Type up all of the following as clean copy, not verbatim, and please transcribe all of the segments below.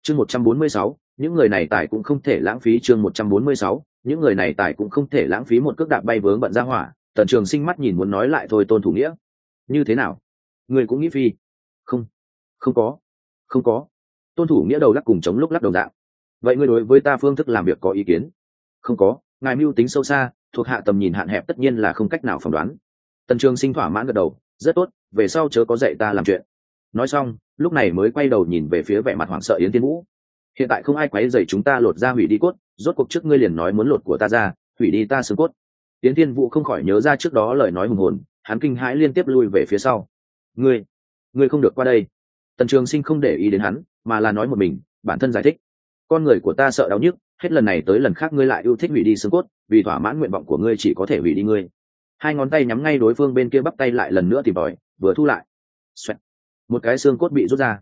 Chương 146, những người này tài cũng không thể lãng phí. Chương 146, những người này tài cũng không thể lãng phí. Một cước đạp bay vướng bận ra hỏa, Tần Trường Sinh mắt nhìn muốn nói lại thôi. Tôn Thủ Nghĩa, như thế nào, người cũng nghĩ phi? Không, không có, không có. Tôn Thủ Nghĩa đầu lắc cùng chống lúc lắc đầu dạng. Vậy ngươi đối với ta phương thức làm việc có ý kiến? Không có, ngài mưu tính sâu xa, thuộc hạ tầm nhìn hạn hẹp, tất nhiên là không cách nào phỏng đoán. Tần Trường Sinh thỏa mãn gật đầu, rất tốt, về sau chớ có dạy ta làm chuyện. Nói xong, lúc này mới quay đầu nhìn về phía vẻ mặt hoảng sợ Yến Thiên Vũ. Hiện tại không ai quấy rầy chúng ta lột ra hủy đi cốt, rốt cuộc trước ngươi liền nói muốn lột của ta ra, hủy đi ta xương cốt. Yến Thiên Vũ không khỏi nhớ ra trước đó lời nói hùng hồn, hắn kinh hãi liên tiếp lui về phía sau. Ngươi không được qua đây. Tần Trường Sinh không để ý đến hắn, mà là nói một mình, bản thân giải thích. Con người của ta sợ đau nhức, hết lần này tới lần khác ngươi lại yêu thích hủy đi xương cốt, vì thỏa mãn nguyện vọng của ngươi chỉ có thể hủy đi ngươi. Hai ngón tay nhắm ngay đối phương bên kia bắp tay lại lần nữa tìm tòi, vừa thu lại. Xoẹt. Một cái xương cốt bị rút ra.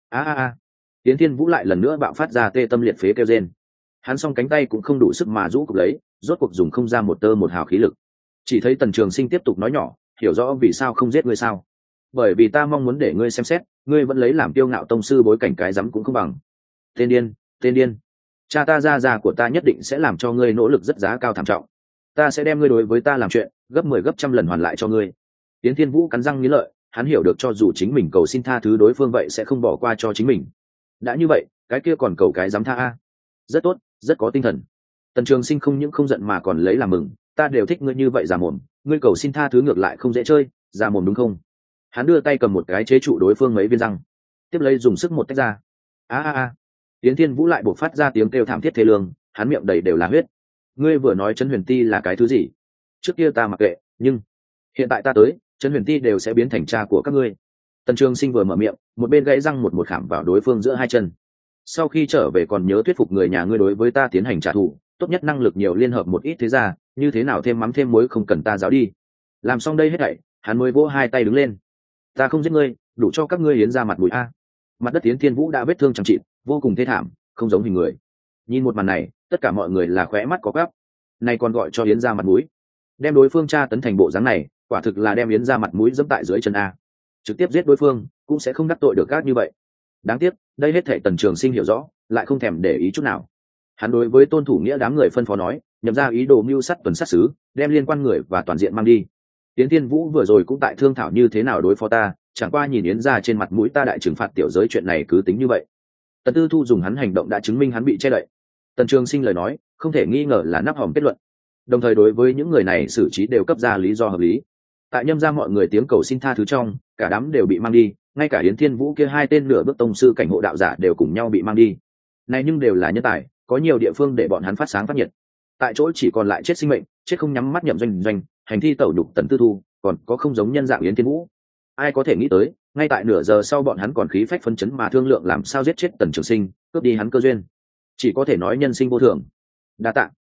Yến Thiên Vũ lại lần nữa bạo phát ra tê tâm liệt phế kêu rên. Hắn song cánh tay cũng không đủ sức mà rũ cục lấy, rốt cuộc dùng không ra một tơ một hào khí lực. Chỉ thấy Tần Trường Sinh tiếp tục nói nhỏ, hiểu rõ vì sao không giết ngươi sao? Bởi vì ta mong muốn để ngươi xem xét, ngươi vẫn lấy làm kiêu ngạo tông sư bối cảnh cái rắm cũng không bằng. Tên điên, cha ta gia của ta nhất định sẽ làm cho ngươi nỗ lực rất giá cao thảm trọng. Ta sẽ đem ngươi đối với ta làm chuyện gấp 10 gấp trăm lần hoàn lại cho ngươi. Yến Thiên Vũ cắn răng nghiến lợi, hắn hiểu được cho dù chính mình cầu xin tha thứ đối phương vậy sẽ không bỏ qua cho chính mình. Đã như vậy, cái kia còn cầu cái dám tha a? Rất tốt, rất có tinh thần. Tần Trường Sinh không những không giận mà còn lấy làm mừng, ta đều thích ngươi như vậy già mồm, ngươi cầu xin tha thứ ngược lại không dễ chơi, già mồm đúng không? Hắn đưa tay cầm một cái chế trụ đối phương mấy viên răng, tiếp lấy dùng sức một tách ra. Yến Thiên Vũ lại bộc phát ra tiếng kêu thảm thiết thê lương, hắn miệng đầy đều là huyết. Ngươi vừa nói Trấn Huyền Ti là cái thứ gì? Trước kia ta mặc kệ, nhưng hiện tại ta tới, Trấn Huyền Ti đều sẽ biến thành cha của các ngươi. Tần Trường Sinh vừa mở miệng, một bên gãy răng một khảm vào đối phương giữa hai chân. Sau khi trở về còn nhớ thuyết phục người nhà ngươi đối với ta tiến hành trả thù, tốt nhất năng lực nhiều liên hợp một ít thế ra, như thế nào thêm mắm thêm muối không cần ta giáo đi. Làm xong đây hết thảy, hắn mới vỗ hai tay đứng lên. Ta không giết ngươi, đủ cho các ngươi Yến ra mặt mũi a. Mặt đất Yến Thiên Vũ đã vết thương chẳng trị, vô cùng thê thảm, không giống hình người. Nhìn một màn này, tất cả mọi người là khóe mắt có gắp. Này còn gọi cho Yến ra mặt mũi? Đem đối phương tra tấn thành bộ dáng này, quả thực là đem Yến ra mặt mũi dẫm tại dưới chân a. Trực tiếp giết đối phương cũng sẽ không đắc tội được các như vậy. Đáng tiếc, đây hết thảy Tần Trường Sinh hiểu rõ, lại không thèm để ý chút nào. Hắn đối với Tôn Thủ Nghĩa đám người phân phó nói, nhậm ra ý đồ mưu sát tuần sát sứ, đem liên quan người và toàn diện mang đi. Yến Thiên Vũ vừa rồi cũng tại thương thảo như thế nào đối phó ta, chẳng qua nhìn Yến ra trên mặt mũi ta đại trừng phạt tiểu giới chuyện này cứ tính như vậy. Tần Tư Thu dùng hắn hành động đã chứng minh hắn bị che đậy. Tần Trường Sinh lời nói, không thể nghi ngờ là nắp hòm kết luận. Đồng thời đối với những người này xử trí đều cấp ra lý do hợp lý. Tại nhâm ra mọi người tiếng cầu xin tha thứ trong, cả đám đều bị mang đi, ngay cả Yến Thiên Vũ kia hai tên nửa bước tông sư cảnh hộ đạo giả đều cùng nhau bị mang đi. Này nhưng đều là nhân tài, có nhiều địa phương để bọn hắn phát sáng phát nhiệt. Tại chỗ chỉ còn lại chết sinh mệnh, chết không nhắm mắt nhậm doanh, hành thi tẩu đục Tần Tư Thu, còn có không giống nhân dạng Yến Thiên Vũ. Ai có thể nghĩ tới, ngay tại nửa giờ sau bọn hắn còn khí phách phấn chấn mà thương lượng làm sao giết chết Tần Trường Sinh, cướp đi hắn cơ duyên. Chỉ có thể nói nhân sinh vô thường. Đa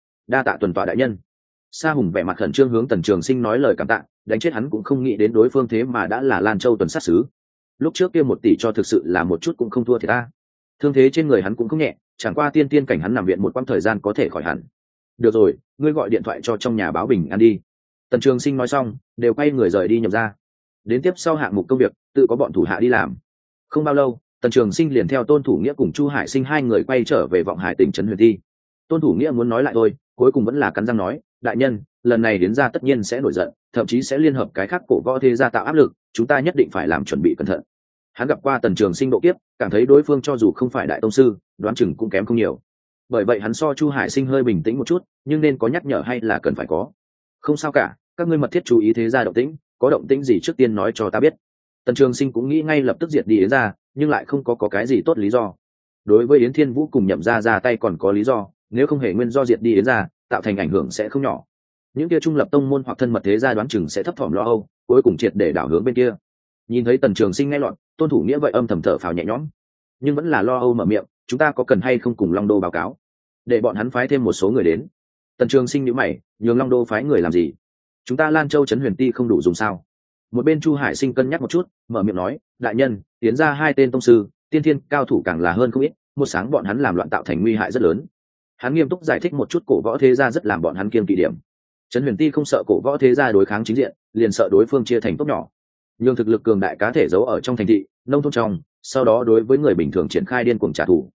tạ tuần tọa đại nhân. Sa Hùng vẻ mặt khẩn trương hướng Tần Trường Sinh nói lời cảm tạ, đánh chết hắn cũng không nghĩ đến đối phương thế mà đã là Lan Châu tuần sát sứ. Lúc trước kia 1 tỷ cho thực sự là một chút cũng không thua thì ta. Thương thế trên người hắn cũng không nhẹ, chẳng qua tiên cảnh hắn nằm viện một quãng thời gian có thể khỏi hẳn. Được rồi, ngươi gọi điện thoại cho trong nhà báo bình an đi. Tần Trường Sinh nói xong, đều quay người rời đi nhậm ra. Đến tiếp sau hạng mục công việc, tự có bọn thủ hạ đi làm. Không bao lâu, Tần Trường Sinh liền theo Tôn Thủ Nghĩa cùng Chu Hải Sinh hai người quay trở về Vọng Hải tỉnh Trấn Huyền Ti. Tôn Thủ Nghĩa muốn nói lại thôi, cuối cùng vẫn là cắn răng nói, đại nhân, lần này đến ra tất nhiên sẽ nổi giận, thậm chí sẽ liên hợp cái khác cổ võ thế gia tạo áp lực, chúng ta nhất định phải làm chuẩn bị cẩn thận. Hắn gặp qua Tần Trường Sinh độ kiếp, cảm thấy đối phương cho dù không phải đại tông sư, đoán chừng cũng kém không nhiều. Bởi vậy hắn so Chu Hải Sinh hơi bình tĩnh một chút, nhưng nên có nhắc nhở hay là cần phải có. Không sao cả, các ngươi mật thiết chú ý thế gia động tĩnh, có động tĩnh gì trước tiên nói cho ta biết. Tần Trường Sinh cũng nghĩ ngay lập tức diệt đi Yến ra, nhưng lại không có cái gì tốt lý do. Đối với Yến Thiên Vũ cùng nhậm ra tay còn có lý do, nếu không hề nguyên do diệt đi Yến ra, tạo thành ảnh hưởng sẽ không nhỏ. Những kia trung lập tông môn hoặc thân mật thế gia đoán chừng sẽ thấp thỏm lo âu, cuối cùng triệt để đảo hướng bên kia. Nhìn thấy Tần Trường Sinh nghe loạn, Tôn Thủ Nghĩa vậy âm thầm thở phào nhẹ nhõm, nhưng vẫn là lo âu mở miệng, chúng ta có cần hay không cùng Long Đô báo cáo, để bọn hắn phái thêm một số người đến. Tần Trường Sinh nhíu mày, nhường Long Đô phái người làm gì? Chúng ta Lan Châu Trấn Huyền Ti không đủ dùng sao? Một bên Chu Hải Sinh cân nhắc một chút, mở miệng nói, đại nhân, tiến ra hai tên tông sư, tiên thiên cao thủ càng là hơn không ít, một sáng bọn hắn làm loạn tạo thành nguy hại rất lớn. Hắn nghiêm túc giải thích một chút cổ võ thế gia rất làm bọn hắn kiêng kỵ điểm. Trấn Huyền Ti không sợ cổ võ thế gia đối kháng chính diện, liền sợ đối phương chia thành tốt nhỏ, nhưng thực lực cường đại cá thể giấu ở trong thành thị, nông thôn trong, sau đó đối với người bình thường triển khai điên cuồng trả thù.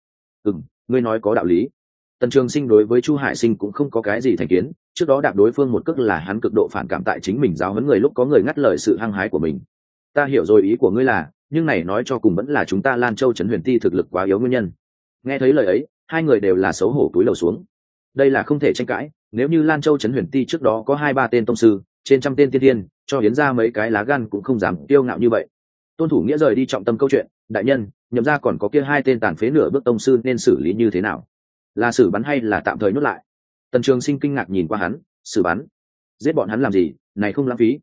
Ngươi nói có đạo lý. Tần Trường Sinh đối với Chu Hải Sinh cũng không có cái gì thành kiến, trước đó đạp đối phương một cước là hắn cực độ phản cảm tại chính mình giáo huấn người lúc có người ngắt lời sự hăng hái của mình. Ta hiểu rồi ý của ngươi là, nhưng này nói cho cùng vẫn là chúng ta Lan Châu Trấn Huyền Ti thực lực quá yếu nguyên nhân. Nghe thấy lời ấy, hai người đều là xấu hổ cúi đầu xuống. Đây là không thể tranh cãi, nếu như Lan Châu Trấn Huyền Ti trước đó có 2-3 tên tông sư, trên trăm tên tiên thiên, cho hiến ra mấy cái lá gan cũng không dám kiêu ngạo như vậy. Tôn Thủ Nghĩa rời đi trọng tâm câu chuyện, đại nhân, nhậm ra còn có kia 2 tên tàn phế nửa bước tông sư nên xử lý như thế nào? Là xử bắn hay là tạm thời nhốt lại? Tần Trường Sinh kinh ngạc nhìn qua hắn, xử bắn? Giết bọn hắn làm gì? Này không lãng phí?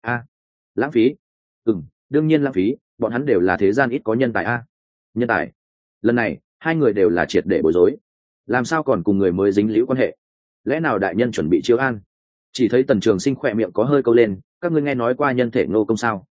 Lãng phí? Đương nhiên lãng phí, bọn hắn đều là thế gian ít có nhân tài nhân tài? Lần này hai người đều là triệt để bối rối, làm sao còn cùng người mới dính liễu quan hệ? Lẽ nào đại nhân chuẩn bị chiếu an? Chỉ thấy Tần Trường Sinh khỏe miệng có hơi câu lên, các ngươi nghe nói qua nhân thể Ngô Công sao?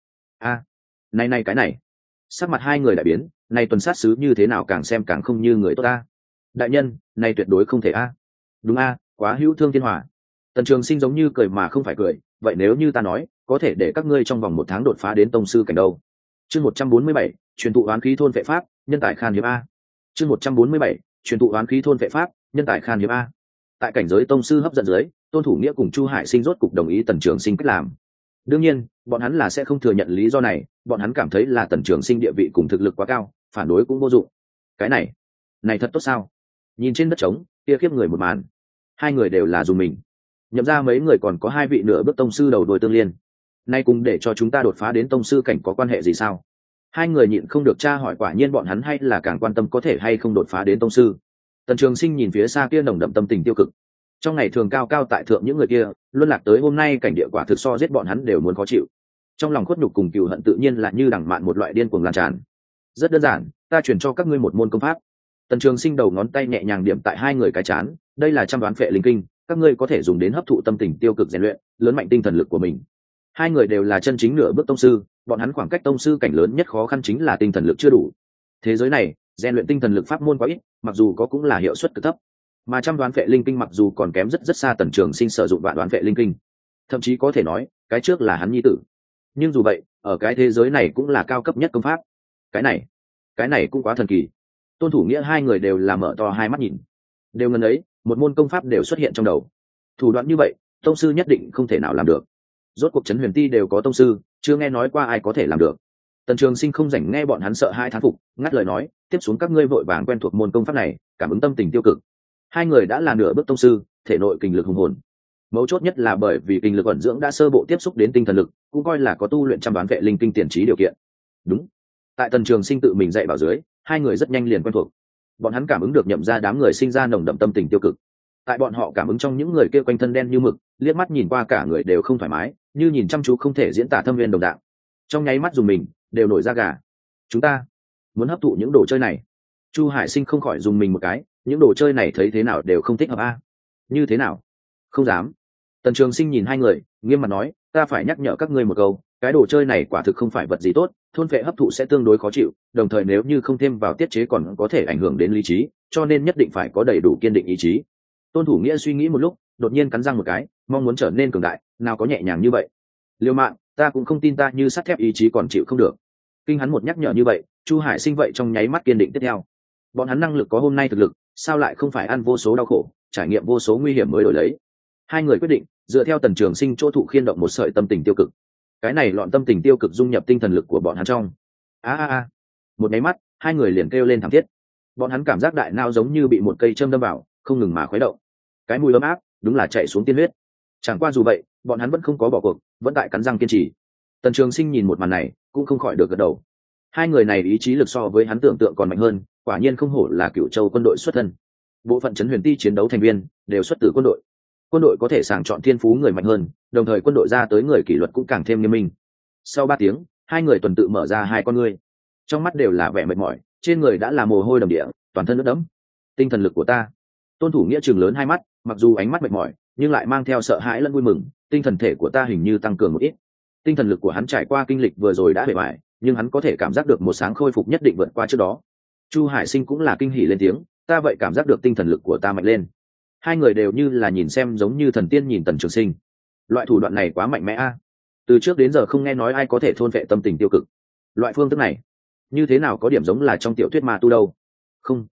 Này cái này. Sắc mặt hai người đại biến, này tuần sát sứ như thế nào càng xem càng không như người tốt đại nhân, này tuyệt đối không thể đúng quá hữu thương thiên hòa. Tần Trường Sinh giống như cười mà không phải cười, vậy nếu như ta nói có thể để các ngươi trong vòng 1 tháng đột phá đến tông sư cảnh đâu? Chương 147, truyền thụ oán khí thôn vệ pháp, nhân tài khan hiếm Chương 147, truyền thụ oán khí thôn vệ pháp, nhân tài khan hiếm Tại cảnh giới tông sư hấp dẫn dưới, Tôn Thủ Nghĩa cùng Chu Hải Sinh rốt cục đồng ý Tần Trường Sinh cách làm. Đương nhiên, bọn hắn là sẽ không thừa nhận lý do này, bọn hắn cảm thấy là Tần Trường Sinh địa vị cùng thực lực quá cao, phản đối cũng vô dụng. Cái này thật tốt sao? Nhìn trên đất trống, kia khiếp người một màn, hai người đều là dùng mình. Nhậm ra mấy người còn có 2 vị nửa bước tông sư đầu đuôi tương liên. Nay cùng để cho chúng ta đột phá đến tông sư cảnh có quan hệ gì sao? Hai người nhịn không được tra hỏi, quả nhiên bọn hắn hay là càng quan tâm có thể hay không đột phá đến tông sư. Tần Trường Sinh nhìn phía xa kia nồng đậm tâm tình tiêu cực. Trong ngày thường cao cao tại thượng những người kia, luân lạc tới hôm nay cảnh địa quả thực so giết bọn hắn đều muốn khó chịu. Trong lòng khuất nhục cùng cừu hận tự nhiên là như đằng mạn một loại điên cuồng lan tràn. Rất đơn giản, ta truyền cho các ngươi một môn công pháp. Tần Trường Sinh đầu ngón tay nhẹ nhàng điểm tại hai người cái chán, đây là trăm đoán phệ linh kinh, các ngươi có thể dùng đến hấp thụ tâm tình tiêu cực rèn luyện, lớn mạnh tinh thần lực của mình. Hai người đều là chân chính nửa bước tông sư, bọn hắn khoảng cách tông sư cảnh lớn nhất khó khăn chính là tinh thần lực chưa đủ. Thế giới này, rèn luyện tinh thần lực pháp môn quá ít, mặc dù có cũng là hiệu suất cực thấp. Mà trăm đoán phệ linh kinh mặc dù còn kém rất xa Tần Trường Sinh sử dụng vạn đoán phệ linh kinh, thậm chí có thể nói, cái trước là hắn nhi tử. Nhưng dù vậy, ở cái thế giới này cũng là cao cấp nhất công pháp. Cái này cũng quá thần kỳ. Tôn Thủ Nghĩa hai người đều là mở to hai mắt nhìn, đều ngần ấy, một môn công pháp đều xuất hiện trong đầu. Thủ đoạn như vậy, tông sư nhất định không thể nào làm được. Rốt cuộc Trấn Huyền Ti đều có tông sư, chưa nghe nói qua ai có thể làm được. Tần Trường Sinh không rảnh nghe bọn hắn sợ hai thán phục, ngắt lời nói, tiếp xuống các ngươi vội vàng quen thuộc môn công pháp này, cảm ứng tâm tình tiêu cực. Hai người đã là nửa bước tông sư, thể nội kinh lực hùng hồn. Mấu chốt nhất là bởi vì kinh lực ẩn dưỡng đã sơ bộ tiếp xúc đến tinh thần lực, cũng coi là có tu luyện trăm đoán vệ linh kinh tiền trí điều kiện. Đúng. Tại Tần Trường Sinh tự mình dạy bảo dưới, hai người rất nhanh liền quen thuộc. Bọn hắn cảm ứng được Nhậm ra đám người sinh ra nồng đậm tâm tình tiêu cực. Tại bọn họ cảm ứng trong những người kia quanh thân đen như mực, liếc mắt nhìn qua cả người đều không thoải mái, như nhìn chăm chú không thể diễn tả thâm viên đồng đạo. Trong nháy mắt dùng mình, đều nổi da gà. Chúng ta muốn hấp thụ những đồ chơi này. Chu Hải Sinh không khỏi dùng mình một cái, những đồ chơi này thấy thế nào đều không thích hợp Như thế nào? Không dám. Tần Trường Sinh nhìn hai người, nghiêm mặt nói, ta phải nhắc nhở các ngươi một câu, cái đồ chơi này quả thực không phải vật gì tốt, thôn phệ hấp thụ sẽ tương đối khó chịu, đồng thời nếu như không thêm vào tiết chế còn có thể ảnh hưởng đến lý trí, cho nên nhất định phải có đầy đủ kiên định ý chí. Tôn Thủ Nghĩa suy nghĩ một lúc, đột nhiên cắn răng một cái, mong muốn trở nên cường đại, nào có nhẹ nhàng như vậy. Liêu Mạng, ta cũng không tin ta như sắt thép ý chí còn chịu không được. Kinh hắn một nhắc nhở như vậy, Chu Hải Sinh vậy trong nháy mắt kiên định tiếp theo. Bọn hắn năng lực có hôm nay thực lực, sao lại không phải ăn vô số đau khổ, trải nghiệm vô số nguy hiểm mới đổi lấy. Hai người quyết định dựa theo Tần Trường Sinh chỗ thụ khiên động một sợi tâm tình tiêu cực. Cái này loạn tâm tình tiêu cực dung nhập tinh thần lực của bọn hắn trong. Một nháy mắt, hai người liền kêu lên thảm thiết. Bọn hắn cảm giác đại não giống như bị một cây châm đâm vào, không ngừng mà khuấy động. Cái mùi ấm áp, đúng là chạy xuống tiên huyết. Chẳng qua dù vậy, bọn hắn vẫn không có bỏ cuộc, vẫn tại cắn răng kiên trì. Tần Trường Sinh nhìn một màn này, cũng không khỏi được gật đầu. Hai người này ý chí lực so với hắn tưởng tượng còn mạnh hơn, quả nhiên không hổ là Cửu Châu quân đội xuất thân. Bộ phận Trấn Huyền Ti chiến đấu thành viên đều xuất từ quân đội. Quân đội có thể sàng chọn thiên phú người mạnh hơn, đồng thời quân đội ra tới người kỷ luật cũng càng thêm nghiêm minh. Sau 3 tiếng, hai người tuần tự mở ra hai con ngươi, trong mắt đều là vẻ mệt mỏi, trên người đã là mồ hôi đầm địa, toàn thân ướt đẫm. Tinh thần lực của ta. Tôn Thủ Nghĩa trừng lớn hai mắt, mặc dù ánh mắt mệt mỏi, nhưng lại mang theo sợ hãi lẫn vui mừng. Tinh thần thể của ta hình như tăng cường một ít. Tinh thần lực của hắn trải qua kinh lịch vừa rồi đã bề bại, nhưng hắn có thể cảm giác được một sáng khôi phục nhất định vượt qua trước đó. Chu Hải Sinh cũng là kinh hỉ lên tiếng, ta vậy cảm giác được tinh thần lực của ta mạnh lên. Hai người đều như là nhìn xem giống như thần tiên nhìn Tần Trường Sinh. Loại thủ đoạn này quá mạnh mẽ từ trước đến giờ không nghe nói ai có thể thôn vệ tâm tình tiêu cực. Loại phương thức này như thế nào có điểm giống là trong tiểu thuyết ma tu đâu. Không,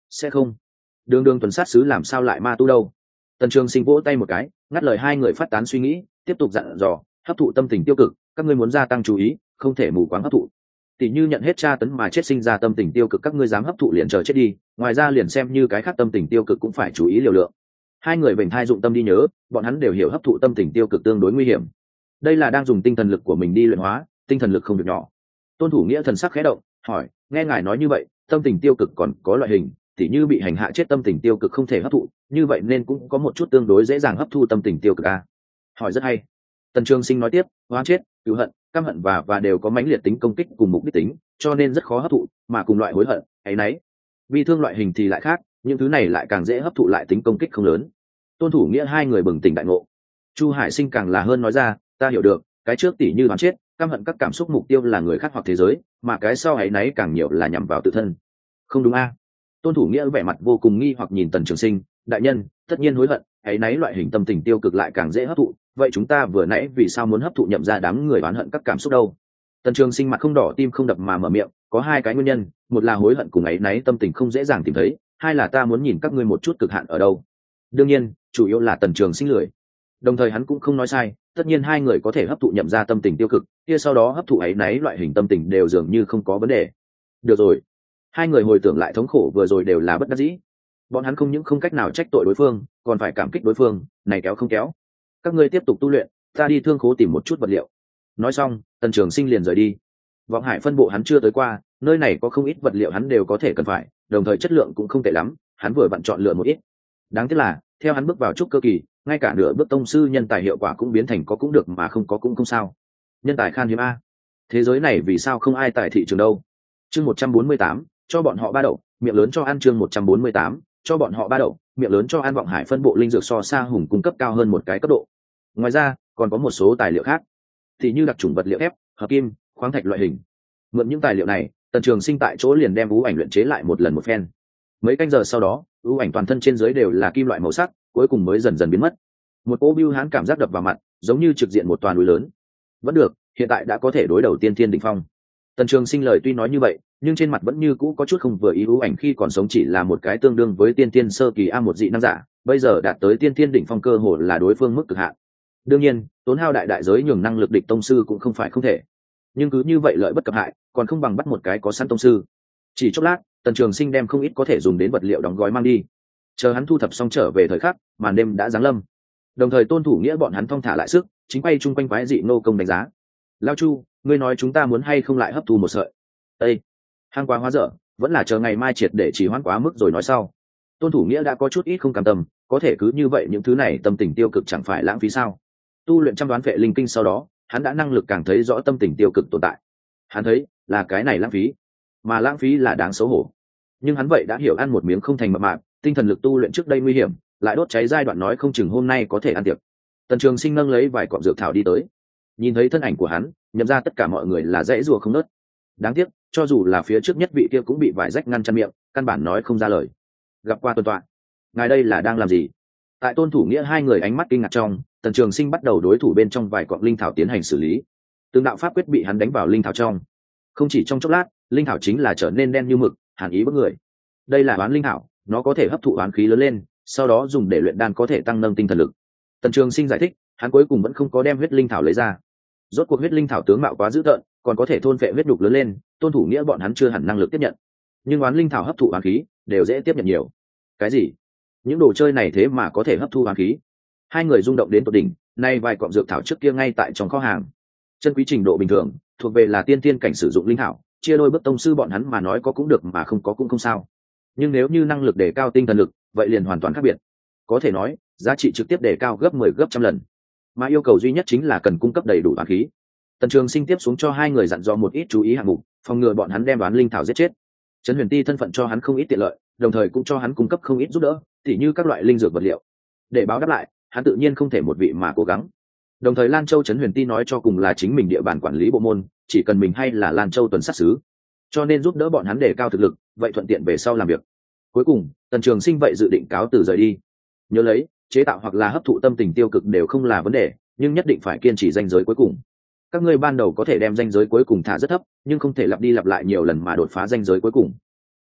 Sẽ không. Đường đường tuần sát sứ làm sao lại ma tu đâu? Tần Trường Sinh vỗ tay một cái, ngắt lời hai người phát tán suy nghĩ, tiếp tục dặn dò, hấp thụ tâm tình tiêu cực, các ngươi muốn gia tăng chú ý, không thể mù quáng hấp thụ. Tỷ như nhận hết tra tấn mà chết sinh ra tâm tình tiêu cực, các ngươi dám hấp thụ liền chờ chết đi, ngoài ra liền xem như cái khác tâm tình tiêu cực cũng phải chú ý liều lượng. Hai người vểnh thai dụng tâm đi nhớ, bọn hắn đều hiểu hấp thụ tâm tình tiêu cực tương đối nguy hiểm. Đây là đang dùng tinh thần lực của mình đi luyện hóa, tinh thần lực không việc nhỏ. Tôn Thủ Nghĩa thần sắc khẽ động, hỏi, nghe ngài nói như vậy, tâm tình tiêu cực còn có loại hình, tỉ như bị hành hạ chết tâm tình tiêu cực không thể hấp thụ, như vậy nên cũng có một chút tương đối dễ dàng hấp thu tâm tình tiêu cực à? Hỏi rất hay. Tần Trường Sinh nói tiếp, hóa chết, cứu hận, căm hận và đều có mãnh liệt tính công kích cùng mục đích tính, cho nên rất khó hấp thụ, mà cùng loại hối hận, áy náy, bi thương loại hình thì lại khác, những thứ này lại càng dễ hấp thụ, lại tính công kích không lớn. Tôn Thủ Nghĩa hai người bừng tỉnh đại ngộ. Chu Hải Sinh càng là hơn nói ra, ta hiểu được, cái trước tỉ như đoán chết, căm hận các cảm xúc mục tiêu là người khác hoặc thế giới, mà cái sau áy náy càng nhiều là nhằm vào tự thân. Không đúng a? Tôn Thủ Nghĩa vẻ mặt vô cùng nghi hoặc nhìn Tần Trường Sinh, đại nhân, tất nhiên hối hận, áy náy loại hình tâm tình tiêu cực lại càng dễ hấp thụ, vậy chúng ta vừa nãy vì sao muốn hấp thụ nhậm ra đám người oán hận các cảm xúc đâu? Tần Trường Sinh mặt không đỏ tim không đập mà mở miệng, có hai cái nguyên nhân, một là hối hận cùng áy náy tâm tình không dễ dàng tìm thấy, hai là ta muốn nhìn các ngươi một chút cực hạn ở đâu. Đương nhiên, chủ yếu là Tần Trường Sinh lười. Đồng thời hắn cũng không nói sai, tất nhiên hai người có thể hấp thụ nhậm ra tâm tình tiêu cực, kia sau đó hấp thụ áy náy loại hình tâm tình đều dường như không có vấn đề. Được rồi. Hai người hồi tưởng lại thống khổ vừa rồi đều là bất đắc dĩ. Bọn hắn không những không cách nào trách tội đối phương, còn phải cảm kích đối phương, này kéo không kéo. Các ngươi tiếp tục tu luyện, ta đi thương khố tìm một chút vật liệu. Nói xong, Tần Trường Sinh liền rời đi. Vọng Hải phân bộ hắn chưa tới qua, nơi này có không ít vật liệu hắn đều có thể cần phải, đồng thời chất lượng cũng không tệ lắm, hắn vừa vặn chọn lựa một ít. Đáng tiếc là, theo hắn bước vào trúc cơ kỳ, ngay cả nửa bước tông sư nhân tài hiệu quả cũng biến thành có cũng được mà không có cũng không sao. Nhân tài khan hiếm a. Thế giới này vì sao không ai tại thị trường đâu? Chương 148, cho bọn họ ba đậu, miệng lớn cho ăn. Chương 148, cho bọn họ ba đậu, miệng lớn cho ăn. Vọng Hải phân bộ linh dược so Sa Hùng cung cấp cao hơn một cái cấp độ. Ngoài ra, còn có một số tài liệu khác, thì như đặc trùng vật liệu thép, hợp kim, khoáng thạch loại hình. Mượn những tài liệu này, Tần Trường Sinh tại chỗ liền đem ưu ảnh luyện chế lại một lần một phen. Mấy canh giờ sau đó, ưu ảnh toàn thân trên dưới đều là kim loại màu sắc, cuối cùng mới dần dần biến mất. Một cỗ bưu hán cảm giác đập vào mặt, giống như trực diện một toàn núi lớn. Vẫn được, hiện tại đã có thể đối đầu tiên thiên đỉnh phong. Tần Trường Sinh lời tuy nói như vậy, nhưng trên mặt vẫn như cũ có chút không vừa ý. Ưu ảnh khi còn sống chỉ là một cái tương đương với tiên thiên sơ kỳ a một dị năng giả, bây giờ đạt tới tiên thiên đỉnh phong cơ hồ là đối phương mức cực hạn. Đương nhiên, tốn hao đại giới nhường năng lực địch tông sư cũng không phải không thể, nhưng cứ như vậy lợi bất cập hại, còn không bằng bắt một cái có sẵn tông sư. Chỉ chốc lát, Tần Trường Sinh đem không ít có thể dùng đến vật liệu đóng gói mang đi. Chờ hắn thu thập xong trở về thời khắc, màn đêm đã giáng lâm. Đồng thời Tôn Thủ Nghĩa bọn hắn thong thả lại sức, chính quay chung quanh quái dị nô công đánh giá. Lao Chu, ngươi nói chúng ta muốn hay không lại hấp thu một sợi? Ê, hang quá hóa dở, vẫn là chờ ngày mai triệt để trì hoãn quá mức rồi nói sau. Tôn Thủ Nghĩa đã có chút ít không cam tâm, có thể cứ như vậy những thứ này tâm tình tiêu cực chẳng phải lãng phí sao? Tu luyện trăm đoán vệ linh kinh sau đó, hắn đã năng lực càng thấy rõ tâm tình tiêu cực tồn tại. Hắn thấy là cái này lãng phí, mà lãng phí là đáng xấu hổ. Nhưng hắn vậy đã hiểu ăn một miếng không thành mập mạp, tinh thần lực tu luyện trước đây nguy hiểm, lại đốt cháy giai đoạn nói không chừng hôm nay có thể ăn tiệc. Tần Trường Sinh nâng lấy vài cọng dược thảo đi tới, nhìn thấy thân ảnh của hắn, nhận ra tất cả mọi người là dãy rùa không nớt. Đáng tiếc, cho dù là phía trước nhất vị kia cũng bị vải rách ngăn chặn miệng, căn bản nói không ra lời. Gặp qua tuần tọa, ngài đây là đang làm gì? Tại Tôn Thủ Nghĩa hai người ánh mắt kinh ngạc trong, Tần Trường Sinh bắt đầu đối thủ bên trong vài cọng linh thảo tiến hành xử lý. Từng đạo pháp quyết bị hắn đánh vào linh thảo trong, không chỉ trong chốc lát, linh thảo chính là trở nên đen như mực, hàn ý bức người. Đây là oán linh thảo, nó có thể hấp thụ oán khí lớn lên, sau đó dùng để luyện đan có thể tăng nâng tinh thần lực. Tần Trường Sinh giải thích, hắn cuối cùng vẫn không có đem huyết linh thảo lấy ra. Rốt cuộc huyết linh thảo tướng mạo quá dữ tợn, còn có thể thôn phệ huyết đục lớn lên, Tôn Thủ Nghĩa bọn hắn chưa hẳn năng lực tiếp nhận. Nhưng oán linh thảo hấp thụ oán khí, đều dễ tiếp nhận nhiều. Cái gì? Những đồ chơi này thế mà có thể hấp thu oán khí? Hai người rung động đến tột đỉnh, nay vài cọng dược thảo trước kia ngay tại trong kho hàng. Chân quý trình độ bình thường, thuộc về là tiên tiên cảnh sử dụng linh thảo, chia đôi bước tông sư bọn hắn mà nói có cũng được mà không có cũng không sao. Nhưng nếu như năng lực đề cao tinh thần lực, vậy liền hoàn toàn khác biệt. Có thể nói, giá trị trực tiếp đề cao gấp 10 gấp trăm lần. Mà yêu cầu duy nhất chính là cần cung cấp đầy đủ oán khí. Tần Trường Sinh tiếp xuống cho hai người dặn dò một ít chú ý hạng mục, phòng ngừa bọn hắn đem oán linh thảo giết chết. Trấn Huyền Ti thân phận cho hắn không ít tiện lợi, đồng thời cũng cho hắn cung cấp không ít giúp đỡ, tỉ như các loại linh dược vật liệu. Để báo đáp lại, hắn tự nhiên không thể một vị mà cố gắng. Đồng thời Lan Châu Trấn Huyền Ti nói cho cùng là chính mình địa bàn quản lý bộ môn, chỉ cần mình hay là Lan Châu tuần sát sứ, cho nên giúp đỡ bọn hắn đề cao thực lực, vậy thuận tiện về sau làm việc. Cuối cùng, Tần Trường Sinh vậy dự định cáo từ rời đi. Nhớ lấy, chế tạo hoặc là hấp thụ tâm tình tiêu cực đều không là vấn đề, nhưng nhất định phải kiên trì ranh giới cuối cùng. Các ngươi ban đầu có thể đem ranh giới cuối cùng thả rất thấp, nhưng không thể lặp đi lặp lại nhiều lần mà đột phá ranh giới cuối cùng.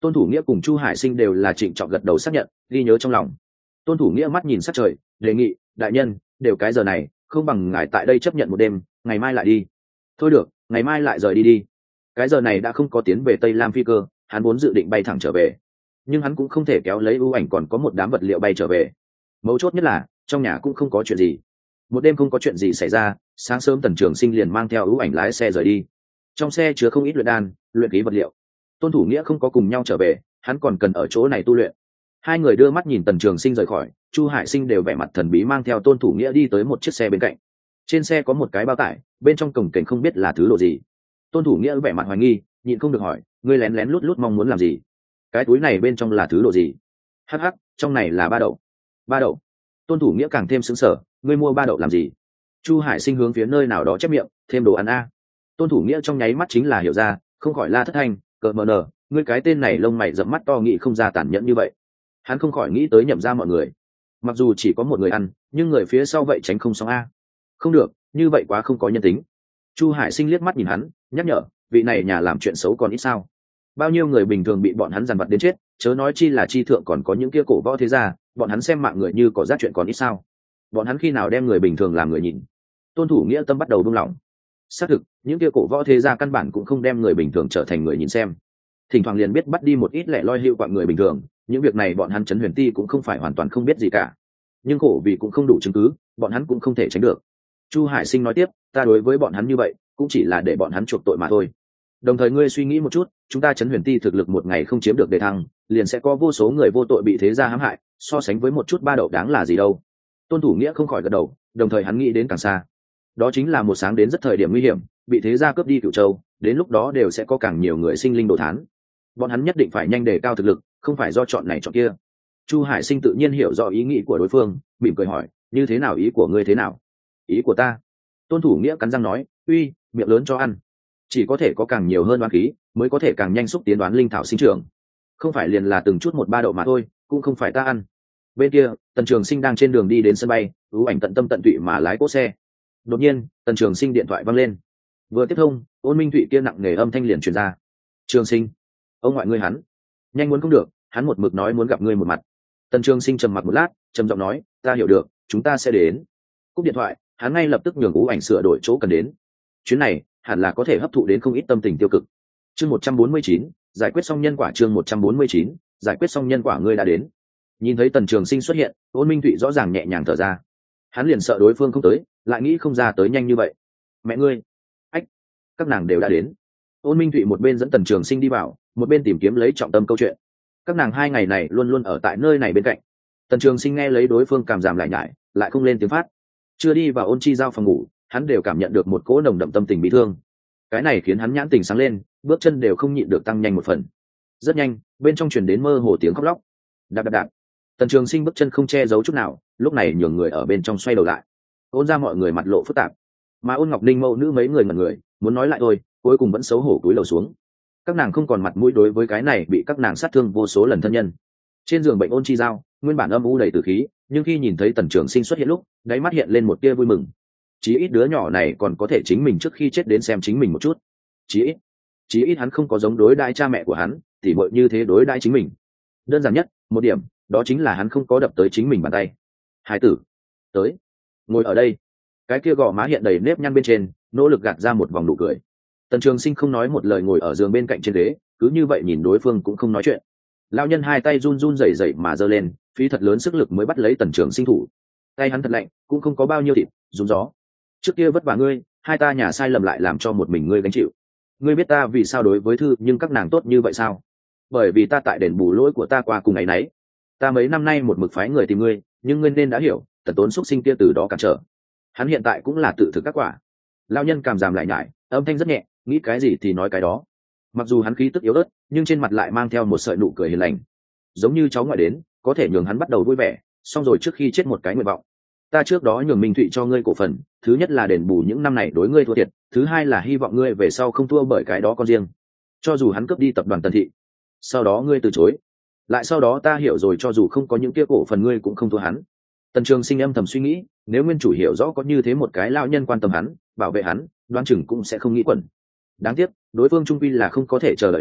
Tôn Thủ Nghĩa cùng Chu Hải Sinh đều là trịnh trọng gật đầu xác nhận, ghi nhớ trong lòng. Tôn Thủ Nghĩa mắt nhìn sát trời, đề nghị, đại nhân, đều cái giờ này, không bằng ngài tại đây chấp nhận một đêm, ngày mai lại đi. Thôi được, ngày mai lại rời đi đi. Cái giờ này đã không có tiến về Tây Lam phi cơ, hắn vốn dự định bay thẳng trở về, nhưng hắn cũng không thể kéo lấy ưu ảnh còn có một đám vật liệu bay trở về. Mấu chốt nhất là trong nhà cũng không có chuyện gì. Một đêm không có chuyện gì xảy ra, sáng sớm Tần Trường Sinh liền mang theo ưu ảnh lái xe rời đi. Trong xe chứa không ít luyện đan, luyện khí vật liệu. Tôn Thủ Nghĩa không có cùng nhau trở về, hắn còn cần ở chỗ này tu luyện. Hai người đưa mắt nhìn Tần Trường Sinh rời khỏi, Chu Hải Sinh đều vẻ mặt thần bí mang theo Tôn Thủ Nghĩa đi tới một chiếc xe bên cạnh. Trên xe có một cái bao tải, bên trong cồng kềnh không biết là thứ đồ gì. Tôn Thủ Nghĩa vẻ mặt hoài nghi, nhịn không được hỏi, ngươi lén lén lút lút mong muốn làm gì? Cái túi này bên trong là thứ đồ gì? Hắc hắc, trong này là ba đậu. Ba đậu? Tôn Thủ Nghĩa càng thêm sững sờ, ngươi mua ba đậu làm gì? Chu Hải Sinh hướng phía nơi nào đó chép miệng, thêm đồ ăn a. Tôn Thủ Nghĩa trong nháy mắt chính là hiểu ra, không khỏi la thất thanh, cờ mờ nờ, ngươi cái tên này lông mày rậm mắt to nghĩ không ra tàn nhẫn như vậy. Hắn không khỏi nghĩ tới Nhậm ra mọi người, mặc dù chỉ có một người ăn, nhưng người phía sau vậy tránh không xong a. Không được, như vậy quá không có nhân tính. Chu Hải Sinh liếc mắt nhìn hắn, nhắc nhở, vị này nhà làm chuyện xấu còn ít sao? Bao nhiêu người bình thường bị bọn hắn dằn vặt đến chết, chớ nói chi là chi thượng còn có những kia cổ võ thế gia, bọn hắn xem mạng người như có rác chuyện còn ít sao? Bọn hắn khi nào đem người bình thường làm người nhìn? Tôn Thủ Nghĩa tâm bắt đầu buông lỏng. Xác thực, những kia cổ võ thế gia căn bản cũng không đem người bình thường trở thành người nhìn xem. Thỉnh thoảng liền biết bắt đi một ít lẻ loi hữu quạng người bình thường, những việc này bọn hắn Trấn Huyền Ti cũng không phải hoàn toàn không biết gì cả. Nhưng khổ vì cũng không đủ chứng cứ, bọn hắn cũng không thể tránh được. Chu Hải Sinh nói tiếp, ta đối với bọn hắn như vậy, cũng chỉ là để bọn hắn chuộc tội mà thôi. Đồng thời ngươi suy nghĩ một chút, chúng ta Trấn Huyền Ti thực lực một ngày không chiếm được đề thăng, liền sẽ có vô số người vô tội bị thế gia hãm hại, so sánh với một chút ba đậu đáng là gì đâu. Tôn Thủ Nghĩa không khỏi gật đầu, đồng thời hắn nghĩ đến càng xa. Đó chính là một sáng đến rất thời điểm nguy hiểm, bị thế gia cướp đi Cửu Châu, đến lúc đó đều sẽ có càng nhiều người sinh linh đồ thán. Bọn hắn nhất định phải nhanh đề cao thực lực, không phải do chọn này chọn kia. Chu Hải Sinh tự nhiên hiểu rõ ý nghĩ của đối phương, mỉm cười hỏi, như thế nào, ý của ngươi thế nào? Ý của ta? Tôn Thủ Nghĩa cắn răng nói, uy, miệng lớn cho ăn. Chỉ có thể có càng nhiều hơn đoán khí, mới có thể càng nhanh xúc tiến đoán linh thảo sinh trưởng. Không phải liền là từng chút một ba đậu mà thôi, cũng không phải ta ăn. Bên kia, Tần Trường Sinh đang trên đường đi đến sân bay, ưu ảnh tận tâm tận tụy mà lái cỗ xe. Đột nhiên, Tần Trường Sinh điện thoại vang lên. Vừa tiếp thông, Ôn Minh Thụy kia nặng nề âm thanh liền truyền ra. Trường Sinh, ông ngoại ngươi hắn, nhanh muốn không được, hắn một mực nói muốn gặp ngươi một mặt. Tần Trường Sinh trầm mặc một lát, trầm giọng nói, ta hiểu được, chúng ta sẽ đến. Cúp điện thoại, hắn ngay lập tức nhường ưu ảnh sửa đổi chỗ cần đến. Chuyến này hẳn là có thể hấp thụ đến không ít tâm tình tiêu cực. Chương 149, giải quyết xong nhân quả. Chương 149, giải quyết xong nhân quả. Ngươi đã đến. Nhìn thấy Tần Trường Sinh xuất hiện, Ôn Minh Thụy rõ ràng nhẹ nhàng thở ra. Hắn liền sợ đối phương không tới, lại nghĩ không ra tới nhanh như vậy. Mẹ ngươi, ách, các nàng đều đã đến. Ôn Minh Thụy một bên dẫn Tần Trường Sinh đi vào, một bên tìm kiếm lấy trọng tâm câu chuyện. Các nàng hai ngày này luôn luôn ở tại nơi này bên cạnh. Tần Trường Sinh nghe lấy đối phương cảm giảm lại nhải, lại không lên tiếng phát. Chưa đi vào Ôn Chi Giao phòng ngủ, hắn đều cảm nhận được một cỗ nồng đậm tâm tình bị thương. Cái này khiến hắn nhãn tình sáng lên, bước chân đều không nhịn được tăng nhanh một phần. Rất nhanh, bên trong truyền đến mơ hồ tiếng khóc lóc. Đạp đạp đạp. Tần Trường Sinh bước chân không che giấu chút nào, lúc này nhường người ở bên trong xoay đầu lại. Ôn ra mọi người mặt lộ phức tạp, mà Ôn Ngọc Ninh mẫu nữ mấy người ngẩn người, muốn nói lại thôi, cuối cùng vẫn xấu hổ cúi đầu xuống. Các nàng không còn mặt mũi đối với cái này bị các nàng sát thương vô số lần thân nhân. Trên giường bệnh Ôn Chi Giao, nguyên bản âm u đầy tử khí, nhưng khi nhìn thấy Tần Trường Sinh xuất hiện lúc, đáy mắt hiện lên một tia vui mừng. Chí ít đứa nhỏ này còn có thể chính mình trước khi chết đến xem chính mình một chút. Chí ít hắn không có giống đối đãi cha mẹ của hắn, tỉ muội như thế đối đãi chính mình. Đơn giản nhất một điểm, đó chính là hắn không có đập tới chính mình bàn tay. Hải tử, tới, ngồi ở đây. Cái kia gò má hiện đầy nếp nhăn bên trên, nỗ lực gạt ra một vòng nụ cười. Tần Trường Sinh không nói một lời ngồi ở giường bên cạnh trên ghế, cứ như vậy nhìn đối phương cũng không nói chuyện. Lão nhân hai tay run run rẩy rẩy mà giơ lên, phí thật lớn sức lực mới bắt lấy Tần Trường Sinh thủ. Tay hắn thật lạnh, cũng không có bao nhiêu thịt, run gió. Trước kia vất vả ngươi, hai ta nhà sai lầm lại làm cho một mình ngươi gánh chịu. Ngươi biết ta vì sao đối với Thư nhưng các nàng tốt như vậy sao? Bởi vì ta tại đền bù lỗi của ta qua cùng ngày nấy. Ta mấy năm nay một mực phái người tìm ngươi, nhưng ngươi nên đã hiểu, Tần Tốn xúc sinh kia từ đó cản trở. Hắn hiện tại cũng là tự thực các quả. Lão nhân cảm giảm lại nhải, âm thanh rất nhẹ, nghĩ cái gì thì nói cái đó. Mặc dù hắn khí tức yếu ớt, nhưng trên mặt lại mang theo một sợi nụ cười hiền lành, giống như cháu ngoại đến, có thể nhường hắn bắt đầu vui vẻ. Xong rồi trước khi chết một cái nguyện vọng. Ta trước đó nhường Minh Thụy cho ngươi cổ phần, thứ nhất là đền bù những năm này đối ngươi thua thiệt, thứ hai là hy vọng ngươi về sau không thua bởi cái đó con riêng. Cho dù hắn cướp đi tập đoàn Tần Thị, sau đó ngươi từ chối, lại sau đó ta hiểu rồi, cho dù không có những kia cổ phần ngươi cũng không thua hắn. Tần Trường Sinh âm thầm suy nghĩ, nếu nguyên chủ hiểu rõ có như thế một cái lão nhân quan tâm hắn, bảo vệ hắn, đoán chừng cũng sẽ không nghĩ quẩn. Đáng tiếc, đối phương trung quy là không có thể chờ đợi đến,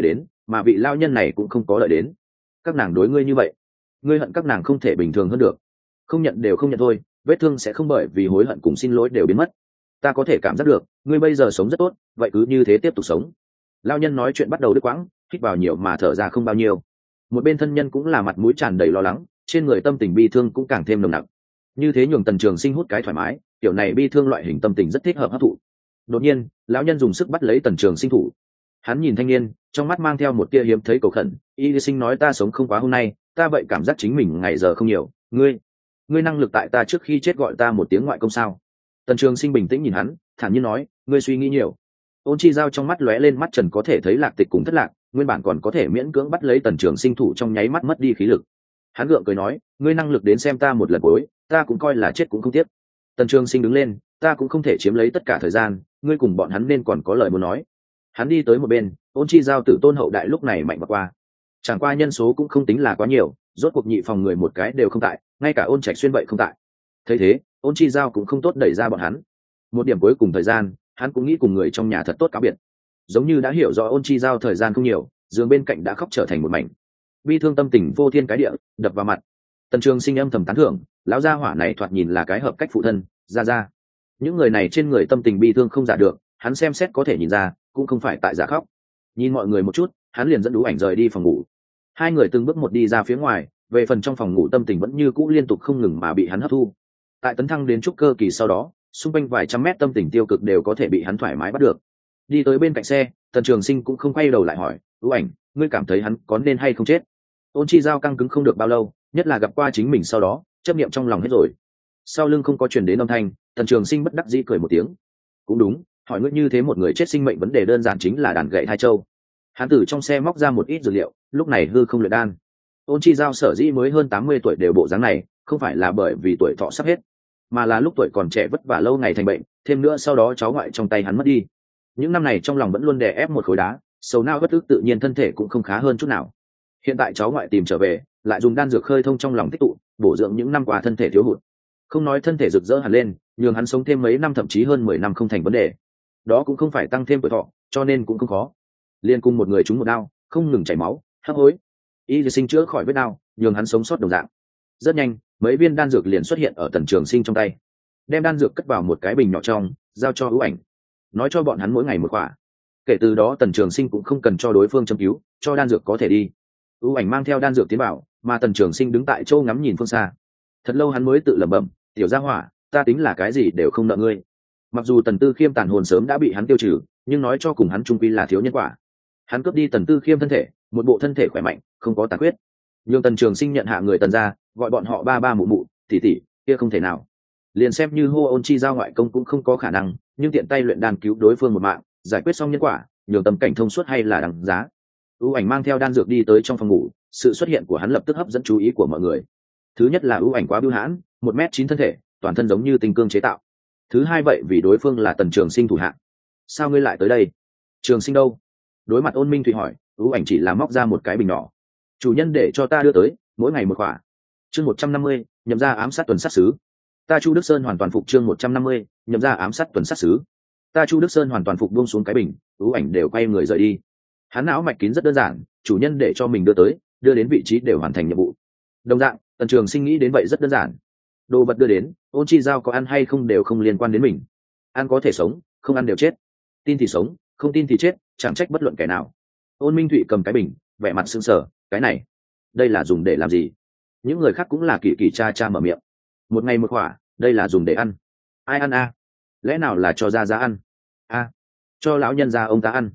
mà vị lao nhân này cũng không có lợi đến. Các nàng đối ngươi như vậy, ngươi hận các nàng không thể bình thường hơn được. Không nhận đều không nhận thôi, vết thương sẽ không bởi vì hối hận cùng xin lỗi đều biến mất. Ta có thể cảm giác được ngươi bây giờ sống rất tốt, vậy cứ như thế tiếp tục sống. Lao nhân nói chuyện bắt đầu đứt quãng, hít vào nhiều mà thở ra không bao nhiêu. Một bên thân nhân cũng là mặt mũi tràn đầy lo lắng, trên người tâm tình bi thương cũng càng thêm nồng nặc. Như thế nhường Tần Trường Sinh hút cái thoải mái, kiểu này bi thương loại hình tâm tình rất thích hợp hấp thụ. Đột nhiên lão nhân dùng sức bắt lấy Tần Trường Sinh thủ. Hắn nhìn thanh niên, trong mắt mang theo một tia hiếm thấy cầu khẩn. Y sinh nói ta sống không quá hôm nay, ta vậy cảm giác chính mình ngày giờ không nhiều. Ngươi năng lực tại ta trước khi chết gọi ta một tiếng ngoại công sao? Tần Trường Sinh bình tĩnh nhìn hắn, thản nhiên nói, ngươi suy nghĩ nhiều. Ôn Chi Giao trong mắt lóe lên mắt trần có thể thấy lạc tịch cùng thất lạc, nguyên bản còn có thể miễn cưỡng bắt lấy Tần Trường Sinh thủ trong nháy mắt mất đi khí lực. Hắn gượng cười nói, ngươi năng lực đến xem ta một lần cuối, ta cũng coi là chết cũng không tiếc. Tần Trường Sinh đứng lên, ta cũng không thể chiếm lấy tất cả thời gian, ngươi cùng bọn hắn nên còn có lời muốn nói. Hắn đi tới một bên, Ôn Chi Giao Tử Tôn hậu đại lúc này mạnh mà qua. Chẳng qua nhân số cũng không tính là quá nhiều, rốt cuộc nhị phòng người một cái đều không tại, ngay cả Ôn Trạch Xuyên vậy không tại. Thấy thế, Ôn Chi Giao cũng không tốt đẩy ra bọn hắn. Một điểm cuối cùng thời gian, hắn cũng nghĩ cùng người trong nhà thật tốt cáo biệt. Giống như đã hiểu rõ Ôn Chi Giao thời gian không nhiều, giường bên cạnh đã khóc trở thành một mảnh. Bi thương tâm tình vô thiên cái địa đập vào mặt. Tần Trường Sinh âm thầm tán thưởng, lão gia hỏa này thoạt nhìn là cái hợp cách phụ thân, ra. Những người này trên người tâm tình bi thương không giả được, hắn xem xét có thể nhìn ra, cũng không phải tại giả khóc. Nhìn mọi người một chút, hắn liền dẫn Ú Ảnh rời đi phòng ngủ. Hai người từng bước một đi ra phía ngoài, về phần trong phòng ngủ tâm tình vẫn như cũ liên tục không ngừng mà bị hắn hấp thu. Tại tấn thăng đến trúc cơ kỳ sau đó, xung quanh vài trăm mét tâm tình tiêu cực đều có thể bị hắn thoải mái bắt được. Đi tới bên cạnh xe, Tần Trường Sinh cũng không quay đầu lại hỏi, Ú Ảnh, ngươi cảm thấy hắn có nên hay không chết? Ôn Chi Giao căng cứng không được bao lâu, nhất là gặp qua chính mình sau đó, chấp niệm trong lòng hết rồi. Sau lưng không có truyền đến âm thanh, Tần Trường Sinh bất đắc dĩ cười một tiếng. Cũng đúng, hỏi ngươi như thế một người chết sinh mệnh vấn đề đơn giản chính là đàn gậy hai châu. Hắn từ trong xe móc ra một ít dược liệu, lúc này hư không luyện đan. Ôn Chi Giao sở dĩ mới hơn 80 tuổi đều bộ dáng này, không phải là bởi vì tuổi thọ sắp hết, mà là lúc tuổi còn trẻ vất vả lâu ngày thành bệnh, thêm nữa sau đó cháu ngoại trong tay hắn mất đi. Những năm này trong lòng vẫn luôn đè ép một khối đá, sầu não bất ức tự nhiên thân thể cũng không khá hơn chút nào. Hiện tại cháu ngoại tìm trở về, lại dùng đan dược khơi thông trong lòng tích tụ, bổ dưỡng những năm qua thân thể thiếu hụt. Không nói thân thể rực rỡ hẳn lên, nhường hắn sống thêm mấy năm thậm chí hơn 10 năm không thành vấn đề. Đó cũng không phải tăng thêm tuổi thọ, cho nên cũng không khó. Liên cùng một người trúng một đao, không ngừng chảy máu, hấp hối. Y sinh chữa khỏi vết đao, nhường hắn sống sót đồng dạng. Rất nhanh, mấy viên đan dược liền xuất hiện ở Tần Trường Sinh trong tay. Đem đan dược cất vào một cái bình nhỏ trong, giao cho Ú Ảnh. Nói cho bọn hắn mỗi ngày một quả. Kể từ đó Tần Trường Sinh cũng không cần cho đối phương châm cứu, cho đan dược có thể đi. Ú Ảnh mang theo đan dược tiến vào, mà Tần Trường Sinh đứng tại chỗ ngắm nhìn phương xa. Thật lâu hắn mới tự lẩm bẩm, tiểu gia hỏa, ta tính là cái gì đều không nợ ngươi. Mặc dù Tần Tư Khiêm tàn hồn sớm đã bị hắn tiêu trừ, nhưng nói cho cùng hắn trung quy là thiếu nhân quả. Hắn cướp đi Tần Tư Khiêm thân thể, một bộ thân thể khỏe mạnh, không có tàn huyết. Nhưng Tần Trường Sinh nhận hạ người Tần gia, gọi bọn họ ba ba mụ mụ, tỷ tỷ, kia không thể nào. Liền xem như hô Ôn Chi Giao ngoại công cũng không có khả năng, nhưng tiện tay luyện đan cứu đối phương một mạng, giải quyết xong nhân quả, nhường tâm cảnh thông suốt hay là đằng giá. Ú Ảnh mang theo đan dược đi tới trong phòng ngủ, sự xuất hiện của hắn lập tức hấp dẫn chú ý của mọi người. Thứ nhất là Ú Ảnh quá bưu hãn, 1m9 thân thể, toàn thân giống như tinh cương chế tạo. Thứ hai vậy vì đối phương là Tần Trường Sinh thủ hạ. Sao ngươi lại tới đây? Trường Sinh đâu? Đối mặt Ôn Minh Thụy hỏi, Ú Ảnh chỉ là móc ra một cái bình nhỏ. Chủ nhân để cho ta đưa tới, mỗi ngày một quả. Chương 150, nhậm ra ám sát tuần sát sứ. Ta Chu Đức Sơn hoàn toàn phục. Chương 150, nhậm ra ám sát tuần sát sứ. Ta Chu Đức Sơn hoàn toàn phục, buông xuống cái bình, Ú Ảnh đều quay người rời đi. Hắn não mạch kín rất đơn giản, chủ nhân để cho mình đưa tới, đưa đến vị trí đều hoàn thành nhiệm vụ. Đồng dạng, Tần Trường Sinh nghĩ đến vậy rất đơn giản. Đồ vật đưa đến, Ôn Chi Giao có ăn hay không đều không liên quan đến mình. Ăn có thể sống, không ăn đều chết. Tin thì sống, không tin thì chết, chẳng trách bất luận kẻ nào. Ôn Minh Thụy cầm cái bình, vẻ mặt sững sờ, cái này, đây là dùng để làm gì? Những người khác cũng là kỳ kỳ cha mở miệng. Một ngày một quả, đây là dùng để ăn. Ai ăn a? Lẽ nào là cho ra ăn? A, cho lão nhân gia ông ta ăn.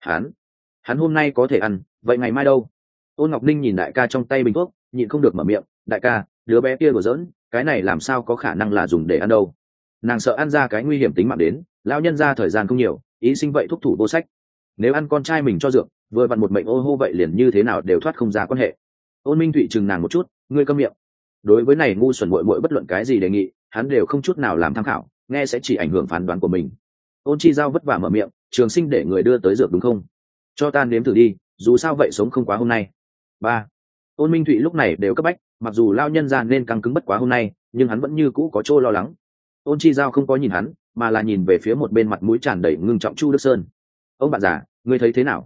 Hắn hôm nay có thể ăn, vậy ngày mai đâu? Ôn Ngọc Ninh nhìn đại ca trong tay bình thuốc, nhịn không được mở miệng, đại ca, đứa bé kia đùa giỡn, cái này làm sao có khả năng là dùng để ăn đâu? Nàng sợ ăn ra cái nguy hiểm tính mạng đến, lão nhân gia thời gian không nhiều, ý sinh vậy thúc thủ vô sách. Nếu ăn con trai mình cho dược, vừa vặn một mệnh ô hô vậy liền như thế nào đều thoát không ra quan hệ. Ôn Minh Thụy chừng nàng một chút, ngươi câm miệng. Đối với này ngu xuẩn muội muội bất luận cái gì đề nghị, hắn đều không chút nào làm tham khảo, nghe sẽ chỉ ảnh hưởng phán đoán của mình. Ôn Chi Giao vất vả mở miệng, Trường Sinh để người đưa tới dược đúng không? Cho ta nếm thử đi, dù sao vậy sống không quá hôm nay. Ba. Ôn Minh Thụy lúc này đều cấp bách, mặc dù lao nhân ra nên căng cứng bất quá hôm nay, nhưng hắn vẫn như cũ có chỗ lo lắng. Ôn Chi Giao không có nhìn hắn, mà là nhìn về phía một bên mặt mũi tràn đầy ngưng trọng Chu Đức Sơn. Ông bạn già, ngươi thấy thế nào?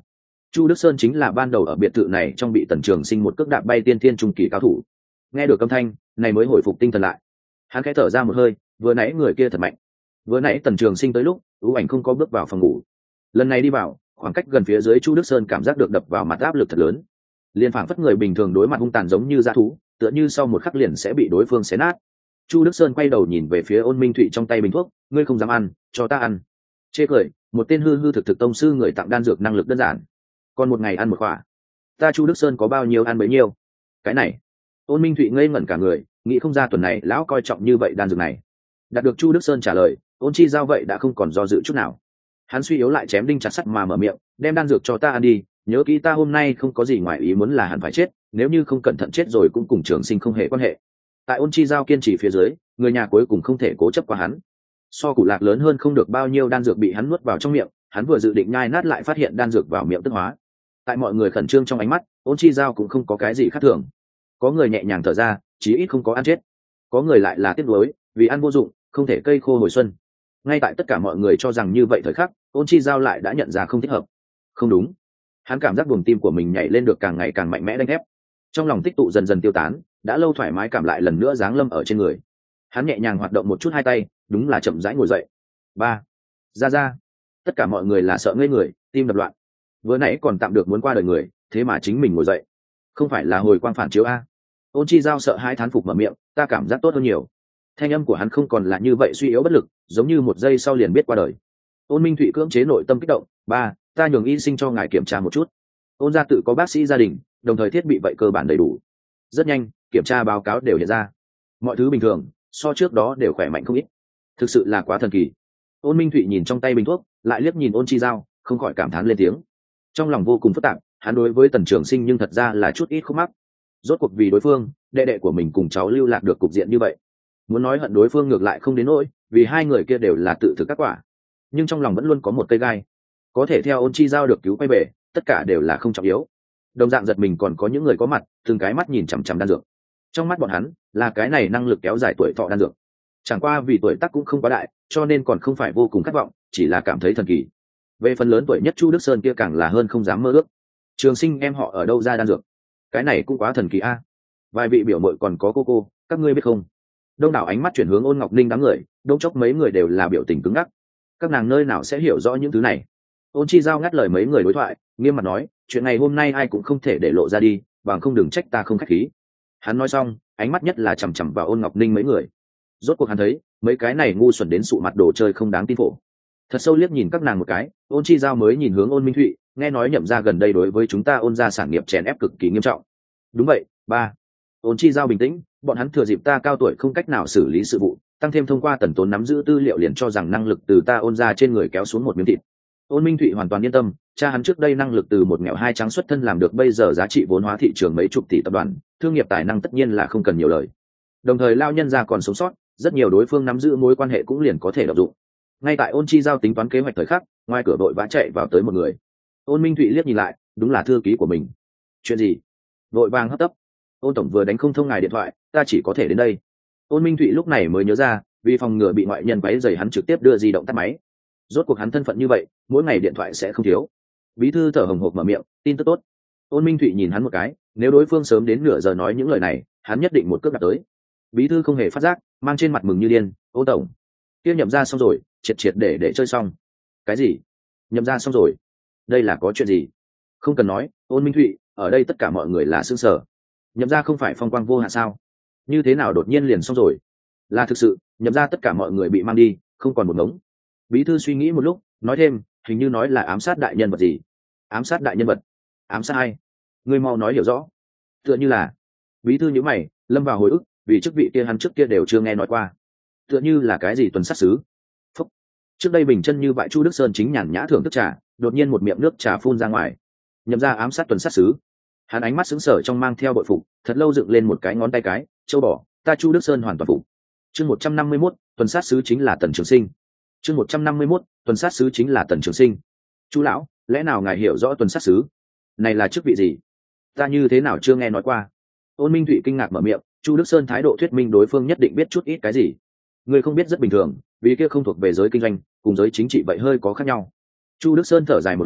Chu Đức Sơn chính là ban đầu ở biệt thự này trong bị Tần Trường Sinh một cước đạp bay tiên thiên trung kỳ cao thủ. Nghe được âm thanh này mới hồi phục tinh thần lại, hắn khẽ thở ra một hơi, vừa nãy người kia thật mạnh. Vừa nãy Tần Trường Sinh tới lúc ưu ảnh không có bước vào phòng ngủ, lần này đi vào khoảng cách gần phía dưới Chu Đức Sơn cảm giác được đập vào mặt áp lực thật lớn, liền phảng phất người bình thường đối mặt hung tàn giống như dã thú, tựa như sau một khắc liền sẽ bị đối phương xé nát. Chu Đức Sơn quay đầu nhìn về phía Ôn Minh Thụy trong tay bình thuốc, ngươi không dám ăn, cho ta ăn. Chê cười, một tên hư hư thực thực tông sư người tặng đan dược năng lực đơn giản, còn một ngày ăn một quả, ta Chu Đức Sơn có bao nhiêu ăn bấy nhiêu. Cái này, Ôn Minh Thụy ngây ngẩn cả người, nghĩ không ra tuần này lão coi trọng như vậy đan dược này. Đạt được Chu Đức Sơn trả lời, Ôn Chi Giao vậy đã không còn do dự chút nào. Hắn suy yếu lại chém đinh chặt sắt mà mở miệng, đem đan dược cho ta ăn đi, nhớ kỹ ta hôm nay không có gì ngoài ý muốn là hẳn phải chết, nếu như không cẩn thận chết rồi cũng cùng Trường Sinh không hề quan hệ. Tại Ôn Chi Giao kiên trì phía dưới, người nhà cuối cùng không thể cố chấp qua hắn. So củ lạc lớn hơn không được bao nhiêu đan dược bị hắn nuốt vào trong miệng, hắn vừa dự định nhai nát lại phát hiện đan dược vào miệng tức hóa. Tại mọi người khẩn trương trong ánh mắt, Ôn Chi Giao cũng không có cái gì khác thường. Có người nhẹ nhàng thở ra, chí ít không có ăn chết. Có người lại là tiếc nuối, vì ăn vô dụng, không thể cây khô hồi xuân. Ngay tại tất cả mọi người cho rằng như vậy thời khắc, Ôn Chi Giao lại đã nhận ra không thích hợp. Không đúng. Hắn cảm giác buồng tim của mình nhảy lên được càng ngày càng mạnh mẽ đánh thép. Trong lòng tích tụ dần dần tiêu tán, đã lâu thoải mái cảm lại lần nữa giáng lâm ở trên người. Hắn nhẹ nhàng hoạt động một chút hai tay, đúng là chậm rãi ngồi dậy. Ba, ra. Tất cả mọi người là sợ ngây người, tim đập loạn. Vừa nãy còn tạm được muốn qua đời người, thế mà chính mình ngồi dậy. Không phải là hồi quang phản chiếu a? Ôn Chi Giao sợ hãi thán phục mở miệng, ta cảm giác tốt hơn nhiều. Thanh âm của hắn không còn là như vậy suy yếu bất lực, giống như một giây sau liền biết qua đời. Ôn Minh Thụy cưỡng chế nội tâm kích động, ba, ta nhường y sinh cho ngài kiểm tra một chút. Ôn gia tự có bác sĩ gia đình, đồng thời thiết bị vậy cơ bản đầy đủ. Rất nhanh, kiểm tra báo cáo đều hiện ra, mọi thứ bình thường, so trước đó đều khỏe mạnh không ít. Thực sự là quá thần kỳ. Ôn Minh Thụy nhìn trong tay bình thuốc, lại liếc nhìn Ôn Chi Giao, không khỏi cảm thán lên tiếng. Trong lòng vô cùng phức tạp, hắn đối với Tần Trường Sinh nhưng thật ra là chút ít khúc mắc. Rốt cuộc vì đối phương, đệ đệ của mình cùng cháu lưu lạc được cục diện như vậy. Muốn nói hận đối phương ngược lại không đến nỗi, vì hai người kia đều là tự thực các quả. Nhưng trong lòng vẫn luôn có một cây gai. Có thể theo Ôn Chi Giao được cứu quay về, tất cả đều là không trọng yếu. Đồng dạng giật mình còn có những người có mặt, từng cái mắt nhìn chằm chằm đan dược. Trong mắt bọn hắn, là cái này năng lực kéo dài tuổi thọ đan dược. Chẳng qua vì tuổi tác cũng không quá đại, cho nên còn không phải vô cùng khát vọng, chỉ là cảm thấy thần kỳ. Về phần lớn tuổi nhất Chu Đức Sơn kia càng là hơn không dám mơ ước. Trường Sinh em họ ở đâu ra đan dược? Cái này cũng quá thần kỳ a. Vài vị biểu muội còn có cô, các ngươi biết không? Đông đảo ánh mắt chuyển hướng Ôn Ngọc Ninh đám người, đông chốc mấy người đều là biểu tình cứng ngắc. Các nàng nơi nào sẽ hiểu rõ những thứ này? Ôn Chi Giao ngắt lời mấy người đối thoại, nghiêm mặt nói, chuyện này hôm nay ai cũng không thể để lộ ra đi, bằng không đừng trách ta không khách khí. Hắn nói xong, ánh mắt nhất là chằm chằm vào Ôn Ngọc Ninh mấy người. Rốt cuộc hắn thấy, mấy cái này ngu xuẩn đến sụ mặt đồ chơi không đáng tin phổ. Thật sâu liếc nhìn các nàng một cái, Ôn Chi Giao mới nhìn hướng Ôn Minh Thụy, nghe nói Nhậm gia gần đây đối với chúng ta Ôn gia sản nghiệp chèn ép cực kỳ nghiêm trọng. Đúng vậy, ba. Ôn Chi Giao bình tĩnh, bọn hắn thừa dịp ta cao tuổi không cách nào xử lý sự vụ, tăng thêm thông qua Tần Tốn nắm giữ tư liệu liền cho rằng năng lực từ ta Ôn gia trên người kéo xuống một miếng thịt. Ôn Minh Thụy hoàn toàn yên tâm, cha hắn trước đây năng lực từ một nghèo hai trắng xuất thân làm được bây giờ giá trị vốn hóa thị trường mấy chục tỷ tập đoàn, thương nghiệp tài năng tất nhiên là không cần nhiều lời. Đồng thời lao nhân gia còn sống sót, rất nhiều đối phương nắm giữ mối quan hệ cũng liền có thể lợi dụng. Ngay tại Ôn Chi Giao tính toán kế hoạch thời khắc, ngoài cửa đội vã chạy vào tới một người. Ôn Minh Thụy liếc nhìn lại, đúng là thư ký của mình. Chuyện gì? Đội vàng hấp tấp. Ôn tổng vừa đánh không thông ngài điện thoại, ta chỉ có thể đến đây. Ôn Minh Thụy lúc này mới nhớ ra, vì phòng ngừa bị ngoại nhân quấy rầy hắn trực tiếp đưa di động tắt máy. Rốt cuộc hắn thân phận như vậy, mỗi ngày điện thoại sẽ không thiếu. Bí thư thở hồng hộc mở miệng, tin tức tốt. Ôn Minh Thụy nhìn hắn một cái, nếu đối phương sớm đến nửa giờ nói những lời này, hắn nhất định một cước đạp tới. Bí thư không hề phát giác, mang trên mặt mừng như điên, Ôn tổng, kia Nhậm ra xong rồi, triệt để chơi xong. Cái gì? Nhậm ra xong rồi? Đây là có chuyện gì? Không cần nói, Ôn Minh Thụy, ở đây tất cả mọi người là sững sờ. Nhậm ra không phải phong quang vô hạn sao? Như thế nào đột nhiên liền xong rồi? Là thực sự, Nhậm ra tất cả mọi người bị mang đi, không còn một ngống. Bí thư suy nghĩ một lúc, nói thêm, hình như nói là ám sát đại nhân vật gì? Ám sát đại nhân vật? Ám sát ai? Ngươi mau nói hiểu rõ. Tựa như là. Bí thư nhíu mày, lâm vào hồi ức, vì chức vị kia hắn trước kia đều chưa nghe nói qua. Tựa như là cái gì tuần sát sứ? Phúc. Trước đây bình chân như vậy Chu Đức Sơn chính nhàn nhã thưởng thức trà, đột nhiên một miệng nước trà phun ra ngoài. Nhậm ra ám sát tuần sát sứ. Hắn ánh mắt sững sờ trong mang theo bội phục, thật lâu dựng lên một cái ngón tay cái, châu bỏ, ta Chu Đức Sơn hoàn toàn phục. Chương 151, tuần sát sứ chính là Tần Trường Sinh. Chương 151, tuần sát sứ chính là Tần Trường Sinh. Chu lão, lẽ nào ngài hiểu rõ tuần sát sứ? Này là chức vị gì? Ta như thế nào chưa nghe nói qua? Ôn Minh Thụy kinh ngạc mở miệng, Chu Đức Sơn thái độ thuyết minh đối phương nhất định biết chút ít cái gì. Người không biết rất bình thường, vì kia không thuộc về giới kinh doanh, cùng giới chính trị vậy hơi có khác nhau. Chu Đức Sơn thở dài một hơi,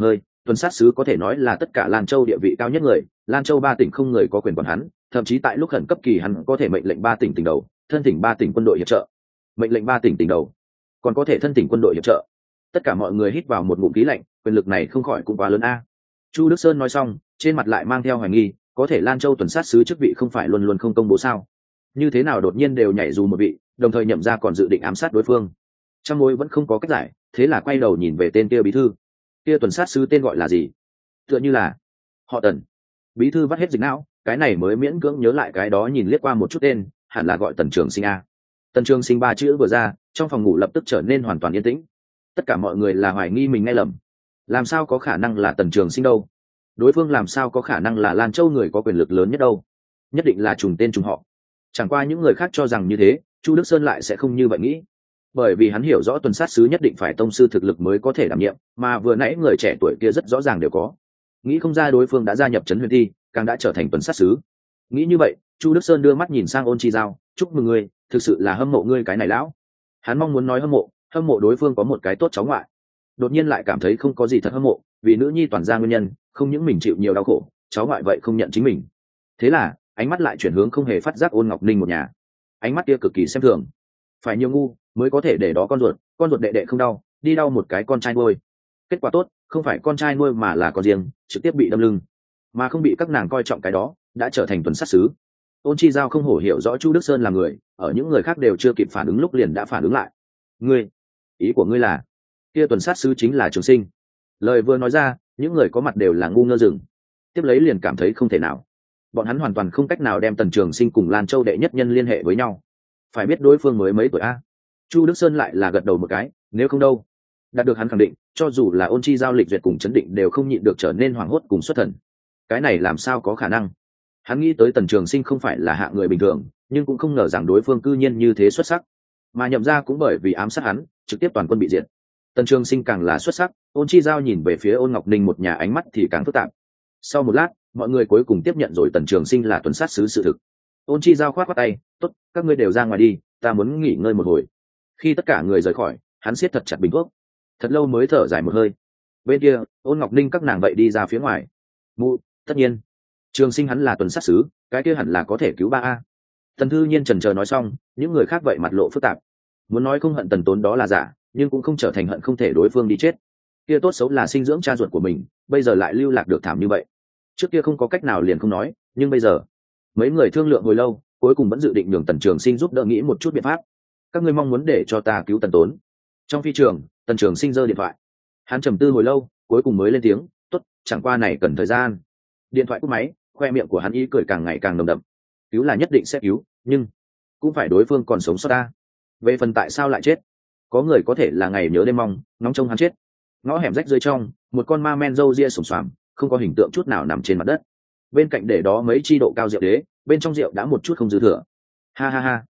tuần sát sứ có thể nói là tất cả Lan Châu địa vị cao nhất người, Lan Châu 3 tỉnh không người có quyền quản hắn, thậm chí tại lúc khẩn cấp kỳ hắn có thể mệnh lệnh 3 tỉnh tỉnh đầu, thân thỉnh 3 tỉnh quân đội hiệp trợ. Mệnh lệnh 3 tỉnh tỉnh đầu, còn có thể thân thỉnh quân đội hiệp trợ. Tất cả mọi người hít vào một ngụm khí lạnh, quyền lực này không khỏi cũng quá lớn a. Chu Đức Sơn nói xong, trên mặt lại mang theo hoài nghi, có thể Lan Châu tuần sát sứ chức vị không phải luôn luôn không công bố sao? Như thế nào đột nhiên đều nhảy dù một vị, đồng thời nhậm ra còn dự định ám sát đối phương. Trăm mối vẫn không có cách giải, thế là quay đầu nhìn về tên kia bí thư. Kia tuần sát sứ tên gọi là gì? Tựa như là họ Tần. Bí thư vắt hết dịch não, cái này mới miễn cưỡng nhớ lại cái đó, nhìn liếc qua một chút tên, hẳn là gọi Tần Trường Sinh a. Tần Trường Sinh 3 chữ vừa ra, trong phòng ngủ lập tức trở nên hoàn toàn yên tĩnh. Tất cả mọi người là hoài nghi mình nghe lầm. Làm sao có khả năng là Tần Trường Sinh đâu? Đối phương làm sao có khả năng là Lan Châu người có quyền lực lớn nhất đâu? Nhất định là trùng tên trùng họ. Chẳng qua những người khác cho rằng như thế, Chu Đức Sơn lại sẽ không như vậy nghĩ, bởi vì hắn hiểu rõ tuần sát sứ nhất định phải tông sư thực lực mới có thể đảm nhiệm, mà vừa nãy người trẻ tuổi kia rất rõ ràng đều có. Nghĩ không ra đối phương đã gia nhập Trấn Huyền Thi, càng đã trở thành tuần sát sứ. Nghĩ như vậy, Chu Đức Sơn đưa mắt nhìn sang Ôn Chi Giao, chúc mừng ngươi, thực sự là hâm mộ ngươi cái này lão. Hắn mong muốn nói hâm mộ đối phương có một cái tốt cháu ngoại, đột nhiên lại cảm thấy không có gì thật hâm mộ, vì nữ nhi toàn gia nguyên nhân, không những mình chịu nhiều đau khổ, cháu ngoại vậy không nhận chính mình. Thế là ánh mắt lại chuyển hướng không hề phát giác Ôn Ngọc Ninh một nhà. Ánh mắt kia cực kỳ xem thường, phải nhiều ngu mới có thể để đó con ruột đệ đệ không đau, đi đau một cái con trai nuôi. Kết quả tốt, không phải con trai nuôi mà là con riêng, trực tiếp bị đâm lưng, mà không bị các nàng coi trọng cái đó, đã trở thành tuần sát sứ. Ôn Chi Giao không hổ hiểu rõ Chu Đức Sơn là người, ở những người khác đều chưa kịp phản ứng lúc liền đã phản ứng lại. Ngươi, ý của ngươi là kia tuần sát sứ chính là Trường Sinh? Lời vừa nói ra, những người có mặt đều là ngu ngơ rừng, tiếp lấy liền cảm thấy không thể nào. Bọn hắn hoàn toàn không cách nào đem Tần Trường Sinh cùng Lan Châu đệ nhất nhân liên hệ với nhau. Phải biết đối phương mới mấy tuổi a. Chu Đức Sơn lại là gật đầu một cái, nếu không đâu. Đạt được hắn khẳng định, cho dù là Ôn Chi Giao lịch duyệt cùng chấn định đều không nhịn được trở nên hoảng hốt cùng xuất thần. Cái này làm sao có khả năng? Hắn nghĩ tới Tần Trường Sinh không phải là hạng người bình thường, nhưng cũng không ngờ rằng đối phương cư nhiên như thế xuất sắc, mà nhậm ra cũng bởi vì ám sát hắn, trực tiếp toàn quân bị diệt. Tần Trường Sinh càng là xuất sắc, Ôn Chi Giao nhìn về phía Ôn Ngọc Ninh một nhà ánh mắt thì càng phức tạp. Sau một lát, mọi người cuối cùng tiếp nhận rồi Tần Trường Sinh là tuần sát sứ sự thực. Ôn Chi Giao khoát khoát tay, tốt, các ngươi đều ra ngoài đi, ta muốn nghỉ ngơi một hồi. Khi tất cả người rời khỏi, hắn siết thật chặt bình thuốc, thật lâu mới thở dài một hơi. Bên kia, Ôn Ngọc Ninh các nàng vậy đi ra phía ngoài. Mụ, tất nhiên, Trường Sinh hắn là tuần sát sứ, cái kia hẳn là có thể cứu ba a. Tần Thư Nhiên chần chờ nói xong, những người khác vậy mặt lộ phức tạp. Muốn nói không hận Tần Tốn đó là giả, nhưng cũng không trở thành hận không thể đối phương đi chết. Kia tốt xấu là sinh dưỡng cha ruột của mình, bây giờ lại lưu lạc được thảm như vậy. Trước kia không có cách nào liền không nói, nhưng bây giờ, mấy người thương lượng hồi lâu, cuối cùng vẫn dự định nhường Tần Trường Sinh giúp đỡ nghĩ một chút biện pháp. Các ngươi mong muốn để cho ta cứu Tần Tốn? Trong phi trường, Tần Trường Sinh giơ điện thoại, hắn trầm tư hồi lâu, cuối cùng mới lên tiếng, tốt, chẳng qua này cần thời gian. Điện thoại cúp máy, khoe miệng của hắn ý cười càng ngày càng nồng đậm. Cứu là nhất định sẽ cứu, nhưng cũng phải đối phương còn sống sót ta. Về phần tại sao lại chết, có người có thể là ngày nhớ đêm mong ngóng trông hắn chết. Ngõ hẻm rách rơi trong, một con ma men râu ria sùng xoàm, không có hình tượng chút nào nằm trên mặt đất. Bên cạnh để đó mấy chi độ cao rượu đế, bên trong rượu đã một chút không dư thừa. Ha ha ha,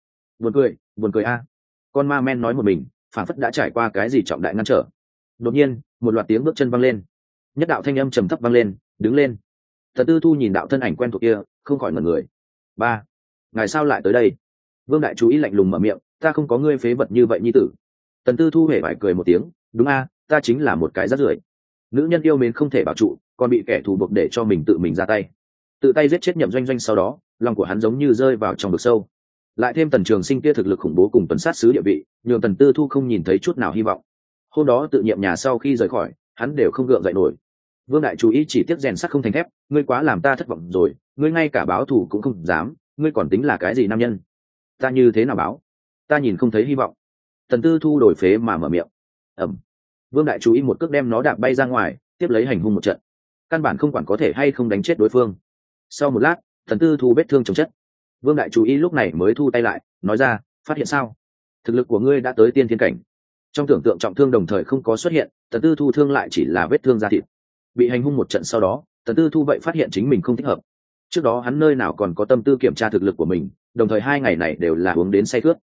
buồn cười a. Con ma men nói một mình, phảng phất đã trải qua cái gì trọng đại ngăn trở. Đột nhiên, một loạt tiếng bước chân vang lên, nhất đạo thanh âm trầm thấp vang lên, đứng lên. Tần Tư Thu nhìn đạo thân ảnh quen thuộc kia, không khỏi ngẩn người. Ba, ngài sao lại tới đây? Vương đại chú ý lạnh lùng mở miệng, ta không có ngươi phế vật như vậy nhi tử. Tần Tư Thu hề phải cười một tiếng, đúng a, ta chính là một cái rác rưởi. Nữ nhân yêu mến không thể bảo trụ, còn bị kẻ thù buộc để cho mình tự mình ra tay, tự tay giết chết Nhậm Doanh Doanh. Sau đó, lòng của hắn giống như rơi vào trong vực sâu. Lại thêm Tần Trường Sinh kia thực lực khủng bố cùng tuần sát sứ địa vị, nhường Tần Tư Thu không nhìn thấy chút nào hy vọng. Hôm đó tự nhiệm nhà sau khi rời khỏi, hắn đều không gượng dậy nổi. Vương đại chú ý chỉ tiếc rèn sắt không thành thép, ngươi quá làm ta thất vọng rồi, ngươi ngay cả báo thù cũng không dám, ngươi còn tính là cái gì nam nhân? Ta như thế nào báo? Ta nhìn không thấy hy vọng. Tần Tư Thu đổi phế mà mở miệng. Ẩm. Vương đại chú ý một cước đem nó đạp bay ra ngoài, tiếp lấy hành hung một trận. Căn bản không quản có thể hay không đánh chết đối phương. Sau một lát, Tần Tư Thu vết thương chồng chất. Vương đại chú ý lúc này mới thu tay lại, nói ra, phát hiện sao? Thực lực của ngươi đã tới tiên thiên cảnh. Trong tưởng tượng trọng thương đồng thời không có xuất hiện, Tần Tư Thu thương lại chỉ là vết thương da thịt. Bị hành hung một trận sau đó, Tần Tư Thu vậy phát hiện chính mình không thích hợp. Trước đó hắn nơi nào còn có tâm tư kiểm tra thực lực của mình, đồng thời 2 ngày này đều là uống đến say khướt.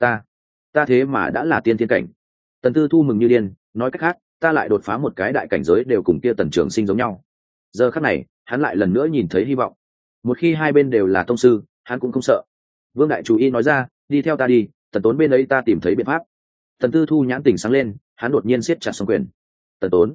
Ta thế mà đã là tiên thiên cảnh. Tần Tư Thu mừng như điên, nói cách khác, ta lại đột phá một cái đại cảnh giới đều cùng kia Tần Trường Sinh giống nhau. Giờ khắc này, hắn lại lần nữa nhìn thấy hy vọng. Một khi hai bên đều là tông sư, hắn cũng không sợ. Vương đại chủ y nói ra, đi theo ta đi, Tần Tốn bên ấy ta tìm thấy biện pháp. Tần Tư Thu nhãn tỉnh sáng lên, hắn đột nhiên siết chặt song quyền. Tần Tốn,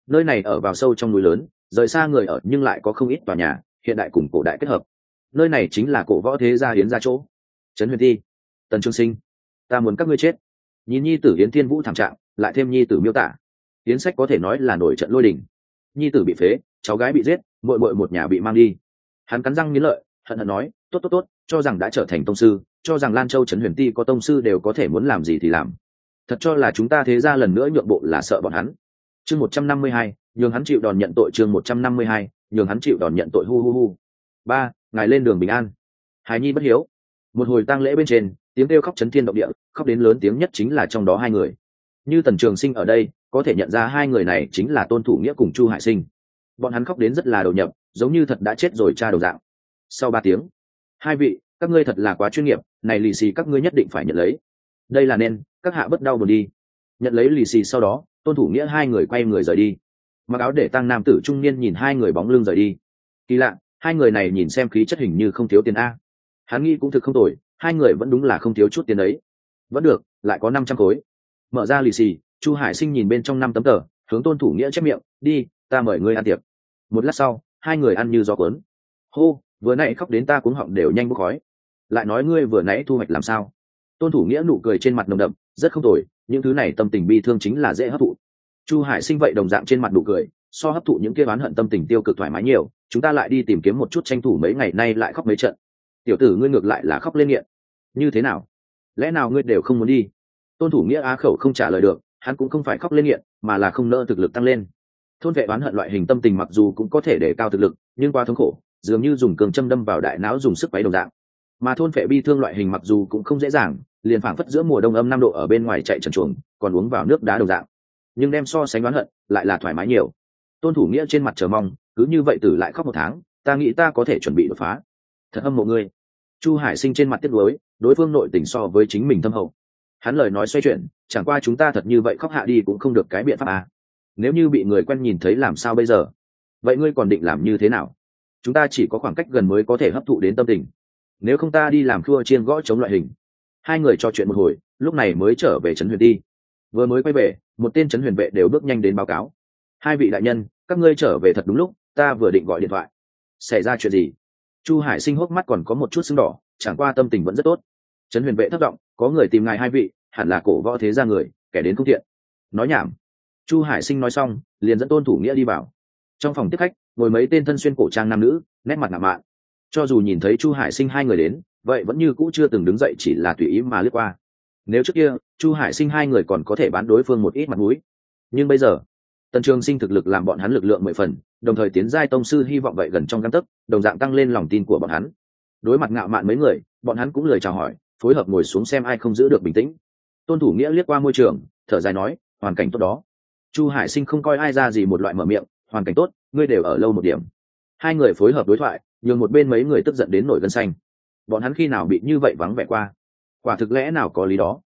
nơi này ở vào sâu trong núi lớn, rời xa người ở nhưng lại có không ít tòa nhà hiện đại cùng cổ đại kết hợp. Nơi này chính là cổ võ thế gia Yến gia chỗ. Trấn Huyền Ti, Tần Trường Sinh, ta muốn các ngươi chết. Nhìn nhi tử Yến Thiên Vũ thảm trạng, lại thêm nhi tử miêu tả, Yến Sách có thể nói là nổi trận lôi đình. Nhi tử bị phế, cháu gái bị giết, muội muội một nhà bị mang đi. Hắn cắn răng nghiến lợi, hận hận nói, tốt tốt tốt, cho rằng đã trở thành tông sư, cho rằng Lan Châu Trấn Huyền Ti có tông sư đều có thể muốn làm gì thì làm. Thật cho là chúng ta thế gia lần nữa nhượng bộ là sợ bọn hắn. Chương 152, nhường hắn chịu đòn nhận tội. Chương 152, nhường hắn chịu đòn nhận tội. Hu hu hu. Ba, ngài lên đường bình an. Hài nhi bất hiếu. Một hồi tang lễ bên trên, tiếng kêu khóc chấn thiên động địa, khóc đến lớn tiếng nhất chính là trong đó hai người. Như Tần Trường Sinh ở đây, có thể nhận ra hai người này chính là Tôn Thủ Nghĩa cùng Chu Hải Sinh. Bọn hắn khóc đến rất là đầu nhập, giống như thật đã chết rồi cha đồng dạng. Sau 3 tiếng, hai vị, các ngươi thật là quá chuyên nghiệp, này lì xì các ngươi nhất định phải nhận lấy. Đây là nên, các hạ bất đau buồn đi. Nhận lấy lì xì sau đó, Tôn Thủ Nghĩa hai người quay người rời đi. Mặc áo để tang nam tử trung niên nhìn hai người bóng lưng rời đi. Kỳ lạ, hai người này nhìn xem khí chất hình như không thiếu tiền a. Hắn nghĩ cũng thực không tồi, hai người vẫn đúng là không thiếu chút tiền đấy. Vẫn được, lại có 500 khối. Mở ra lì xì, Chu Hải Sinh nhìn bên trong 5 tấm tờ, hướng Tôn Thủ Nghĩa chép miệng, đi, ta mời ngươi ăn tiệc. Một lát sau, hai người ăn như gió cuốn. Hô, vừa nãy khóc đến ta cuống họng đều nhanh bốc khói. Lại nói ngươi vừa nãy thu hoạch làm sao? Tôn Thủ Nghĩa nụ cười trên mặt nồng đậm, rất không tồi, những thứ này tâm tình bi thương chính là dễ hấp thụ. Chu Hải Sinh vậy đồng dạng trên mặt nụ cười, so hấp thụ những kia oán hận tâm tình tiêu cực thoải mái nhiều, chúng ta lại đi tìm kiếm một chút tranh thủ mấy ngày nay lại khóc mấy trận. Tiểu tử ngươi ngược lại là khóc lên nghiện. Như thế nào? Lẽ nào ngươi đều không muốn đi? Tôn Thủ Nghĩa á khẩu không trả lời được, hắn cũng không phải khóc lên nghiện, mà là không nỡ thực lực tăng lên. Thôn vệ oán hận loại hình tâm tình mặc dù cũng có thể để cao thực lực, nhưng qua thống khổ, dường như dùng cường châm đâm vào đại não dùng sức quấy đồng dạng. Mà thôn vệ bi thương loại hình mặc dù cũng không dễ dàng, liền phảng phất giữa mùa đông âm 5 độ ở bên ngoài chạy trần truồng, còn uống vào nước đá đồng dạng. Nhưng đem so sánh oán hận, lại là thoải mái nhiều. Tôn Thủ Nghĩa trên mặt chờ mong, cứ như vậy tử lại khóc 1 tháng, ta nghĩ ta có thể chuẩn bị đột phá. Thật hâm mộ ngươi. Chu Hải Sinh trên mặt tiếc nuối, đối phương nội tình so với chính mình thâm hậu. Hắn lời nói xoay chuyển, chẳng qua chúng ta thật như vậy khóc hạ đi cũng không được cái biện pháp à. Nếu như bị người quen nhìn thấy làm sao bây giờ? Vậy ngươi còn định làm như thế nào? Chúng ta chỉ có khoảng cách gần mới có thể hấp thụ đến tâm tình. Nếu không ta đi làm khua chiên gõ chống loại hình. Hai người trò chuyện một hồi, lúc này mới trở về Trấn Huyền Ti. Vừa mới quay về, một tên Trấn Huyền vệ đều bước nhanh đến báo cáo. Hai vị đại nhân, các ngươi trở về thật đúng lúc, ta vừa định gọi điện thoại. Xảy ra chuyện gì? Chu Hải Sinh hốc mắt còn có một chút sưng đỏ, chẳng qua tâm tình vẫn rất tốt. Trấn Huyền vệ thất vọng, có người tìm ngài hai vị, hẳn là cổ võ thế gia người, kẻ đến không thiện. Nói nhảm. Chu Hải Sinh nói xong, liền dẫn Tôn Thủ Nghĩa đi vào. Trong phòng tiếp khách, ngồi mấy tên thân xuyên cổ trang nam nữ, nét mặt ngạo mạn. Cho dù nhìn thấy Chu Hải Sinh hai người đến, vậy vẫn như cũ chưa từng đứng dậy, chỉ là tùy ý mà lướt qua. Nếu trước kia Chu Hải Sinh hai người còn có thể bán đối phương một ít mặt mũi, nhưng bây giờ Tần Trường Sinh thực lực làm bọn hắn lực lượng 10 phần, đồng thời tiến giai tông sư hy vọng vậy gần trong gang tấc, đồng dạng tăng lên lòng tin của bọn hắn. Đối mặt ngạo mạn mấy người, bọn hắn cũng lời chào hỏi, phối hợp ngồi xuống xem ai không giữ được bình tĩnh. Tôn Thủ Nghĩa liếc qua môi trường, thở dài nói, hoàn cảnh tốt đó. Chu Hải Sinh không coi ai ra gì một loại mở miệng, hoàn cảnh tốt, ngươi đều ở lâu một điểm. Hai người phối hợp đối thoại, nhường một bên mấy người tức giận đến nổi gân xanh. Bọn hắn khi nào bị như vậy vắng vẻ qua? Quả thực lẽ nào có lý đó?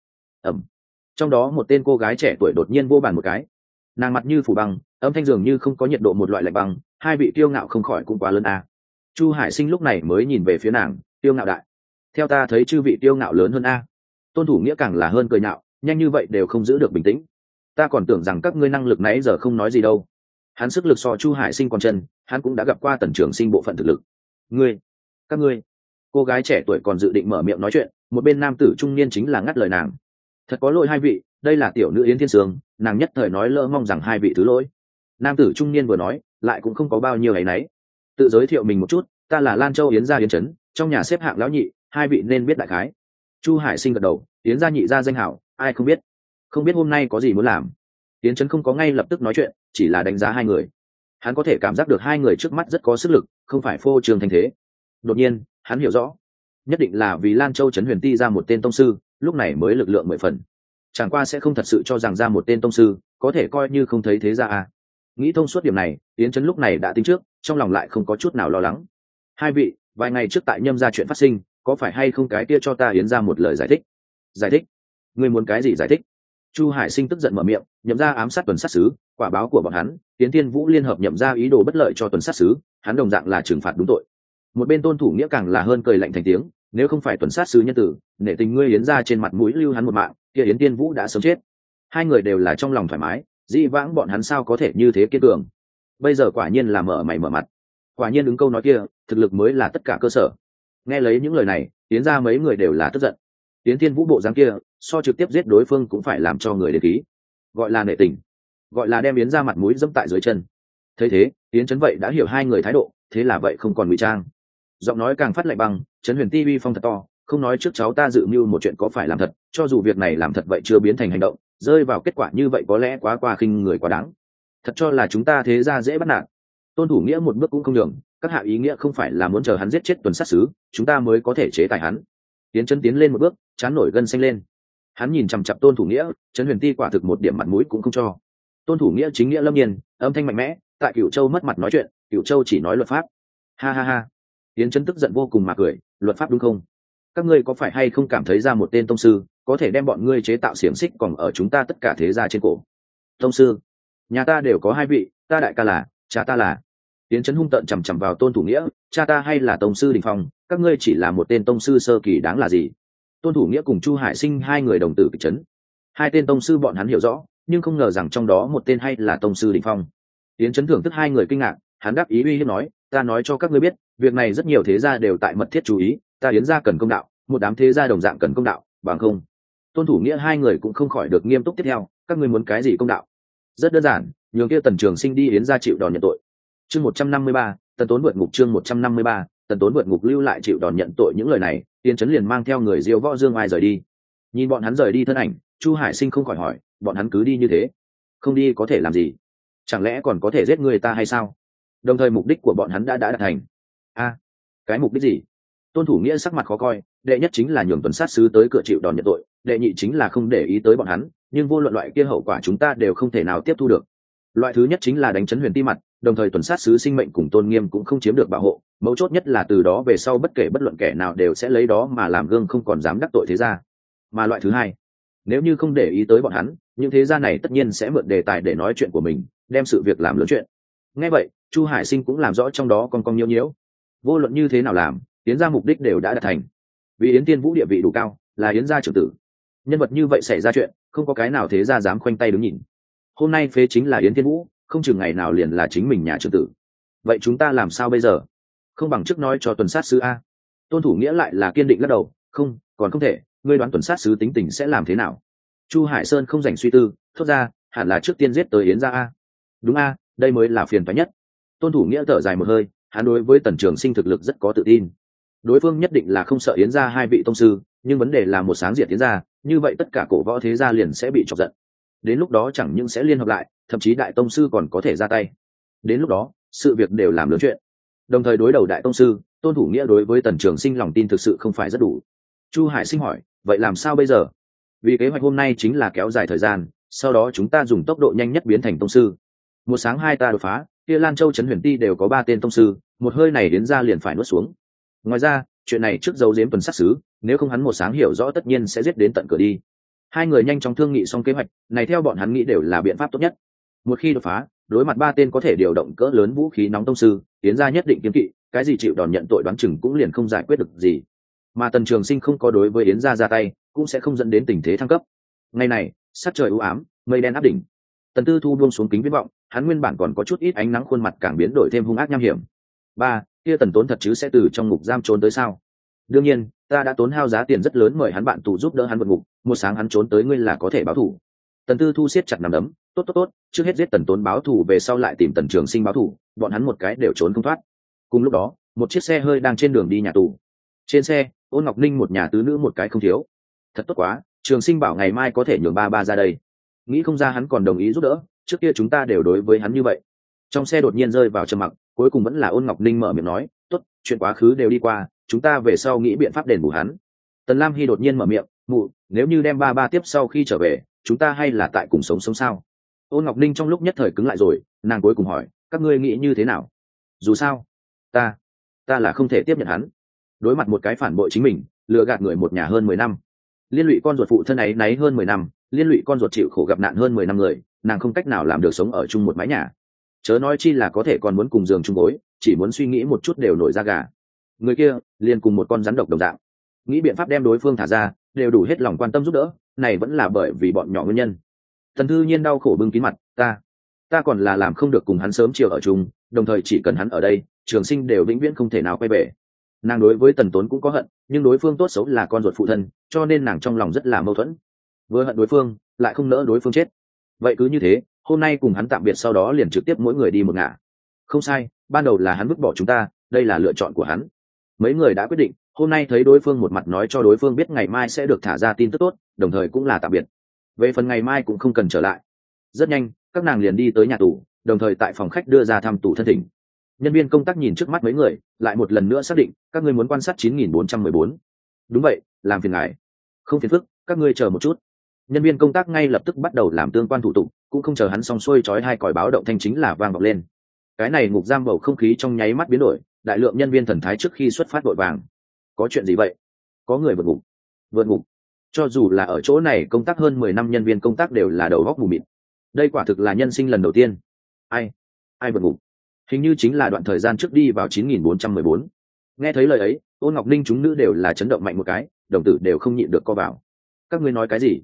Trong đó một tên cô gái trẻ tuổi đột nhiên vô bàn một cái, nàng mặt như phủ băng, âm thanh dường như không có nhiệt độ một loại lạnh băng, hai vị kiêu ngạo không khỏi cũng quá lớn a. Chu Hải Sinh lúc này mới nhìn về phía nàng, kiêu ngạo đại. Theo ta thấy chư vị kiêu ngạo lớn hơn a. Tôn Thủ Nghĩa càng là hơn cười nhạo, nhanh như vậy đều không giữ được bình tĩnh. Ta còn tưởng rằng các ngươi năng lực nãy giờ không nói gì đâu. Hắn sức lực so Chu Hải Sinh còn chân, hắn cũng đã gặp qua Tần Trường Sinh bộ phận thực lực. Các ngươi. Cô gái trẻ tuổi còn dự định mở miệng nói chuyện, một bên nam tử trung niên chính là ngắt lời nàng. Thật có lỗi hai vị, đây là tiểu nữ Yến Thiên Sương, nàng nhất thời nói lỡ mong rằng hai vị thứ lỗi. Nam tử trung niên vừa nói, lại cũng không có bao nhiêu áy náy. Tự giới thiệu mình một chút, ta là Lan Châu Yến gia Yến Trấn, trong nhà xếp hạng lão nhị, hai vị nên biết đại khái. Chu Hải Sinh gật đầu, Yến gia nhị gia danh hảo, ai không biết? Không biết hôm nay có gì muốn làm. Yến Trấn không có ngay lập tức nói chuyện, chỉ là đánh giá hai người. Hắn có thể cảm giác được hai người trước mắt rất có sức lực, không phải phô trương thanh thế. Đột nhiên, hắn hiểu rõ, nhất định là vì Lan Châu Trấn Huyền Ti ra một tên tông sư, lúc này mới lực lượng 10 phần. Chẳng qua sẽ không thật sự cho rằng ra một tên tông sư có thể coi như không thấy thế ra à. Nghĩ thông suốt điểm này, Yến Trấn lúc này đã tính trước, trong lòng lại không có chút nào lo lắng. Hai vị, vài ngày trước tại Nhâm ra chuyện phát sinh, có phải hay không cái kia cho ta Yến ra một lời giải thích? Giải thích? Ngươi muốn cái gì giải thích? Chu Hải Sinh tức giận mở miệng, Nhậm ra ám sát tuần sát sứ, quả báo của bọn hắn, Yến Thiên Vũ liên hợp Nhậm ra ý đồ bất lợi cho tuần sát sứ, hắn đồng dạng là trừng phạt đúng tội. Một bên Tôn Thủ Nghĩa càng là hơn cười lạnh thành tiếng, nếu không phải tuần sát sứ nhân tử, nể tình ngươi Yến ra trên mặt mũi lưu hắn một mạng, kia Yến Thiên Vũ đã sớm chết. Hai người đều là trong lòng thoải mái, dĩ vãng bọn hắn sao có thể như thế kiên cường, bây giờ quả nhiên là mở mày mở mặt, quả nhiên ứng câu nói kia, thực lực mới là tất cả cơ sở. Nghe lấy những lời này, tiến ra mấy người đều là tức giận. Tiến Thiên Vũ bộ dáng kia, so trực tiếp giết đối phương cũng phải làm cho người để khí, gọi là nể tình, gọi là đem Yến ra mặt mũi dẫm tại dưới chân. Thấy thế, Yến Chấn vậy đã hiểu hai người thái độ, thế là vậy không còn ngụy trang, giọng nói càng phát lạnh băng. Trấn Huyền Ti uy phong thật to, không nói trước cháu ta dự mưu một chuyện có phải làm thật, cho dù việc này làm thật vậy chưa biến thành hành động, rơi vào kết quả như vậy có lẽ quá qua khinh người quá đáng. Thật cho là chúng ta thế ra dễ bắt nạt. Tôn Thủ Nghĩa một bước cũng không đường, các hạ ý nghĩa không phải là muốn chờ hắn giết chết Tuần Sát Sứ chúng ta mới có thể chế tài hắn. Tiến Chân tiến lên một bước, chán nổi gân xanh lên. Hắn nhìn chằm chằm Tôn Thủ Nghĩa, Trấn Huyền Ti quả thực một điểm mặt mũi cũng không cho. Tôn Thủ Nghĩa chính nghĩa lâm nhiên, âm thanh mạnh mẽ, tại Cửu Châu mất mặt nói chuyện, Cửu Châu chỉ nói luật pháp. Ha ha ha. Tiến Chân tức giận vô cùng mà cười, luật pháp đúng không? Các ngươi có phải hay không cảm thấy ra một tên tông sư có thể đem bọn ngươi chế tạo xiềng xích còn ở chúng ta tất cả thế gia trên cổ? Tông sư? Nhà ta đều có hai vị, ta đại ca là, cha ta là. Tiến Chấn hung tợn chằm chằm vào Tôn Thủ Nghĩa, cha ta hay là tông sư đỉnh phong, các ngươi chỉ là một tên tông sư sơ kỳ đáng là gì? Tôn Thủ Nghĩa cùng Chu Hải Sinh hai người đồng tử kịch chấn. Hai tên tông sư bọn hắn hiểu rõ, nhưng không ngờ rằng trong đó một tên hay là tông sư đỉnh phong. Tiến Chấn thưởng thức hai người kinh ngạc, hắn đáp ý uy hiếp nói, ta nói cho các ngươi biết, việc này rất nhiều thế gia đều tại mật thiết chú ý, ta Yến gia cần công đạo, một đám thế gia đồng dạng cần công đạo, bằng không. Tôn Thủ Nghĩa hai người cũng không khỏi được nghiêm túc tiếp theo, các ngươi muốn cái gì công đạo? Rất đơn giản, nhường kia Tần Trường Sinh đi Yến gia chịu đòn nhận tội. Chương 153, Tần Tốn vượt ngục. Chương 153, Tần Tốn vượt ngục lưu lại chịu đòn nhận tội. Những lời này, Tiến Chấn liền mang theo người Diêu Võ Dương Ai rời đi. Nhìn bọn hắn rời đi thân ảnh, Chu Hải Sinh không khỏi hỏi, bọn hắn cứ đi như thế, không đi có thể làm gì? Chẳng lẽ còn có thể giết người ta hay sao? Đồng thời mục đích của bọn hắn đã đạt thành. Cái mục đích gì? Tôn Thủ Nghĩa sắc mặt khó coi, đệ nhất chính là nhường Tuần Sát Sứ tới cửa chịu đòn nhận tội, đệ nhị chính là không để ý tới bọn hắn, nhưng vô luận loại kia hậu quả chúng ta đều không thể nào tiếp thu được. Loại thứ nhất chính là đánh Trấn Huyền Ti mặt, đồng thời Tuần Sát Sứ sinh mệnh cùng tôn nghiêm cũng không chiếm được bảo hộ, mấu chốt nhất là từ đó về sau bất kể bất luận kẻ nào đều sẽ lấy đó mà làm gương, không còn dám đắc tội thế gia. Mà loại thứ hai, nếu như không để ý tới bọn hắn, những thế gia này tất nhiên sẽ mượn đề tài để nói chuyện của mình, đem sự việc làm lớn chuyện. Nghe vậy, Chu Hải Sinh cũng làm rõ trong đó con nhiễu nhiễu. Vô luận như thế nào làm, Yến gia mục đích đều đã đạt thành. Vì Yến Tiên Vũ địa vị đủ cao, là Yến gia trưởng tử, nhân vật như vậy xảy ra chuyện, không có cái nào thế gia dám khoanh tay đứng nhìn. Hôm nay phế chính là Yến Tiên Vũ, không chừng ngày nào liền là chính mình nhà trưởng tử. Vậy chúng ta làm sao bây giờ? Không bằng trước nói cho Tuần Sát Sứ a. Tôn Thủ Nghĩa lại là kiên định lắc đầu, không, còn không thể. Ngươi đoán Tuần Sát Sứ tính tình sẽ làm thế nào? Chu Hải Sơn không dành suy tư, thốt ra, hẳn là trước tiên giết tới Yến gia a. Đúng a, đây mới là phiền toái nhất. Tôn Thủ Nghĩa thở dài một hơi, hắn đối với Tần Trường Sinh thực lực rất có tự tin. Đối phương nhất định là không sợ Yến gia hai vị tông sư, nhưng vấn đề là một sáng diệt Yến gia, như vậy tất cả cổ võ thế gia liền sẽ bị chọc giận. Đến lúc đó chẳng những sẽ liên hợp lại, thậm chí đại tông sư còn có thể ra tay. Đến lúc đó, sự việc đều làm lớn chuyện. Đồng thời đối đầu đại tông sư, Tôn Thủ Nghĩa đối với Tần Trường Sinh lòng tin thực sự không phải rất đủ. Chu Hải Sinh hỏi, vậy làm sao bây giờ? Vì kế hoạch hôm nay chính là kéo dài thời gian, sau đó chúng ta dùng tốc độ nhanh nhất biến thành tông sư. Một sáng hai ta đột phá, kia Lan Châu Trấn Huyền Ti đều có 3 tên tông sư, một hơi này đến ra liền phải nuốt xuống. Ngoài ra, chuyện này trước giấu giếm Tuần Sát Sứ, nếu không hắn một sáng hiểu rõ tất nhiên sẽ giết đến tận cửa đi. Hai người nhanh chóng thương nghị xong kế hoạch này, theo bọn hắn nghĩ đều là biện pháp tốt nhất. Một khi đột phá, đối mặt 3 tên có thể điều động cỡ lớn vũ khí nóng tông sư, Tiến gia nhất định kiêng kỵ, cái gì chịu đòn nhận tội đoán chừng cũng liền không giải quyết được gì. Mà Tần Trường Sinh không có đối với Yến gia ra tay, cũng sẽ không dẫn đến tình thế thăng cấp. Ngày này, sắc trời u ám, mây đen áp đỉnh. Tần Tư Thu buông xuống kính viễn vọng, hắn nguyên bản còn có chút ít ánh nắng, khuôn mặt càng biến đổi thêm hung ác nham hiểm. Kia Tần Tốn thật chứ sẽ từ trong ngục giam trốn tới sao? Đương nhiên, ta đã tốn hao giá tiền rất lớn mời hắn bạn tù giúp đỡ hắn vượt ngục, một sáng hắn trốn tới ngươi là có thể báo thù. Tần Tư Thu siết chặt nắm đấm, tốt, trước hết giết Tần Tốn báo thù, về sau lại tìm Tần Trường Sinh báo thù, bọn hắn một cái đều trốn không thoát. Cùng lúc đó, một chiếc xe hơi đang trên đường đi nhà tù. Trên xe, Ôn Ngọc Ninh một nhà tứ nữ một cái không thiếu. Thật tốt quá, Trường Sinh bảo ngày mai có thể nhường ba ra đây. Nghĩ không ra hắn còn đồng ý giúp đỡ, trước kia chúng ta đều đối với hắn như vậy. Trong xe đột nhiên rơi vào trầm mặc, cuối cùng vẫn là Ôn Ngọc Ninh mở miệng nói, tốt, chuyện quá khứ đều đi qua, chúng ta về sau nghĩ biện pháp đền bù hắn. Tần Lam Hy đột nhiên mở miệng, mụ, nếu như đem ba tiếp sau khi trở về, chúng ta hay là tại cùng sống sao? Ôn Ngọc Ninh trong lúc nhất thời cứng lại rồi, nàng cuối cùng hỏi, các ngươi nghĩ như thế nào? Dù sao, ta là không thể tiếp nhận hắn. Đối mặt một cái phản bội chính mình, lừa gạt người một nhà hơn 10 năm, liên lụy con ruột phụ thân ấy náy hơn 10 năm, liên lụy con ruột chịu khổ gặp nạn hơn 10 năm người, nàng không cách nào làm được sống ở chung một mái nhà. Chớ nói chi là có thể còn muốn cùng giường chung gối, chỉ muốn suy nghĩ một chút đều nổi da gà. Người kia liền cùng một con rắn độc đồng dạng, nghĩ biện pháp đem đối phương thả ra, đều đủ hết lòng quan tâm giúp đỡ, này vẫn là bởi vì bọn nhỏ nguyên nhân. Tần Thư Nhiên đau khổ bưng kín mặt, ta còn là làm không được cùng hắn sớm chiều ở chung, đồng thời chỉ cần hắn ở đây, Trường Sinh đều vĩnh viễn không thể nào quay về. Nàng đối với Tần Tốn cũng có hận, nhưng đối phương tốt xấu là con ruột phụ thân, cho nên nàng trong lòng rất là mâu thuẫn. Vừa hận đối phương, lại không nỡ đối phương chết. Vậy cứ như thế, hôm nay cùng hắn tạm biệt, sau đó liền trực tiếp mỗi người đi một ngả. Không sai, ban đầu là hắn vứt bỏ chúng ta, đây là lựa chọn của hắn. Mấy người đã quyết định, hôm nay thấy đối phương một mặt nói cho đối phương biết ngày mai sẽ được thả ra tin tức tốt, đồng thời cũng là tạm biệt. Về phần ngày mai cũng không cần trở lại. Rất nhanh, các nàng liền đi tới nhà tù, đồng thời tại phòng khách đưa ra thăm tù thân thỉnh. Nhân viên công tác nhìn trước mắt mấy người, lại một lần nữa xác định, các ngươi muốn quan sát 9414. Đúng vậy, làm phiền ngài. Không phiền phức, các ngươi chờ một chút. Nhân viên công tác ngay lập tức bắt đầu làm tương quan thủ tục, cũng không chờ hắn xong xuôi chói hai còi báo động thanh chính là vang vọng lên. Cái này ngục giam bầu không khí trong nháy mắt biến đổi, đại lượng nhân viên thần thái trước khi xuất phát vội vàng. Có chuyện gì vậy? Có người vượt ngục. Vượt ngục? Cho dù là ở chỗ này công tác hơn 10 năm nhân viên công tác đều là đầu óc mù mịt. Đây quả thực là nhân sinh lần đầu tiên. Ai vượt ngục? Hình như chính là đoạn thời gian trước đi vào 9414. Nghe thấy lời ấy, Ôn Ngọc Ninh chúng nữ đều là chấn động mạnh một cái, đồng tử đều không nhịn được co vào. Các ngươi nói cái gì?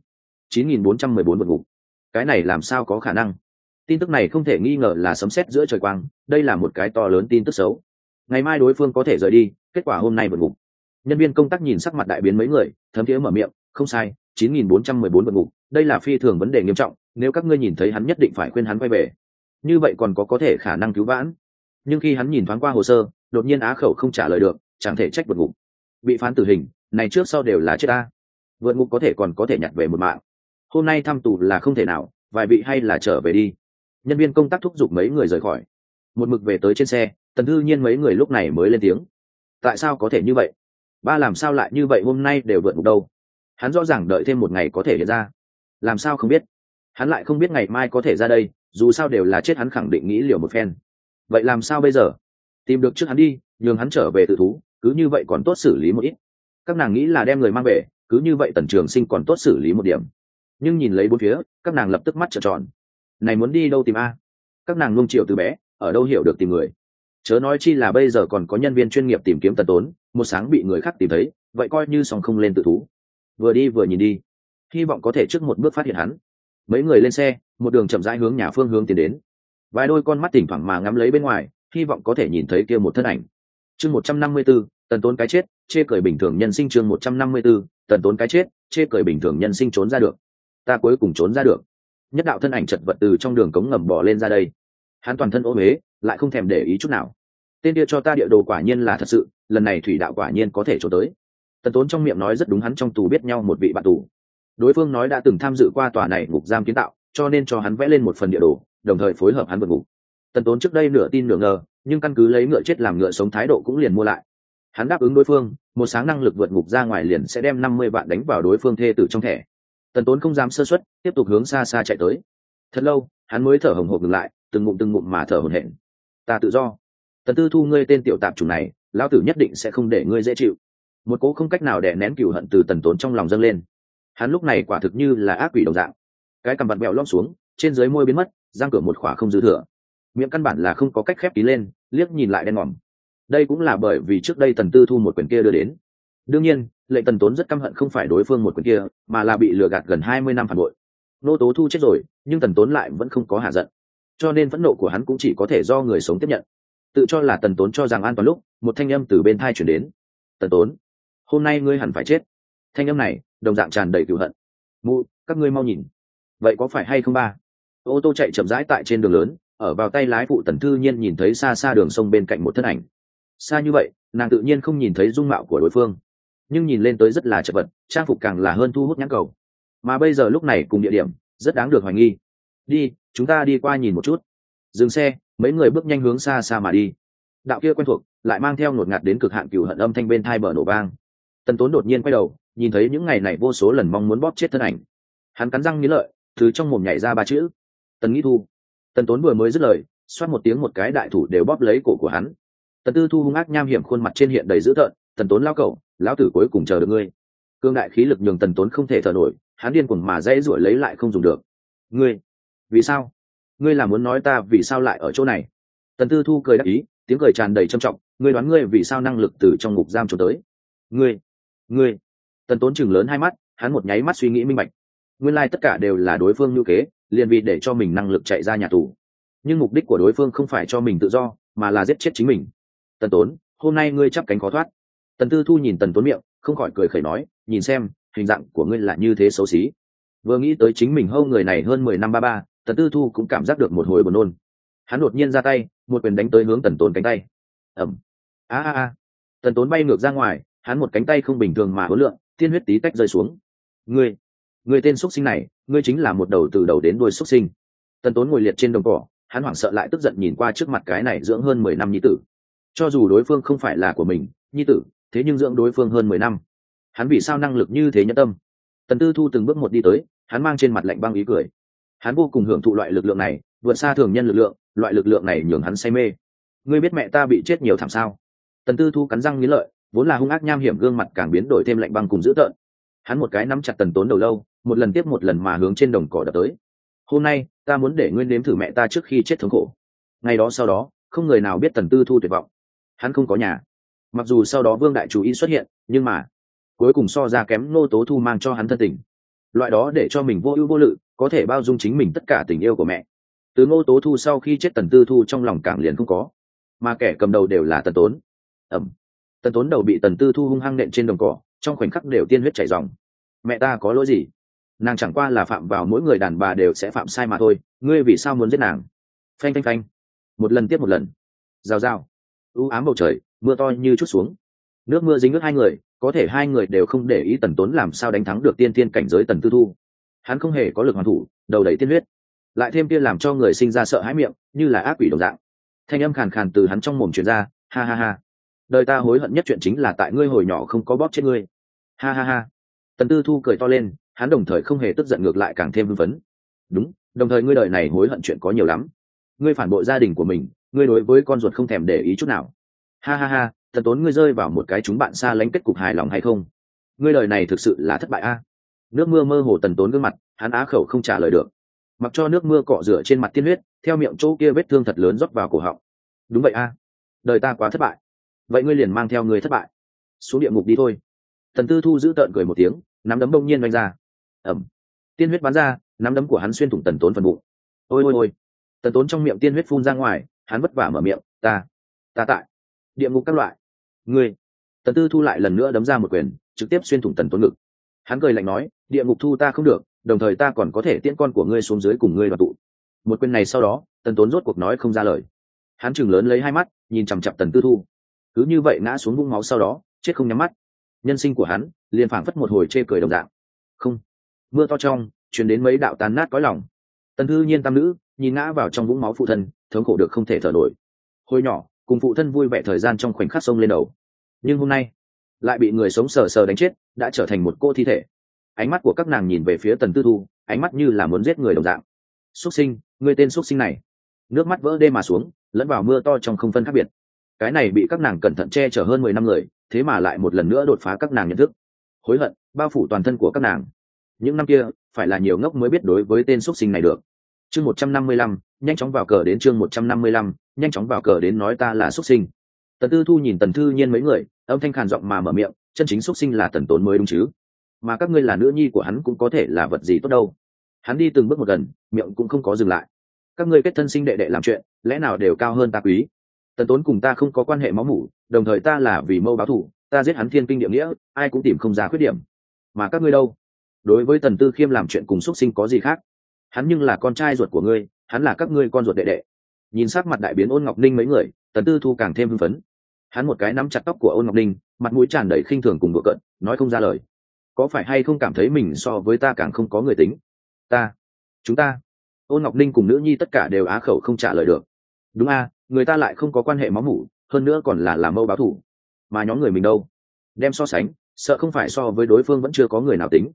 9414 vượt ngục? Cái này làm sao có khả năng? Tin tức này không thể nghi ngờ là sấm sét giữa trời quang, đây là một cái to lớn tin tức xấu. Ngày mai đối phương có thể rời đi, kết quả hôm nay vượt ngục. Nhân viên công tác nhìn sắc mặt đại biến mấy người, thấm thiế mở miệng, không sai, 9414 vượt ngục, đây là phi thường vấn đề nghiêm trọng, nếu các ngươi nhìn thấy hắn nhất định phải khuyên hắn quay về. Như vậy còn có thể khả năng cứu vãn. Nhưng khi hắn nhìn thoáng qua hồ sơ, đột nhiên á khẩu không trả lời được, chẳng thể trách vượt ngục. Bị phán tử hình, này trước sau đều là chết ta. Vượt ngục có thể còn có thể nhặt về một mạng. Hôm nay thăm tù là không thể nào, vài vị hay là trở về đi. Nhân viên công tác thúc giục mấy người rời khỏi. Một mực về tới trên xe, Tần Thư Nhiên mấy người lúc này mới lên tiếng. Tại sao có thể như vậy? Ba làm sao lại như vậy, hôm nay đều vượt ngục đâu? Hắn rõ ràng đợi thêm một ngày có thể hiện ra. Làm sao không biết? Hắn lại không biết ngày mai có thể ra đây, dù sao đều là chết, hắn khẳng định nghĩ liều một phen. Vậy làm sao bây giờ? Tìm được trước hắn đi, nhường hắn trở về tự thú, cứ như vậy còn tốt xử lý một ít. Các nàng nghĩ là đem người mang về, cứ như vậy Tần Trường Sinh còn tốt xử lý một điểm. Nhưng nhìn lấy bốn phía, các nàng lập tức mắt trợn tròn. Này muốn đi đâu tìm a? Các nàng nuông chiều từ bé, ở đâu hiểu được tìm người. Chớ nói chi là bây giờ còn có nhân viên chuyên nghiệp tìm kiếm Tần Tốn, một sáng bị người khác tìm thấy, vậy coi như xong không lên tự thú. Vừa đi vừa nhìn đi, hy vọng có thể trước một bước phát hiện hắn. Mấy người lên xe, một đường chậm rãi hướng nhà phương hướng tiến đến. Vài đôi con mắt thỉnh thoảng mà ngắm lấy bên ngoài, hy vọng có thể nhìn thấy kia một thân ảnh. Chương 154, Tần Tốn cái chết, chê cười bình thường nhân sinh. Chương 154, Tần Tốn cái chết, chê cười bình thường nhân sinh. Trốn ra được. Ta cuối cùng trốn ra được. Nhất đạo thân ảnh chật vật từ trong đường cống ngầm bò lên ra đây. Hắn toàn thân ốm ế, lại không thèm để ý chút nào. Tên kia cho ta địa đồ quả nhiên là thật sự, lần này thủy đạo quả nhiên có thể trốn tới. Tần Tốn trong miệng nói rất đúng, hắn trong tù biết nhau một vị bạn tù. Đối phương nói đã từng tham dự qua tòa này ngục giam kiến tạo, cho nên cho hắn vẽ lên một phần địa đồ, đồng thời phối hợp hắn vượt ngục. Tần Tốn trước đây nửa tin nửa ngờ, nhưng căn cứ lấy ngựa chết làm ngựa sống thái độ cũng liền mua lại. Hắn đáp ứng đối phương, một sáng năng lực vượt ngục ra ngoài liền sẽ đem 50 vạn đánh vào đối phương thê tử trong thẻ. Tần Tốn không dám sơ suất, tiếp tục hướng xa xa chạy tới. Thật lâu, hắn mới thở hổn hển ngừng lại, từng ngụm mà thở hổn hển. Ta tự do. Tần Tư Thu, ngươi tên tiểu tạp chủng này, lão tử nhất định sẽ không để ngươi dễ chịu. Một cố không cách nào đè nén cừu hận từ Tần Tốn trong lòng dâng lên. Hắn lúc này quả thực như là ác quỷ đồng dạng. Cái cằm vặn bẹo lõm xuống, trên dưới môi biến mất, răng cửa một khỏa không dư thừa. Miệng căn bản là không có cách khép kín lên, liếc nhìn lại đen ngòm. Đây cũng là bởi vì trước đây Tần Tư Thu một quyền kia đưa đến. Đương nhiên, lệnh Tần Tốn rất căm hận không phải đối phương một quyền kia, mà là bị lừa gạt gần 20 năm phản bội. Nô Tố Thu chết rồi, nhưng Tần Tốn lại vẫn không có hạ giận. Cho nên phẫn nộ của hắn cũng chỉ có thể do người sống tiếp nhận. Tự cho là Tần Tốn cho rằng an toàn lúc, một thanh âm từ bên tai truyền đến. Tần Tốn, hôm nay ngươi hẳn phải chết. Thanh âm này đồng dạng tràn đầy cừu hận. Mụ, các ngươi mau nhìn. Vậy có phải hay không ba? Ô tô chạy chậm rãi tại trên đường lớn, ở vào tay lái phụ Tần Thư Nhiên nhìn thấy xa xa đường sông bên cạnh một thân ảnh. Xa như vậy, nàng tự nhiên không nhìn thấy dung mạo của đối phương, nhưng nhìn lên tới rất là chật vật, trang phục càng là hơn thu hút nhãn cầu. Mà bây giờ lúc này cùng địa điểm rất đáng được hoài nghi. Đi, chúng ta đi qua nhìn một chút. Dừng xe, mấy người bước nhanh hướng xa xa mà đi. Đạo kia quen thuộc, lại mang theo ngột ngạt đến cực hạn cừu hận âm thanh bên tai bờ nổ vang. Tần Tốn đột nhiên quay đầu, nhìn thấy những ngày này vô số lần mong muốn bóp chết thân ảnh. Hắn cắn răng nghiến lợi, từ trong mồm nhảy ra ba chữ: Tần Nghĩ Thu. Tần Tốn vừa mới dứt lời, xoát một tiếng, một cái đại thủ đều bóp lấy cổ của hắn. Tần Tư Thu hung ác nham hiểm, khuôn mặt trên hiện đầy dữ tợn. Tần Tốn lao cẩu, lão tử cuối cùng chờ được ngươi. Cương đại khí lực nhường Tần Tốn không thể thở nổi, hắn điên cuồng mà dãy giụa lấy lại không dùng được. Ngươi, vì sao? Ngươi là muốn nói ta vì sao lại ở chỗ này? Tần Tư Thu cười đắc ý, tiếng cười tràn đầy trầm trọng. Ngươi đoán ngươi vì sao năng lực từ trong ngục giam trốn tới? Ngươi. Tần Tốn chừng lớn hai mắt, hắn một nháy mắt suy nghĩ minh bạch. Nguyên lai tất cả đều là đối phương nhu kế, liền vì để cho mình năng lực chạy ra nhà tù. Nhưng mục đích của đối phương không phải cho mình tự do, mà là giết chết chính mình. Tần Tốn, hôm nay ngươi chắp cánh khó thoát. Tần Tư Thu nhìn Tần Tốn miệng, không khỏi cười khẩy nói, nhìn xem hình dạng của ngươi là như thế xấu xí. Vừa nghĩ tới chính mình hâu người này hơn 10 năm ba, Tần Tư Thu cũng cảm giác được một hồi buồn nôn. Hắn đột nhiên ra tay, một quyền đánh tới hướng Tần Tốn cánh tay. Ầm. A. Tần Tốn bay ngược ra ngoài, hắn một cánh tay không bình thường mà hối lượng, tiên huyết tí tách rơi xuống. Ngươi tên xuất sinh này, ngươi chính là một đầu từ đầu đến đuôi xuất sinh. Tần Tốn ngồi liệt trên đồng cỏ, hắn hoảng sợ lại tức giận nhìn qua trước mặt cái này dưỡng hơn 10 năm nhi tử. Cho dù đối phương không phải là của mình, nhi tử, thế nhưng dưỡng đối phương hơn 10 năm. Hắn vì sao năng lực như thế nhẫn tâm? Tần Tư Thu từng bước một đi tới, hắn mang trên mặt lạnh băng ý cười. Hắn vô cùng hưởng thụ loại lực lượng này, vượt xa thường nhân lực lượng, loại lực lượng này nhường hắn say mê. Ngươi biết mẹ ta bị chết nhiều thảm sao? Tần Tư Thu cắn răng nghiến lợi, vốn là hung ác nham hiểm gương mặt càng biến đổi thêm lạnh băng cùng dữ tợn. Hắn một cái nắm chặt Tần Tốn đầu lâu, một lần tiếp một lần mà hướng trên đồng cỏ đập tới. Hôm nay ta muốn để ngươi nếm thử mẹ ta trước khi chết thống khổ. Ngày đó sau đó, không người nào biết Tần Tư Thu tuyệt vọng. Hắn không có nhà, mặc dù sau đó Vương đại chủ y xuất hiện, nhưng mà cuối cùng so ra kém Ngô Tố Thu mang cho hắn thân tình. Loại đó để cho mình vô ưu vô lự, có thể bao dung chính mình tất cả tình yêu của mẹ. Từ Ngô Tố Thu sau khi chết Tần Tư Thu trong lòng càng liền không có, mà kẻ cầm đầu đều là Tần Tốn. Tần Tốn đầu bị Tần Tư Thu hung hăng nện trên đồng cỏ, trong khoảnh khắc đều tiên huyết chảy ròng. Mẹ ta có lỗi gì? Nàng chẳng qua là phạm vào mỗi người đàn bà đều sẽ phạm sai mà thôi, ngươi vì sao muốn giết nàng? Phanh phanh phanh, một lần tiếp một lần. Rào rào, u ám bầu trời, mưa to như chút xuống. Nước mưa dính ướt hai người, có thể hai người đều không để ý Tần Tốn làm sao đánh thắng được tiên tiên cảnh giới Tần Tư Thu. Hắn không hề có lực hoàn thủ, đầu đầy tiên huyết, lại thêm kia làm cho người sinh ra sợ hãi miệng, như là ác quỷ đồng dạng. Thanh âm khàn khàn từ hắn trong mồm truyền ra, ha ha ha. Đời ta hối hận nhất chuyện chính là tại ngươi hồi nhỏ không có bóp chết ngươi. Ha ha ha. Tần Tư Thu cười to lên, hắn đồng thời không hề tức giận, ngược lại càng thêm hưng phấn. Đúng, đồng thời ngươi đời này hối hận chuyện có nhiều lắm. Ngươi phản bội gia đình của mình, ngươi đối với con ruột không thèm để ý chút nào. Ha ha ha, Tần Tốn, ngươi rơi vào một cái chúng bạn xa lánh kết cục hài lòng hay không? Ngươi đời này thực sự là thất bại a. Nước mưa mơ hồ Tần Tốn gương mặt, hắn á khẩu không trả lời được. Mặc cho nước mưa cọ rửa trên mặt tiên huyết, theo miệng chỗ kia vết thương thật lớn rót vào cổ họng. Đúng vậy a, đời ta quá thất bại. Vậy ngươi liền mang theo người thất bại xuống địa ngục đi thôi. Tần Tư Thu giữ tợn cười một tiếng, nắm đấm bỗng nhiên vung ra. Tiên huyết bắn ra, nắm đấm của hắn xuyên thủng Tần Tốn phần bụng. Ôi. Tần Tốn trong miệng tiên huyết phun ra ngoài, hắn vất vả mở miệng, ta tại địa ngục các loại. Ngươi. Tần Tư Thu lại lần nữa đấm ra một quyền, trực tiếp xuyên thủng Tần Tốn ngực. Hắn cười lạnh nói, địa ngục thu ta không được, đồng thời ta còn có thể tiễn con của ngươi xuống dưới cùng ngươi đoàn tụ. Một quyền này sau đó, Tần Tốn rốt cuộc nói không ra lời. Hắn trừng lớn lấy hai mắt, nhìn chằm chằm Tần Tư Thu. Cứ như vậy ngã xuống vũng máu, sau đó chết không nhắm mắt. Nhân sinh của hắn liền phảng phất một hồi chê cười đồng dạng. Không. Mưa to trong truyền đến mấy đạo tàn nát cõi lòng. Tần Thư Nhiên tam nữ nhìn ngã vào trong vũng máu phụ thân, thống khổ được không thể thở nổi. Hồi nhỏ cùng phụ thân vui vẻ thời gian trong khoảnh khắc sông lên đầu, nhưng hôm nay lại bị người sống sờ sờ đánh chết, đã trở thành một cô thi thể. Ánh mắt của các nàng nhìn về phía Tần Tư Thu, ánh mắt như là muốn giết người đồng dạng. Xuất sinh, ngươi tên xuất sinh này. Nước mắt vỡ đê mà xuống, lẫn vào mưa to trong không phân khác biệt. Cái này bị các nàng cẩn thận che chở hơn 10 năm người, thế mà lại một lần nữa đột phá các nàng nhận thức. Hối hận bao phủ toàn thân của các nàng. Những năm kia phải là nhiều ngốc mới biết đối với tên xuất sinh này được. Chương 155, nhanh chóng vào cờ đến. Chương 155, nhanh chóng vào cờ đến, nói ta là xuất sinh. Tần Tư Thu nhìn Tần Thư Nhiên mấy người, âm thanh khàn giọng mà mở miệng, chân chính xuất sinh là Tần Tốn mới đúng chứ? Mà các ngươi là nữ nhi của hắn cũng có thể là vật gì tốt đâu. Hắn đi từng bước một gần, miệng cũng không có dừng lại. Các ngươi kết thân sinh đệ đệ làm chuyện, lẽ nào đều cao hơn ta quý? Tần Tốn cùng ta không có quan hệ máu mủ, đồng thời ta là vì mâu báo thù, ta giết hắn thiên kinh địa nghĩa, ai cũng tìm không ra khuyết điểm. Mà các ngươi đâu? Đối với Tần Tư Khiêm làm chuyện cùng xuất sinh có gì khác? Hắn nhưng là con trai ruột của ngươi, hắn là các ngươi con ruột đệ đệ. Nhìn sắc mặt đại biến Ôn Ngọc Ninh mấy người, Tần Tư Thu càng thêm hưng phấn. Hắn một cái nắm chặt tóc của Ôn Ngọc Ninh, mặt mũi tràn đầy khinh thường cùng đùa cợt, nói không ra lời. Có phải hay không cảm thấy mình so với ta càng không có người tính? Chúng ta. Ôn Ngọc Ninh cùng nữ nhi tất cả đều á khẩu không trả lời được. Đúng a, người ta lại không có quan hệ máu mủ, hơn nữa còn là làm mâu báo thù. Mà nhóm người mình đâu? Đem so sánh, sợ không phải so với đối phương vẫn chưa có người nào tính.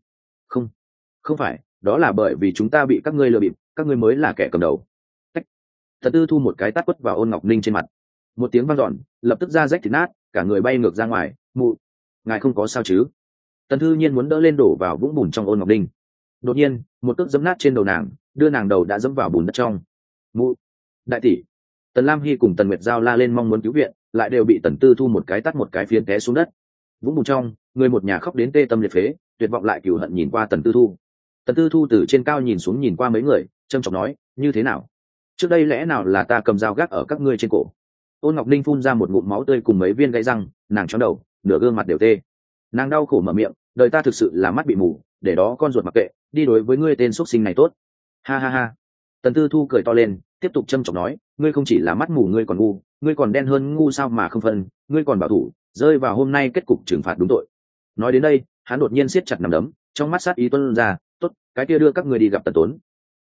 Không phải, đó là bởi vì chúng ta bị các ngươi lừa bịp, các ngươi mới là kẻ cầm đầu. Tần Tư Thu một cái tát quất vào Ôn Ngọc Ninh trên mặt. Một tiếng vang dọn, lập tức da rách thịt nát, cả người bay ngược ra ngoài. Mụ, ngài không có sao chứ? Tần Thư Nhiên muốn đỡ lên đổ vào vũng bùn trong Ôn Ngọc Ninh. Đột nhiên, một cước giẫm nát trên đầu nàng, đưa nàng đầu đã dẫm vào bùn đất trong. Mụ, đại tỷ. Tần Lam Hy cùng Tần Nguyệt Giao la lên mong muốn cứu viện, lại đều bị Tần Tư Thu một cái tát một cái phiến té xuống đất. Vũng bùn trong, người một nhà khóc đến tê tâm liệt phế, tuyệt vọng lại cừu hận nhìn qua Tần Tư Thu. Tần Tư Thu từ trên cao nhìn xuống nhìn qua mấy người, trâm trọng nói, như thế nào? Trước đây lẽ nào là ta cầm dao gác ở các ngươi trên cổ? Ôn Ngọc Ninh phun ra một ngụm máu tươi cùng mấy viên gãy răng, nàng chóng đầu, nửa gương mặt đều tê. Nàng đau khổ mở miệng, đời ta thực sự là mắt bị mù, để đó con ruột mặc kệ, đi đối với ngươi tên xuất sinh này tốt. Ha ha ha. Tần Tư Thu cười to lên, tiếp tục châm chọc nói, ngươi không chỉ là mắt mù, ngươi còn ngu, ngươi còn đen hơn ngu sao mà không phân, ngươi còn bảo thủ, rơi vào hôm nay kết cục trừng phạt đúng tội. Nói đến đây, hắn đột nhiên siết chặt nắm đấm, trong mắt sát ý tuôn ra, tốt, cái kia đưa các ngươi đi gặp Tần Tốn.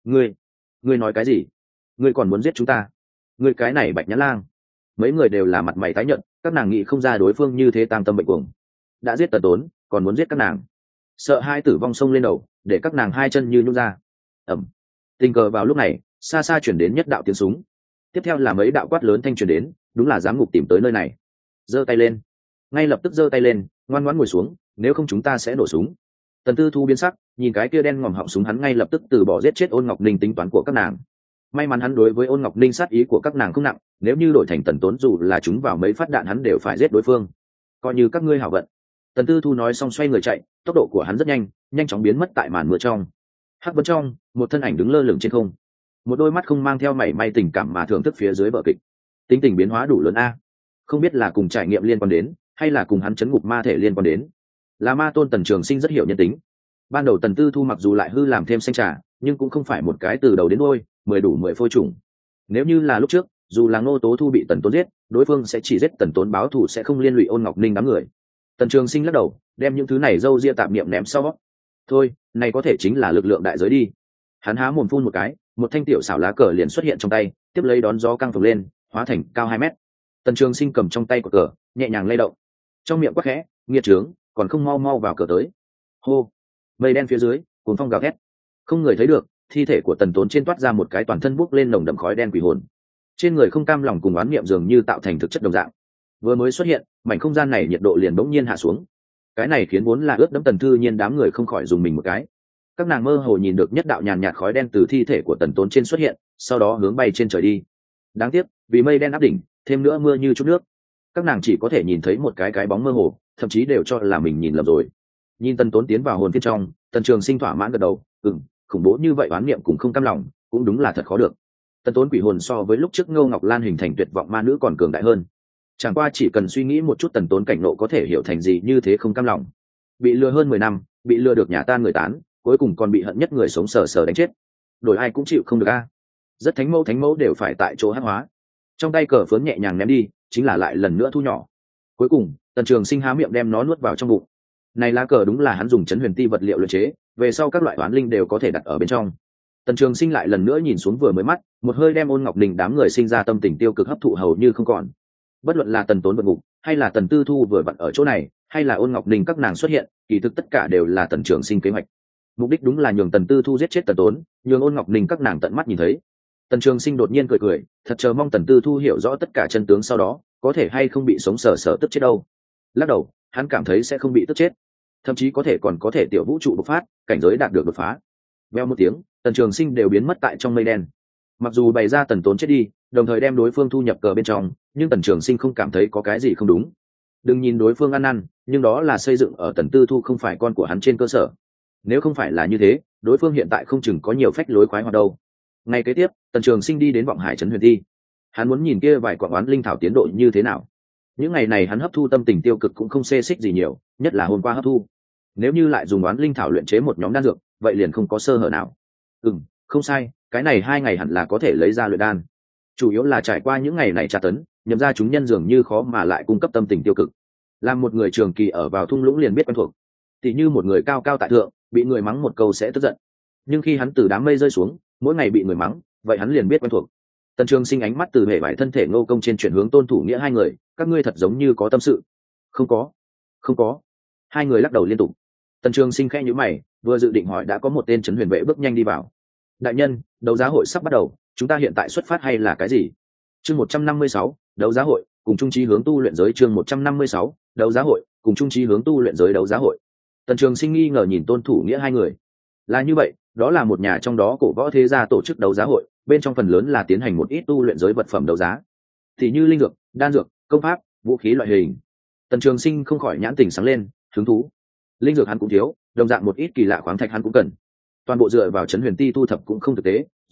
Ngươi nói cái gì? Ngươi còn muốn giết chúng ta? Ngươi cái này Bạch Nhã Lang. Mấy người đều là mặt mày tái nhợt, các nàng nghĩ không ra đối phương như thế tam tâm bệnh cuồng. Đã giết Tần Tốn, còn muốn giết các nàng. Sợ hai tử vong sông lên đầu, để các nàng hai chân như nhũn ra. Ầm. Tình cờ vào lúc này, xa xa chuyển đến nhất đạo tiếng súng. Tiếp theo là mấy đạo quát lớn thanh truyền đến, đúng là giám ngục tìm tới nơi này. Giơ tay lên. Ngay lập tức giơ tay lên, ngoan ngoãn ngồi xuống, nếu không chúng ta sẽ nổ súng. Tần Tư Thu biến sắc, nhìn cái kia đen ngòm họng súng, hắn ngay lập tức từ bỏ giết chết Ôn Ngọc Ninh tính toán của các nàng. May mắn hắn đối với Ôn Ngọc Ninh sát ý của các nàng không nặng, nếu như đổi thành Tần Tốn dù là chúng vào mấy phát đạn hắn đều phải giết đối phương. Coi như các ngươi hảo vận. Tần Tư Thu nói xong xoay người chạy, tốc độ của hắn rất nhanh, nhanh chóng biến mất tại màn mưa trong. Hắc Vân trong, một thân ảnh đứng lơ lửng trên không, một đôi mắt không mang theo mảy may tình cảm mà thưởng thức phía dưới vở kịch. Tính tình biến hóa đủ lớn a, không biết là cùng trải nghiệm liên quan đến, hay là cùng hắn chấn ngục ma thể liên quan đến. Là ma tôn Tần Trường Sinh rất hiểu nhân tính. Ban đầu Tần Tư Thu mặc dù lại hư làm thêm xanh trà, nhưng cũng không phải một cái từ đầu đến đuôi 10 đủ 10 phôi trùng. Nếu như là lúc trước, dù là Ngô Tố Thu bị Tần Tốn giết, đối phương sẽ chỉ giết Tần Tốn báo thù, sẽ không liên lụy Ôn Ngọc Ninh đám người. Tần Trường Sinh lắc đầu, đem những thứ này dâu ria tạp niệm ném sau. Thôi, này có thể chính là lực lượng đại giới đi. Hắn há mồm phun một cái, một thanh tiểu xảo lá cờ liền xuất hiện trong tay, tiếp lấy đón gió căng phồng lên, hóa thành cao 2 mét. Tần Trường Sinh cầm trong tay của cờ, nhẹ nhàng lay động, trong miệng quát khẽ, nghiệt trướng, còn không mau mau vào cờ tới. Hô. Mây đen phía dưới, cuồng phong gào thét, không người thấy được, thi thể của Tần Tốn trên toát ra một cái toàn thân bốc lên nồng đậm khói đen quỷ hồn. Trên người không cam lòng cùng oán niệm dường như tạo thành thực chất đồng dạng. Vừa mới xuất hiện, mảnh không gian này nhiệt độ liền bỗng nhiên hạ xuống. Cái này khiến vốn là ướt đẫm Tần Thư Nhiên đám người không khỏi dùng mình một cái. Các nàng mơ hồ nhìn được nhất đạo nhàn nhạt khói đen từ thi thể của Tần Tốn trên xuất hiện, sau đó hướng bay trên trời đi. Đáng tiếc, vì mây đen áp đỉnh, thêm nữa mưa như chút nước, các nàng chỉ có thể nhìn thấy một cái bóng mơ hồ, thậm chí đều cho là mình nhìn lầm rồi. Nhìn Tần Tốn tiến vào hồn phiên trong, Tần Trường Sinh thỏa mãn gật đầu, khủng bố như vậy oán niệm cũng không cam lòng, cũng đúng là thật khó được. Tần Tốn quỷ hồn so với lúc trước Ngô Ngọc Lan hình thành tuyệt vọng ma nữ còn cường đại hơn. Chẳng qua chỉ cần suy nghĩ một chút Tần Tốn cảnh nộ có thể hiểu thành gì như thế không cam lòng. Bị lừa hơn 10 năm, bị lừa được nhà tan người tán, cuối cùng còn bị hận nhất người sống sờ sờ đánh chết. Đổi ai cũng chịu không được a. Rất thánh mẫu đều phải tại chỗ hắc hóa. Trong tay cờ phớn nhẹ nhàng ném đi, chính là lại lần nữa thu nhỏ. Cuối cùng, Tần Trường Sinh há miệng đem nó nuốt vào trong bụng. Này lá cờ đúng là hắn dùng chấn huyền ti vật liệu luyện chế, về sau các loại oán linh đều có thể đặt ở bên trong. Tần Trường Sinh lại lần nữa nhìn xuống vừa mới mắt, một hơi đem Ôn Ngọc Ninh đám người sinh ra tâm tình tiêu cực hấp thụ hầu như không còn. Bất luận là Tần Tốn vượt ngục, hay là Tần Tư Thu vừa vặn ở chỗ này, hay là Ôn Ngọc Ninh các nàng xuất hiện, kỳ thực tất cả đều là Tần Trường Sinh kế hoạch. Mục đích đúng là nhường Tần Tư Thu giết chết Tần Tốn, nhường Ôn Ngọc Ninh các nàng tận mắt nhìn thấy. Tần Trường Sinh đột nhiên cười, thật chờ mong Tần Tư Thu hiểu rõ tất cả chân tướng sau đó, có thể hay không bị sống sờ sờ tức chết đâu. Lắc đầu, hắn cảm thấy sẽ không bị tức chết, thậm chí còn có thể tiểu vũ trụ bộc phát, cảnh giới đạt được đột phá. Veo một tiếng, Tần Trường Sinh đều biến mất tại trong mây đen. Mặc dù bày ra Tần Tốn chết đi, đồng thời đem đối phương thu nhập cờ bên trong, nhưng Tần Trường Sinh không cảm thấy có cái gì không đúng. Đừng nhìn đối phương ăn năn, nhưng đó là xây dựng ở Tần Tư Thu không phải con của hắn trên cơ sở. Nếu không phải là như thế, đối phương hiện tại không chừng có nhiều phách lối khoái hoạt đâu. Ngày kế tiếp, Tần Trường Sinh đi đến Vọng Hải trấn huyền thi. Hắn muốn nhìn kia vài quả oán linh thảo tiến độ như thế nào. Những ngày này hắn hấp thu tâm tình tiêu cực cũng không xê xích gì nhiều, nhất là hôm qua hấp thu. Nếu như lại dùng oán linh thảo luyện chế một nhóm đan dược, vậy liền không có sơ hở nào. Không sai, cái này 2 ngày hẳn là có thể lấy ra luyện đan. Chủ yếu là trải qua những ngày này tra tấn, nhậm ra chúng nhân dường như khó mà lại cung cấp tâm tình tiêu cực. Làm một người trường kỳ ở vào thung lũng liền biết quen thuộc. Thì như một người cao cao tại thượng, bị người mắng một câu sẽ tức giận. Nhưng khi hắn từ đám mây rơi xuống, mỗi ngày bị người mắng, vậy hắn liền biết quen thuộc. Tần Trường Sinh ánh mắt từ hệ vải thân thể Ngô Công trên chuyển hướng Tôn Thủ Nghĩa hai người, các ngươi thật giống như có tâm sự. Không có. Hai người lắc đầu liên tục. Tần Trường Sinh khẽ nhíu mày, vừa dự định hỏi đã có một tên trấn huyền vệ bước nhanh đi vào. Đại nhân, đấu giá hội sắp bắt đầu, chúng ta hiện tại xuất phát hay là cái gì? Chương 156, đấu giá hội, cùng chung chí hướng tu luyện giới. Chương 156, đấu giá hội, cùng chung chí hướng tu luyện giới. Đấu giá hội. Tần Trường Sinh nghi ngờ nhìn Tôn Thủ Nghĩa hai người. Là như vậy, đó là một nhà trong đó cổ võ thế gia tổ chức đấu giá hội, bên trong phần lớn là tiến hành một ít tu luyện giới vật phẩm đấu giá, thì như linh dược, đan dược, công pháp, vũ khí loại hình. Tần Trường Sinh không khỏi nhãn tình sáng lên, hứng thú. Linh dược hắn cũng thiếu, đồng dạng một ít kỳ lạ khoáng thạch hắn cũng cần. Toàn bộ dựa vào trấn huyền ti thu thập cũng không thực tế,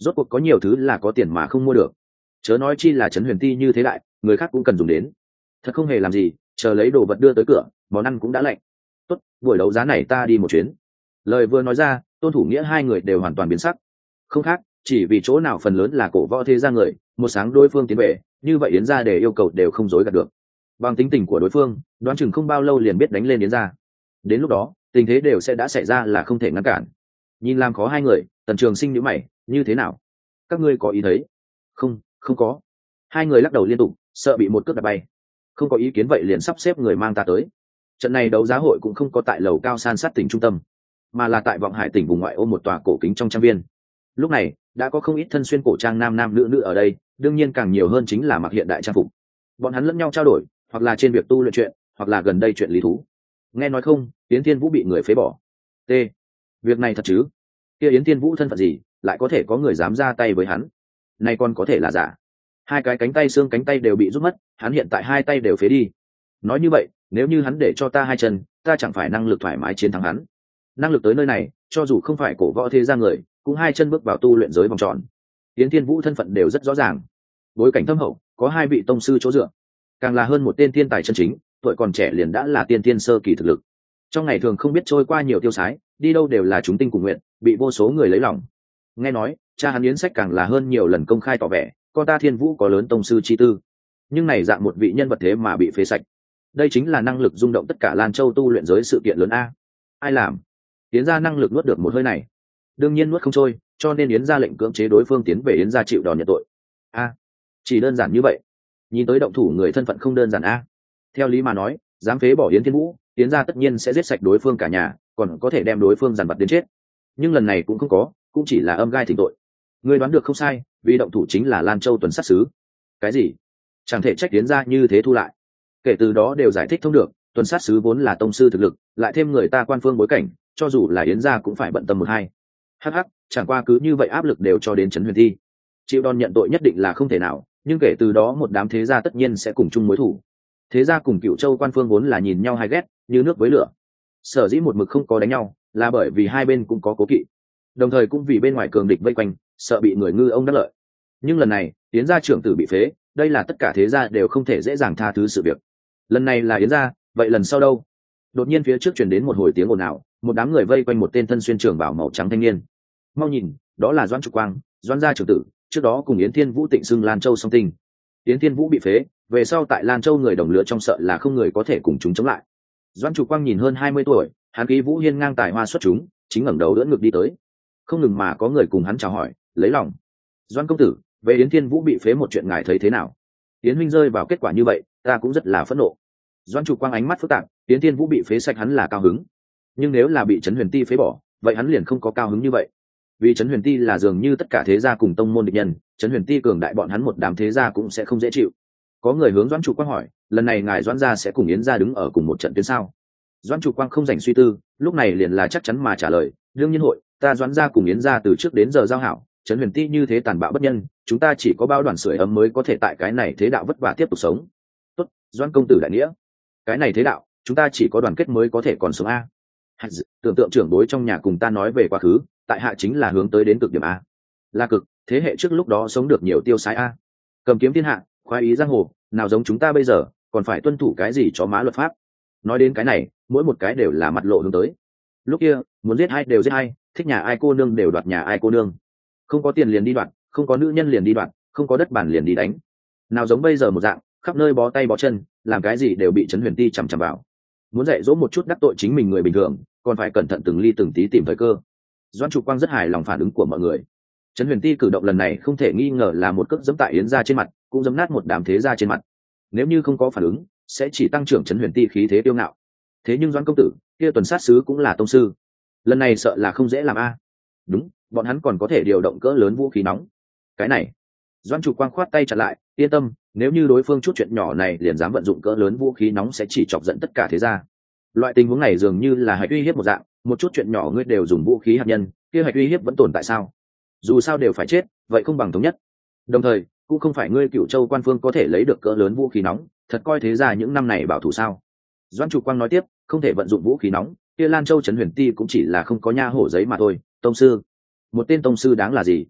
rốt cuộc có nhiều thứ là có tiền mà không mua được, chớ nói chi là trấn huyền ti như thế đại, người khác cũng cần dùng đến. Thật không hề làm gì, chờ lấy đồ vật đưa tới cửa, món ăn cũng đã lạnh. Tốt, buổi đấu giá này ta đi một chuyến. Lời vừa nói ra, Tôn Thủ Nghĩa hai người đều hoàn toàn biến sắc. Không khác, chỉ vì chỗ nào phần lớn là cổ võ thế gia người, một sáng đối phương tiến về, như vậy yến gia để yêu cầu đều không dối gạt được. Bằng tính tình của đối phương, đoán chừng không bao lâu liền biết đánh lên yến gia. Đến lúc đó, tình thế đều sẽ đã xảy ra là không thể ngăn cản. Nhìn làm khó hai người, Tần Trường Sinh nhíu mày, như thế nào? Các ngươi có ý thấy? Không, không có. Hai người lắc đầu liên tục, sợ bị một cước đạp bay. Không có ý kiến vậy liền sắp xếp người mang ta tới. Trận này đấu giá hội cũng không có tại lầu cao san sát tỉnh trung tâm, mà là tại Vọng Hải tỉnh vùng ngoại ô một tòa cổ kính trong trang viên. Lúc này đã có không ít thân xuyên cổ trang nam nam nữ nữ ở đây, đương nhiên càng nhiều hơn chính là mặc hiện đại trang phục. Bọn hắn lẫn nhau trao đổi, hoặc là trên việc tu luyện chuyện, hoặc là gần đây chuyện lý thú. Nghe nói không, Yến Thiên Vũ bị người phế bỏ. T. Việc này thật chứ? Kia Yến Thiên Vũ thân phận gì, lại có thể có người dám ra tay với hắn? Này còn có thể là giả? Hai cái cánh tay xương cánh tay đều bị rút mất, hắn hiện tại hai tay đều phế đi. Nói như vậy, nếu như hắn để cho ta hai chân, ta chẳng phải năng lực thoải mái chiến thắng hắn. Năng lực tới nơi này, cho dù không phải cổ võ thế gia người, cũng hai chân bước vào tu luyện giới vòng tròn. Yến Thiên Vũ thân phận đều rất rõ ràng, bối cảnh thâm hậu, có hai vị tông sư chỗ dựa, càng là hơn một tên thiên tài chân chính, tuổi còn trẻ liền đã là tiên sơ kỳ thực lực. Trong ngày thường không biết trôi qua nhiều tiêu sái, đi đâu đều là chúng tinh cùng nguyện, bị vô số người lấy lòng. Nghe nói cha hắn Yến Sách càng là hơn nhiều lần công khai tỏ vẻ con ta Thiên Vũ có lớn tông sư chi tư, nhưng này dạng một vị nhân vật thế mà bị phế sạch. Đây chính là năng lực rung động tất cả Lan Châu tu luyện giới sự kiện lớn a. Ai làm? Yến gia năng lực nuốt được một hơi này? Đương nhiên nuốt không trôi, cho nên Yến gia lệnh cưỡng chế đối phương tiến về Yến gia chịu đòn nhận tội. A, chỉ đơn giản như vậy? Nhìn tới động thủ người thân phận không đơn giản a. Theo lý mà nói, dám phế bỏ Yến Thiên Vũ, Yến gia tất nhiên sẽ giết sạch đối phương cả nhà, còn có thể đem đối phương dằn vặt đến chết. Nhưng lần này cũng không có, cũng chỉ là âm gai thỉnh tội. Người đoán được không sai, vì động thủ chính là Lan Châu tuần sát sứ. Cái gì? Chẳng thể trách Yến gia như thế thu lại. Kể từ đó đều giải thích thông được, tuần sát sứ vốn là tông sư thực lực, lại thêm người ta quan phương bối cảnh, cho dù là Yến gia cũng phải bận tâm một hai. Hắc hắc, chẳng qua cứ như vậy áp lực đều cho đến Trấn Huyền Thi. Chịu đòn nhận tội nhất định là không thể nào, nhưng kể từ đó một đám thế gia tất nhiên sẽ cùng chung mối thù. Thế gia cùng Cựu Châu quan phương vốn là nhìn nhau hay ghét, như nước với lửa. Sở dĩ một mực không có đánh nhau, là bởi vì hai bên cũng có cố kỵ, đồng thời cũng vì bên ngoài cường địch vây quanh, sợ bị người ngư ông đắc lợi. Nhưng lần này, Yến gia trưởng tử bị phế, đây là tất cả thế gia đều không thể dễ dàng tha thứ sự việc. Lần này là Yến gia, vậy lần sau đâu? Đột nhiên phía trước truyền đến một hồi tiếng ồn ào, một đám người vây quanh một tên thân xuyên trường bào màu trắng thanh niên. Mau nhìn, đó là Doãn Trục Quang, Doãn gia trưởng tử, trước đó cùng Yến Thiên Vũ tịnh xưng Lan Châu song tinh. Yến Thiên Vũ bị phế, về sau tại Lan Châu người đồng lứa trong sợ là không người có thể cùng chúng chống lại. Doãn Trục Quang nhìn hơn 20 tuổi, hắn khí vũ hiên ngang tài hoa xuất chúng, chính ngẩng đầu đỡ ngực đi tới. Không ngừng mà có người cùng hắn chào hỏi, lấy lòng. Doãn công tử, về Yến Thiên Vũ bị phế một chuyện ngài thấy thế nào? Yến huynh rơi vào kết quả như vậy, ta cũng rất là phẫn nộ. Doãn Trục Quang ánh mắt phức tạp, Yến Thiên Vũ bị phế sạch hắn là cao hứng, nhưng nếu là bị Trấn Huyền Ti phế bỏ, vậy hắn liền không có cao hứng như vậy. Vì Trấn Huyền Ti là dường như tất cả thế gia cùng tông môn địch nhân, Trấn Huyền Ti cường đại bọn hắn một đám thế gia cũng sẽ không dễ chịu. Có người hướng Doãn Trục Quang hỏi, lần này ngài Doãn gia sẽ cùng Yến gia đứng ở cùng một trận tuyến sao? Doãn Trục Quang không dành suy tư, lúc này liền là chắc chắn mà trả lời, đương nhiên hội, ta Doãn gia cùng Yến gia từ trước đến giờ giao hảo, Trấn Huyền Ti như thế tàn bạo bất nhân, chúng ta chỉ có bao đoàn sưởi ấm mới có thể tại cái này thế đạo vất vả tiếp tục sống. Tốt, Doãn công tử đại nghĩa. Cái này thế đạo, chúng ta chỉ có đoàn kết mới có thể còn sống a. Tưởng tượng trưởng bối trong nhà cùng ta nói về quá khứ, tại hạ chính là hướng tới đến cực điểm a. Là cực, thế hệ trước lúc đó sống được nhiều tiêu sái a. Cầm kiếm thiên hạ, khoái ý giang hồ, nào giống chúng ta bây giờ, còn phải tuân thủ cái gì cho má luật pháp. Nói đến cái này, mỗi một cái đều là mặt lộ hướng tới. Lúc kia, muốn giết ai đều giết ai, thích nhà ai cô nương đều đoạt nhà ai cô nương. Không có tiền liền đi đoạt, không có nữ nhân liền đi đoạt, không có đất bản liền đi đánh. Nào giống bây giờ một dạng, khắp nơi bó tay bó chân, làm cái gì đều bị Trấn Huyền Ti chằm chằm vào. Muốn dạy dỗ một chút đắc tội chính mình người bình thường, còn phải cẩn thận từng ly từng tí tìm thời cơ. Doãn Trục Quang rất hài lòng phản ứng của mọi người. Trấn Huyền Ti cử động lần này không thể nghi ngờ là một cước giẫm tại Yến gia trên mặt, cũng giẫm nát một đám thế gia trên mặt. Nếu như không có phản ứng, sẽ chỉ tăng trưởng Trấn Huyền Ti khí thế tiêu ngạo. Thế nhưng Doãn công tử, kia tuần sát sứ cũng là tông sư, lần này sợ là không dễ làm a. Đúng, bọn hắn còn có thể điều động cỡ lớn vũ khí nóng. Cái này, Doãn Trục Quang khoát tay chặn lại, yên tâm, nếu như đối phương chút chuyện nhỏ này liền dám vận dụng cỡ lớn vũ khí nóng sẽ chỉ chọc giận tất cả thế gia. Loại tình huống này dường như là hạch uy hiếp một dạng, một chút chuyện nhỏ ngươi đều dùng vũ khí hạt nhân, kia hạch uy hiếp vẫn tồn tại sao? Dù sao đều phải chết, vậy không bằng thống nhất. Đồng thời, cũng không phải ngươi Cựu Châu quan phương có thể lấy được cỡ lớn vũ khí nóng, thật coi thế gia những năm này bảo thủ sao? Doãn Trục Quang nói tiếp, không thể vận dụng vũ khí nóng, kia Lan Châu Trấn Huyền Ti cũng chỉ là không có nha hổ giấy mà thôi. Tông sư, một tên tông sư đáng là gì?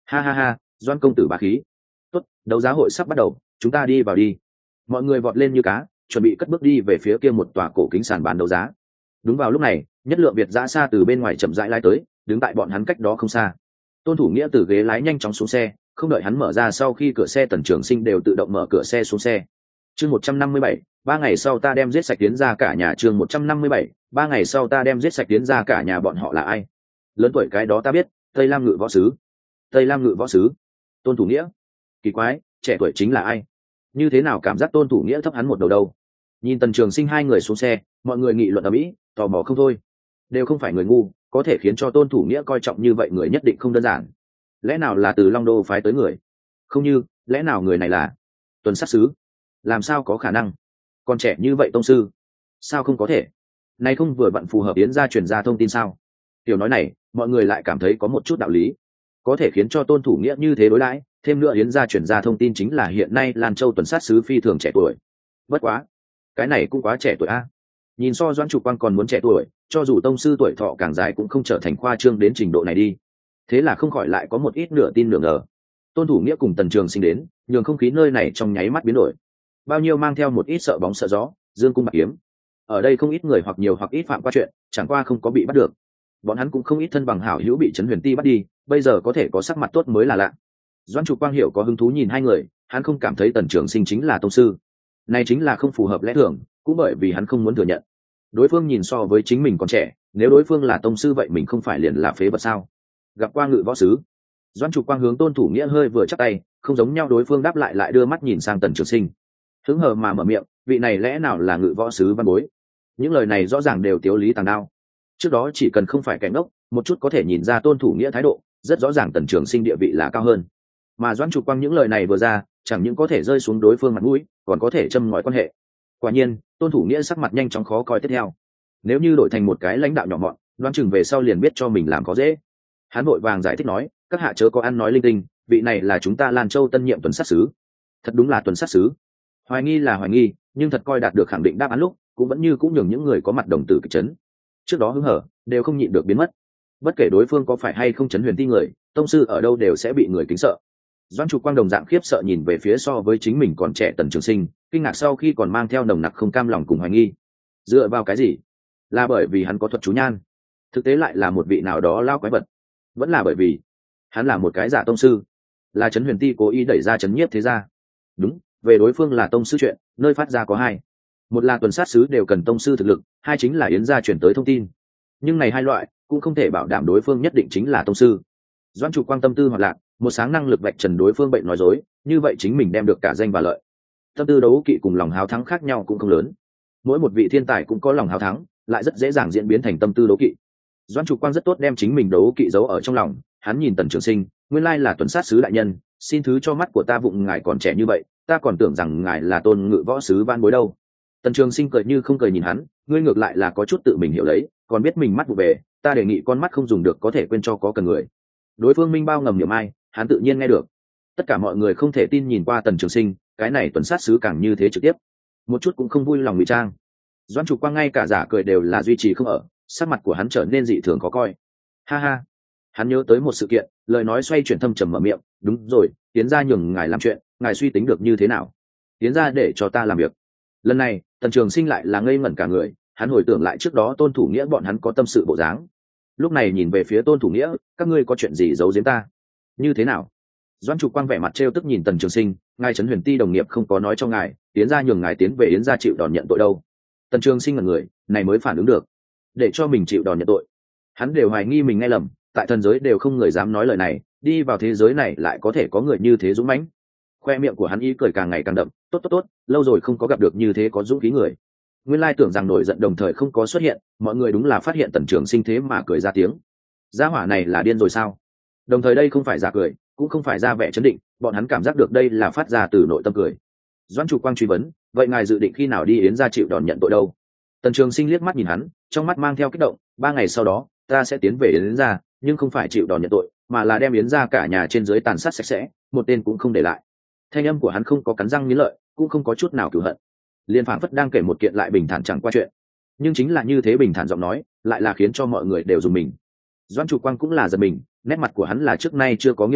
Ha ha ha, Doan công tử bá khí. Tốt, đấu giá hội sắp bắt đầu, chúng ta đi vào đi. Mọi người vọt lên như cá, chuẩn bị cất bước đi về phía kia một tòa cổ kính sàn bán đấu giá. Đúng vào lúc này, Nhất Lượng Việt giã xa từ bên ngoài chậm rãi lái tới, đứng tại bọn hắn cách đó không xa. Tôn Thủ Nghĩa từ ghế lái nhanh chóng xuống xe, không đợi hắn mở ra, sau khi cửa xe Tần Trường Sinh đều tự động mở cửa xe xuống xe. Chương 157, 3 ngày sau ta đem giết sạch Tiến gia cả nhà. Chương 157, 3 ngày sau ta đem giết sạch Tiến gia cả nhà. Bọn họ là ai? Lớn tuổi cái đó ta biết, Tây Lam Ngự võ sứ. Tây Lam Ngự võ sứ? Tôn Thủ Nghĩa? Kỳ quái, trẻ tuổi chính là ai? Như thế nào cảm giác Tôn Thủ Nghĩa thấp hắn một đầu đâu? Nhìn Tần Trường Sinh hai người xuống xe, mọi người nghị luận ầm ĩ, tò mò không thôi. Đều không phải người ngu, có thể khiến cho Tôn Thủ Nghĩa coi trọng như vậy người nhất định không đơn giản. Lẽ nào là từ Long Đô phái tới người? Không như, lẽ nào người này là Tuần Sát Sứ? Làm sao có khả năng? Còn trẻ như vậy tông sư, sao không có thể? Này không vừa vặn phù hợp Yến gia truyền ra thông tin sao? Tiểu nói này, mọi người lại cảm thấy có một chút đạo lý, có thể khiến cho Tôn Thủ Nghĩa như thế đối đãi. Thêm nữa Yến gia truyền ra thông tin chính là hiện nay Lan Châu Tuần Sát Sứ phi thường trẻ tuổi. Bất quá, cái này cũng quá trẻ tuổi a. Nhìn so Doãn Trục Quang còn muốn trẻ tuổi, cho dù tông sư tuổi thọ càng dài cũng không trở thành khoa trương đến trình độ này đi. Thế là không khỏi lại có một ít nửa tin nửa ngờ. Tôn Thủ Nghĩa cùng Tần Trường Sinh đến, nhường không khí nơi này trong nháy mắt biến đổi. Bao nhiêu mang theo một ít sợ bóng sợ gió, dương cung bạc kiếm. Ở đây không ít người hoặc nhiều hoặc ít phạm qua chuyện, chẳng qua không có bị bắt được. Bọn hắn cũng không ít thân bằng hảo hữu bị Trấn Huyền Ti bắt đi, bây giờ có thể có sắc mặt tốt mới là lạ. Doãn Trục Quang hiểu có hứng thú nhìn hai người, hắn không cảm thấy Tần Trường Sinh chính là tông sư. Này chính là không phù hợp lẽ thường, cũng bởi vì hắn không muốn thừa nhận. Đối phương nhìn so với chính mình còn trẻ, nếu đối phương là tông sư vậy mình không phải liền là phế vật sao? Gặp qua Ngự võ sứ. Doãn Trục Quang hướng Tôn Thủ Nghĩa hơi vừa chắp tay, không giống nhau đối phương đáp lại đưa mắt nhìn sang Tần Trường Sinh. Hứng hờ mà mở miệng, vị này lẽ nào là Ngự võ sứ văn bối? Những lời này rõ ràng đều tiếu lý tàng đao. Trước đó chỉ cần không phải kẻ ngốc, một chút có thể nhìn ra Tôn Thủ Nghĩa thái độ, rất rõ ràng Tần Trường Sinh địa vị là cao hơn. Mà Doãn Trục Quang những lời này vừa ra, chẳng những có thể rơi xuống đối phương mặt mũi, còn có thể châm ngòi quan hệ. Quả nhiên, Tôn Thủ Nghĩa sắc mặt nhanh chóng khó coi tiếp theo. Nếu như đổi thành một cái lãnh đạo nhỏ mọn, đoán chừng về sau liền biết cho mình làm có dễ. Hắn vội vàng giải thích nói, các hạ chớ có ăn nói linh tinh, vị này là chúng ta Lan Châu tân nhiệm Tuần Sát Sứ. Thật đúng là Tuần Sát Sứ. Hoài nghi là hoài nghi, nhưng thật coi đạt được khẳng định đáp án lúc, cũng vẫn như cũng nhường những người có mặt đồng tử kịch chấn. Trước đó hứng hở, đều không nhịn được biến mất. Bất kể đối phương có phải hay không Trấn Huyền Ti người, tông sư ở đâu đều sẽ bị người kính sợ. Doãn Trục Quang đồng dạng khiếp sợ nhìn về phía so với chính mình còn trẻ Tần Trường Sinh, kinh ngạc sau khi còn mang theo nồng nặc không cam lòng cùng hoài nghi. Dựa vào cái gì? Là bởi vì hắn có thuật chú nhan, thực tế lại là một vị nào đó lao quái vật, vẫn là bởi vì hắn là một cái giả tông sư, là Trấn Huyền Ti cố ý đẩy ra Trấn Nhiếp thế gia. Đúng, về đối phương là tông sư chuyện, nơi phát ra có hai, một là Tuần Sát Sứ đều cần tông sư thực lực, hai chính là Yến gia chuyển tới thông tin. Nhưng này hai loại cũng không thể bảo đảm đối phương nhất định chính là tông sư. Doãn Trục Quang tâm tư hoạt lạc, một sáng năng lực vạch trần đối phương bệnh nói dối, như vậy chính mình đem được cả danh và lợi. Tâm tư đấu kỵ cùng lòng háo thắng khác nhau cũng không lớn, mỗi một vị thiên tài cũng có lòng háo thắng, lại rất dễ dàng diễn biến thành tâm tư đấu kỵ. Doãn Trục Quang rất tốt đem chính mình đấu kỵ giấu ở trong lòng, hắn nhìn Tần Trường Sinh, nguyên lai là Tuần Sát Sứ đại nhân, xin thứ cho mắt của ta vụng ngài còn trẻ như vậy, ta còn tưởng rằng ngài là Tôn Ngự võ sứ van bối đâu. Tần Trường Sinh cười như không cười nhìn hắn, ngươi ngược lại là có chút tự mình hiểu lấy, còn biết mình mắt vụ về, ta đề nghị con mắt không dùng được có thể quên cho có cần người. Đối phương minh bao ngầm niệm ai, hắn tự nhiên nghe được. Tất cả mọi người không thể tin nhìn qua Tần Trường Sinh, cái này Tuần Sát Sứ càng như thế trực tiếp, một chút cũng không vui lòng ngụy trang. Doãn Trục Quang ngay cả giả cười đều là duy trì không ở, sắc mặt của hắn trở nên dị thường khó coi. Ha ha, hắn nhớ tới một sự kiện, lời nói xoay chuyển thâm trầm mở miệng, đúng rồi, Tiến gia nhường ngài làm chuyện, ngài suy tính được như thế nào? Tiến gia để cho ta làm việc. Lần này Tần Trường Sinh lại là ngây ngẩn cả người, hắn hồi tưởng lại trước đó Tôn Thủ Nghĩa bọn hắn có tâm sự bộ dáng, lúc này nhìn về phía Tôn Thủ Nghĩa, các ngươi có chuyện gì giấu giếm ta? Như thế nào? Doãn Trục Quang vẻ mặt trêu tức nhìn Tần Trường Sinh, ngài Trấn Huyền Ti đồng nghiệp không có nói cho ngài, Tiến gia nhường ngài tiến về Yến gia chịu đòn nhận tội đâu? Tần Trường Sinh ngẩn người, này mới phản ứng được, để cho mình chịu đòn nhận tội. Hắn đều hoài nghi mình nghe lầm, tại thần giới đều không người dám nói lời này, đi vào thế giới này lại có thể có người như thế dũng mãnh. Khoe miệng của hắn ý cười càng ngày càng đậm, tốt, lâu rồi không có gặp được như thế có dũng khí người. Nguyên lai tưởng rằng nổi giận đồng thời không có xuất hiện, mọi người đúng là phát hiện Tần Trường Sinh thế mà cười ra tiếng. Gia hỏa này là điên rồi sao? Đồng thời đây không phải giả cười, cũng không phải ra vẻ chấn định, bọn hắn cảm giác được đây là phát ra từ nội tâm cười. Doãn Trục Quang truy vấn, vậy ngài dự định khi nào đi Yến gia chịu đòn nhận tội đâu? Tần Trường Sinh liếc mắt nhìn hắn, trong mắt mang theo kích động, 3 ngày sau đó ta sẽ tiến về Yến gia, nhưng không phải chịu đòn nhận tội, mà là đem Yến gia cả nhà trên dưới tàn sát sạch sẽ, một tên cũng không để lại. Thanh âm của hắn không có cắn răng nghiến lợi, cũng không có chút nào cừu hận, liên phảng phất đang kể một kiện lại bình thản chẳng qua chuyện. Nhưng chính là như thế bình thản giọng nói, lại là khiến cho mọi người đều dùng mình. Doãn Trục Quang cũng là giật mình, nét mặt của hắn là trước nay chưa có nghiêm túc,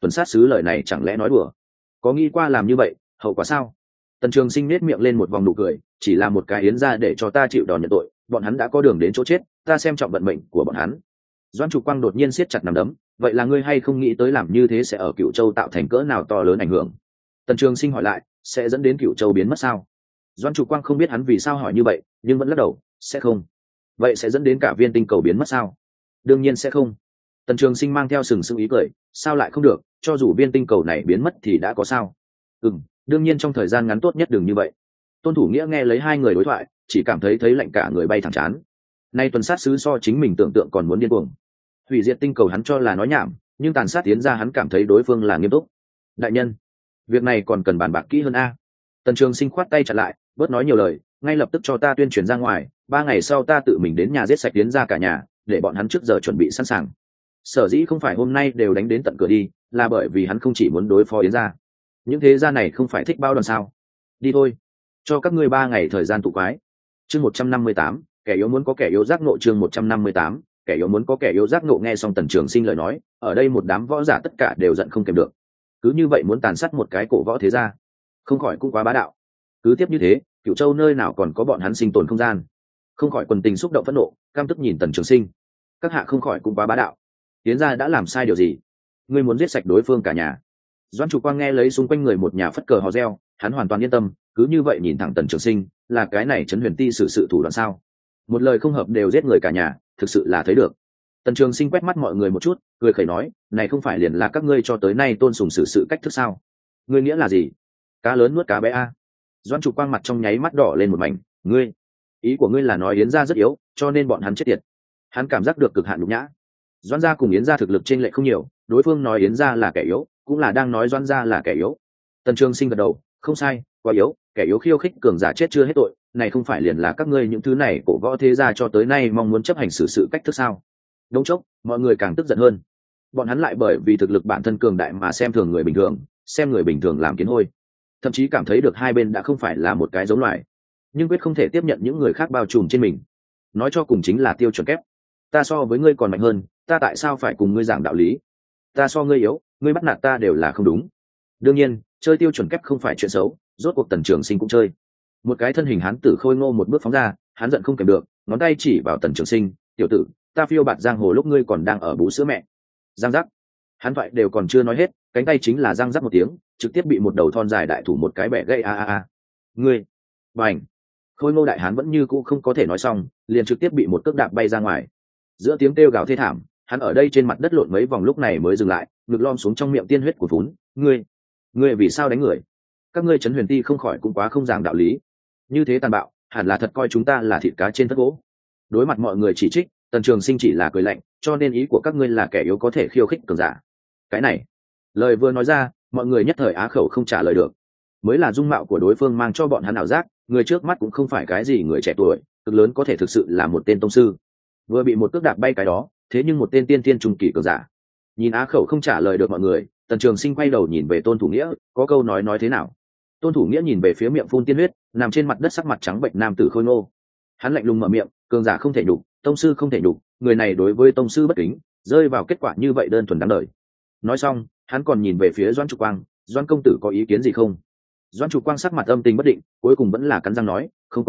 tuần sát sứ lời này chẳng lẽ nói đùa? Có nghĩ qua làm như vậy hậu quả sao? Tần Trường Sinh nét miệng lên một vòng nụ cười, chỉ là một cái yến ra để cho ta chịu đòn nhận tội, bọn hắn đã có đường đến chỗ chết, ta xem trọng vận mệnh của bọn hắn. Doãn Trục Quang đột nhiên siết chặt nắm đấm, vậy là ngươi hay không nghĩ tới làm như thế sẽ ở Cửu Châu tạo thành cỡ nào to lớn ảnh hưởng? Tần Trường Sinh hỏi lại, sẽ dẫn đến Cửu Châu biến mất sao? Doãn Trục Quang không biết hắn vì sao hỏi như vậy, nhưng vẫn lắc đầu, sẽ không. Vậy sẽ dẫn đến cả viên tinh cầu biến mất sao? Đương nhiên sẽ không. Tần Trường Sinh mang theo sừng sững ý cười, sao lại không được, cho dù viên tinh cầu này biến mất thì đã có sao? Đương nhiên trong thời gian ngắn tốt nhất đừng như vậy. Tôn Thủ Nghĩa nghe lấy hai người đối thoại, chỉ cảm thấy lạnh cả người bay thẳng chán. Nay tuần sát sứ so chính mình tưởng tượng còn muốn điên cuồng. Hủy diệt tinh cầu hắn cho là nói nhảm, nhưng tàn sát tiến ra hắn cảm thấy đối phương là nghiêm túc. Đại nhân, việc này còn cần bàn bạc kỹ hơn a. Tần Trường Sinh khoát tay chặn lại, bớt nói nhiều lời, ngay lập tức cho ta tuyên truyền ra ngoài, 3 ngày sau ta tự mình đến nhà giết sạch tiến ra cả nhà, để bọn hắn trước giờ chuẩn bị sẵn sàng. Sở dĩ không phải hôm nay đều đánh đến tận cửa đi, là bởi vì hắn không chỉ muốn đối phó yến gia. Những thế gia này không phải thích bao đoàn sao? Đi thôi, cho các ngươi 3 ngày thời gian tụ quái. Chương 158, kẻ yếu muốn có kẻ yếu giác ngộ. Chương 158, kẻ yếu muốn có kẻ yếu giác ngộ. Nghe xong Tần Trường Sinh lời nói, ở đây một đám võ giả tất cả đều giận không kèm được. Cứ như vậy muốn tàn sát một cái cổ võ thế gia, không khỏi cũng quá bá đạo. Cứ tiếp như thế, Cửu Châu nơi nào còn có bọn hắn sinh tồn không gian? Không khỏi quần tình xúc động phẫn nộ, căm tức nhìn Tần Trường Sinh. Các hạ không khỏi cũng quá bá đạo. Tiến gia đã làm sai điều gì? Ngươi muốn giết sạch đối phương cả nhà? Doãn Trục Quang nghe lấy xung quanh người một nhà phất cờ hò reo, hắn hoàn toàn yên tâm, cứ như vậy nhìn thẳng Tần Trường Sinh, là cái này Trấn Huyền Ti xử sự thủ đoạn sao? Một lời không hợp đều giết người cả nhà, thực sự là thấy được. Tần Trường Sinh quét mắt mọi người một chút, cười khẩy nói, này không phải liền là các ngươi cho tới nay tôn sùng xử sự cách thức sao? Ngươi nghĩa là gì? Cá lớn nuốt cá bé a. Doãn Trục Quang mặt trong nháy mắt đỏ lên một mảnh, ngươi, ý của ngươi là nói Yến gia rất yếu, cho nên bọn hắn chết tiệt. Hắn cảm giác được cực hạn nhục nhã. Doãn gia cùng Yến gia thực lực chênh lệch không nhiều, đối phương nói Yến gia là kẻ yếu, cũng là đang nói Doãn gia là kẻ yếu. Tần Trường Sinh gật đầu, không sai, quá yếu, kẻ yếu khiêu khích cường giả chết chưa hết tội, này không phải liền là các ngươi những thứ này cổ võ thế gia cho tới nay mong muốn chấp hành xử sự cách thức sao? Đống chốc, mọi người càng tức giận hơn. Bọn hắn lại bởi vì thực lực bản thân cường đại mà xem thường người bình thường, xem người bình thường làm kiến hôi, thậm chí cảm thấy được hai bên đã không phải là một cái giống loài, nhưng quyết không thể tiếp nhận những người khác bao trùm trên mình. Nói cho cùng chính là tiêu chuẩn kép. Ta so với ngươi còn mạnh hơn, ta tại sao phải cùng ngươi giảng đạo lý? Ta so ngươi yếu, ngươi bắt nạt ta đều là không đúng. Đương nhiên, chơi tiêu chuẩn kép không phải chuyện xấu, rốt cuộc Tần Trường Sinh cũng chơi. Một cái thân hình hán tử khôi ngô một bước phóng ra, hắn giận không kèm được, ngón tay chỉ vào Tần Trường Sinh, tiểu tử, ta phiêu bạt giang hồ lúc ngươi còn đang ở bú sữa mẹ. Giang giác. Hắn vậy đều còn chưa nói hết, cánh tay chính là giang giác một tiếng, trực tiếp bị một đầu thon dài đại thủ một cái bẻ gãy a. Ngươi. Bành. Khôi ngô đại hán vẫn như cũ không có thể nói xong, liền trực tiếp bị một cước đạp bay ra ngoài. Giữa tiếng kêu gào thê thảm, hắn ở đây trên mặt đất lộn mấy vòng lúc này mới dừng lại, ngực lom xuống trong miệng tiên huyết của vốn. Ngươi vì sao đánh người? Các ngươi Trấn Huyền Ti không khỏi cũng quá không giảng đạo lý. Như thế tàn bạo, hẳn là thật coi chúng ta là thịt cá trên thất gỗ. Đối mặt mọi người chỉ trích, Tần Trường Sinh chỉ là cười lạnh, cho nên ý của các ngươi là kẻ yếu có thể khiêu khích cường giả. Cái này, lời vừa nói ra, mọi người nhất thời á khẩu không trả lời được. Mới là dung mạo của đối phương mang cho bọn hắn ảo giác, người trước mắt cũng không phải cái gì người trẻ tuổi, cực lớn có thể thực sự là một tên tông sư. Vừa bị một cước đạp bay cái đó, thế nhưng một tên tiên tiên trung kỳ cường giả. Nhìn á khẩu không trả lời được mọi người, Tần Trường Sinh quay đầu nhìn về Tôn Thủ Nghĩa, có câu nói thế nào? Tôn Thủ Nghĩa nhìn về phía miệng phun tiên huyết, nằm trên mặt đất sắc mặt trắng bệnh nam tử khôi ngô. Hắn lạnh lùng mở miệng, cường giả không thể nhục, tông sư không thể nhục, người này đối với tông sư bất kính, rơi vào kết quả như vậy đơn thuần đáng đời. Nói xong, hắn còn nhìn về phía Doãn Trục Quang, Doãn công tử có ý kiến gì không? Doãn Trục Quang sắc mặt âm tình bất định, cuối cùng vẫn là cắn răng nói, không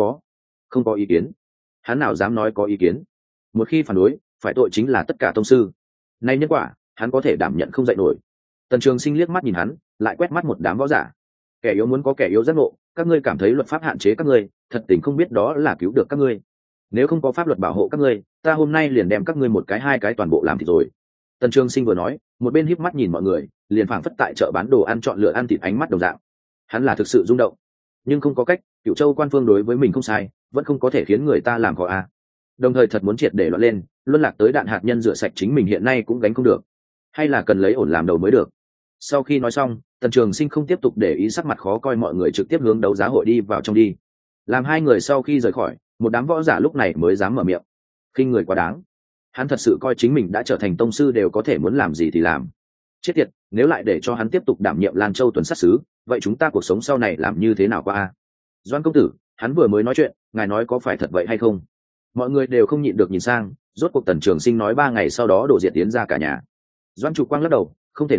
có ý kiến. Hắn nào dám nói có ý kiến? Một khi phản đối, phải tội chính là tất cả tông sư. Nay nhân quả, hắn có thể đảm nhận không dậy nổi. Tần Trường Sinh liếc mắt nhìn hắn, lại quét mắt một đám võ giả. Kẻ yếu muốn có kẻ yếu giác ngộ, các ngươi cảm thấy luật pháp hạn chế các ngươi, thật tình không biết đó là cứu được các ngươi. Nếu không có pháp luật bảo hộ các ngươi, ta hôm nay liền đem các ngươi một cái hai cái toàn bộ làm thịt rồi. Tần Trường Sinh vừa nói, một bên híp mắt nhìn mọi người, liền phảng phất tại chợ bán đồ ăn chọn lựa ăn thịt ánh mắt đồng dạng. Hắn là thực sự rung động, nhưng không có cách, Cửu Châu quan phương đối với mình không sai, vẫn không có thể khiến người ta làm khó a. Đồng thời thật muốn triệt để loạn lên, luân lạc tới đạn hạt nhân rửa sạch chính mình hiện nay cũng gánh không được, hay là cần lấy ổn làm đầu mới được. Sau khi nói xong, Tần Trường Sinh không tiếp tục để ý sắc mặt khó coi mọi người, trực tiếp hướng đấu giá hội đi vào trong đi. Làm hai người sau khi rời khỏi, một đám võ giả lúc này mới dám mở miệng. Khinh người quá đáng. Hắn thật sự coi chính mình đã trở thành tông sư đều có thể muốn làm gì thì làm. Chết tiệt, nếu lại để cho hắn tiếp tục đảm nhiệm Lan Châu tuần sát sứ, vậy chúng ta cuộc sống sau này làm như thế nào qua a? Doãn công tử, hắn vừa mới nói chuyện, ngài nói có phải thật vậy hay không? Mọi người đều không nhịn được nhìn sang, rốt cuộc Tần Trường Sinh nói 3 ngày sau đó đổ diệt tiến ra cả nhà. Doãn Trục Quang lắc đầu, không thể nào,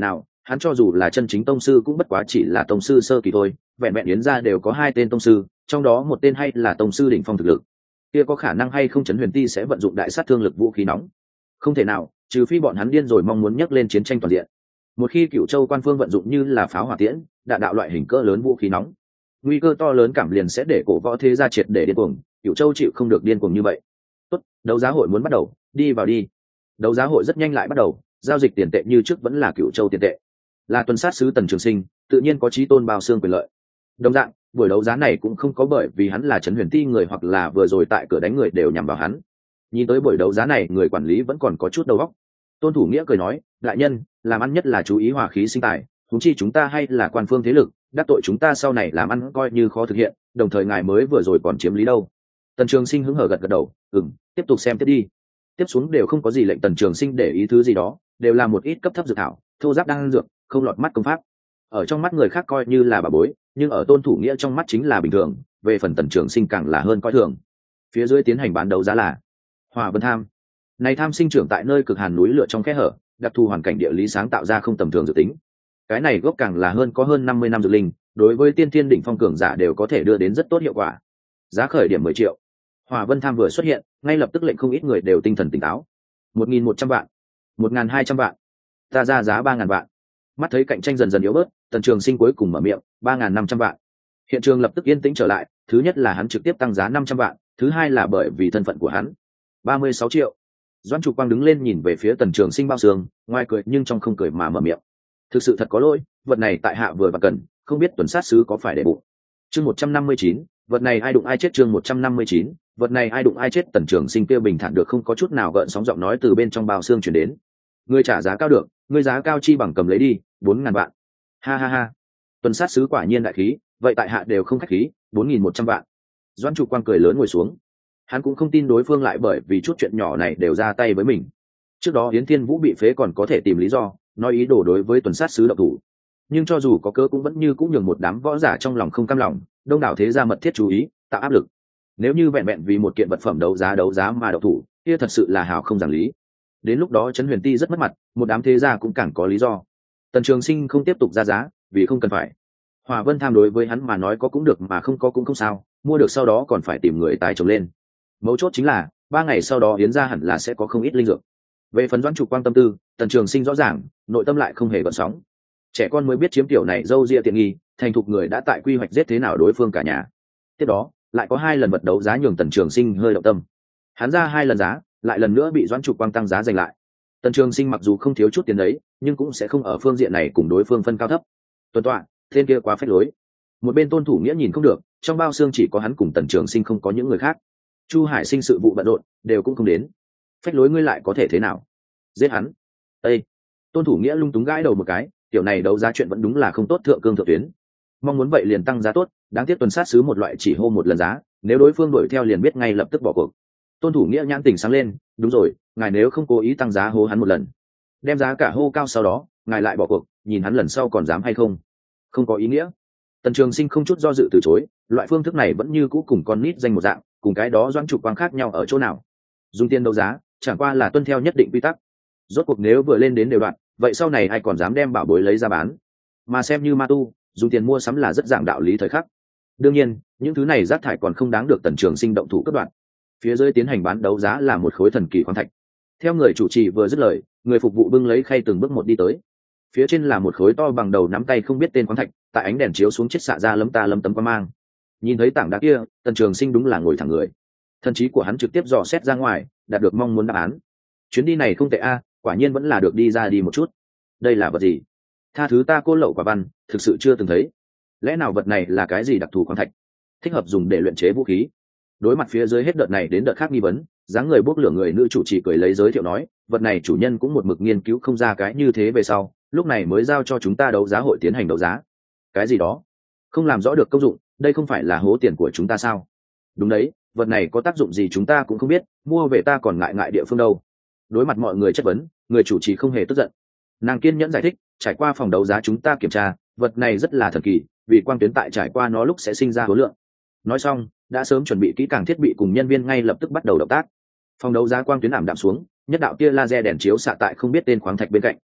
Hắn cho dù là chân chính tông sư cũng bất quá chỉ là tông sư sơ kỳ thôi, vẹn vẹn yến gia đều có 2 tên tông sư, trong đó một tên hay là tông sư đỉnh phong thực lực. Kia có khả năng hay không Trấn Huyền Ti sẽ vận dụng đại sát thương lực vũ khí nóng? Không thể nào, trừ phi bọn hắn điên rồi mong muốn nhấc lên chiến tranh toàn diện. Một khi Cửu Châu quan phương vận dụng như là pháo hỏa tiễn, đạn đạo loại hình cỡ lớn vũ khí nóng, nguy cơ to lớn cảm liền sẽ để cổ võ thế gia triệt để điên cuồng, Cửu Châu chịu không được điên cuồng như vậy. Tốt, đấu giá hội muốn bắt đầu, đi vào đi. Đấu giá hội rất nhanh lại bắt đầu, giao dịch tiền tệ như trước vẫn là Cửu Châu tiền tệ. Là tuần sát sứ Tần Trường Sinh, tự nhiên có chí tôn bao xương quyền lợi. Đồng dạng, buổi đấu giá này cũng không có bởi vì hắn là Trấn Huyền Ti người hoặc là vừa rồi tại cửa đánh người đều nhằm vào hắn. Nhìn tới buổi đấu giá này, người quản lý vẫn còn có chút đầu óc. Tôn Thủ Nghĩa cười nói, đại nhân, làm ăn nhất là chú ý hòa khí sinh tài, huống chi chúng ta hay là quan phương thế lực, đắc tội chúng ta sau này làm ăn coi như khó thực hiện, đồng thời ngài mới vừa rồi còn chiếm lý đâu. Tần Trường Sinh hứng hở gật gật đầu, tiếp tục xem tiếp đi. Tiếp xuống đều không có gì lệnh Tần Trường Sinh để ý thứ gì đó, đều là một ít cấp thấp dược thảo, thô giáp đang dược, không lọt mắt công pháp. Ở trong mắt người khác coi như là bà bối, nhưng ở Tôn Thủ Nghĩa trong mắt chính là bình thường, về phần Tần Trường Sinh càng là hơn coi thường. Phía dưới tiến hành bán đấu giá là Hỏa Vân Tham. Này tham sinh trưởng tại nơi cực hàn núi lửa trong khe hở, đặc thù hoàn cảnh địa lý sáng tạo ra không tầm thường dự tính. Cái này gốc càng là hơn 50 năm dược linh, đối với tiên thiên đỉnh phong cường giả đều có thể đưa đến rất tốt hiệu quả. Giá khởi điểm 10 triệu. Hỏa Vân Tham vừa xuất hiện, ngay lập tức lệnh không ít người đều tinh thần tỉnh táo. 1.100 vạn, 1.200 vạn, ta ra giá 3.000 vạn. Mắt thấy cạnh tranh dần dần yếu bớt, Tần Trường Sinh cuối cùng mở miệng, 3.500 vạn. Hiện trường lập tức yên tĩnh trở lại, thứ nhất là hắn trực tiếp tăng giá 500 vạn, thứ hai là bởi vì thân phận của hắn. 36 triệu. Doãn Trục Quang đứng lên nhìn về phía Tần Trường Sinh bao sương, ngoài cười nhưng trong không cười mà mở miệng. Thực sự thật có lỗi, vật này tại hạ vừa và cần, không biết tuần sát sứ có phải để bụng. Chương 159, vật này ai đụng ai chết. Chương 159, vật này ai đụng ai chết. Tần Trường Sinh kia bình thản được không có chút nào gợn sóng giọng nói từ bên trong bao xương truyền đến. Ngươi trả giá cao được, ngươi giá cao chi bằng cầm lấy đi, 4.000 vạn. Ha ha ha. Tuần sát sứ quả nhiên đại khí, vậy tại hạ đều không khách khí, 4.100 vạn. Doãn Trục Quang cười lớn ngồi xuống. Hắn cũng không tin đối phương lại bởi vì chút chuyện nhỏ này đều ra tay với mình. Trước đó Yến Thiên Vũ bị phế còn có thể tìm lý do nói ý đồ đối với tuần sát sứ động thủ, nhưng cho dù có cớ cũng vẫn như cũng nhường một đám võ giả trong lòng không cam lòng, đông đảo thế gia mật thiết chú ý, tạo áp lực. Nếu như vẹn vẹn vì một kiện vật phẩm đấu giá mà động thủ, kia thật sự là hào không giảng lý. Đến lúc đó Trấn Huyền Ti rất mất mặt, một đám thế gia cũng càng có lý do. Tần Trường Sinh không tiếp tục ra giá, vì không cần phải. Hỏa Vân Tham đối với hắn mà nói có cũng được mà không có cũng không sao, mua được sau đó còn phải tìm người tái trồng lên. Mấu chốt chính là 3 ngày sau đó Yến gia hẳn là sẽ có không ít linh dược. Về phần Doãn Trục Quang tâm tư, Tần Trường Sinh rõ ràng, nội tâm lại không hề gợn sóng. Trẻ con mới biết chiếm tiểu này dâu ria tiện nghi, thành thục người đã tại quy hoạch giết thế nào đối phương cả nhà. Tiếp đó lại có 2 lần vật đấu giá nhường Tần Trường Sinh hơi động tâm. Hắn ra 2 lần giá, lại lần nữa bị Doãn Trục Quang tăng giá giành lại. Tần Trường Sinh mặc dù không thiếu chút tiền đấy, nhưng cũng sẽ không ở phương diện này cùng đối phương phân cao thấp. Tuần tọa, tên kia quá phách lối. Một bên Tôn Thủ Nghĩa nhìn không được, trong bao xương chỉ có hắn cùng Tần Trường Sinh không có những người khác. Chu Hải Sinh sự vụ bận rộn, đều cũng không đến. Phách lối ngươi lại có thể thế nào? Giết hắn. Ê! Tôn Thủ Nghĩa lung túng gãi đầu một cái, tiểu này đấu giá chuyện vẫn đúng là không tốt, thượng cương thượng tuyến. Mong muốn vậy liền tăng giá tốt, đáng tiếc tuần sát sứ một loại chỉ hô một lần giá, nếu đối phương đuổi theo liền biết ngay lập tức bỏ cuộc. Tôn Thủ Nghĩa nhãn tình sáng lên, đúng rồi, ngài nếu không cố ý tăng giá hô hắn một lần, đem giá cả hô cao sau đó, ngài lại bỏ cuộc, nhìn hắn lần sau còn dám hay không. Không có ý nghĩa. Tần Trường Sinh không chút do dự từ chối, loại phương thức này vẫn như cũ cùng con nít danh một dạng, cùng cái đó Doãn Trục Quang khác nhau ở chỗ nào? Dùng tiền đấu giá, chẳng qua là tuân theo nhất định quy tắc. Rốt cuộc nếu vừa lên đến đều đoạn, vậy sau này ai còn dám đem bảo bối lấy ra bán? Mà xem như ma tu, dùng tiền mua sắm là rất dạng đạo lý thời khắc. Đương nhiên, những thứ này rác thải còn không đáng được Tần Trường Sinh động thủ cắt đoạn. Phía dưới tiến hành bán đấu giá là một khối thần kỳ khoáng thạch. Theo người chủ trì vừa dứt lời, người phục vụ bưng lấy khay từng bước một đi tới. Phía trên là một khối to bằng đầu nắm tay không biết tên khoáng thạch, tại ánh đèn chiếu xuống chết xạ ra lấm tấm quang mang. Nhìn thấy tảng đá kia, Tần Trường Sinh đúng là ngồi thẳng người. Thần trí của hắn trực tiếp dò xét ra ngoài, đạt được mong muốn đáp án. Chuyến đi này không tệ a, quả nhiên vẫn là được đi ra đi một chút. Đây là vật gì? Tha thứ ta cô lậu quả văn, thực sự chưa từng thấy. Lẽ nào vật này là cái gì đặc thù khoáng thạch, thích hợp dùng để luyện chế vũ khí? Đối mặt phía dưới hết đợt này đến đợt khác nghi vấn, dáng người bốc lửa người nữ chủ trì cười lấy giới thiệu nói, vật này chủ nhân cũng một mực nghiên cứu không ra cái như thế về sau, lúc này mới giao cho chúng ta đấu giá hội tiến hành đấu giá. Cái gì đó không làm rõ được công dụng, đây không phải là hố tiền của chúng ta sao? Đúng đấy, vật này có tác dụng gì chúng ta cũng không biết, mua về ta còn ngại địa phương đâu. Đối mặt mọi người chất vấn, người chủ trì không hề tức giận, nàng kiên nhẫn giải thích, trải qua phòng đấu giá chúng ta kiểm tra, vật này rất là thần kỳ, vì quang tuyến tại trải qua nó lúc sẽ sinh ra hối lượng. Nói xong, đã sớm chuẩn bị kỹ càng thiết bị cùng nhân viên ngay lập tức bắt đầu động tác. Phòng đấu giá quang tuyến ảm đạm xuống, nhất đạo tia laser đèn chiếu xạ tại không biết tên khoáng thạch bên cạnh.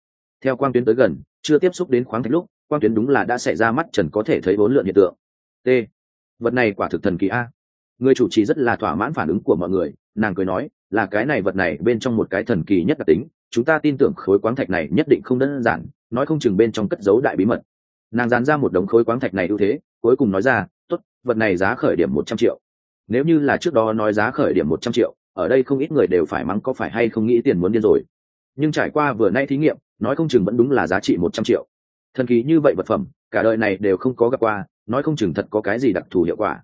Theo quang tuyến tới gần, chưa tiếp xúc đến khoáng thạch lúc, quang tuyến đúng là đã xảy ra mắt trần có thể thấy bốn lượn hiện tượng. T. Vật này quả thực thần kỳ a. Người chủ trì rất là thỏa mãn phản ứng của mọi người, nàng cười nói, là cái này vật này bên trong một cái thần kỳ nhất đặc tính, chúng ta tin tưởng khối khoáng thạch này nhất định không đơn giản, nói không chừng bên trong cất giấu đại bí mật. Nàng dán ra một đống khối khoáng thạch này ưu thế, cuối cùng nói ra, tốt, vật này giá khởi điểm 100 triệu. Nếu như là trước đó nói giá khởi điểm 100 triệu, ở đây không ít người đều phải mắng có phải hay không nghĩ tiền muốn điên rồi. Nhưng trải qua vừa nay thí nghiệm, nói không chừng vẫn đúng là giá trị 100 triệu. Thần kỳ như vậy vật phẩm, cả đời này đều không có gặp qua, nói không chừng thật có cái gì đặc thù hiệu quả.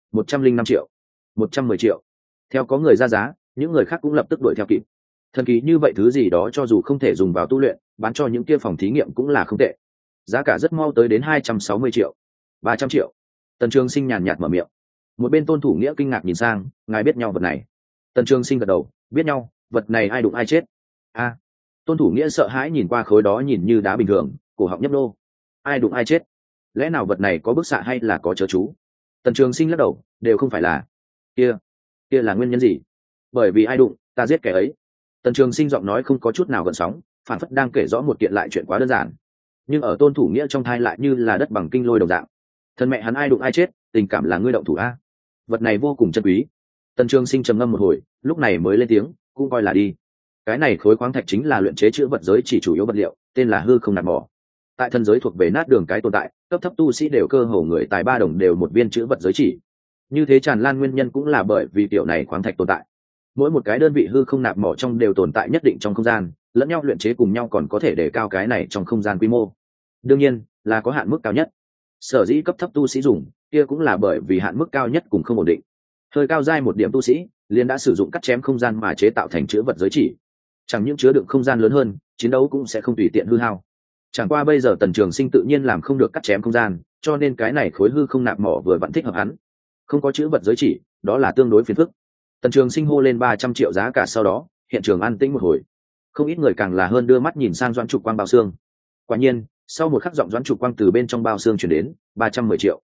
105 triệu, 110 triệu. Theo có người ra giá, những người khác cũng lập tức đuổi theo kịp. Thần kỳ như vậy thứ gì đó cho dù không thể dùng vào tu luyện, bán cho những kia phòng thí nghiệm cũng là không tệ. Giá cả rất mau tới đến 260 triệu, 300 triệu. Tần Trường Sinh nhàn nhạt mở miệng. Một bên Tôn Thủ Nghĩa kinh ngạc nhìn sang, ngài biết nhau vật này? Tần Trường Sinh gật đầu, biết nhau, vật này ai đụng ai chết. A. Tôn Thủ Nghĩa sợ hãi nhìn qua khối đó nhìn như đá bình thường, cổ họng nhấp nô. Ai đụng ai chết? Lẽ nào vật này có bức xạ hay là có chớ chú? Tần Trường Sinh lắc đầu, đều không phải là. Kia là nguyên nhân gì? Bởi vì ai đụng, ta giết kẻ ấy. Tần Trường Sinh giọng nói không có chút nào gợn sóng, phản phất đang kể rõ một kiện lại chuyện quá đơn giản. Nhưng ở Tôn Thủ Nghĩa trong thai lại như là đất bằng kinh lôi đồng dạng. Thân mẹ hắn ai đụng ai chết, tình cảm là ngươi động thủ a. Vật này vô cùng chân quý. Tần Trường Sinh trầm ngâm một hồi, lúc này mới lên tiếng, cũng coi là đi. Cái này khối khoáng thạch chính là luyện chế chữ vật giới chỉ chủ yếu vật liệu, tên là hư không nạp mỏ. Tại thân giới thuộc về nát đường cái tồn tại, cấp thấp tu sĩ đều cơ hồ người tài 3 đồng đều một viên chữ vật giới chỉ. Như thế tràn lan nguyên nhân cũng là bởi vì kiểu này khoáng thạch tồn tại. Mỗi một cái đơn vị hư không nạp mỏ trong đều tồn tại nhất định trong không gian, lẫn nhau luyện chế cùng nhau còn có thể đề cao cái này trong không gian quy mô. Đương nhiên, là có hạn mức cao nhất. Sở dĩ cấp thấp tu sĩ dùng, kia cũng là bởi vì hạn mức cao nhất cùng không ổn định. Hơi cao giai một điểm tu sĩ, liền đã sử dụng cắt chém không gian mà chế tạo thành chữ vật giới chỉ. Chẳng những chứa đựng không gian lớn hơn, chiến đấu cũng sẽ không tùy tiện hư hao. Chẳng qua bây giờ Tần Trường Sinh tự nhiên làm không được cắt chém không gian, cho nên cái này khối hư không nạp mỏ vừa vặn thích hợp hắn. Không có chữ vật giới chỉ, đó là tương đối phiền phức. Tần Trường Sinh hô lên 300 triệu giá cả sau đó, hiện trường an tĩnh một hồi. Không ít người càng là hơn đưa mắt nhìn sang Doãn Trục Quang bao xương. Quả nhiên, sau một khắc giọng Doãn Trục Quang từ bên trong bao xương truyền đến, 310 triệu,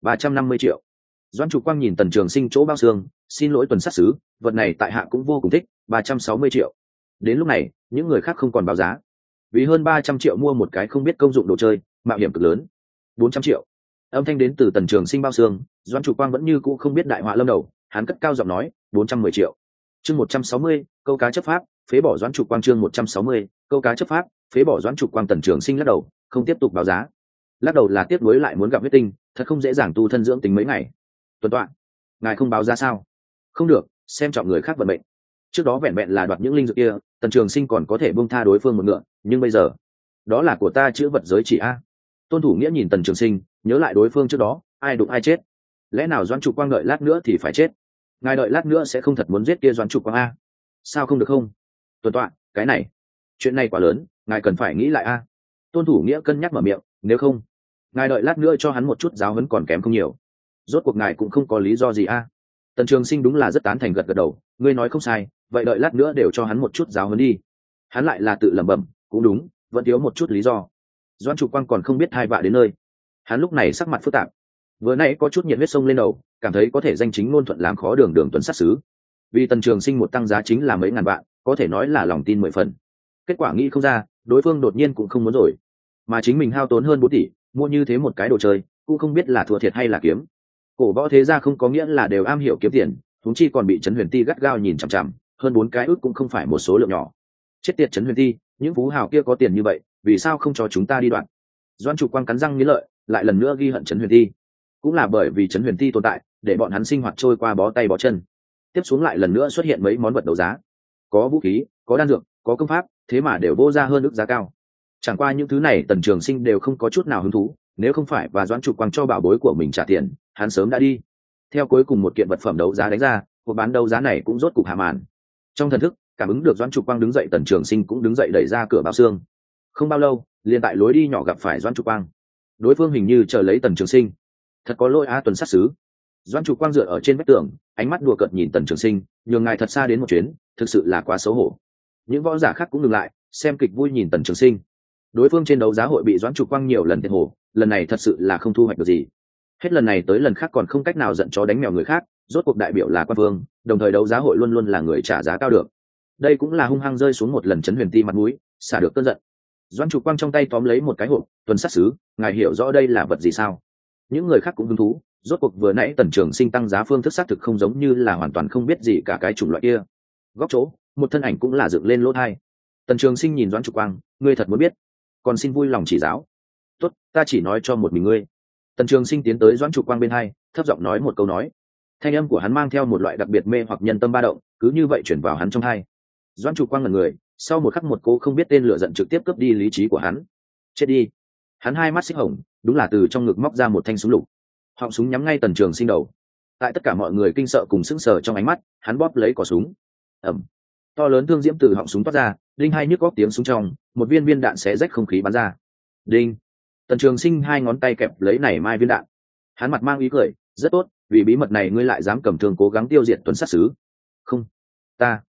350 triệu. Doãn Trục Quang nhìn Tần Trường Sinh chỗ bao xương, xin lỗi tuần sát sứ, vật này tại hạ cũng vô cùng thích, 360 triệu. Đến lúc này, những người khác không còn báo giá. Vì hơn 300 triệu mua một cái không biết công dụng đồ chơi, mạo hiểm cực lớn. 400 triệu. Âm thanh đến từ Tần Trường Sinh bao xương, Doãn Trục Quang vẫn như cũ không biết đại họa lâm đầu, hắn cất cao giọng nói, 410 triệu. Chương 160, câu cá chấp pháp, phế bỏ Doãn Trục Quang. Chương 160, câu cá chấp pháp, phế bỏ Doãn Trục Quang. Tần Trường Sinh lắc đầu, không tiếp tục báo giá. Lắc đầu là tiếp nối lại muốn gặp huyết tinh, thật không dễ dàng tu thân dưỡng tính mấy ngày. Tuần tọa, ngài không báo giá sao? Không được, xem trọng người khác vận mệnh. Trước đó vẹn vẹn là đoạt những linh dược kia, Tần Trường Sinh còn có thể buông tha đối phương một ngựa, nhưng bây giờ, đó là của ta chữ vật giới chỉ a. Tôn Thủ Nghĩa nhìn Tần Trường Sinh, nhớ lại đối phương trước đó, ai đụng ai chết. Lẽ nào Doãn Trục Quang đợi lát nữa thì phải chết? Ngài đợi lát nữa sẽ không thật muốn giết kia Doãn Trục Quang a? Sao không được không? Tuần tọa, cái này, chuyện này quá lớn, ngài cần phải nghĩ lại a. Tôn Thủ Nghĩa cân nhắc mở miệng, nếu không, ngài đợi lát nữa cho hắn một chút giáo huấn còn kém không nhiều. Rốt cuộc ngài cũng không có lý do gì a. Tần Trường Sinh đúng là rất tán thành gật gật đầu, ngươi nói không sai, vậy đợi lát nữa đều cho hắn một chút giáo huấn đi. Hắn lại là tự lẩm bẩm, cũng đúng, vẫn thiếu một chút lý do. Doãn Trục Quang còn không biết hai vạ đến nơi. Hắn lúc này sắc mặt phức tạp. Vừa nãy có chút nhiệt huyết sông lên đầu, cảm thấy có thể danh chính ngôn thuận làm khó đường tuần sát sứ. Vì Tần Trường Sinh một tăng giá chính là mấy ngàn vạn, có thể nói là lòng tin 10 phần. Kết quả nghĩ không ra, đối phương đột nhiên cũng không muốn rồi, mà chính mình hao tốn hơn 4 tỷ, mua như thế một cái đồ chơi, cũng không biết là thua thiệt hay là kiếm. Cổ võ thế gia không có nghĩa là đều am hiểu kiếm tiền, huống chi còn bị Trấn Huyền Ti gắt gao nhìn chằm chằm, hơn 4 cái ước cũng không phải một số lượng nhỏ. Chết tiệt Trấn Huyền Ti, những phú hào kia có tiền như vậy, vì sao không cho chúng ta đi đoạn? Doãn Trục Quang cắn răng nghiến lợi, lại lần nữa ghi hận Trấn Huyền Ti. Cũng là bởi vì Trấn Huyền Ti tồn tại, để bọn hắn sinh hoạt trôi qua bó tay bó chân. Tiếp xuống lại lần nữa xuất hiện mấy món vật đấu giá, có vũ khí, có đan dược, có công pháp, thế mà đều vô ra hơn ước giá cao. Chẳng qua những thứ này Tần Trường Sinh đều không có chút nào hứng thú, nếu không phải và Doãn Trục Quang cho bảo bối của mình trả tiền, hắn sớm đã đi. Theo cuối cùng một kiện vật phẩm đấu giá đánh ra, cuộc bán đấu giá này cũng rốt cục hạ màn. Trong thần thức, cảm ứng được Doãn Trục Quang đứng dậy, Tần Trường Sinh cũng đứng dậy đẩy ra cửa bao xương. Không bao lâu, liền tại lối đi nhỏ gặp phải Doãn Trục Quang. Đối phương hình như chờ lấy Tần Trường Sinh. Thật có lỗi tuần sát sứ. Doãn Trục Quang dựa ở trên vách tường, ánh mắt đùa cợt nhìn Tần Trường Sinh, nhường ngài thật xa đến một chuyến, thực sự là quá xấu hổ. Những võ giả khác cũng ngừng lại, xem kịch vui nhìn Tần Trường Sinh. Đối phương trên đấu giá hội bị Doãn Trục Quang nhiều lần thiệt hổ, lần này thật sự là không thu hoạch được gì. Hết lần này tới lần khác còn không cách nào giận chó đánh mèo người khác, rốt cuộc đại biểu là quan vương, đồng thời đấu giá hội luôn luôn là người trả giá cao được. Đây cũng là hung hăng rơi xuống một lần Trấn Huyền Ti mặt mũi, xả được cơn giận. Doãn Trục Quang trong tay tóm lấy một cái hộp, tuần sát sứ, ngài hiểu rõ đây là vật gì sao? Những người khác cũng hứng thú, rốt cuộc vừa nãy Tần Trường Sinh tăng giá phương thức xác thực không giống như là hoàn toàn không biết gì cả cái chủng loại kia. Góc chỗ, một thân ảnh cũng là dựng lên lỗ tai. Tần Trường Sinh nhìn Doãn Trục Quang, ngươi thật muốn biết, còn xin vui lòng chỉ giáo. Tốt, ta chỉ nói cho một mình ngươi. Tần Trường Sinh tiến tới Doãn Trục Quang bên hai, thấp giọng nói một câu nói. Thanh âm của hắn mang theo một loại đặc biệt mê hoặc nhân tâm ba động, cứ như vậy chuyển vào hắn trong tai. Doãn Trục Quang ngẩn người, sau một khắc một cô không biết tên lửa giận trực tiếp cướp đi lý trí của hắn. Chết đi! Hắn hai mắt xích hồng, đúng là từ trong ngực móc ra một thanh súng lục, họng súng nhắm ngay Tần Trường Sinh đầu. Tại tất cả mọi người kinh sợ cùng sững sờ trong ánh mắt, hắn bóp lấy cò súng. Ầm! To lớn thương diễm từ họng súng toát ra, đinh hai nhức góc tiếng súng trong, một viên viên đạn xé rách không khí bắn ra. Đinh! Tần Trường Sinh hai ngón tay kẹp lấy nảy mai viên đạn. Hắn mặt mang ý cười, rất tốt, vì bí mật này ngươi lại dám cầm thương cố gắng tiêu diệt tuần sát sứ. Không, ta.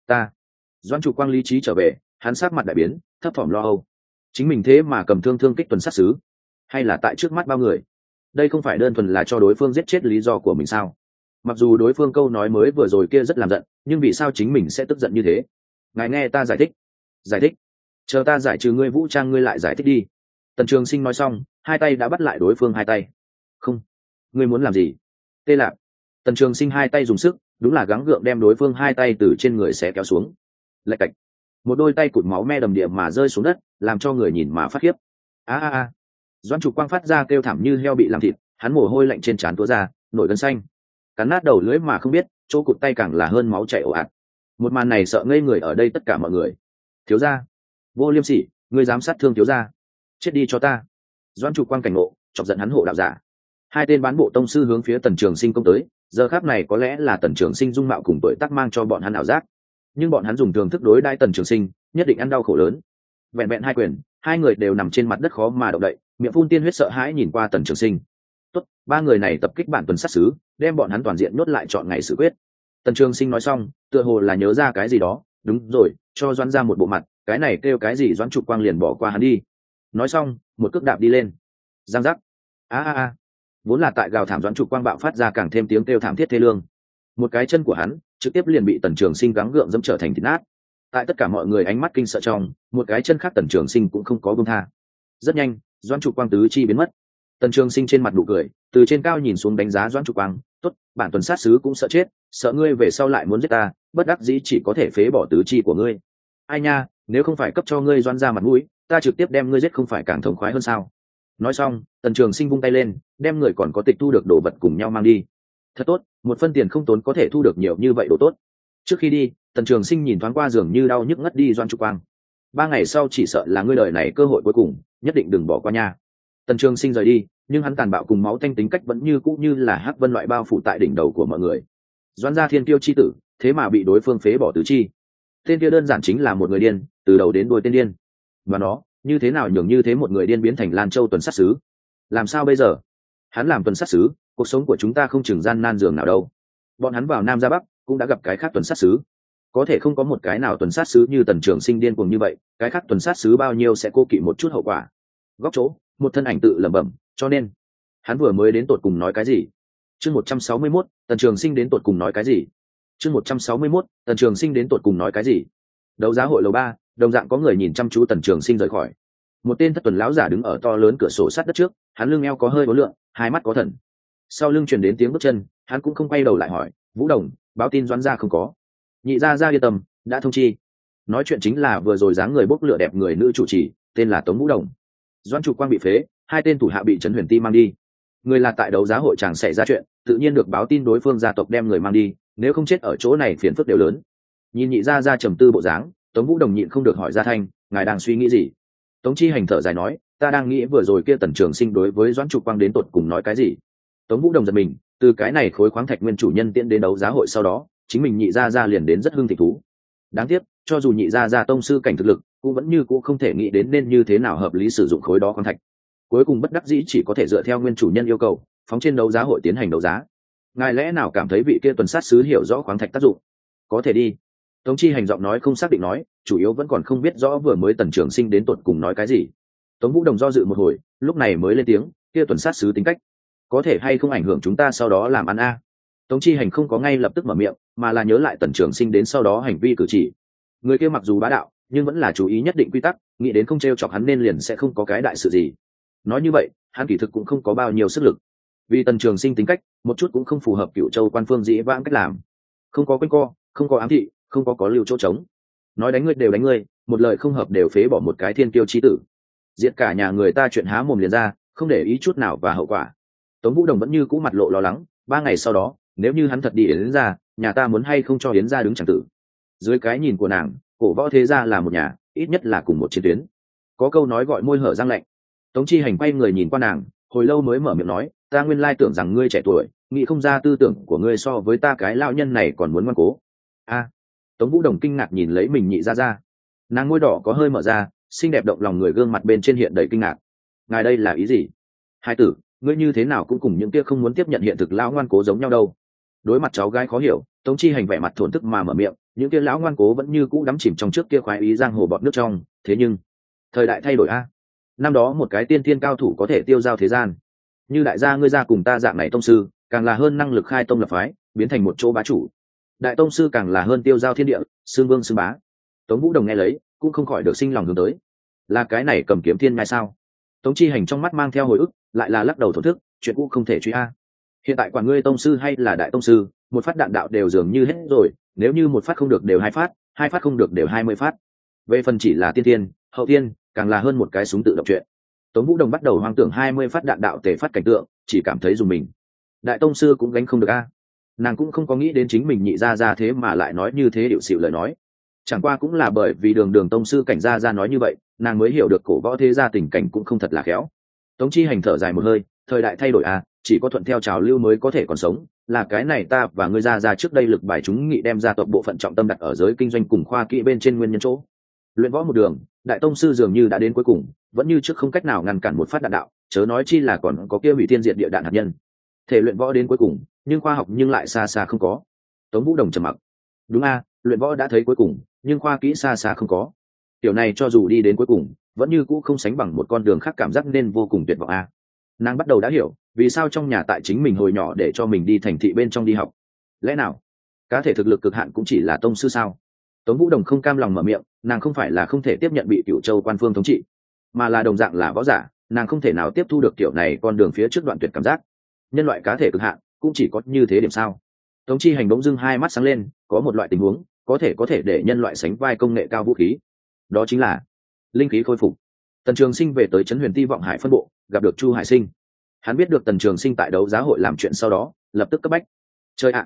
Doãn Trục Quang lý trí trở về, hắn sắc mặt đại biến, thấp thỏm lo âu. Chính mình thế mà cầm thương kích tuần sát sứ, hay là tại trước mắt bao người? Đây không phải đơn thuần là cho đối phương giết chết lý do của mình sao? Mặc dù đối phương câu nói mới vừa rồi kia rất làm giận, nhưng vì sao chính mình sẽ tức giận như thế? Ngài nghe ta giải thích. Giải thích? Chờ ta giải trừ ngươi vũ trang ngươi lại giải thích đi. Tần Trường Sinh nói xong, hai tay đã bắt lại đối phương hai tay. Không, ngươi muốn làm gì? Tê Lạc. Tần Trường Sinh hai tay dùng sức, đúng là gắng gượng đem đối phương hai tay từ trên người xé kéo xuống. Lạch cạch, một đôi tay cụt máu me đầm địa mà rơi xuống đất, làm cho người nhìn mà phát khiếp. A. Doãn Trục Quang phát ra kêu thảm như heo bị làm thịt, hắn mồ hôi lạnh trên trán túa ra, nổi gân xanh, cắn nát đầu lưỡi mà không biết, chỗ cụt tay càng là hơn máu chảy ồ ạt. Một màn này sợ ngây người ở đây tất cả mọi người. Thiếu gia, vô liêm sỉ, ngươi dám sát thương thiếu gia, chết đi cho ta! Doãn Trục Quang cảnh ngộ, chọc giận hắn hộ đạo giả. Hai tên bán bộ tông sư hướng phía Tần Trường Sinh công tới, giờ khắc này có lẽ là Tần Trường Sinh dung mạo cùng tuổi tác mang cho bọn hắn ảo giác, nhưng bọn hắn dùng thường thức đối đãi Tần Trường Sinh, nhất định ăn đau khổ lớn. Vẹn vẹn hai quyền, hai người đều nằm trên mặt đất khó mà động đậy, miệng phun tiên huyết sợ hãi nhìn qua Tần Trường Sinh. Tốt, ba người này tập kích bản tuần sát sứ, đem bọn hắn toàn diện nhốt lại chọn ngày xử quyết. Tần Trường Sinh nói xong, tựa hồ là nhớ ra cái gì đó, đúng rồi, cho Doãn ra một bộ mặt, cái này kêu cái gì? Doãn Trục Quang liền bỏ qua hắn đi. Nói xong, một cước đạp đi lên. Giang giác. A. Vốn là tại gào thảm, Doãn Trục Quang bạo phát ra càng thêm tiếng kêu thảm thiết thê lương. Một cái chân của hắn trực tiếp liền bị Tần Trường Sinh gắng gượng dẫm trở thành thịt nát. Tại tất cả mọi người ánh mắt kinh sợ trong, một cái chân khác Tần Trường Sinh cũng không có buông tha. Rất nhanh, Doãn Trục Quang tứ chi biến mất. Tần Trường Sinh trên mặt nụ cười, từ trên cao nhìn xuống đánh giá Doãn Trục Quang. Tốt, bản tuần sát sứ cũng sợ chết, sợ ngươi về sau lại muốn giết ta, bất đắc dĩ chỉ có thể phế bỏ tứ chi của ngươi. Ai nha, nếu không phải cấp cho ngươi Doãn ra mặt mũi, ta trực tiếp đem ngươi giết không phải càng thống khoái hơn sao? Nói xong, Tần Trường Sinh vung tay lên, đem người còn có tịch thu được đồ vật cùng nhau mang đi. Thật tốt, một phân tiền không tốn có thể thu được nhiều như vậy đồ tốt. Trước khi đi, Tần Trường Sinh nhìn thoáng qua dường như đau nhức ngất đi Doãn Trục Quang. 3 ngày sau chỉ sợ là ngươi đời này cơ hội cuối cùng, nhất định đừng bỏ qua nha. Tần Trường Sinh rời đi, nhưng hắn tàn bạo cùng máu tanh tính cách vẫn như cũ như là hắc vân loại bao phủ tại đỉnh đầu của mọi người. Doãn gia thiên kiêu chi tử, thế mà bị đối phương phế bỏ tứ chi. Tên kia đơn giản chính là một người điên, từ đầu đến đuôi tên điên. Và nó, như thế nào nhường như thế một người điên biến thành Lan Châu tuần sát sứ? Làm sao bây giờ? Hắn làm tuần sát sứ, cuộc sống của chúng ta không chừng gian nan giường nào đâu. Bọn hắn vào Nam ra Bắc cũng đã gặp cái khác tuần sát sứ, có thể không có một cái nào tuần sát sứ như Tần Trường Sinh điên cuồng như vậy, cái khác tuần sát sứ bao nhiêu sẽ cố kỵ một chút hậu quả. Góc chỗ, một thân ảnh tự lẩm bẩm, cho nên hắn vừa mới đến tột cùng nói cái gì? Chương 161, Tần Trường Sinh đến tột cùng nói cái gì? Chương 161, Tần Trường Sinh đến tột cùng nói cái gì? Đấu giá hội lầu 3, đồng dạng có người nhìn chăm chú Tần Trường Sinh rời khỏi. Một tên thất tuần lão giả đứng ở to lớn cửa sổ sát đất trước, hắn lưng eo có hơi uốn lượn, hai mắt có thần. Sau lưng truyền đến tiếng bước chân, hắn cũng không quay đầu lại hỏi, Vũ Đồng, báo tin Doãn gia không có? Nhị gia gia yên tâm, đã thông chi. Nói chuyện chính là vừa rồi dáng người bốc lửa đẹp người nữ chủ trì, tên là Tống Vũ Đồng. Doãn Trục Quang bị phế, hai tên thủ hạ bị Trấn Huyền Ti mang đi. Người là tại đấu giá hội chàng xảy ra chuyện, tự nhiên được báo tin đối phương gia tộc đem người mang đi, nếu không chết ở chỗ này phiền phức đều lớn. Nhìn nhị gia gia trầm tư bộ dáng, Tống Vũ Đồng nhịn không được hỏi Gia Thanh, ngài đang suy nghĩ gì? Tống Chi Hành thở dài nói, ta đang nghĩ vừa rồi kia Tần Trường Sinh đối với Doãn Trục Quang đến tột cùng nói cái gì. Tống Vũ Đồng giật mình, từ cái này khối khoáng thạch nguyên chủ nhân tiễn đến đấu giá hội sau đó, chính mình nhị gia gia liền đến rất hưng thịnh thú. Đáng tiếc, cho dù nhị gia gia tông sư cảnh thực lực, cũng vẫn như cũ không thể nghĩ đến nên như thế nào hợp lý sử dụng khối đó khoáng thạch. Cuối cùng bất đắc dĩ chỉ có thể dựa theo nguyên chủ nhân yêu cầu, phóng trên đấu giá hội tiến hành đấu giá. Ngài lẽ nào cảm thấy vị kia tuần sát sứ hiểu rõ khoáng thạch tác dụng? Có thể đi. Tống Chi Hành giọng nói không xác định nói, chủ yếu vẫn còn không biết rõ vừa mới Tần Trường Sinh đến tột cùng nói cái gì. Tống Vũ Đồng do dự một hồi, lúc này mới lên tiếng, kia tuần sát sứ tính cách có thể hay không ảnh hưởng chúng ta sau đó làm ăn a? Tống Chi Hành không có ngay lập tức mở miệng, mà là nhớ lại Tần Trường Sinh đến sau đó hành vi cử chỉ. Người kia mặc dù bá đạo, nhưng vẫn là chú ý nhất định quy tắc, nghĩ đến không t r e o chọc hắn nên liền sẽ không có cái đại sự gì. Nói như vậy hắn kỳ thực cũng không có bao nhiêu sức lực, vì Tần Trường Sinh tính cách một chút cũng không phù hợp Cựu Châu quan phương dĩ vãng cách làm, không có quanh co, không có ám thị, không có lưu chỗ trống. Nói đánh ngươi đều đánh ngươi, một lời không hợp đều phế bỏ một cái thiên kiêu chí tử, diệt cả nhà người ta chuyện há mồm liền ra, không để ý chút nào và hậu quả. Tống Vũ Đồng vẫn như cũ mặt lộ lo lắng, 3 ngày sau đó nếu như hắn thật đi Yến gia, nhà ta muốn hay không cho Yến gia đứng chẳng tử. Dưới cái nhìn của nàng, cổ võ thế gia là một nhà, ít nhất là cùng một chiến tuyến. Có câu nói gọi môi hở răng lạnh. Tống Chi Hành quay người nhìn qua nàng, hồi lâu mới mở miệng nói, ta nguyên lai tưởng rằng ngươi trẻ tuổi, nghĩ không ra tư tưởng của ngươi so với ta cái lão nhân này còn muốn ngoan cố. A. Tống Vũ Đồng kinh ngạc nhìn lấy mình nhị gia gia, nàng môi đỏ có hơi mở ra, xinh đẹp động lòng người, gương mặt bên trên hiện đầy kinh ngạc. Ngài đây là ý gì? Hai tử, ngươi như thế nào cũng cùng những kia không muốn tiếp nhận hiện thực lão ngoan cố giống nhau đâu. Đối mặt cháu gái khó hiểu, Tống Chi Hành vẻ mặt thổn thức mà mở miệng, những kia lão ngoan cố vẫn như cũ đắm chìm trong trước kia khoái ý giang hồ bọt nước trong, thế nhưng thời đại thay đổi a. Năm đó một cái tiên thiên cao thủ có thể tiêu giao thế gian, như đại gia ngươi ra cùng ta dạng này tông sư, càng là hơn năng lực khai tông lập phái, biến thành một chỗ bá chủ. Đại tông sư càng là hơn tiêu giao thiên địa, xương vương xương bá. Tống Vũ Đồng nghe lấy, cũng không khỏi được sinh lòng hướng tới. Là cái này cầm kiếm thiên nhai sao? Tống Chi Hành trong mắt mang theo hồi ức, lại là lắc đầu thổ thức, chuyện cũ không thể truy a. Hiện tại quản ngươi tông sư hay là đại tông sư, một phát đạn đạo đều dường như hết rồi, nếu như một phát không được đều 2 phát, 2 phát không được đều 20 phát. Về phần chỉ là tiên tiên, hậu tiên, càng là hơn một cái súng tự động chuyện. Tống Vũ Đồng bắt đầu hoang tưởng 20 phát đạn đạo tề phát cảnh tượng, chỉ cảm thấy dùng mình. Đại tông sư cũng gánh không được a. Nàng cũng không có nghĩ đến chính mình nhị ra thế mà lại nói như thế điệu xịu lời nói. Chẳng qua cũng là bởi vì đường tông sư cảnh ra nói như vậy, nàng mới hiểu được cổ võ thế gia tình cảnh cũng không thật là khéo. Tống Chi Hành thở dài một hơi, thời đại thay đổi à, chỉ có thuận theo trào lưu mới có thể còn sống, là cái này ta và ngươi ra trước đây lực bài chúng nghị đem gia tộc bộ phận trọng tâm đặt ở giới kinh doanh cùng khoa kỹ bên trên nguyên nhân chỗ. Luyện võ một đường, đại tông sư dường như đã đến cuối cùng, vẫn như trước không cách nào ngăn cản một phát đạn đạo, chớ nói chi là còn có kia hủy thiên diệt địa đạn hạt nhân. Thể luyện võ đến cuối cùng, nhưng khoa học nhưng lại xa xa không có. Tống Vũ Đồng trầm mặc. Đúng a, luyện võ đã thấy cuối cùng, nhưng khoa kỹ xa xa không có. Tiểu này cho dù đi đến cuối cùng, vẫn như cũ không sánh bằng một con đường khác, cảm giác nên vô cùng tuyệt vọng a. Nàng bắt đầu đã hiểu vì sao trong nhà tại chính mình hồi nhỏ để cho mình đi thành thị bên trong đi học. Lẽ nào cá thể thực lực cực hạn cũng chỉ là tông sư sao? Tống Vũ Đồng không cam lòng mở miệng, nàng không phải là không thể tiếp nhận bị Cựu Châu quan phương thống trị, mà là đồng dạng là võ giả, nàng không thể nào tiếp thu được kiểu này con đường phía trước đoạn tuyệt cảm giác. Nhân loại cá thể cực hạn cũng chỉ có như thế điểm sao? Tống Chi Hành bỗng dưng hai mắt sáng lên, có một loại tình huống có thể để nhân loại sánh vai công nghệ cao vũ khí, đó chính là linh khí khôi phục. Tần Trường Sinh về tới Trấn Huyền Ti vọng hải phân bộ, gặp được Chu Hải Sinh. Hắn biết được Tần Trường Sinh tại đấu giá hội làm chuyện sau đó, lập tức cấp bách. Chơi ạ,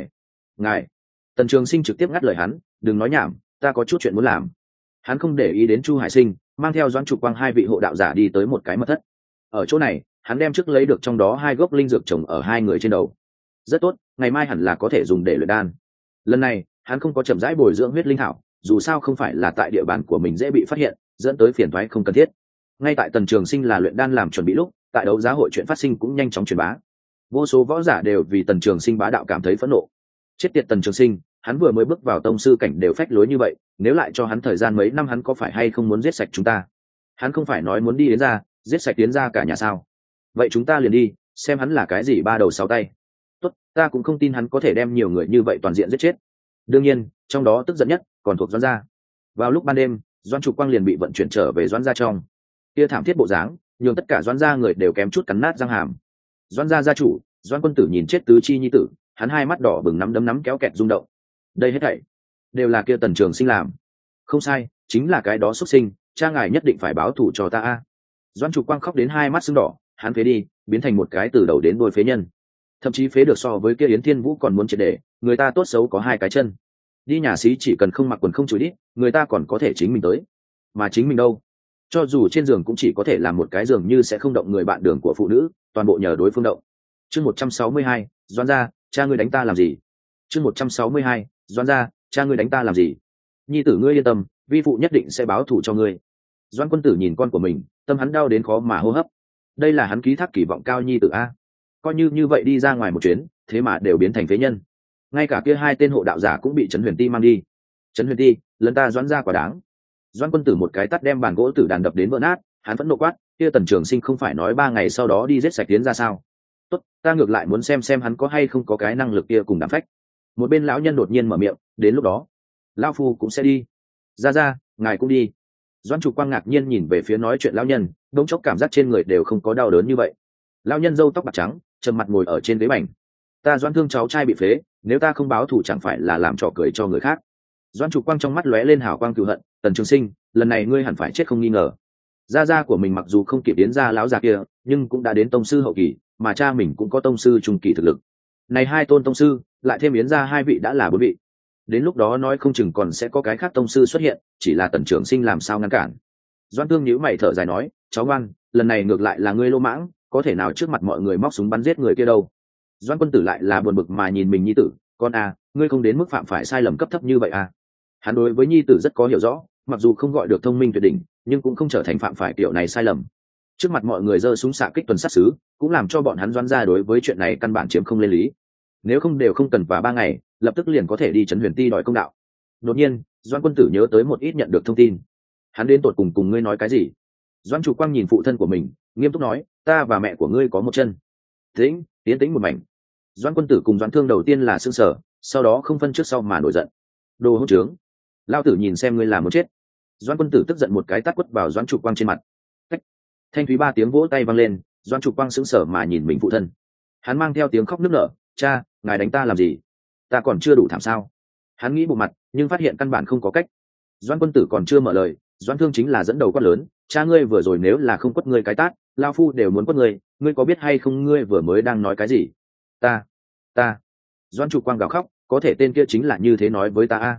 ngài. Tần Trường Sinh trực tiếp ngắt lời hắn, đừng nói nhảm, ta có chút chuyện muốn làm. Hắn không để ý đến Chu Hải Sinh, mang theo Doãn Trục Quang 2 vị hộ đạo giả đi tới một cái mật thất. Ở chỗ này, hắn đem trước lấy được trong đó 2 gốc linh dược trồng ở 2 người trên đầu. Rất tốt, ngày mai hẳn là có thể dùng để luyện đan. Lần này, hắn không có chậm rãi bồi dưỡng huyết linh thảo, dù sao không phải là tại địa bàn của mình dễ bị phát hiện, dẫn tới phiền toái không cần thiết. Ngay tại Tần Trường Sinh là luyện đan làm chuẩn bị lúc, tại đấu giá hội chuyện phát sinh cũng nhanh chóng truyền bá. Vô số võ giả đều vì Tần Trường Sinh bá đạo cảm thấy phẫn nộ. Chết tiệt Tần Trường Sinh, hắn vừa mới bước vào tông sư cảnh đều phách lối như vậy, nếu lại cho hắn thời gian mấy năm, hắn có phải hay không muốn giết sạch chúng ta? Hắn không phải nói muốn đi đến ra, giết sạch Tiến gia cả nhà sao? Vậy chúng ta liền đi, xem hắn là cái gì 3 đầu 6 tay. Tốt, ta cũng không tin hắn có thể đem nhiều người như vậy toàn diện giết chết. Đương nhiên, trong đó tức giận nhất còn thuộc Doãn gia. Vào lúc ban đêm, Doãn Trục Quang liền bị vận chuyển trở về Doãn gia trong. Kia thảm thiết bộ dáng, nhường tất cả Doãn gia người đều kém chút cắn nát răng hàm. Doãn gia gia chủ, Doãn Quân Tử nhìn chết tứ chi nhi tử, hắn hai mắt đỏ bừng, nắm kéo kẹt rung động. Đây hết thảy đều là kia Tần Trường Sinh làm. Không sai, chính là cái đó xuất sinh, cha ngài nhất định phải báo thù cho ta a. Doãn Trục Quang khóc đến hai mắt sưng đỏ, hắn phế đi, biến thành một cái từ đầu đến đuôi phế nhân. Thậm chí phế được so với kia Yến Thiên Vũ còn muốn triệt để, người ta tốt xấu có 2 cái chân. Đi nhà xí chỉ cần không mặc quần không chùi đít, người ta còn có thể chính mình tới. Mà chính mình đâu? Cho dù trên giường cũng chỉ có thể làm một cái giường như sẽ không động người bạn đường của phụ nữ, toàn bộ nhờ đối phương động. Chương 162, Doãn gia, cha ngươi đánh ta làm gì? Chương 162, Doãn gia, cha ngươi đánh ta làm gì? Nhi tử ngươi yên tâm, vi phụ nhất định sẽ báo thù cho ngươi. Doãn Quân Tử nhìn con của mình, tâm hắn đau đến khó mà hô hấp. Đây là hắn ký thác kỳ vọng cao nhi tử a. Coi như vậy đi ra ngoài một chuyến, thế mà đều biến thành phế nhân. Ngay cả kia 2 tên hộ đạo giả cũng bị Trấn Huyền Ti mang đi. Trấn Huyền Ti, lần ta Doãn gia quả đáng. Doãn Quân Tử một cái tát đem bàn gỗ tử đàn đập đến vỡ nát, hắn vẫn nộ quát, kia Tần Trường Sinh không phải nói 3 ngày sau đó đi giết sạch Tiến ra sao? Tốt, ta ngược lại muốn xem hắn có hay không có cái năng lực kia cùng đảm phách. Một bên lão nhân đột nhiên mở miệng, đến lúc đó, lão phu cũng sẽ đi. Ra, ngài cũng đi. Doãn Trục Quang ngạc nhiên nhìn về phía nói chuyện lão nhân, đống chốc cảm giác trên người đều không có đau đớn như vậy. Lão nhân râu tóc bạc trắng, trầm mặt ngồi ở trên ghế bành. Ta Doãn Thương cháu trai bị phế, nếu ta không báo thù chẳng phải là làm trò cười cho người khác. Doãn Trục Quang trong mắt lóe lên hào quang cừu hận, Tần Trường Sinh, lần này ngươi hẳn phải chết không nghi ngờ. Gia gia của mình mặc dù không kịp tiến ra lão già kia, nhưng cũng đã đến tông sư hậu kỳ, mà cha mình cũng có tông sư trung kỳ thực lực. Này hai tôn tông sư, lại thêm Yến gia hai vị đã là bốn vị. Đến lúc đó nói không chừng còn sẽ có cái khác tông sư xuất hiện, chỉ là Tần Trường Sinh làm sao ngăn cản. Doãn Thương nhíu mày thở dài nói, cháu ngoan, lần này ngược lại là ngươi lô mãng, có thể nào trước mặt mọi người móc súng bắn giết người kia đâu. Doãn Quân Tử lại là buồn bực mà nhìn mình nhi tử, con à, ngươi không đến mức phạm phải sai lầm cấp thấp như vậy à. Hắn đối với nhi tử rất có hiểu rõ, mặc dù không gọi được thông minh tuyệt đỉnh, nhưng cũng không trở thành phạm phải kiểu này sai lầm. Trước mặt mọi người giơ súng xạ kích tuần sát xứ, cũng làm cho bọn hắn Doãn gia đối với chuyện này căn bản chiếm không lên lý. Nếu không đều không cần vào 3 ngày, lập tức liền có thể đi Trấn Huyền Ti đòi công đạo. Đột nhiên, Doãn Quân Tử nhớ tới một ít nhận được thông tin. Hắn đến tột cùng ngươi nói cái gì? Doãn Trục Quang nhìn phụ thân của mình, nghiêm túc nói, ta và mẹ của ngươi có một chân. Tiến tĩnh một mảnh. Doãn Quân Tử cùng Doãn Thương đầu tiên là sững sờ, sau đó không phân trước sau mà nổi giận. Đồ hỗn trướng, lao tử nhìn xem ngươi là muốn chết. Doãn Quân Tử tức giận một cái tát quất vào Doãn Trục Quang trên mặt. Thanh thúy 3 tiếng vỗ tay vang lên, Doãn Trục Quang sững sờ mà nhìn mình phụ thân. Hắn mang theo tiếng khóc nức nở, cha, ngài đánh ta làm gì? Ta còn chưa đủ thảm sao? Hắn nghĩ bộ mặt, nhưng phát hiện căn bản không có cách. Doãn Quân Tử còn chưa mở lời, Doãn Thương chính là dẫn đầu quát lớn, cha ngươi vừa rồi nếu là không quất ngươi cái tát, lao phu đều muốn quất ngươi, ngươi có biết hay không ngươi vừa mới đang nói cái gì? Ta. Doãn Trục Quang gào khóc, có thể tên kia chính là như thế nói với ta a.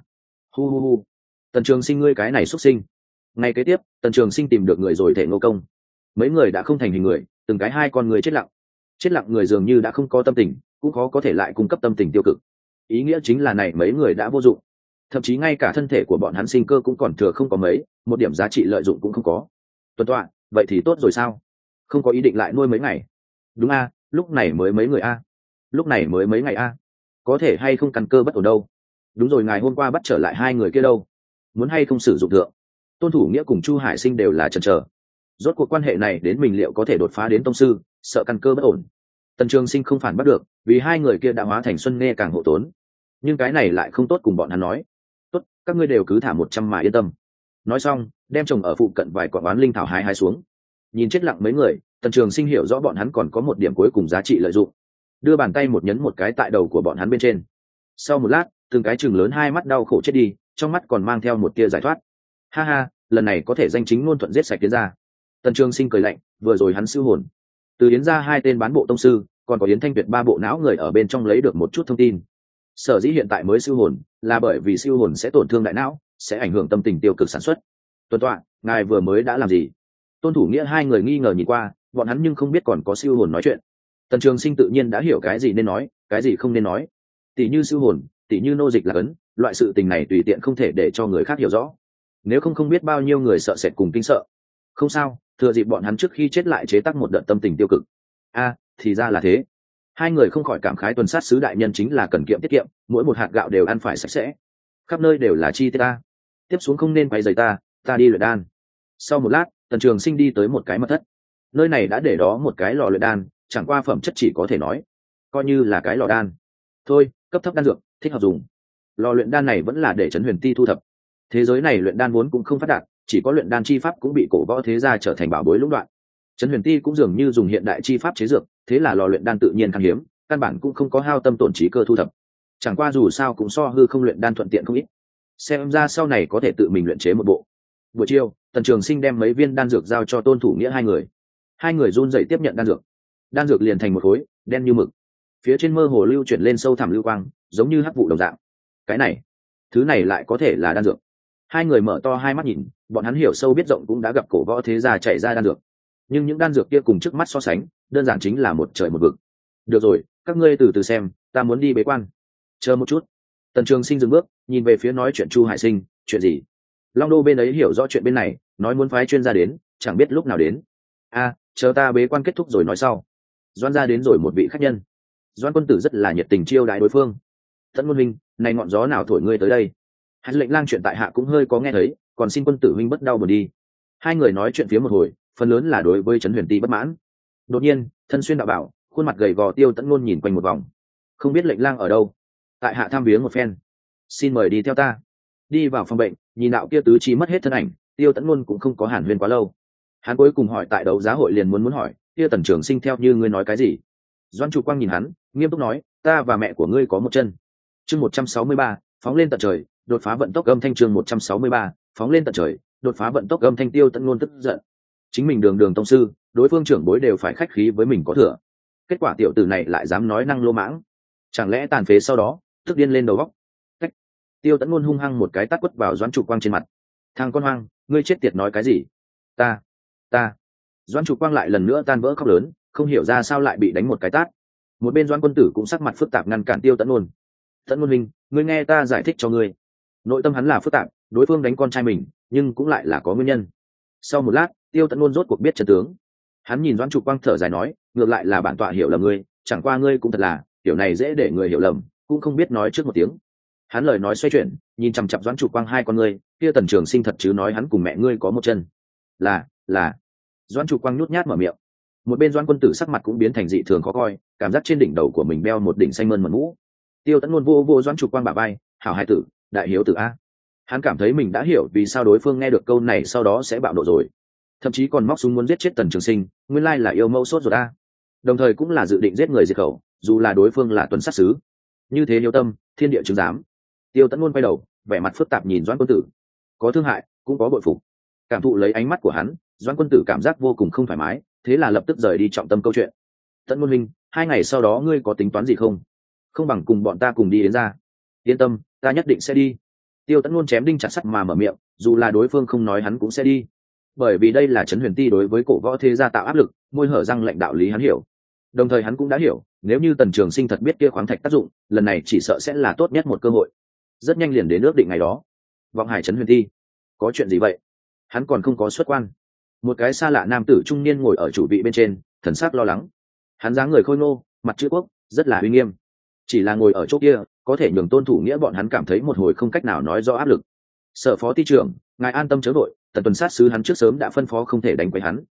Hu. Tần Trường Sinh ngươi cái này xuất sinh. Ngày kế tiếp, Tần Trường Sinh tìm được người rồi thể ngô công. Mấy người đã không thành hình người, từng cái hai con người chết lặng. Chết lặng người dường như đã không có tâm tình, cũng khó có thể lại cung cấp tâm tình tiêu cực. Ý nghĩa chính là này mấy người đã vô dụng, thậm chí ngay cả thân thể của bọn hắn sinh cơ cũng còn thừa không có mấy, một điểm giá trị lợi dụng cũng không có. Tuần tọa, vậy thì tốt rồi sao? Không có ý định lại nuôi mấy ngày? Đúng a, lúc này mới mấy người a. Lúc này mới mấy ngày a. Có thể hay không căn cơ bất ổn đâu. Đúng rồi, ngài hôm qua bắt trở lại hai người kia đâu? Muốn hay không sử dụng thượng? Tôn Thủ Nghĩa cùng Chu Hải Sinh đều là chần chờ. Rốt cuộc quan hệ này đến mình liệu có thể đột phá đến tông sư, sợ căn cơ bất ổn. Tần Trường Sinh không phản bắt được, vì hai người kia đã hóa thành xuân nghe càng hộ tốn. Nhưng cái này lại không tốt cùng bọn hắn nói. Tốt, các ngươi đều cứ thả 100 mà yên tâm. Nói xong, đem trồng ở phụ cận vài quả oán linh thảo hái xuống. Nhìn chết lặng mấy người, Tần Trường Sinh hiểu rõ bọn hắn còn có một điểm cuối cùng giá trị lợi dụng. Đưa bàn tay một nhấn một cái tại đầu của bọn hắn bên trên. Sau một lát, từng cái chừng lớn hai mắt đau khổ chết đi, trong mắt còn mang theo một tia giải thoát. Ha ha, lần này có thể danh chính ngôn thuận giết sạch Yến gia. Tần Trường Sinh cười lạnh, vừa rồi hắn siêu hồn. Từ Yến gia 2 tên bán bộ tông sư, còn có Yến Thanh Tuyệt 3 bộ não người ở bên trong lấy được một chút thông tin. Sở dĩ hiện tại mới siêu hồn, là bởi vì siêu hồn sẽ tổn thương đại não, sẽ ảnh hưởng tâm tình tiêu cực sản xuất. Tuần tọa, ngài vừa mới đã làm gì? Tôn Thủ Nghĩa hai người nghi ngờ nhìn qua, bọn hắn nhưng không biết còn có siêu hồn nói chuyện. Tần Trường Sinh tự nhiên đã hiểu cái gì nên nói, cái gì không nên nói. Tỷ như siêu hồn, tỷ như nô dịch là cấn, loại sự tình này tùy tiện không thể để cho người khác hiểu rõ. Nếu không biết bao nhiêu người sợ sệt cùng kinh sợ. Không sao, thừa dịp bọn hắn trước khi chết lại chế tác một đợt tâm tình tiêu cực. A, thì ra là thế. Hai người không khỏi cảm khái tuần sát sứ đại nhân chính là cần kiệm tiết kiệm, mỗi một hạt gạo đều ăn phải sạch sẽ, khắp nơi đều là chi tiết ta. Tiếp xuống không nên quay rời ta đi luyện đan. Sau một lát, Tần Trường Sinh đi tới một cái mật thất. Nơi này đã để đó một cái lò luyện đan, chẳng qua phẩm chất chỉ có thể nói coi như là cái lò đan thôi, cấp thấp đan dược thích hợp dùng. Lò luyện đan này vẫn là để Trấn Huyền Ti thu thập. Thế giới này luyện đan vốn cũng không phát đạt, chỉ có luyện đan chi pháp cũng bị cổ võ thế gia trở thành bảo bối lũng đoạn. Trấn Huyền Ti cũng dường như dùng hiện đại chi pháp chế dược, thế là lò luyện đan tự nhiên khan hiếm, căn bản cũng không có hao tâm tổn trí cơ thu thập. Chẳng qua dù sao cũng so hư không luyện đan thuận tiện không ít. Xem ra sau này có thể tự mình luyện chế một bộ. Buổi chiều, Tần Trường Sinh đem mấy viên đan dược giao cho Tôn Thủ Nghĩa hai người. Hai người run rẩy tiếp nhận đan dược. Đan dược liền thành một khối đen như mực, phía trên mơ hồ lưu chuyển lên sâu thẳm lưu quang, giống như hắc vụ đồng dạng. Cái này, thứ này lại có thể là đan dược? Hai người mở to hai mắt nhìn, bọn hắn hiểu sâu biết rộng cũng đã gặp cổ võ thế gia chạy ra đan dược, nhưng những đan dược kia cùng trước mắt so sánh, đơn giản chính là một trời một vực. Được rồi, các ngươi từ từ xem, ta muốn đi bế quan. Chờ một chút. Tần Trường Sinh dừng bước, nhìn về phía nói chuyện Chu Hải Sinh, chuyện gì? Long Đô bên ấy hiểu rõ chuyện bên này, nói muốn phái chuyên gia đến, chẳng biết lúc nào đến. A, chờ ta bế quan kết thúc rồi nói sau. Doan gia đến rồi một vị khách nhân. Doan quân tử rất là nhiệt tình chiêu đãi đối phương. Tấn Quân huynh, này ngọn gió nào thổi ngươi tới đây? Hắn lệnh lang chuyện tại hạ cũng hơi có nghe thấy, còn xin quân tử huynh bất đau buồn đi. Hai người nói chuyện phía một hồi, phần lớn là đối với Trấn Huyền Ti bất mãn. Đột nhiên, thân xuyên đạo bảo, khuôn mặt gầy gò Tiêu Tấn Ngôn nhìn quanh một vòng, không biết lệnh lang ở đâu, tại hạ tham viếng một phen, xin mời đi theo ta. Đi vào phòng bệnh, nhìn đạo kia tứ chi mất hết thân ảnh, Tiêu Tấn Luân cũng không có hàn huyên quá lâu. Hắn cuối cùng hỏi tại đấu giá hội liền muốn hỏi, kia Tần Trường Sinh theo như ngươi nói cái gì? Doãn Trục Quang nhìn hắn, nghiêm túc nói, ta và mẹ của ngươi có một chân. Chương 163, phóng lên tận trời, đột phá vận tốc âm thanh. Chương 163, phóng lên tận trời, đột phá vận tốc âm thanh. Tiêu Tấn Luân tức giận. Chính mình đường đường tông sư, đối phương trưởng bối đều phải khách khí với mình có thừa. Kết quả tiểu tử này lại dám nói năng lô mãng. Chẳng lẽ tàn phế sau đó, tức điên lên đầu óc. Tiêu Tấn Luân hung hăng một cái tát quất vào Doãn Trục Quang trên mặt. Thằng con hoang, ngươi chết tiệt nói cái gì? Ta. Doãn Trục Quang lại lần nữa tan vỡ khóc lớn, không hiểu ra sao lại bị đánh một cái tát. Một bên Doãn Quân Tử cũng sắc mặt phức tạp ngăn cản Tiêu Tấn Luân. Tấn Luân huynh, ngươi nghe ta giải thích cho ngươi. Nội tâm hắn là phức tạp, đối phương đánh con trai mình, nhưng cũng lại là có nguyên nhân. Sau một lát, Tiêu Tấn Luân rốt cuộc biết chân tướng. Hắn nhìn Doãn Trục Quang thở dài nói, ngược lại là bản tọa hiểu lầm ngươi, chẳng qua ngươi cũng thật là, kiểu này dễ để người hiểu lầm, cũng không biết nói trước một tiếng. Hắn lời nói xoay chuyển, nhìn chằm chằm Doãn Trục Quang hai con ngươi, kia Tần Trường Sinh thật chứ nói hắn cùng mẹ ngươi có một chân? Là. Doãn Trục Quang nhút nhát mở miệng. Một bên Doãn Quân Tử sắc mặt cũng biến thành dị thường khó coi, cảm giác trên đỉnh đầu của mình đeo một đỉnh xanh mơn mởn mũ. Tiêu Tấn Luân vô Doãn Trục Quang bả vai, hảo hai tử, đại hiếu tử a. Hắn cảm thấy mình đã hiểu vì sao đối phương nghe được câu này sau đó sẽ bạo nộ rồi, thậm chí còn móc súng muốn giết chết Tần Trường Sinh, nguyên lai là yêu mẫu sốt rồi a. Đồng thời cũng là dự định giết người diệt khẩu, dù là đối phương là tuần sát sứ. Như thế hiếu tâm, thiên địa chứng giám. Tiêu Tấn Luân quay đầu, vẻ mặt phức tạp nhìn Doãn Quân Tử, có thương hại, cũng có bội phục. Cảm thụ lấy ánh mắt của hắn, Doãn Quân Tử cảm giác vô cùng không thoải mái, thế là lập tức rời đi trọng tâm câu chuyện. Tấn Luân huynh, 2 ngày sau đó ngươi có tính toán gì không? Không bằng cùng bọn ta cùng đi đến ra. Yên tâm, ta nhất định sẽ đi. Tiêu Tấn Luân chém đinh chặt sắt mà mở miệng, dù là đối phương không nói hắn cũng sẽ đi. Bởi vì đây là Trấn Huyền Ti đối với cổ võ thế gia tạo áp lực, môi hở răng lệnh đạo lý hắn hiểu. Đồng thời hắn cũng đã hiểu, nếu như Tần Trường Sinh thật biết kia khoáng thạch tác dụng, lần này chỉ sợ sẽ là tốt nhất một cơ hội. Rất nhanh liền đến ước định ngày đó. Vọng Hải Trấn Huyền Ti, có chuyện gì vậy? Hắn còn không có xuất quan. Một cái xa lạ nam tử trung niên ngồi ở chủ vị bên trên, thần sắc lo lắng. Hắn dáng người khôi ngô, mặt chữ quốc, rất là uy nghiêm. Chỉ là ngồi ở chỗ kia, có thể nhường Tôn Thủ Nghĩa bọn hắn cảm thấy một hồi không cách nào nói rõ áp lực. Sở phó ty trưởng, ngài an tâm chớ vội, Tần tuần sát sứ hắn trước sớm đã phân phó không thể đánh quấy hắn.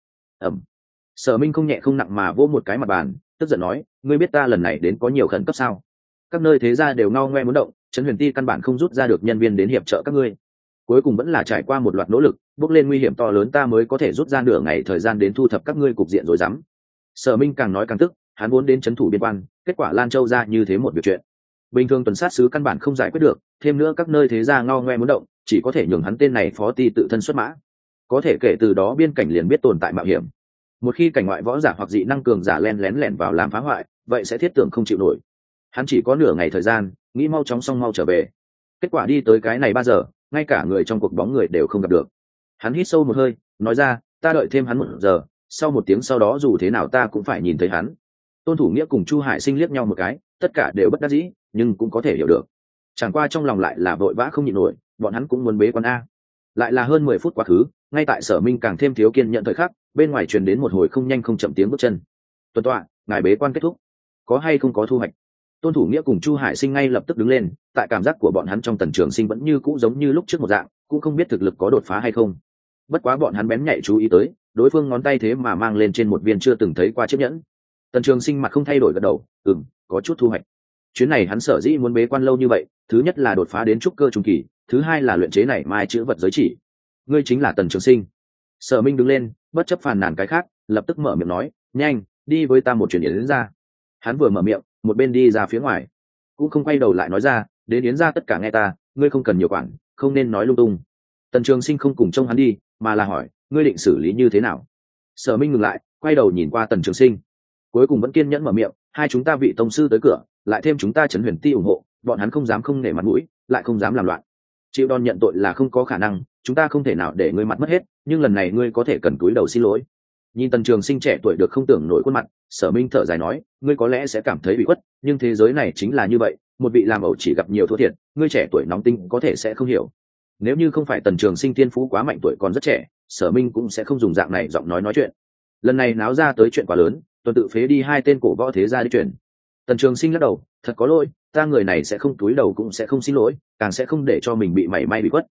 Sở Minh không nhẹ không nặng mà vỗ một cái mặt bàn, tức giận nói, ngươi biết ta lần này đến có nhiều khẩn cấp sao? Các nơi thế gia đều ngao ngoe muốn động, Trấn Huyền Ti căn bản không rút ra được nhân viên đến hiệp trợ các ngươi. Cuối cùng vẫn là trải qua một loạt nỗ lực, bước lên nguy hiểm to lớn ta mới có thể rút ra nửa ngày thời gian đến thu thập các ngươi cục diện rồi dám. Sở Minh càng nói càng tức, hắn vốn đến trấn thủ biên quan, kết quả Lan Châu ra như thế một việc chuyện. Bình thường tuần sát sứ căn bản không giải quyết được, thêm nữa các nơi thế gia ngao ngoe muốn động, chỉ có thể nhường hắn tên này phó ty tự thân xuất mã. Có thể kể từ đó biên cảnh liền biết tồn tại mạo hiểm. Một khi cảnh ngoại võ giả hoặc dị năng cường giả lén lẻn vào làm phá hoại, vậy sẽ thiết tưởng không chịu nổi. Hắn chỉ có nửa ngày thời gian, nghĩ mau chóng xong mau trở về. Kết quả đi tới cái này 3 giờ, ngay cả người trong cuộc bóng người đều không gặp được. Hắn hít sâu một hơi, nói ra, ta đợi thêm hắn 1 giờ, sau 1 tiếng sau đó dù thế nào ta cũng phải nhìn thấy hắn. Tôn Thủ Nghĩa cùng Chu Hải Sinh liếc nhau một cái, tất cả đều bất đắc dĩ, nhưng cũng có thể hiểu được. Chẳng qua trong lòng lại là vội vã không nhịn nổi, bọn hắn cũng muốn bế quan a. Lại là hơn 10 phút quá khứ, ngay tại Sở Minh càng thêm thiếu kiên nhận thời khắc, bên ngoài truyền đến một hồi không nhanh không chậm tiếng bước chân. Tuần tọa, ngài bế quan kết thúc, có hay không có thu hoạch? Tôn Thủ Nghĩa cùng Chu Hải Sinh ngay lập tức đứng lên, tại cảm giác của bọn hắn trong Tần Trường Sinh vẫn như cũ giống như lúc trước một dạng, cũng không biết thực lực có đột phá hay không. Bất quá bọn hắn bén nhạy chú ý tới, đối phương ngón tay thế mà mang lên trên một viên chưa từng thấy qua chiếc nhẫn. Tần Trường Sinh mặt không thay đổi gật đầu, có chút thu hoạch. Chuyến này hắn sở dĩ muốn bế quan lâu như vậy, thứ nhất là đột phá đến trúc cơ trung kỳ, thứ hai là luyện chế này mai chữ vật giới chỉ. Ngươi chính là Tần Trường Sinh. Sở Minh đứng lên, bất chấp phàn nàn cái khác, lập tức mở miệng nói, nhanh, đi với ta một chuyến yến ra. Hắn vừa mở miệng, một bên đi ra phía ngoài, cũng không quay đầu lại nói ra, đến yến ra tất cả nghe ta, ngươi không cần nhiều quản, không nên nói lung tung. Tần Trường Sinh không cùng trông hắn đi, mà là hỏi, ngươi định xử lý như thế nào? Sở Minh ngừng lại, quay đầu nhìn qua Tần Trường Sinh, cuối cùng vẫn kiên nhẫn mở miệng, hai chúng ta vị tông sư tới cửa, lại thêm chúng ta Trấn Huyền Ti ủng hộ, bọn hắn không dám không nể mặt mũi, lại không dám làm loạn. Chịu đòn nhận tội là không có khả năng, chúng ta không thể nào để ngươi mặt mất hết, nhưng lần này ngươi có thể cần cúi đầu xin lỗi. Nhìn Tần Trường Sinh trẻ tuổi được không tưởng nổi khuôn mặt, Sở Minh thở dài nói, ngươi có lẽ sẽ cảm thấy bị khuất, nhưng thế giới này chính là như vậy, một vị làm ẩu chỉ gặp nhiều thua thiệt, ngươi trẻ tuổi nóng tính có thể sẽ không hiểu. Nếu như không phải Tần Trường Sinh thiên phú quá mạnh, tuổi còn rất trẻ, Sở Minh cũng sẽ không dùng dạng này giọng nói chuyện. Lần này náo ra tới chuyện quá lớn, tuần tự phế đi 2 tên cổ võ thế gia đi chuyển. Tần Trường Sinh lắc đầu, thật có lỗi, ta người này sẽ không cúi đầu cũng sẽ không xin lỗi, càng sẽ không để cho mình bị mảy may bị khuất.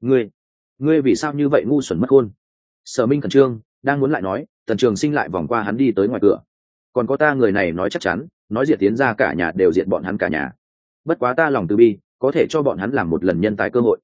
Ngươi vì sao như vậy ngu xuẩn mất khôn? Sở Minh khẩn trương, đang muốn lại nói, Tần Trường Sinh lại vòng qua hắn đi tới ngoài cửa. Còn có ta người này nói chắc chắn, nói diệt tiến ra cả nhà đều diệt bọn hắn cả nhà. Bất quá ta lòng từ bi, có thể cho bọn hắn làm một lần nhân tái cơ hội.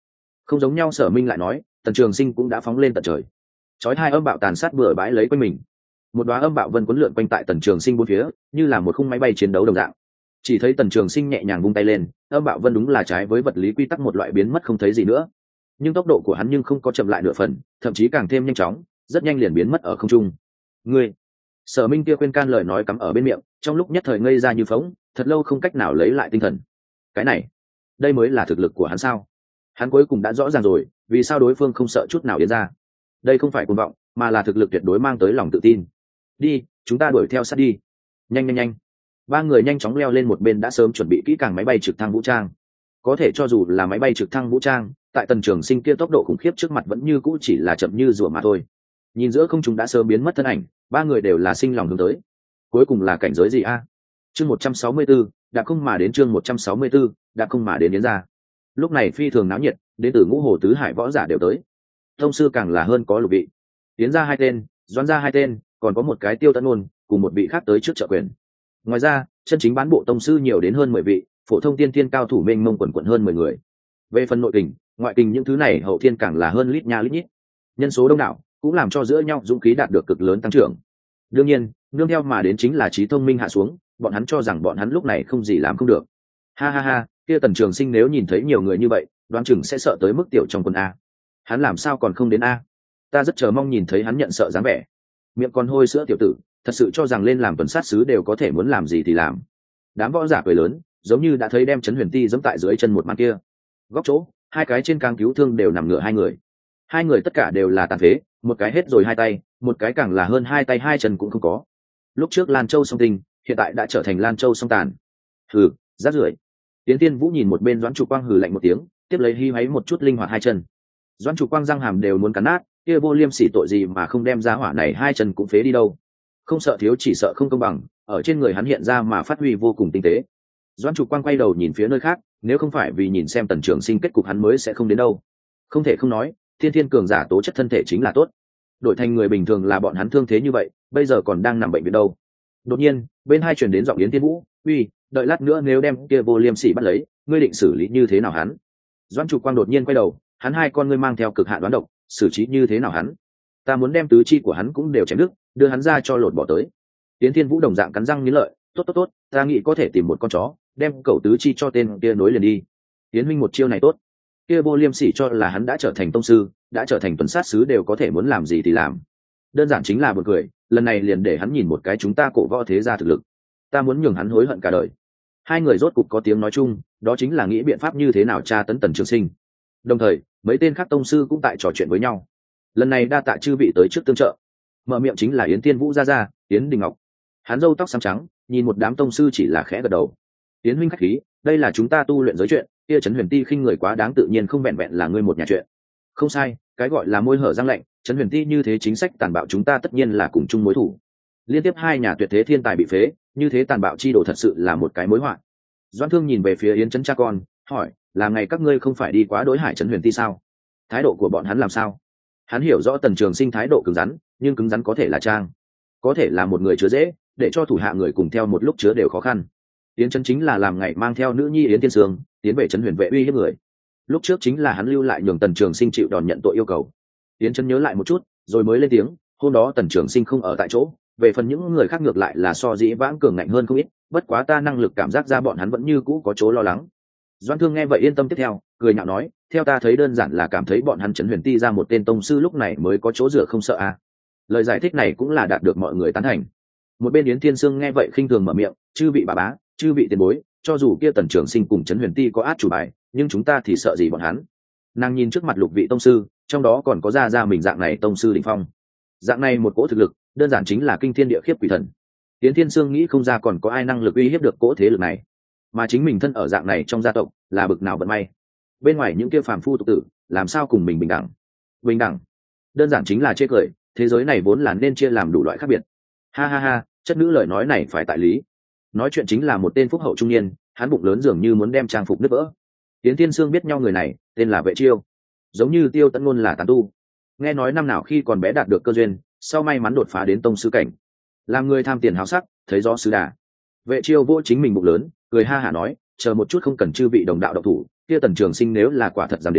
Không giống nhau. Sở Minh lại nói, Tần Trường Sinh cũng đã phóng lên tận trời, chói hai âm bạo tàn sát bừa bãi lấy quanh mình. Một đóa âm bạo vân cuốn lượn quanh tại Tần Trường Sinh bốn phía, như là một khung máy bay chiến đấu đồng dạng. Chỉ thấy Tần Trường Sinh nhẹ nhàng vung tay lên, âm bạo vân đúng là trái với vật lý quy tắc một loại biến mất không thấy gì nữa. Nhưng tốc độ của hắn nhưng không có chậm lại nửa phần, thậm chí càng thêm nhanh chóng, rất nhanh liền biến mất ở không trung. Ngươi, Sở Minh kia quên can lời nói cắm ở bên miệng, trong lúc nhất thời ngây ra như phỗng, thật lâu không cách nào lấy lại tinh thần. Cái này, đây mới là thực lực của hắn sao? Hắn cuối cùng đã rõ ràng rồi, vì sao đối phương không sợ chút nào Yến ra. Đây không phải cuồng vọng, mà là thực lực tuyệt đối mang tới lòng tự tin. Đi, chúng ta đuổi theo sát đi. Nhanh nhanh nhanh. Ba người nhanh chóng leo lên một bên đã sớm chuẩn bị kỹ càng máy bay trực thăng vũ trang. Có thể cho dù là máy bay trực thăng vũ trang, tại Tần Trường Sinh kia tốc độ khủng khiếp trước mặt vẫn như cũ chỉ là chậm như rùa mà thôi. Nhìn giữa không trung đã sớm biến mất thân ảnh, ba người đều là sinh lòng hướng tới. Cuối cùng là cảnh giới gì a? Chương 164, đã không mà đến chương 164, đã không mà đến Yến ra. Lúc này phi thường náo nhiệt, đến từ Ngũ Hồ tứ hải võ giả đều tới. Thông sư càng là hơn có lục vị. Yến ra 2 tên, Doãn ra 2 tên, còn có một cái Tiêu Tấn Ôn, cùng một vị khác tới trước trợ quyền. Ngoài ra, chân chính bán bộ tông sư nhiều đến hơn 10 vị, phổ thông tiên thiên cao thủ mênh mông quần quần hơn 10 người. Về phần nội kình, ngoại kình những thứ này hậu thiên càng là hơn lít nha lít nhít. Nhân số đông đảo, cũng làm cho giữa nhau dũng khí đạt được cực lớn tăng trưởng. Đương nhiên, nương theo mà đến chính là trí thông minh hạ xuống, bọn hắn cho rằng bọn hắn lúc này không gì làm không được. Ha ha ha, kia Tần Trường Sinh nếu nhìn thấy nhiều người như vậy, đoán chừng sẽ sợ tới mức tiểu trong quân a. Hắn làm sao còn không đến a? Ta rất chờ mong nhìn thấy hắn nhận sợ dáng vẻ. Miệng còn hôi sữa tiểu tử, thật sự cho rằng lên làm tuần sát sứ đều có thể muốn làm gì thì làm. Đám võ giả cười lớn, giống như đã thấy đem Trấn Huyền Ti giẫm tại dưới chân một màn kia. Góc chỗ, 2 cái trên càng cứu thương đều nằm ngửa 2 người. 2 người tất cả đều là tàn phế, một cái hết rồi 2 tay, một cái càng là hơn 2 tay 2 chân cũng không có. Lúc trước Lan Châu song tinh, hiện tại đã trở thành Lan Châu song tàn. Hừ, rác rưởi. Tiến Tiên Vũ nhìn một bên Doãn Trục Quang hừ lạnh một tiếng, tiếp lấy hi háy một chút linh hoạt 2 chân. Doãn Trục Quang răng hàm đều muốn cắn nát, kia vô liêm sỉ tội gì mà không đem ra hỏa này 2 chân cũng phế đi đâu. Không sợ thiếu chỉ sợ không công bằng, ở trên người hắn hiện ra mà phát huy vô cùng tinh tế. Doãn Trục Quang quay đầu nhìn phía nơi khác, nếu không phải vì nhìn xem Tần Trường Sinh kết cục hắn mới sẽ không đến đâu. Không thể không nói, thiên thiên cường giả tố chất thân thể chính là tốt. Đổi thành người bình thường là bọn hắn thương thế như vậy, bây giờ còn đang nằm bệnh viện đâu. Đột nhiên, bên hai truyền đến giọng Yến Tiên Vũ, "Uy, đợi lát nữa nếu đem kia vô liêm sỉ bắt lấy, ngươi định xử lý như thế nào hắn?" Doãn Trục Quang đột nhiên quay đầu, hắn 2 con ngươi mang theo cực hạn đoán độc, xử trí như thế nào hắn? Ta muốn đem tứ chi của hắn cũng đều chém đứt, đưa hắn ra cho lột bỏ tới. Yến Tiên Vũ đồng dạng cắn răng nghiến lợi, "Tốt tốt tốt, ta nghĩ có thể tìm một con chó, đem cậu tứ chi cho tên kia nối liền đi." Yến huynh một chiêu này tốt. Kia vô liêm sỉ cho là hắn đã trở thành tông sư, đã trở thành tuần sát sứ đều có thể muốn làm gì thì làm. Đơn giản chính là buồn cười, lần này liền để hắn nhìn một cái chúng ta cổ võ thế gia thực lực. Ta muốn nhường hắn hối hận cả đời. 2 người rốt cục có tiếng nói chung, đó chính là nghĩ biện pháp như thế nào tra tấn Tần Trường Sinh. Đồng thời, mấy tên khác tông sư cũng tại trò chuyện với nhau. Lần này đa tạ chư vị tới trước tương trợ. Mở miệng chính là Yến Tiên Vũ gia, Yến Đình Ngọc. Hắn râu tóc xám trắng, nhìn một đám tông sư chỉ là khẽ gật đầu. Yến huynh khách khí, đây là chúng ta tu luyện giới chuyện, kia Trấn Huyền Ti khinh người quá đáng tự nhiên không vẹn vẹn là ngươi một nhà chuyện. Không sai, cái gọi là môi hở răng lạnh, Trấn Huyền Ti như thế chính sách tàn bạo chúng ta tất nhiên là cùng chung mối thù. Liên tiếp 2 nhà tuyệt thế thiên tài bị phế, như thế tàn bạo chi đồ thật sự là một cái mối họa. Doãn Thương nhìn về phía Yến Chấn cha con, hỏi, là ngày các ngươi không phải đi quá đối hải Trấn Huyền Ti sao? Thái độ của bọn hắn làm sao? Hắn hiểu rõ Tần Trường Sinh thái độ cứng rắn, nhưng cứng rắn có thể là trang, có thể là một người chứa dễ, để cho thủ hạ người cùng theo một lúc chứa đều khó khăn. Yến Chấn chính là làm ngày mang theo nữ nhi Yến Tiên Sương tiến về Trấn Huyền vệ uy hiếp người. Lúc trước chính là hắn lưu lại nhường Tần Trường Sinh chịu đòn nhận tội yêu cầu. Yến Chấn nhớ lại một chút, rồi mới lên tiếng, hôm đó Tần Trường Sinh không ở tại chỗ, về phần những người khác ngược lại là so dĩ vãng cường ngạnh hơn không ít, bất quá ta năng lực cảm giác ra bọn hắn vẫn như cũ có chỗ lo lắng. Doãn Thương nghe vậy yên tâm tiếp theo, cười nhạo nói, theo ta thấy đơn giản là cảm thấy bọn hắn Trấn Huyền Ti ra một tên tông sư lúc này mới có chỗ dựa không sợ à. Lời giải thích này cũng là đạt được mọi người tán thành. Một bên Yến Thiên Sương nghe vậy khinh thường mở miệng, chư vị bà bá, chư vị tiền bối, cho dù kia Tần Trường Sinh cùng Trấn Huyền Ti có át chủ bài, nhưng chúng ta thì sợ gì bọn hắn? Nàng nhìn trước mặt lục vị tông sư, trong đó còn có ra mình dạng này tông sư đỉnh phong. Dạng này một cỗ thực lực, đơn giản chính là kinh thiên địa khiếp quỷ thần. Yến Thiên Sương nghĩ không ra còn có ai năng lực uy hiếp được cỗ thế lực này, mà chính mình thân ở dạng này trong gia tộc, là bực nào vận may. Bên ngoài những kia phàm phu tục tử, làm sao cùng mình bình đẳng? Bình đẳng, đơn giản chính là chê cười, thế giới này vốn là nên chia làm đủ loại khác biệt. Ha ha ha, chất nữ lời nói này phải tại lý. Nói chuyện chính là một tên phúc hậu trung niên, hắn bụng lớn dường như muốn đem trang phục nứt vỡ. Yến Thiên Sương biết nhau người này, tên là Vệ Chiêu, giống như Tiêu Tấn Ngôn là tán tu. Nghe nói năm nào khi còn bé đạt được cơ duyên, sau may mắn đột phá đến tông sư cảnh, làm người tham tiền háo sắc, thấy rõ sứ đà. Vệ Chiêu vỗ chính mình bụng lớn, cười ha hả nói, chờ một chút không cần chư vị đồng đạo độc thủ, kia Tần Trường Sinh nếu là quả thật dám đến,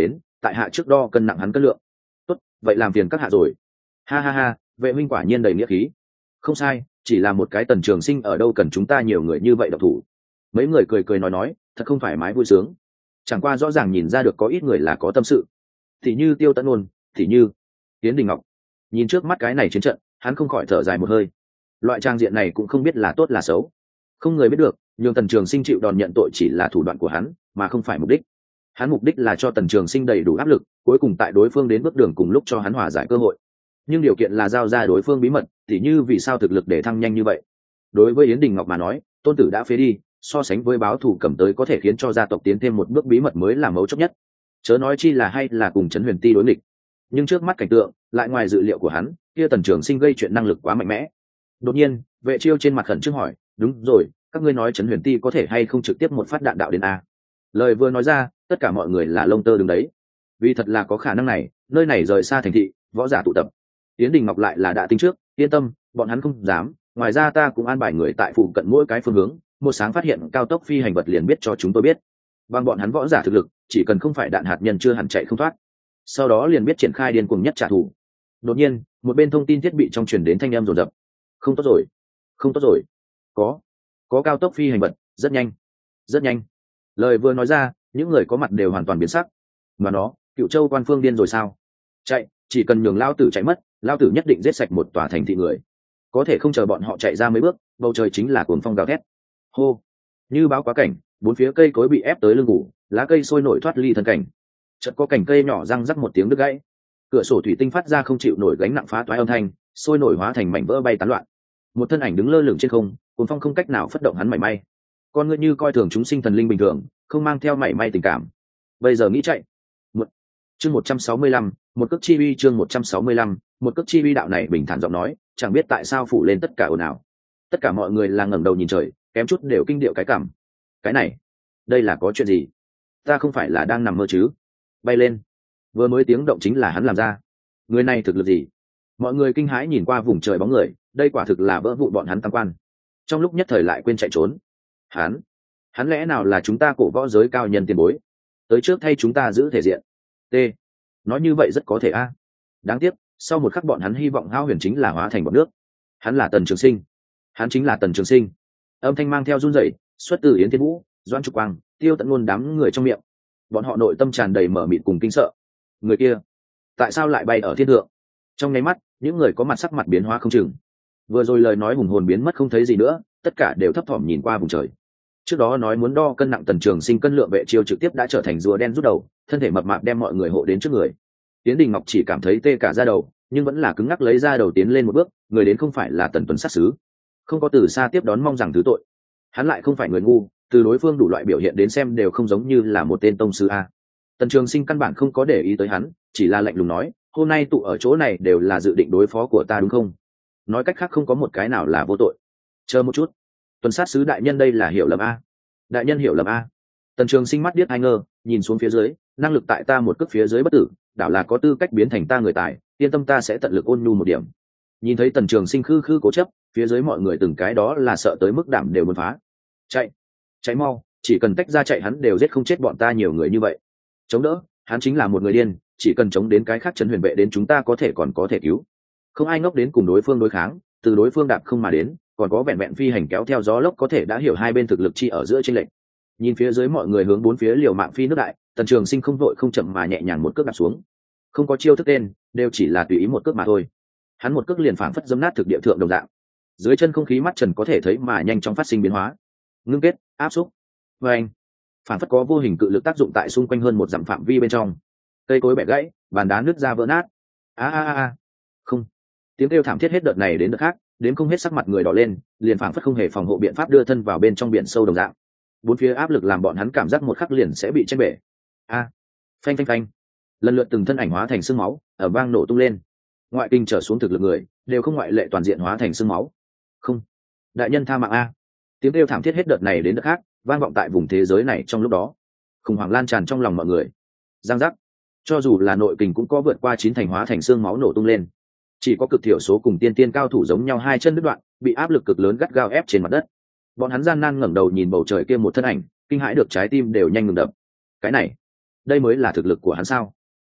tại hạ trước đo cân nặng hắn cân lượng. Tốt, vậy làm phiền các hạ rồi. Ha ha ha, vệ huynh quả nhiên đầy nghĩa khí. Không sai, chỉ là một cái Tần Trường Sinh ở đâu cần chúng ta nhiều người như vậy độc thủ. Mấy người cười cười nói thật không thoải mái vui sướng. Chẳng qua rõ ràng nhìn ra được có ít người là có tâm sự, thì như Tiêu Tấn Ôn, thì như Tiến Đình Ngọc. Nhìn trước mắt cái này chiến trận, hắn không khỏi thở dài một hơi. Loại trang diện này cũng không biết là tốt là xấu, không người biết được. Nhưng Tần Trường Sinh chịu đòn nhận tội chỉ là thủ đoạn của hắn, mà không phải mục đích. Hắn mục đích là cho Tần Trường Sinh đầy đủ áp lực, cuối cùng tại đối phương đến bước đường cùng lúc cho hắn hòa giải cơ hội. Nhưng điều kiện là giao ra đối phương bí mật, tỉ như vì sao thực lực để thăng nhanh như vậy. Đối với Yến Đình Ngọc mà nói, tôn tử đã phế đi, so sánh với báo thù cầm tới có thể khiến cho gia tộc tiến thêm một bước bí mật mới là mấu chốt nhất. Chớ nói chi là hay là cùng Trấn Huyền Ti đối nghịch. Nhưng trước mắt cảnh tượng lại ngoài dự liệu của hắn, kia Tần Trường Sinh gây chuyện năng lực quá mạnh mẽ. Đột nhiên, Vệ Chiêu trên mặt khẩn trương hỏi, đúng rồi, các ngươi nói Trấn Huyền Ti có thể hay không trực tiếp một phát đạn đạo đến a? Lời vừa nói ra, tất cả mọi người là lông tơ đứng đấy. Vì thật là có khả năng này, nơi này rời xa thành thị, võ giả tụ tập. Yến Đình Ngọc lại là đã tính trước, yên tâm, bọn hắn không dám. Ngoài ra ta cũng an bài người tại phụ cận mỗi cái phương hướng, một sáng phát hiện cao tốc phi hành vật liền biết cho chúng tôi biết. Bằng bọn hắn võ giả thực lực, chỉ cần không phải đạn hạt nhân chưa hẳn chạy không thoát. Sau đó liền biết triển khai điên cuồng nhất trả thù. Đột nhiên, một bên thông tin thiết bị trong truyền đến thanh âm rồn rập. Không tốt rồi, không tốt rồi. Có cao tốc phi hành vật, rất nhanh, rất nhanh. Lời vừa nói ra, những người có mặt đều hoàn toàn biến sắc. Mà nó, Cựu Châu quan phương điên rồi sao? Chạy, chỉ cần nhường lao tử chạy mất, lao tử nhất định giết sạch một tòa thành thị người. Có thể không chờ bọn họ chạy ra mấy bước, bầu trời chính là cuồng phong gào thét. Hô, như báo quá cảnh, bốn phía cây cối bị ép tới lưng ngủ, lá cây sôi nổi thoát ly thân cảnh. Chợt có cành cây nhỏ răng rắc một tiếng đứt gãy, cửa sổ thủy tinh phát ra không chịu nổi gánh nặng phá toái âm thanh, sôi nổi hóa thành mảnh vỡ bay tán loạn. Một thân ảnh đứng lơ lửng trên không, cuồng phong không cách nào phất động hắn mảy may. Con ngươi như coi thường chúng sinh thần linh bình thường, không mang theo mảy may tình cảm. Bây giờ nghĩ chạy. Chương 165, một cước chi uy. Chương 165, một cước chi uy. Đạo này bình thản giọng nói, chẳng biết tại sao phủ lên tất cả ồn ào. Tất cả mọi người là ngẩng đầu nhìn trời, kém chút đều kinh điệu cái cảm. Cái này, đây là có chuyện gì? Ta không phải là đang nằm mơ chứ? Bay lên. Vừa mới tiếng động chính là hắn làm ra. Người này thực lực gì? Mọi người kinh hãi nhìn qua vùng trời bóng người, đây quả thực là vỡ vụn bọn hắn tam quan. Trong lúc nhất thời lại quên chạy trốn. Hắn lẽ nào là chúng ta cổ võ giới cao nhân tiền bối, tới trước thay chúng ta giữ thể diện? T. Nói như vậy rất có thể a. Đáng tiếc, sau một khắc bọn hắn hy vọng Hao Huyền chính là hóa thành bọn nước. Hắn là Tần Trường Sinh. Hắn chính là Tần Trường Sinh. Âm thanh mang theo run rẩy, xuất từ Yến Thiên Vũ, Doan Trục Quang, Tiêu Tận Luân đám người trong miệng. Bọn họ nội tâm tràn đầy mở mịt cùng kinh sợ. Người kia, tại sao lại bay ở thiên thượng? Trong nháy mắt, những người có mặt sắc mặt biến hóa không chừng. Vừa rồi lời nói hùng hồn biến mất không thấy gì nữa, tất cả đều thấp thỏm nhìn qua vùng trời. Trước đó nói muốn đo cân nặng Tần Trường Sinh cân lượng Vệ Chiêu trực tiếp đã trở thành rùa đen rút đầu, thân thể mập mạp đem mọi người hộ đến trước người. Tiến Đình Ngọc chỉ cảm thấy tê cả da đầu, nhưng vẫn là cứng ngắc lấy ra đầu tiến lên một bước. Người đến không phải là Tần Tuấn sát sứ, không có từ xa tiếp đón mong rằng thứ tội. Hắn lại không phải người ngu, từ đối phương đủ loại biểu hiện đến xem đều không giống như là một tên tông sư a. Tần Trường Sinh căn bản không có để ý tới hắn, chỉ là lạnh lùng nói, hôm nay tụ ở chỗ này đều là dự định đối phó của ta đúng không? Nói cách khác không có một cái nào là vô tội. Chờ một chút, Tuần sát sứ đại nhân đây là hiểu lầm a. Đại nhân hiểu lầm a. Tần Trường Sinh mắt điếc hai ngơ, nhìn xuống phía dưới, năng lực tại ta một cước phía dưới bất tử, đảo là có tư cách biến thành ta người tài, yên tâm ta sẽ tận lực ôn nhu một điểm. Nhìn thấy Tần Trường Sinh khư khư cố chấp, phía dưới mọi người từng cái đó là sợ tới mức đảm đều muốn phá. Chạy mau, chỉ cần tách ra chạy hắn đều giết không chết bọn ta nhiều người như vậy. Chống đỡ, hắn chính là một người điên, chỉ cần chống đến cái khác Trấn Huyền vệ đến chúng ta có thể còn có thể cứu. Không ai ngốc đến cùng đối phương đối kháng, từ đối phương đạp không mà đến, còn có vẹn vẹn phi hành kéo theo gió lốc có thể đã hiểu hai bên thực lực chi ở giữa chênh lệch. Nhìn phía dưới mọi người hướng bốn phía liều mạng phi nước đại, Tần Trường Sinh không vội không chậm mà nhẹ nhàng một cước đạp xuống. Không có chiêu thức tên, đều chỉ là tùy ý một cước mà thôi. Hắn một cước liền phảng phất dẫm nát thực địa thượng đồng dạng. Dưới chân không khí mắt trần có thể thấy mà nhanh chóng phát sinh biến hóa. Ngưng kết, áp xúc. Và anh, phảng phất có vô hình cự lực tác dụng tại xung quanh hơn một dặm phạm vi bên trong. Cây cối bẻ gãy, bàn đá nứt ra vỡ nát. Không. Tiếng kêu thảm thiết hết đợt này đến đợt khác, đến không hết sắc mặt người đỏ lên, liền phảng phất không hề phòng hộ biện pháp đưa thân vào bên trong biển sâu đồng dạng. Bốn phía áp lực làm bọn hắn cảm giác một khắc liền sẽ bị chen bể. Phanh phanh phanh. Lần lượt từng thân ảnh hóa thành xương máu, ở vang nổ tung lên. Ngoại kinh trở xuống thực lực người, đều không ngoại lệ toàn diện hóa thành xương máu. Không, đại nhân tha mạng a. Tiếng kêu thảm thiết hết đợt này đến đợt khác, vang vọng tại vùng thế giới này trong lúc đó. Khủng hoảng lan tràn trong lòng mọi người. Giang giác. Cho dù là nội kình cũng có vượt qua 9 thành hóa thành xương máu nổ tung lên. Chỉ có cực thiểu số cùng tiên tiên cao thủ giống nhau hai chân đứt đoạn, bị áp lực cực lớn gắt gao ép trên mặt đất. Bọn hắn gian nan ngẩng đầu nhìn bầu trời kia một thân ảnh, kinh hãi được trái tim đều nhanh ngừng đập. Cái này, đây mới là thực lực của hắn sao?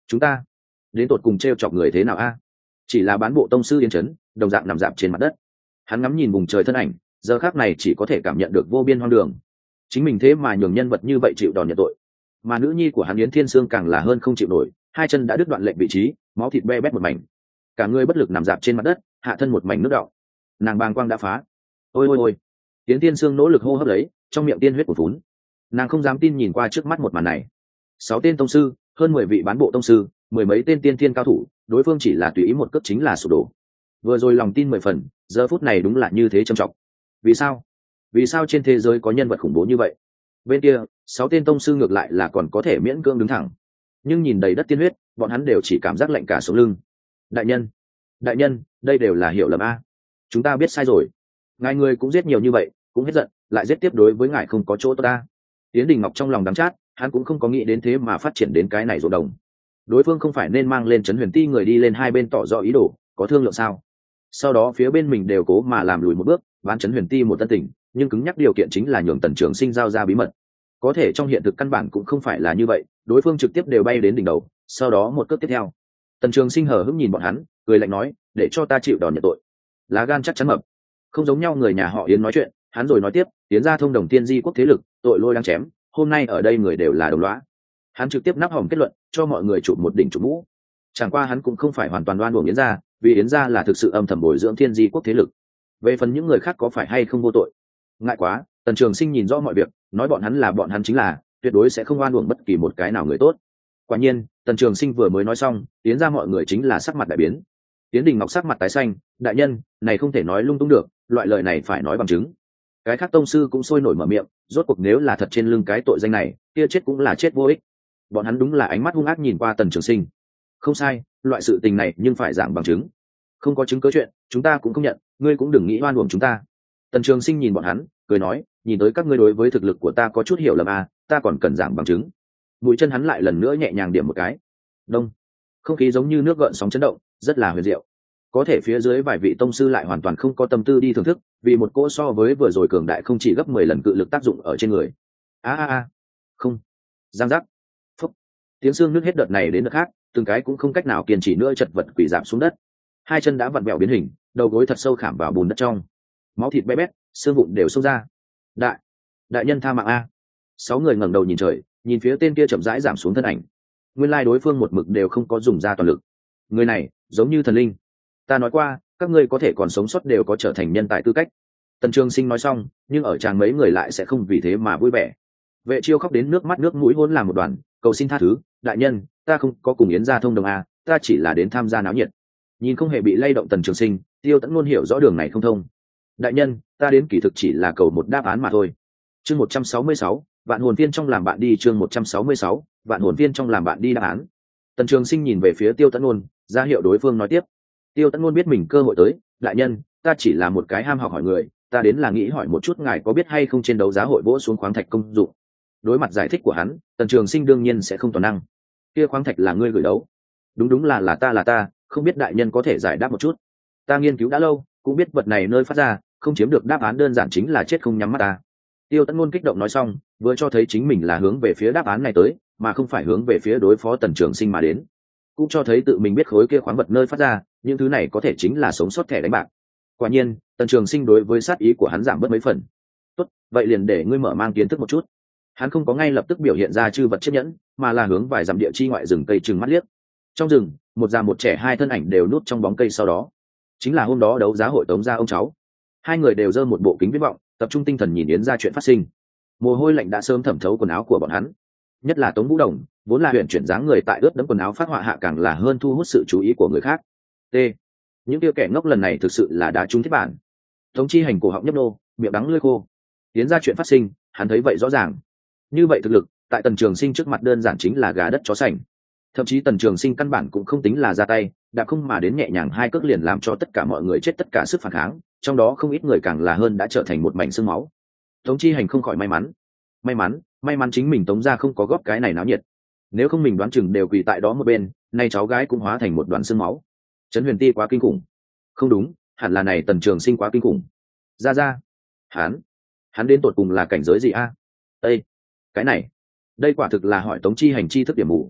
chúng ta đến tột cùng t chọc người thế nào a? Chỉ là bán bộ tông sư Yên Chấn đồng dạng nằm dạp trên mặt đất. Hắn ngắm nhìn vùng trời thân ảnh, giờ khác này chỉ có thể cảm nhận được vô biên hoang đường. Chính mình thế mà nhường nhân vật như vậy chịu đòn nhận tội, mà nữ nhi của hắn Yến Thiên Sương càng là hơn không chịu nổi, hai chân đã đứt đoạn lệnh vị trí, máu thịt be bét một mảnh, cả người bất lực nằm dạp trên mặt đất, hạ thân một mảnh nước đọng, nàng bàng quang đã phá. Ôi ôi ôi! Yến Thiên Sương nỗ lực hô hấp lấy, trong miệng tiên huyết cuồn phún. Nàng không dám tin nhìn qua trước mắt một màn này. 6 tên tông sư, hơn 10 vị bán bộ tông sư, mười mấy tên tiên thiên cao thủ, đối phương chỉ là tùy ý một cước chính là sụp đổ. Vừa rồi lòng tin 10 phần, giờ phút này đúng là như thế trầm trọng. Vì sao? Vì sao trên thế giới có nhân vật khủng bố như vậy? Bên kia, 6 tên tông sư ngược lại là còn có thể miễn cưỡng đứng thẳng, nhưng nhìn đầy đất tiên huyết, bọn hắn đều chỉ cảm giác lạnh cả sống lưng. Đại nhân, đây đều là hiểu lầm a. Chúng ta biết sai rồi. Ngài người cũng giết nhiều như vậy, cũng hết giận, lại giết tiếp đối với ngài không có chỗ tốt ta. Tiến Đình Ngọc trong lòng đắng chát, hắn cũng không có nghĩ đến thế mà phát triển đến cái này ruộng đồng. Đối phương không phải nên mang lên Trấn Huyền Ti người đi lên hai bên tỏ rõ ý đồ, có thương lượng sao? Sau đó phía bên mình đều cố mà làm lùi một bước, bán Trấn Huyền Ti một tân tình, nhưng cứng nhắc điều kiện chính là nhường Tần Trường Sinh giao ra bí mật. Có thể trong hiện thực căn bản cũng không phải là như vậy, đối phương trực tiếp đều bay đến đỉnh đầu, sau đó một cước tiếp theo. Tần Trường Sinh hờ hững nhìn bọn hắn, cười lạnh nói, để cho ta chịu đòn nhận tội. Lá gan chắc chắn mập. Không giống nhau người nhà họ Yến nói chuyện, hắn rồi nói tiếp, Yến gia thông đồng tiên di quốc thế lực, tội lôi đang chém, hôm nay ở đây người đều là đồng lõa. Hắn trực tiếp nắp hòm kết luận, cho mọi người chụp một đỉnh chụp mũ. Chẳng qua hắn cũng không phải hoàn toàn đoan uổng Yến gia, vì Yến gia là thực sự âm thầm bồi dưỡng tiên di quốc thế lực. Về phần những người khác có phải hay không vô tội, ngại quá. Tần Trường Sinh nhìn rõ mọi việc, nói bọn hắn chính là tuyệt đối sẽ không oan uổng bất kỳ một cái nào người tốt. Quả nhiên, Tần Trường Sinh vừa mới nói xong, Yến gia mọi người chính là sắc mặt đại biến. Yến Đình Ngọc sắc mặt tái xanh, đại nhân, này không thể nói lung tung được, loại lời này phải nói bằng chứng. Cái khác tông sư cũng sôi nổi mở miệng, rốt cuộc nếu là thật trên lưng cái tội danh này, kia chết cũng là chết vô ích. Bọn hắn đúng là ánh mắt hung ác nhìn qua Tần Trường Sinh. Không sai, loại sự tình này nhưng phải giảng bằng chứng. Không có chứng cứ chuyện, chúng ta cũng không nhận, ngươi cũng đừng nghĩ oan uổng chúng ta. Tần Trường Sinh nhìn bọn hắn, cười nói, nhìn tới các ngươi đối với thực lực của ta có chút hiểu lầm à, ta còn cần giảng bằng chứng. Mũi chân hắn lại lần nữa nhẹ nhàng điểm một cái. Đông. Không khí giống như nước gợn sóng chấn động, rất là huyền diệu. Có thể phía dưới vài vị tông sư lại hoàn toàn không có tâm tư đi thưởng thức, vì một cỗ so với vừa rồi cường đại không chỉ gấp 10 lần cự lực tác dụng ở trên người. Không. Giang giác. Phúc. Tiếng xương nứt hết đợt này đến đợt khác, từng cái cũng không cách nào kiên trì nữa, chật vật quỳ rạp xuống đất. Hai chân đã vặn vẹo biến hình, đầu gối thật sâu khảm vào bùn đất trong. Máu thịt bé bét, xương vụn đều xông ra. Đại nhân tha mạng a. 6 người ngẩng đầu nhìn trời, nhìn phía tên kia chậm rãi giảm xuống thân ảnh. Nguyên lai đối phương một mực đều không có dùng ra toàn lực. Người này giống như thần linh. Ta nói qua, các ngươi có thể còn sống sót đều có trở thành nhân tài tư cách. Tần Trường Sinh nói xong, nhưng ở chàng mấy người lại sẽ không vì thế mà vui vẻ. Vệ Chiêu khóc đến nước mắt nước mũi hỗn làm một đoàn, cầu xin tha thứ, đại nhân, ta không có cùng Yến gia thông đồng a, ta chỉ là đến tham gia náo nhiệt. Nhìn không hề bị lay động Tần Trường Sinh, Tiêu Tẫn luôn hiểu rõ đường này không thông. Đại nhân, ta đến kỳ thực chỉ là cầu một đáp án mà thôi. Chương 166, vạn hồn viên trong làm bạn đi. Chương 166, vạn hồn viên trong làm bạn đi. Đáp án. Tần Trường Sinh nhìn về phía Tiêu Tẫn Nôn, ra hiệu đối phương nói tiếp. Tiêu Tẫn Nôn biết mình cơ hội tới, đại nhân, ta chỉ là một cái ham học hỏi người, ta đến là nghĩ hỏi một chút ngài có biết hay không trên đấu giá hội vỗ xuống khoáng thạch công dụng. Đối mặt giải thích của hắn, Tần Trường Sinh đương nhiên sẽ không toàn năng. Kia khoáng thạch là ngươi gửi đấu? Đúng là ta, không biết đại nhân có thể giải đáp một chút. Ta nghiên cứu đã lâu, cũng biết vật này nơi phát ra, không chiếm được đáp án đơn giản chính là chết không nhắm mắt ta. Tiêu Tẫn Nôn kích động nói xong, vừa cho thấy chính mình là hướng về phía đáp án này tới, mà không phải hướng về phía đối phó Tần Trường Sinh mà đến. Cũng cho thấy tự mình biết khối kia khoáng vật nơi phát ra, những thứ này có thể chính là sống sót thẻ đánh bạc. Quả nhiên, Tần Trường Sinh đối với sát ý của hắn giảm bớt mấy phần. Tốt, vậy liền để ngươi mở mang kiến thức một chút. Hắn không có ngay lập tức biểu hiện ra chư vật chiếc nhẫn, mà là hướng vài dặm địa chi ngoại rừng cây trừng mắt liếc. Trong rừng, một già một trẻ hai thân ảnh đều núp trong bóng cây, sau đó chính là hôm đó đấu giá hội Tống gia ông cháu. Hai người đều giơ một bộ kính viễn vọng, tập trung tinh thần nhìn Yến ra chuyện phát sinh. Mồ hôi lạnh đã sớm thẩm thấu quần áo của bọn hắn, nhất là Tống Vũ Đồng, vốn là huyện chuyển dáng người tại ướt đẫm quần áo phát họa hạ càng là hơn thu hút sự chú ý của người khác. T. Những kia kẻ ngốc lần này thực sự là đá trúng thiết bản. Tống Chi Hành cổ họng nhấp nô, miệng đắng lưỡi khô. Yến ra chuyện phát sinh, hắn thấy vậy rõ ràng. Như vậy thực lực, tại Tần Trường Sinh trước mặt đơn giản chính là gà đất chó sành. Thậm chí Tần Trường Sinh căn bản cũng không tính là ra tay, đã không mà đến nhẹ nhàng hai cước liền làm cho tất cả mọi người chết tất cả sức phản kháng, trong đó không ít người càng là hơn đã trở thành một mảnh xương máu. Tống Chi Hành không khỏi may mắn chính mình Tống gia không có góp cái này náo nhiệt, nếu không mình đoán chừng đều quỳ tại đó một bên, nay cháu gái cũng hóa thành một đoàn xương máu. Trấn Huyền Ti quá kinh khủng. Không đúng, hẳn là này Tần Trường Sinh quá kinh khủng. Ra, hắn đến tột cùng là cảnh giới gì a? Cái này, đây quả thực là hỏi Tống Chi Hành chi thức điểm mù.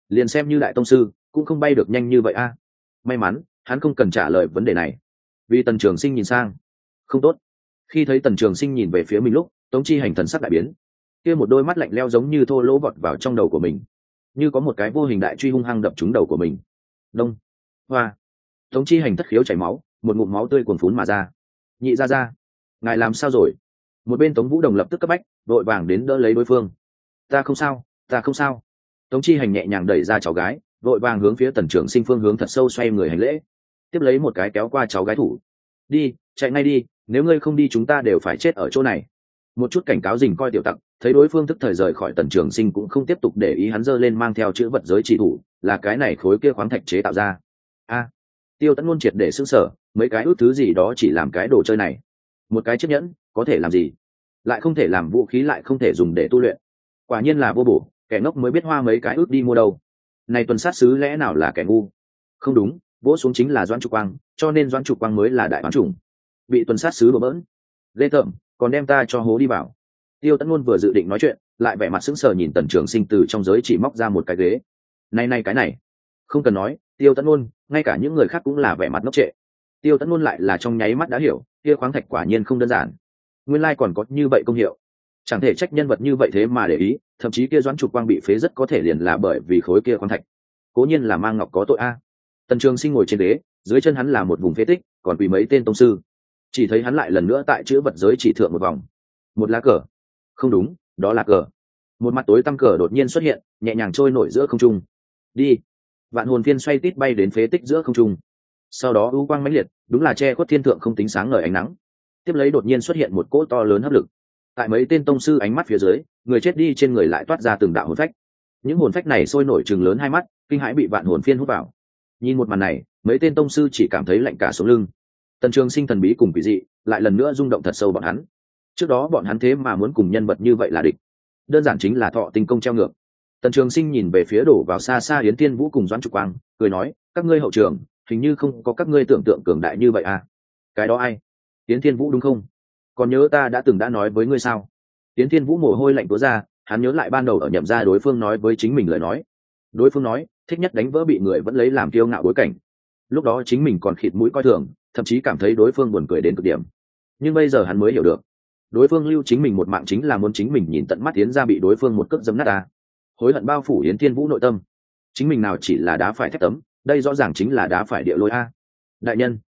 liền xem như đại tông sư cũng không bay được nhanh như vậy a. May mắn hắn không cần trả lời vấn đề này, vì Tần Trường Sinh nhìn sang. Không tốt. Khi thấy Tần Trường Sinh nhìn về phía mình lúc, Tống Chi Hành thần sắc đại biến, kia một đôi mắt lạnh lẽo giống như thô lỗ vọt vào trong đầu của mình, như có một cái vô hình đại truy hung hăng đập trúng đầu của mình. Đông. Hoa. Tống Chi Hành thất khiếu chảy máu, một ngụm máu tươi cuồn phún mà ra. Nhị gia gia, ngài làm sao rồi? Một bên Tống Vũ Đồng lập tức cấp bách, vội vàng đến đỡ lấy đối phương. Ta không sao, ta không sao. Tống Chi Hành nhẹ nhàng đẩy ra cháu gái, vội vàng hướng phía Tần Trường Sinh phương hướng thật sâu xoay người hành lễ, tiếp lấy một cái kéo qua cháu gái thủ. Đi, chạy ngay đi, nếu ngươi không đi chúng ta đều phải chết ở chỗ này. Một chút cảnh cáo dình coi tiểu tặc, thấy đối phương tức thời rời khỏi Tần Trường Sinh cũng không tiếp tục để ý, hắn giơ lên mang theo chữ vật giới chỉ thủ, là cái này khối kia khoáng thạch chế tạo ra. A. Tiêu Tấn luôn triệt để sững sờ, mấy cái ước thứ gì đó chỉ làm cái đồ chơi này, một cái chiếc nhẫn có thể làm gì, lại không thể làm vũ khí, lại không thể dùng để tu luyện, quả nhiên là vô bổ, kẻ ngốc mới biết hoa mấy cái ước đi mua đâu. Này tuần sát sứ lẽ nào là kẻ ngu? Không đúng, vỗ xuống chính là Doãn Trục Quang, cho nên Doãn Trục Quang mới là đại oán chủng. Bị tuần sát sứ đổ bỡn, ghê tởm, còn đem ta cho hố đi vào. Tiêu Tấn luôn vừa dự định nói chuyện, lại vẻ mặt sững sờ nhìn Tần Trường Sinh từ trong giới chỉ móc ra một cái ghế. Này cái này, không cần nói, Tiêu Tấn luôn, ngay cả những người khác cũng là vẻ mặt ngốc trệ. Tiêu Tấn luôn lại là trong nháy mắt đã hiểu, kia khoáng thạch quả nhiên không đơn giản. Nguyên lai còn có như vậy công hiệu. Chẳng thể trách nhân vật như vậy thế mà để ý, thậm chí kia Doãn Trục Quang bị phế rất có thể liền là bởi vì khối kia khoáng thạch. Cố nhiên là mang ngọc có tội a. Tần Trường Sinh ngồi trên ghế, dưới chân hắn là một vùng phế tích, còn quỳ mấy tên tông sư. Chỉ thấy hắn lại lần nữa tại chữ vật giới chỉ thượng một vòng. Một lá cờ. Không đúng, đó là cờ. Một mặt tối tăm cờ đột nhiên xuất hiện, nhẹ nhàng trôi nổi giữa không trung. Đi. Vạn hồn phiên xoay tít bay đến phế tích giữa không trung. Sau đó u quang mãnh liệt, đúng là che khuất thiên thượng không tính sáng ngời ánh nắng. Tiếp lấy đột nhiên xuất hiện một cỗ to lớn hấp lực. Tại mấy tên tông sư ánh mắt phía dưới, người chết đi trên người lại toát ra từng đạo hồn phách. Những hồn phách này sôi nổi trừng lớn hai mắt, kinh hãi bị vạn hồn phiên hút vào. Nhìn một màn này, mấy tên tông sư chỉ cảm thấy lạnh cả sống lưng. Tần Trường Sinh thần bí cùng quỷ dị, lại lần nữa rung động thật sâu bọn hắn. Trước đó bọn hắn thế mà muốn cùng nhân vật như vậy là địch, đơn giản chính là thọ tinh công treo ngược. Tần Trường Sinh nhìn về phía đổ vào xa xa Yến Tiên Vũ cùng Doãn Trục Quang, cười nói, các ngươi hậu trường hình như không có các ngươi tưởng tượng cường đại như vậy à? Cái đó ai? Yến Tiên Vũ đúng không? Còn nhớ ta đã từng đã nói với ngươi sao? Yến Tiên Vũ mồ hôi lạnh túa ra, hắn nhớ lại ban đầu ở Nhậm gia đối phương nói với chính mình lời nói. Đối phương nói, thích nhất đánh vỡ bị người vẫn lấy làm kiêu ngạo bối cảnh. Lúc đó chính mình còn khịt mũi coi thường, thậm chí cảm thấy đối phương buồn cười đến cực điểm. Nhưng bây giờ hắn mới hiểu được, đối phương lưu chính mình một mạng chính là muốn chính mình nhìn tận mắt Yến gia bị đối phương một cước giấm nát à. Hối hận bao phủ Yến Thiên Vũ nội tâm, chính mình nào chỉ là đá phải thép tấm, đây rõ ràng chính là đá phải địa lôi a. Đại nhân,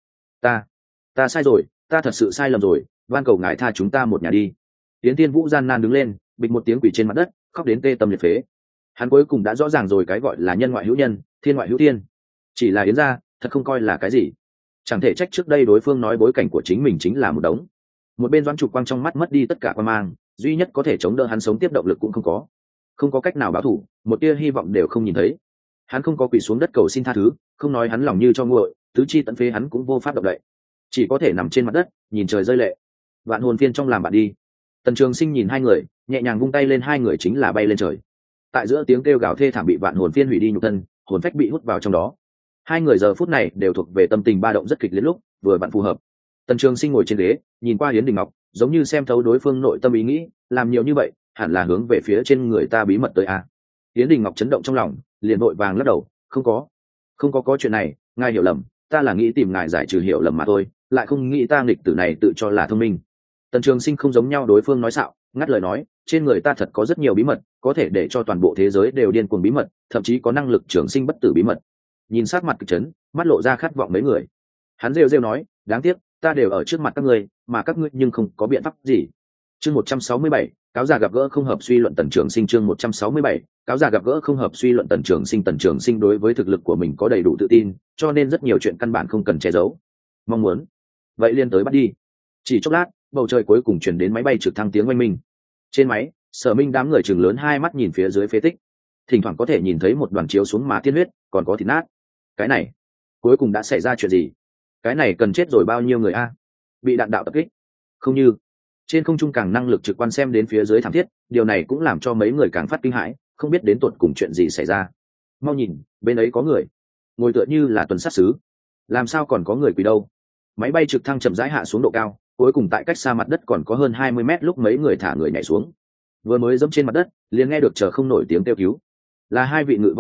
ta sai rồi, ta thật sự sai lầm rồi, van cầu ngài tha chúng ta một nhà đi. Yến Thiên Vũ gian nan đứng lên, bịch một tiếng quỳ trên mặt đất, khóc đến tê tâm liệt phế. Hắn cuối cùng đã rõ ràng rồi cái gọi là nhân ngoại hữu nhân, thiên ngoại hữu thiên. Chỉ là Yến gia, thật không coi là cái gì. Chẳng thể trách trước đây đối phương nói bối cảnh của chính mình chính là một đống. Một bên Doãn Trục Quang trong mắt mất đi tất cả quan mang, duy nhất có thể chống đỡ hắn sống tiếp động lực cũng không có cách nào báo thù, một tia hy vọng đều không nhìn thấy. Hắn không có quỳ xuống đất cầu xin tha thứ, không nói hắn lòng như cho nguội, tứ chi tận phế hắn cũng vô pháp động đậy, chỉ có thể nằm trên mặt đất nhìn trời rơi lệ. Vạn hồn phiên trong làm bạn đi. Tần Trường Sinh nhìn hai người, nhẹ nhàng vung tay lên, hai người chính là bay lên trời. Tại giữa tiếng kêu gào thê thảm bị vạn hồn phiên hủy đi nhục thân, hồn phách bị hút vào trong đó. Hai người giờ phút này đều thuộc về tâm tình ba động rất kịch liệt, lúc vừa bạn phù hợp. Tần Trường Sinh ngồi trên ghế, nhìn qua Yến Đình Ngọc, giống như xem thấu đối phương nội tâm ý nghĩ, làm nhiều như vậy, hẳn là hướng về phía trên người ta bí mật tới a. Yến Đình Ngọc chấn động trong lòng, liền vội vàng lắc đầu, không có chuyện này, ngài hiểu lầm, ta là nghĩ tìm ngài giải trừ hiểu lầm mà thôi, lại không nghĩ ta nghịch tử này tự cho là thông minh. Tần Trường Sinh không giống nhau đối phương nói xạo, ngắt lời nói, trên người ta thật có rất nhiều bí mật, có thể để cho toàn bộ thế giới đều điên cuồng bí mật, thậm chí có năng lực trường sinh bất tử bí mật. Nhìn sát mặt kịch chấn, mắt lộ ra khát vọng mấy người. Hắn rêu rêu nói, đáng tiếc, ta đều ở trước mặt các ngươi, mà các ngươi nhưng không có biện pháp gì. Chương 167, cáo già gặp gỡ không hợp suy luận Tần Trường Sinh. Chương 167, cáo già gặp gỡ không hợp suy luận Tần Trường Sinh. Tần Trường Sinh đối với thực lực của mình có đầy đủ tự tin, cho nên rất nhiều chuyện căn bản không cần che giấu. Mong muốn, vậy liên tới bắt đi. Chỉ chốc lát, bầu trời cuối cùng truyền đến máy bay trực thăng tiếng oanh minh. Trên máy, Sở Minh đám người chừng lớn hai mắt nhìn phía dưới phế tích, thỉnh thoảng có thể nhìn thấy một đoàn chiếu xuống má tiên huyết, còn có thịt nát. Cái này, cuối cùng đã xảy ra chuyện gì? Cái này cần chết rồi bao nhiêu người a? Bị đạn đạo tập kích? Không như. Trên không trung càng năng lực trực quan xem đến phía dưới thảm thiết, điều này cũng làm cho mấy người càng phát kinh hãi, không biết đến tột cùng chuyện gì xảy ra. Mau nhìn, bên ấy có người, ngồi tựa như là tuần sát sứ. Làm sao còn có người quỳ đâu? Máy bay trực thăng chậm rãi hạ xuống độ cao, cuối cùng tại cách xa mặt đất còn có hơn 20 mét lúc mấy người thả người nhảy xuống. Vừa mới dẫm trên mặt đất, liền nghe được chờ không nổi tiếng kêu cứu. Là hai vị ngự võ sứ,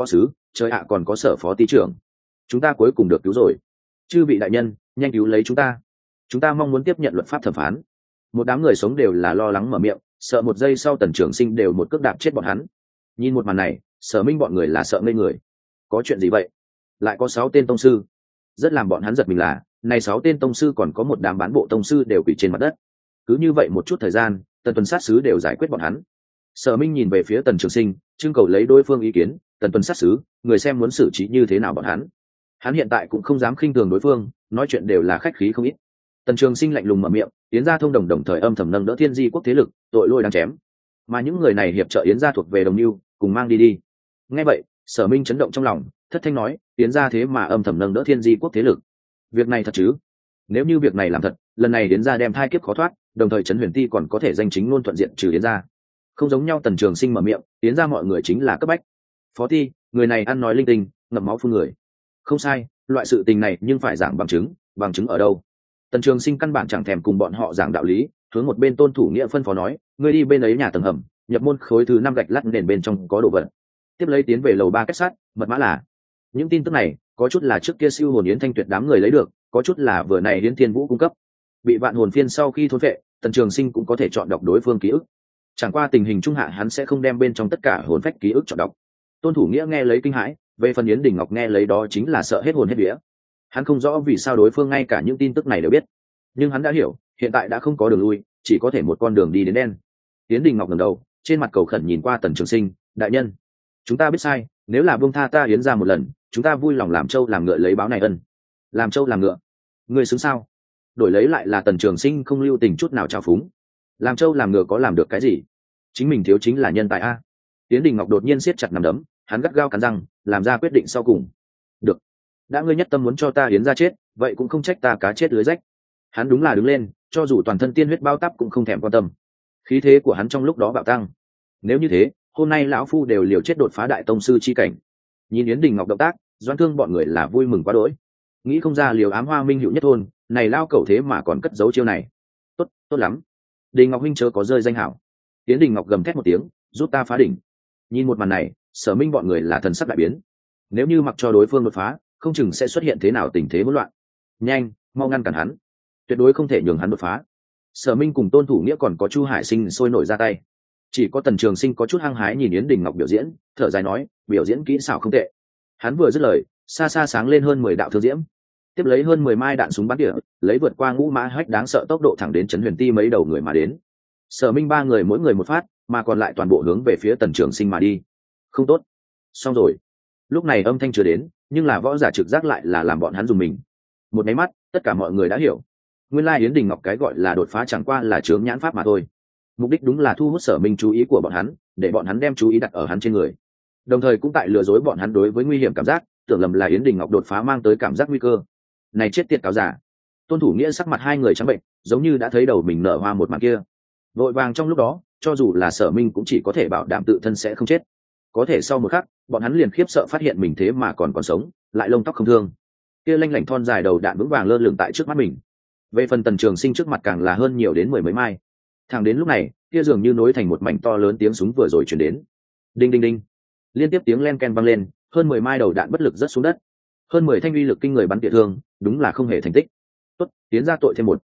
trời ạ, còn có Sở phó ty trưởng, chúng ta cuối cùng được cứu rồi. Chư vị đại nhân, nhanh cứu lấy chúng ta mong muốn tiếp nhận luật pháp thẩm phán. Một đám người sống đều là lo lắng mở miệng, sợ một giây sau Tần Trường Sinh đều một cước đạp chết bọn hắn. Nhìn một màn này, Sở Minh bọn người là sợ ngây người. Có chuyện gì vậy? Lại có 6 tên tông sư. Rất làm bọn hắn giật mình là, này 6 tên tông sư còn có một đám bán bộ tông sư đều quỳ trên mặt đất. Cứ như vậy một chút thời gian, Tần tuần sát sứ đều giải quyết bọn hắn. Sở Minh nhìn về phía Tần Trường Sinh, trưng cầu lấy đối phương ý kiến. Tần tuần sát sứ, người xem muốn xử trí như thế nào bọn hắn. Hắn hiện tại cũng không dám khinh thường đối phương, nói chuyện đều là khách khí không ít. Tần Trường Sinh lạnh lùng mở miệng, Yến gia thông đồng đồng thời âm thầm nâng đỡ Thiên Di quốc thế lực, tội lỗi đáng chém. Mà những người này hiệp trợ Yến gia thuộc về đồng lưu, cùng mang đi. Nghe vậy, Sở Minh chấn động trong lòng, thất thanh nói, Yến gia thế mà âm thầm nâng đỡ Thiên Di quốc thế lực. Việc này thật chứ? Nếu như việc này làm thật, lần này Yến gia đem thai kiếp khó thoát, đồng thời Trấn Huyền Ti còn có thể danh chính ngôn thuận diện trừ Yến gia. Không giống nhau. Tần Trường Sinh mở miệng, Yến gia mọi người chính là cấp bách. Phó Ti, người này ăn nói linh tinh, ngậm máu phun người. Không sai, loại sự tình này nhưng phải giảng bằng chứng ở đâu? Tần Trường Sinh căn bản chẳng thèm cùng bọn họ giảng đạo lý, hướng một bên Tôn Thủ Nghĩa phân phó nói, ngươi đi bên ấy nhà tầng hầm, nhập môn khối thứ 5 gạch lát nền bên trong có đồ vật. Tiếp lấy tiến về lầu 3 kết sắt, mật mã là. Những tin tức này, có chút là trước kia siêu hồn yến thanh tuyệt đám người lấy được, có chút là vừa này Yến Thiên Vũ cung cấp. Bị vạn hồn phiên sau khi thôn phệ, Tần Trường Sinh cũng có thể chọn đọc đối phương ký ức. Chẳng qua tình hình trung hạ hắn sẽ không đem bên trong tất cả hồn phách ký ức chọn đọc. Tôn Thủ Nghĩa nghe lấy kinh hãi, về phần Yến Đình Ngọc nghe lấy đó chính là sợ hết hồn hết vía. Hắn không rõ vì sao đối phương ngay cả những tin tức này đều biết, nhưng hắn đã hiểu, hiện tại đã không có đường lui, chỉ có thể một con đường đi đến đen. Yến Đình Ngọc ngẩng đầu, trên mặt cầu khẩn nhìn qua Tần Trường Sinh, đại nhân, chúng ta biết sai, nếu là buông tha ta Yến ra một lần, chúng ta vui lòng làm trâu làm ngựa lấy báo này ân. Làm trâu làm ngựa, người xứng sao? Đổi lấy lại là Tần Trường Sinh không lưu tình chút nào trào phúng. Làm trâu làm ngựa có làm được cái gì? Chính mình thiếu chính là nhân tài a. Yến Đình Ngọc đột nhiên siết chặt nắm đấm, hắn gắt gao cắn răng, làm ra quyết định sau cùng. Được, đã ngươi nhất tâm muốn cho ta Yến ra chết, vậy cũng không trách ta cá chết lưới rách. Hắn đúng là đứng lên, cho dù toàn thân tiên huyết bao tắp cũng không thèm quan tâm. Khí thế của hắn trong lúc đó bạo tăng. Nếu như thế, hôm nay lão phu đều liều chết đột phá đại tông sư chi cảnh. Nhìn Yến Đình Ngọc động tác, Doãn Thương bọn người là vui mừng quá đỗi. Nghĩ không ra liều ám hoa minh hữu nhất thôn, này lao cẩu thế mà còn cất giấu chiêu này. Tốt, tốt lắm. Đình Ngọc huynh chớ có rơi danh hảo. Yến Đình Ngọc gầm thét một tiếng, giúp ta phá đỉnh. Nhìn một màn này, Sở Minh bọn người là thần sắc đại biến. Nếu như mặc cho đối phương đột phá, không chừng sẽ xuất hiện thế nào tình thế hỗn loạn. Nhanh, mau ngăn cản hắn, tuyệt đối không thể nhường hắn đột phá. Sở Minh cùng Tôn Thủ Nghĩa còn có Chu Hải Sinh sôi nổi ra tay. Chỉ có Tần Trường Sinh có chút hăng hái nhìn Yến Đình Ngọc biểu diễn, thở dài nói, biểu diễn kỹ xảo không tệ. Hắn vừa dứt lời, xa xa sáng lên hơn 10 đạo thương diễm, tiếp lấy hơn 10 mai đạn súng bắn tỉa, lấy vượt qua ngũ mã hách đáng sợ tốc độ thẳng đến Trấn Huyền Ti mấy đầu người mà đến. Sở Minh ba người mỗi người một phát, mà còn lại toàn bộ hướng về phía Tần Trường Sinh mà đi. Không tốt, xong rồi. Lúc này âm thanh chưa đến, nhưng là võ giả trực giác lại là làm bọn hắn dùng mình. Một máy mắt, tất cả mọi người đã hiểu. Nguyên lai Yến Đình Ngọc cái gọi là đột phá chẳng qua là chướng nhãn pháp mà thôi. Mục đích đúng là thu hút Sở Minh chú ý của bọn hắn, để bọn hắn đem chú ý đặt ở hắn trên người. Đồng thời cũng tại lừa dối bọn hắn đối với nguy hiểm cảm giác, tưởng lầm là Yến Đình Ngọc đột phá mang tới cảm giác nguy cơ. Này chết tiệt cáo giả. Tôn Thủ Nghĩa sắc mặt hai người trắng bệnh, giống như đã thấy đầu mình nở hoa một màn kia. Vội vàng trong lúc đó, cho dù là Sở Minh cũng chỉ có thể bảo đảm tự thân sẽ không chết. Có thể sau một khắc, bọn hắn liền khiếp sợ phát hiện mình thế mà còn sống, lại lông tóc không thương. Kia lanh lảnh thon dài đầu đạn vững vàng lơ lửng tại trước mắt mình. Về phần Tần Trường Sinh trước mặt càng là hơn nhiều đến 10 mấy mai. Thẳng đến lúc này, kia dường như nối thành một mảnh to lớn tiếng súng vừa rồi truyền đến. Đinh đinh đinh. Liên tiếp tiếng len ken vang lên, hơn 10 mai đầu đạn bất lực rớt xuống đất. Hơn 10 thanh uy lực kinh người bắn tỉa thương, đúng là không hề thành tích. Tốt, tiến ra tội thêm một.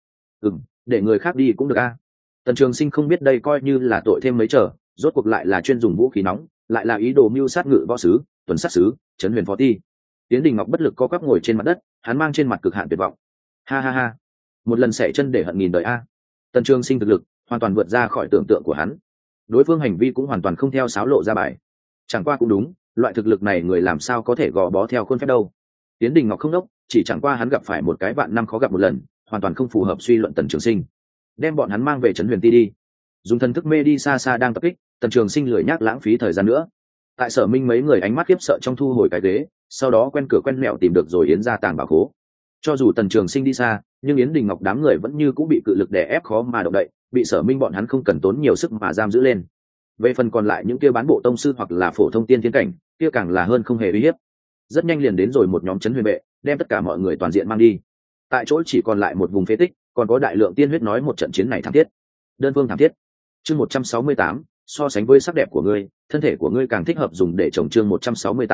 Để người khác đi cũng được a. Tần Trường Sinh không biết đây coi như là tội thêm mấy trở, rốt cuộc lại là chuyên dùng vũ khí nóng, lại là ý đồ mưu sát ngự võ sứ, tuần sát sứ, Trấn Huyền phó ti. Tiến Đình Ngọc bất lực co quắp ngồi trên mặt đất, hắn mang trên mặt cực hạn tuyệt vọng. Ha ha ha, một lần xẻ chân để hận nghìn đời a. Tần Trường Sinh thực lực hoàn toàn vượt ra khỏi tưởng tượng của hắn. Đối phương hành vi cũng hoàn toàn không theo sáo lộ ra bài. Chẳng qua cũng đúng, loại thực lực này người làm sao có thể gò bó theo khuôn phép đâu. Tiến Đình Ngọc không đốc, chỉ chẳng qua hắn gặp phải một cái vạn năm khó gặp một lần, hoàn toàn không phù hợp suy luận Tần Trường Sinh. Đem bọn hắn mang về Trấn Huyền Ti đi. Dùng thần thức mê đi xa xa đang tập kích, Tần Trường Sinh lười nhác lãng phí thời gian nữa. Tại Sở Minh mấy người ánh mắt khiếp sợ trong thu hồi cái ghế, sau đó quen cửa quen mẹo tìm được rồi Yến ra tàng bảo khố. Cho dù Tần Trường Sinh đi xa, nhưng Yến Đình Ngọc đám người vẫn như cũng bị cự lực đè ép khó mà động đậy, bị Sở Minh bọn hắn không cần tốn nhiều sức mà giam giữ lên. Về phần còn lại những kia bán bộ tông sư hoặc là phổ thông tiên thiên cảnh, kia càng là hơn không hề uy hiếp. Rất nhanh liền đến rồi một nhóm Trấn Huyền vệ, đem tất cả mọi người toàn diện mang đi. Tại chỗ chỉ còn lại một vùng phế tích, còn có đại lượng tiên huyết nói một trận chiến này thảm thiết. Đơn phương thảm thiết. Chương 168, so sánh với sắc đẹp của ngươi, thân thể của ngươi càng thích hợp dùng để trồng chương 168,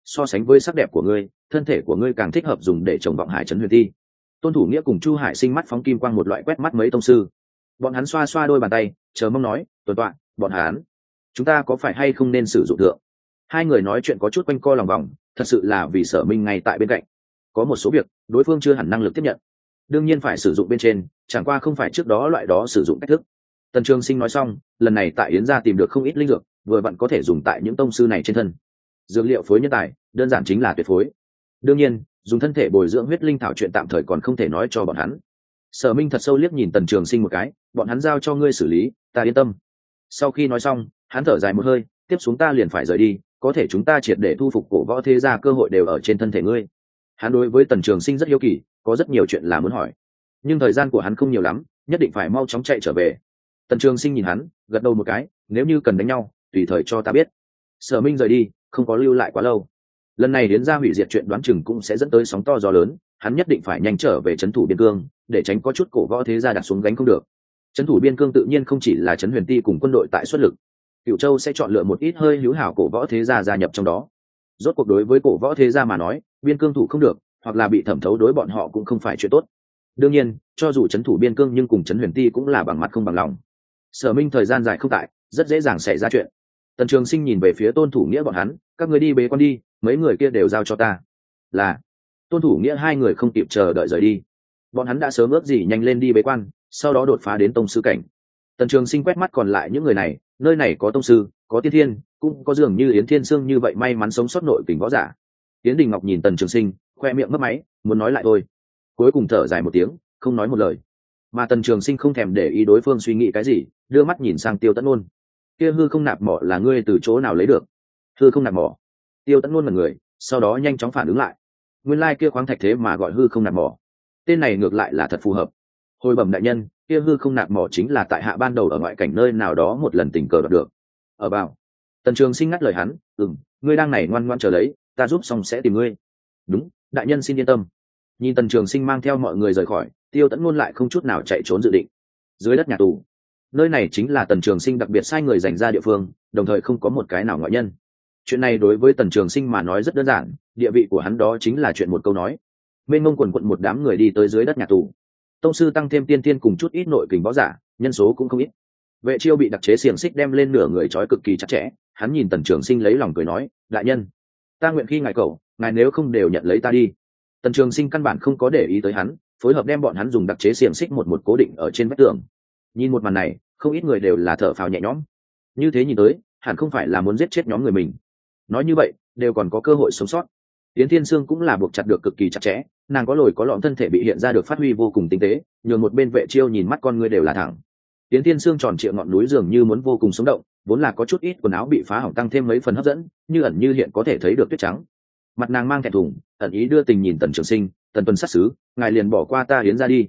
so sánh với sắc đẹp của ngươi, thân thể của ngươi càng thích hợp dùng để trồng vọng hải trấn huyền ti. Tôn Thủ Nghĩa cùng Chu Hải Sinh mắt phóng kim quang một loại quét mắt mấy tông sư. Bọn hắn xoa xoa đôi bàn tay, chờ mong nói, tuần tọa, bọn hắn, chúng ta có phải hay không nên sử dụng thượng? Hai người nói chuyện có chút quanh co lòng vòng, thật sự là vì Sở Minh ngay tại bên cạnh. Có một số việc, đối phương chưa hẳn năng lực tiếp nhận. Đương nhiên phải sử dụng bên trên, chẳng qua không phải trước đó loại đó sử dụng cách thức. Tần Trường Sinh nói xong, lần này tại Yến gia tìm được không ít linh dược, vừa vặn có thể dùng tại những tông sư này trên thân. Dược liệu phối nhân tài, đơn giản chính là tuyệt phối. Đương nhiên, dùng thân thể bồi dưỡng huyết linh thảo chuyện tạm thời còn không thể nói cho bọn hắn. Sở Minh thật sâu liếc nhìn Tần Trường Sinh một cái, bọn hắn giao cho ngươi xử lý, ta yên tâm. Sau khi nói xong, hắn thở dài một hơi, tiếp xuống ta liền phải rời đi, có thể chúng ta triệt để thu phục cổ võ thế gia cơ hội đều ở trên thân thể ngươi. Hắn đối với Tần Trường Sinh rất hiếu kỳ, có rất nhiều chuyện là muốn hỏi, nhưng thời gian của hắn không nhiều lắm, nhất định phải mau chóng chạy trở về. Tần Trường Sinh nhìn hắn, gật đầu một cái, nếu như cần đánh nhau, tùy thời cho ta biết. Sở Minh rời đi, không có lưu lại quá lâu. Lần này đến ra hủy diệt chuyện đoán chừng cũng sẽ dẫn tới sóng to gió lớn, hắn nhất định phải nhanh trở về trấn thủ biên cương, để tránh có chút cổ võ thế gia đặt xuống gánh không được. Trấn thủ biên cương tự nhiên không chỉ là trấn huyền ti cùng quân đội tại xuất lực, Cửu Châu sẽ chọn lựa một ít hơi hữu hảo cổ võ thế gia gia nhập trong đó. Rốt cuộc đối với cổ võ thế gia mà nói, biên cương thủ không được, hoặc là bị thẩm thấu đối bọn họ cũng không phải chuyện tốt. Đương nhiên, cho dù trấn thủ biên cương nhưng cùng trấn huyền ti cũng là bằng mặt không bằng lòng. Sở Minh thời gian dài không tại, rất dễ dàng xảy ra chuyện. Tần Trường Sinh nhìn về phía Tôn Thủ Nghĩa bọn hắn, các người đi bế quan đi, mấy người kia đều giao cho ta. Là. Tôn Thủ Nghĩa hai người không kịp chờ đợi rời đi. Bọn hắn đã sớm ước gì nhanh lên đi bế quan, sau đó đột phá đến tông sư cảnh. Tần Trường Sinh quét mắt còn lại những người này, nơi này có tông sư, có tiên thiên, cũng có dường như Yến Thiên Sương như vậy may mắn sống sót nội kình võ giả. Yến Đình Ngọc nhìn Tần Trường Sinh, khoe miệng mấp máy, muốn nói lại thôi, cuối cùng thở dài một tiếng, không nói một lời. Mà Tần Trường Sinh không thèm để ý đối phương suy nghĩ cái gì, đưa mắt nhìn sang Tiêu Tấn Nôn. Kia hư không nạp mỏ là ngươi từ chỗ nào lấy được? Hư không nạp mỏ? Tiêu Tấn Nôn là người, sau đó nhanh chóng phản ứng lại. Nguyên lai kia khoáng thạch thế mà gọi hư không nạp mỏ, tên này ngược lại là thật phù hợp. Hồi bẩm đại nhân, kia hư không nạp mỏ chính là tại hạ ban đầu ở ngoại cảnh nơi nào đó một lần tình cờ đoạt được. Ở bảo. Tần Trường Sinh ngắt lời hắn, ngươi đang này ngoan ngoãn chờ lấy, ta giúp xong sẽ tìm ngươi. Đúng, đại nhân xin yên tâm. Nhìn Tần Trường Sinh mang theo mọi người rời khỏi, Tiêu Tấn Nôn lại không chút nào chạy trốn dự định. Dưới đất nhà tù, nơi này chính là Tần Trường Sinh đặc biệt sai người dành ra địa phương, đồng thời không có một cái nào ngoại nhân. Chuyện này đối với Tần Trường Sinh mà nói rất đơn giản, địa vị của hắn đó chính là chuyện một câu nói. Mênh mông quần quận một đám người đi tới dưới đất nhà tù, tông sư tăng thêm tiên tiên cùng chút ít nội kình võ giả, nhân số cũng không ít. Vệ Chiêu bị đặc chế xiềng xích đem lên nửa người trói cực kỳ chặt chẽ, hắn nhìn Tần Trường Sinh lấy lòng cười nói, đại nhân, ta nguyện khi ngài cầu, ngài nếu không đều nhận lấy ta đi. Tần Trường Sinh căn bản không có để ý tới hắn, phối hợp đem bọn hắn dùng đặc chế xiềng xích một cố định ở trên vách tường. Nhìn một màn này, không ít người đều là thở phào nhẹ nhõm. Như thế nhìn tới, hẳn không phải là muốn giết chết nhóm người mình. Nói như vậy, đều còn có cơ hội sống sót. Yến Thiên Sương cũng là buộc chặt được cực kỳ chặt chẽ, nàng có lồi có lõm thân thể bị hiện ra được phát huy vô cùng tinh tế, nhường một bên Vệ Chiêu nhìn mắt con người đều là thẳng. Yến Thiên Sương tròn trịa ngọn núi dường như muốn vô cùng sống động, vốn là có chút ít quần áo bị phá hỏng tăng thêm mấy phần hấp dẫn, như ẩn như hiện có thể thấy được tuyết trắng. Mặt nàng mang thẹn thùng, ẩn ý đưa tình nhìn Tần Trường Sinh, Tần tuần sát sứ, ngài liền bỏ qua ta Yến ra đi,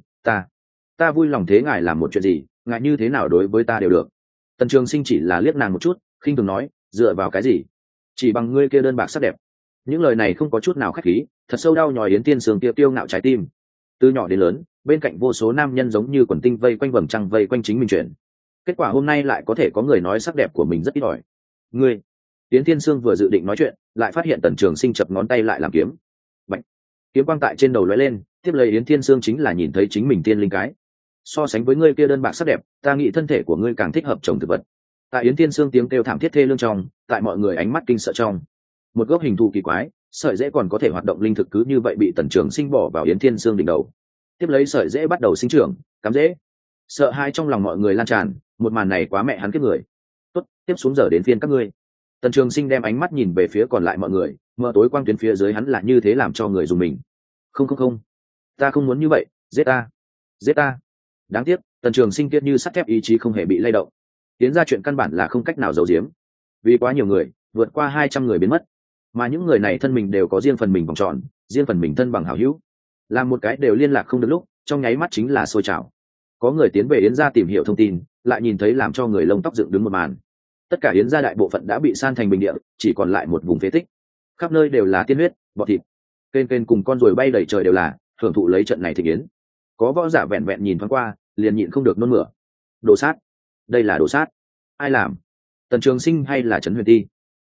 ta vui lòng thế ngài làm một chuyện gì, ngài như thế nào đối với ta đều được. Tần Trường Sinh chỉ là liếc nàng một chút, khinh thường nói, dựa vào cái gì? Chỉ bằng ngươi kia đơn bạc sắc đẹp. Những lời này không có chút nào khách khí, thật sâu đau nhói Yến Tiên Sương kia tiêu ngạo trái tim. Từ nhỏ đến lớn, bên cạnh vô số nam nhân giống như quần tinh vây quanh vầng trăng vây quanh chính mình chuyển. Kết quả hôm nay lại có thể có người nói sắc đẹp của mình rất ít ỏi. Ngươi, Yến Tiên Sương vừa dự định nói chuyện, lại phát hiện Tần Trường Sinh chập ngón tay lại làm kiếm. Bạch, kiếm quang tại trên đầu lóe lên, tiếp lấy Yến Tiên Sương chính là nhìn thấy chính mình tiên linh cái. So sánh với ngươi kia đơn bạc sắc đẹp, ta nghĩ thân thể của ngươi càng thích hợp trồng thực vật. Tại Yến Tiên Sương tiếng kêu thảm thiết thê lương trong, tại mọi người ánh mắt kinh sợ trong, một gốc hình thù kỳ quái, sợi rễ còn có thể hoạt động linh thực cứ như vậy bị Tần Trường Sinh bỏ vào Yến Thiên Sương đỉnh đầu. Tiếp lấy sợi rễ bắt đầu sinh trưởng, cắm rễ. Sợ hãi trong lòng mọi người lan tràn, một màn này quá mẹ hắn kiếp người. Tốt, tiếp xuống giờ đến phiên các ngươi. Tần Trường Sinh đem ánh mắt nhìn về phía còn lại mọi người, mờ tối quang tuyến phía dưới hắn là như thế làm cho người dùng mình. Không, ta không muốn như vậy, giết ta. Đáng tiếc, Tần Trường Sinh kiết như sắt thép ý chí không hề bị lay động. Tiến ra chuyện căn bản là không cách nào giấu giếm. Vì quá nhiều người, vượt qua 200 người biến mất, mà những người này thân mình đều có riêng phần mình vòng tròn, riêng phần mình thân bằng hảo hữu, làm một cái đều liên lạc không được lúc, trong nháy mắt chính là sôi trào. Có người tiến về Yến gia tìm hiểu thông tin, lại nhìn thấy làm cho người lông tóc dựng đứng một màn. Tất cả Yến gia đại bộ phận đã bị san thành bình địa, chỉ còn lại một vùng phế tích. Khắp nơi đều là tiên huyết, bọt thịt. Kên cùng con ruồi bay đầy trời đều là, hưởng thụ lấy trận này thịnh yến. Có võ giả vẹn vẹn nhìn thoáng qua, liền nhịn không được nôn mửa. Đồ sát, đây là đồ sát. Ai làm? Tần Trường Sinh hay là Trấn Huyền Ti?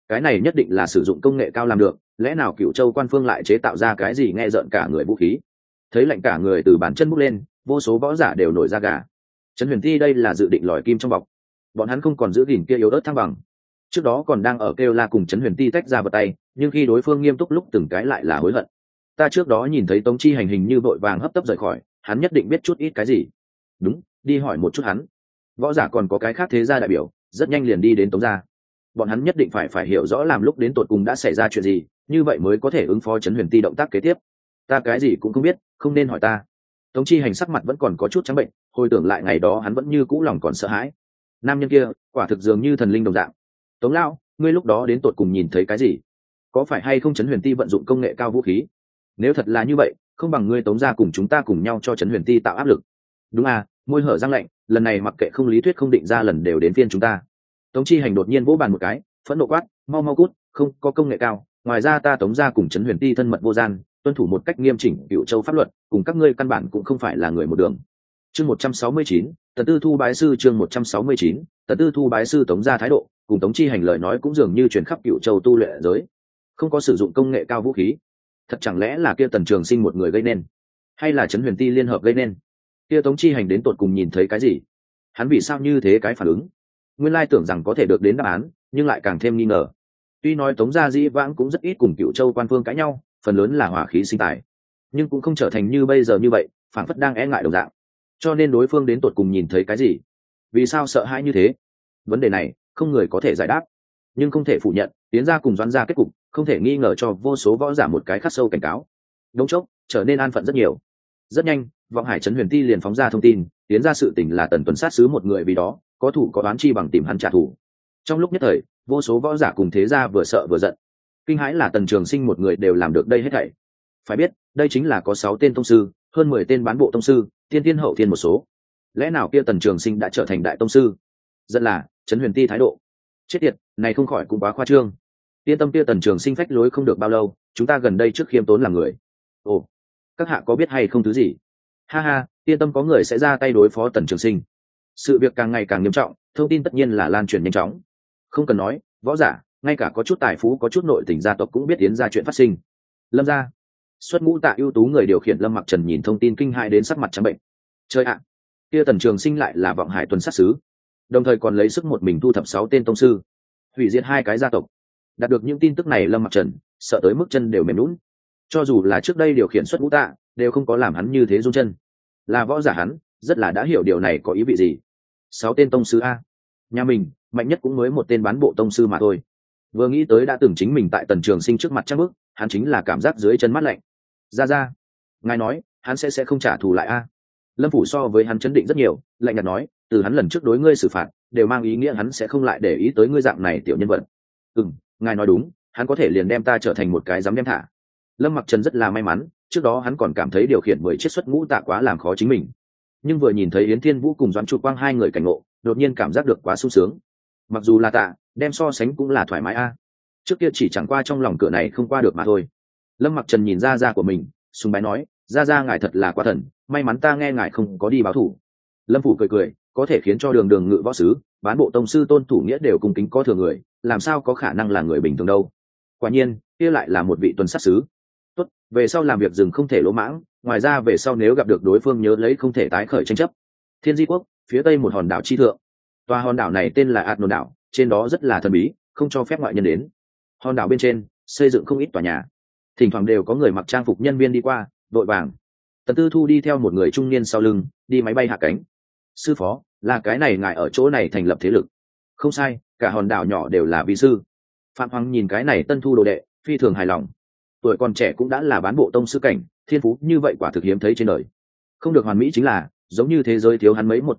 cái này nhất định là sử dụng công nghệ cao làm được, lẽ nào Cửu Châu quan phương lại chế tạo ra cái gì nghe rợn cả người vũ khí? Thấy lạnh cả người từ bàn chân bút lên, vô số võ giả đều nổi da gà. Trấn Huyền Ti đây là dự định lòi kim trong bọc, bọn hắn không còn giữ gìn kia yếu ớt thăng bằng. Trước đó còn đang ở kêu la cùng Trấn Huyền Ti tách ra vật tay, nhưng khi đối phương nghiêm túc lúc từng cái lại là hối hận. Ta trước đó nhìn thấy Tống Chi Hành hình như vội vàng hấp tấp rời khỏi, hắn nhất định biết chút ít cái gì. Đúng, đi hỏi một chút hắn. Võ giả còn có cái khác thế gia đại biểu, rất nhanh liền đi đến Tống gia. Bọn hắn nhất định phải hiểu rõ làm lúc đến tột cùng đã xảy ra chuyện gì, như vậy mới có thể ứng phó Trấn Huyền Ti động tác kế tiếp. Ta cái gì cũng không biết, không nên hỏi ta. Tống Chi Hành sắc mặt vẫn còn có chút trắng bệnh, hồi tưởng lại ngày đó hắn vẫn như cũ lòng còn sợ hãi. Nam nhân kia quả thực dường như thần linh đồng dạng. Tống lão, ngươi lúc đó đến tột cùng nhìn thấy cái gì? Có phải hay không Trấn Huyền Ti vận dụng công nghệ cao vũ khí? Nếu thật là như vậy, không bằng ngươi Tống gia cùng chúng ta cùng nhau cho Trấn Huyền Ti tạo áp lực. Đúng à, môi hở răng lạnh, lần này mặc kệ không lý thuyết không định ra lần đều đến phiên chúng ta. Tống Chi Hành đột nhiên vỗ bàn một cái, phẫn nộ quát, mau mau cút, không có công nghệ cao, ngoài ra ta Tống gia cùng Trấn Huyền Ti thân mật vô gian, tuân thủ một cách nghiêm chỉnh Cửu Châu pháp luật, cùng các ngươi căn bản cũng không phải là người một đường. Chương 169, Tần Tư Thu bái sư. Chương 169, Tần Tư Thu bái sư. Tống gia thái độ cùng Tống Chi Hành lời nói cũng dường như truyền khắp Cửu Châu tu luyện giới. Không có sử dụng công nghệ cao vũ khí, thật chẳng lẽ là kia Tần Trường Sinh một người gây nên, hay là Trấn Huyền Ti liên hợp gây nên? Kia Tống Chi Hành đến tột cùng nhìn thấy cái gì? Hắn vì sao như thế cái phản ứng? Nguyên lai tưởng rằng có thể được đến đáp án, nhưng lại càng thêm nghi ngờ. Tuy nói Tống gia dĩ vãng cũng rất ít cùng Cửu Châu quan phương cãi nhau, phần lớn là hỏa khí sinh tài, nhưng cũng không trở thành như bây giờ như vậy, phản phất đang e ngại đồng dạng. Cho nên đối phương đến tột cùng nhìn thấy cái gì? Vì sao sợ hãi như thế? Vấn đề này không người có thể giải đáp, nhưng không thể phủ nhận, tiến ra cùng Doãn gia kết cục không thể nghi ngờ cho vô số võ giả một cái khắc sâu cảnh cáo. Đống chốc trở nên an phận rất nhiều. Rất nhanh, Vọng Hải Trấn Huyền Ti liền phóng ra thông tin, tiến ra sự tình là Tần Tuấn sát sứ một người, vì đó có thủ có đoán chi bằng tìm hắn trả thù. Trong lúc nhất thời, vô số võ giả cùng thế gia vừa sợ vừa giận. Kinh hãi là Tần Trường Sinh một người đều làm được đây hết thảy. Phải biết, đây chính là có 6 tên tông sư, hơn 10 tên bán bộ tông sư, tiên tiên hậu thiên một số. Lẽ nào kia Tần Trường Sinh đã trở thành đại tông sư? Giận là Trấn Huyền Ti thái độ. Chết tiệt, này không khỏi cũng quá khoa trương. Yên tâm, kia Tần Trường Sinh phách lối không được bao lâu, chúng ta gần đây trước khiêm tốn làm người. Ồ, các hạ có biết hay không thứ gì? Ha ha, yên tâm, có người sẽ ra tay đối phó Tần Trường Sinh. Sự việc càng ngày càng nghiêm trọng, thông tin tất nhiên là lan truyền nhanh chóng. Không cần nói, võ giả, ngay cả có chút tài phú có chút nội tình gia tộc cũng biết tiến ra chuyện phát sinh. Lâm gia xuất ngũ tạ ưu tú người điều khiển Lâm Mặc Trần nhìn thông tin kinh hãi đến sắc mặt trắng bệnh. Trời ạ, kia Tần Trường Sinh lại là Vọng Hải tuần sát sứ, đồng thời còn lấy sức một mình thu thập 6 tên tông sư, hủy diệt 2 cái gia tộc. Đạt được những tin tức này, Lâm Mặc Trần sợ tới mức chân đều mềm nhũn. Cho dù là trước đây điều khiển xuất ngũ tạ đều không có làm hắn như thế run chân. Là võ giả hắn rất là đã hiểu điều này có ý vị gì. 6 tên tông sư a, nhà mình mạnh nhất cũng mới một tên bán bộ tông sư mà thôi. Vừa nghĩ tới đã từng chính mình tại Tần Trường Sinh trước mặt chắc bước, hắn chính là cảm giác dưới chân mát lạnh. Ra ngài nói hắn sẽ không trả thù lại a? Lâm phủ so với hắn chấn định rất nhiều, lạnh nhạt nói, từ hắn lần trước đối ngươi xử phạt đều mang ý nghĩa hắn sẽ không lại để ý tới ngươi dạng này tiểu nhân vật. Ngài nói đúng, hắn có thể liền đem ta trở thành một cái dám đem thả. Lâm Mặc Trần rất là may mắn, trước đó hắn còn cảm thấy điều khiển 10 chiết xuất ngũ tạ quá làm khó chính mình, nhưng vừa nhìn thấy Yến Thiên Vũ cùng Doãn Trụ Quang 2 người cảnh ngộ, đột nhiên cảm giác được quá sung sướng. Mặc dù là tạ, đem so sánh cũng là thoải mái a. Trước kia chỉ chẳng qua trong lòng cửa này không qua được mà thôi. Lâm Mặc Trần nhìn ra của mình, sùng bái nói, ra ngài thật là quá thần, may mắn ta nghe ngài không có đi báo thủ. Lâm phủ cười, có thể khiến cho đường ngự võ sứ, bán bộ tông sư tôn thủ nghĩa đều cùng kính có thừa người, làm sao có khả năng là người bình thường đâu. Quả nhiên kia lại là một vị tuần sát sứ. Tốt, về sau làm việc rừng không thể lỗ mãng, ngoài ra về sau nếu gặp được đối phương nhớ lấy không thể tái khởi tranh chấp. Thiên Di Quốc phía tây một hòn đảo chi thượng, tòa hòn đảo này tên là Adnon đảo, trên đó rất là thần bí, không cho phép ngoại nhân đến. Hòn đảo bên trên xây dựng không ít tòa nhà, thỉnh thoảng đều có người mặc trang phục nhân viên đi qua, vội vàng. Tần Tư Thu đi theo một người trung niên sau lưng, đi máy bay hạ cánh. Sư phó, là cái này ngài ở chỗ này thành lập thế lực? Không sai, cả hòn đảo nhỏ đều là vi sư. Phạm Hoàng nhìn cái này Tân Thu đồ đệ, phi thường hài lòng. Tuổi còn trẻ cũng đã là bán bộ tông sư cảnh, thiên phú như vậy quả thực hiếm thấy trên đời. Không được hoàn mỹ chính là, giống như thế giới thiếu hắn mấy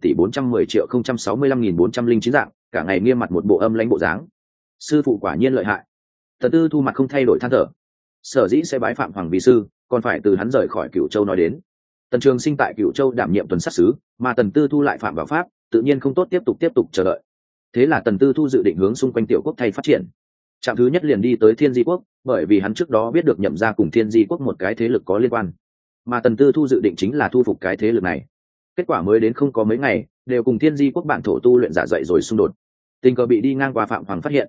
1.410.065.409 dạng, cả ngày nghiêm mặt một bộ âm lãnh bộ dáng. Sư phụ quả nhiên lợi hại. Tần Tư Thu mặt không thay đổi than thở. Sở dĩ sẽ bái Phạm Hoàng vì sư, còn phải từ hắn rời khỏi Cửu Châu nói đến. Tần Trường Sinh tại Cửu Châu đảm nhiệm tuần sát sứ, mà Tần Tư Thu lại phạm vào pháp, tự nhiên không tốt tiếp tục chờ đợi. Thế là Tần Tư Thu dự định hướng xung quanh tiểu quốc thay phát triển. Trạm thứ nhất liền đi tới Thiên Di Quốc, bởi vì hắn trước đó biết được Nhậm gia cùng Thiên Di Quốc một cái thế lực có liên quan, mà Tần Tư Thu dự định chính là thu phục cái thế lực này. Kết quả mới đến không có mấy ngày, đều cùng Thiên Di Quốc bản thổ tu luyện giả dậy rồi xung đột. Tình cờ bị đi ngang qua Phạm Hoàng phát hiện.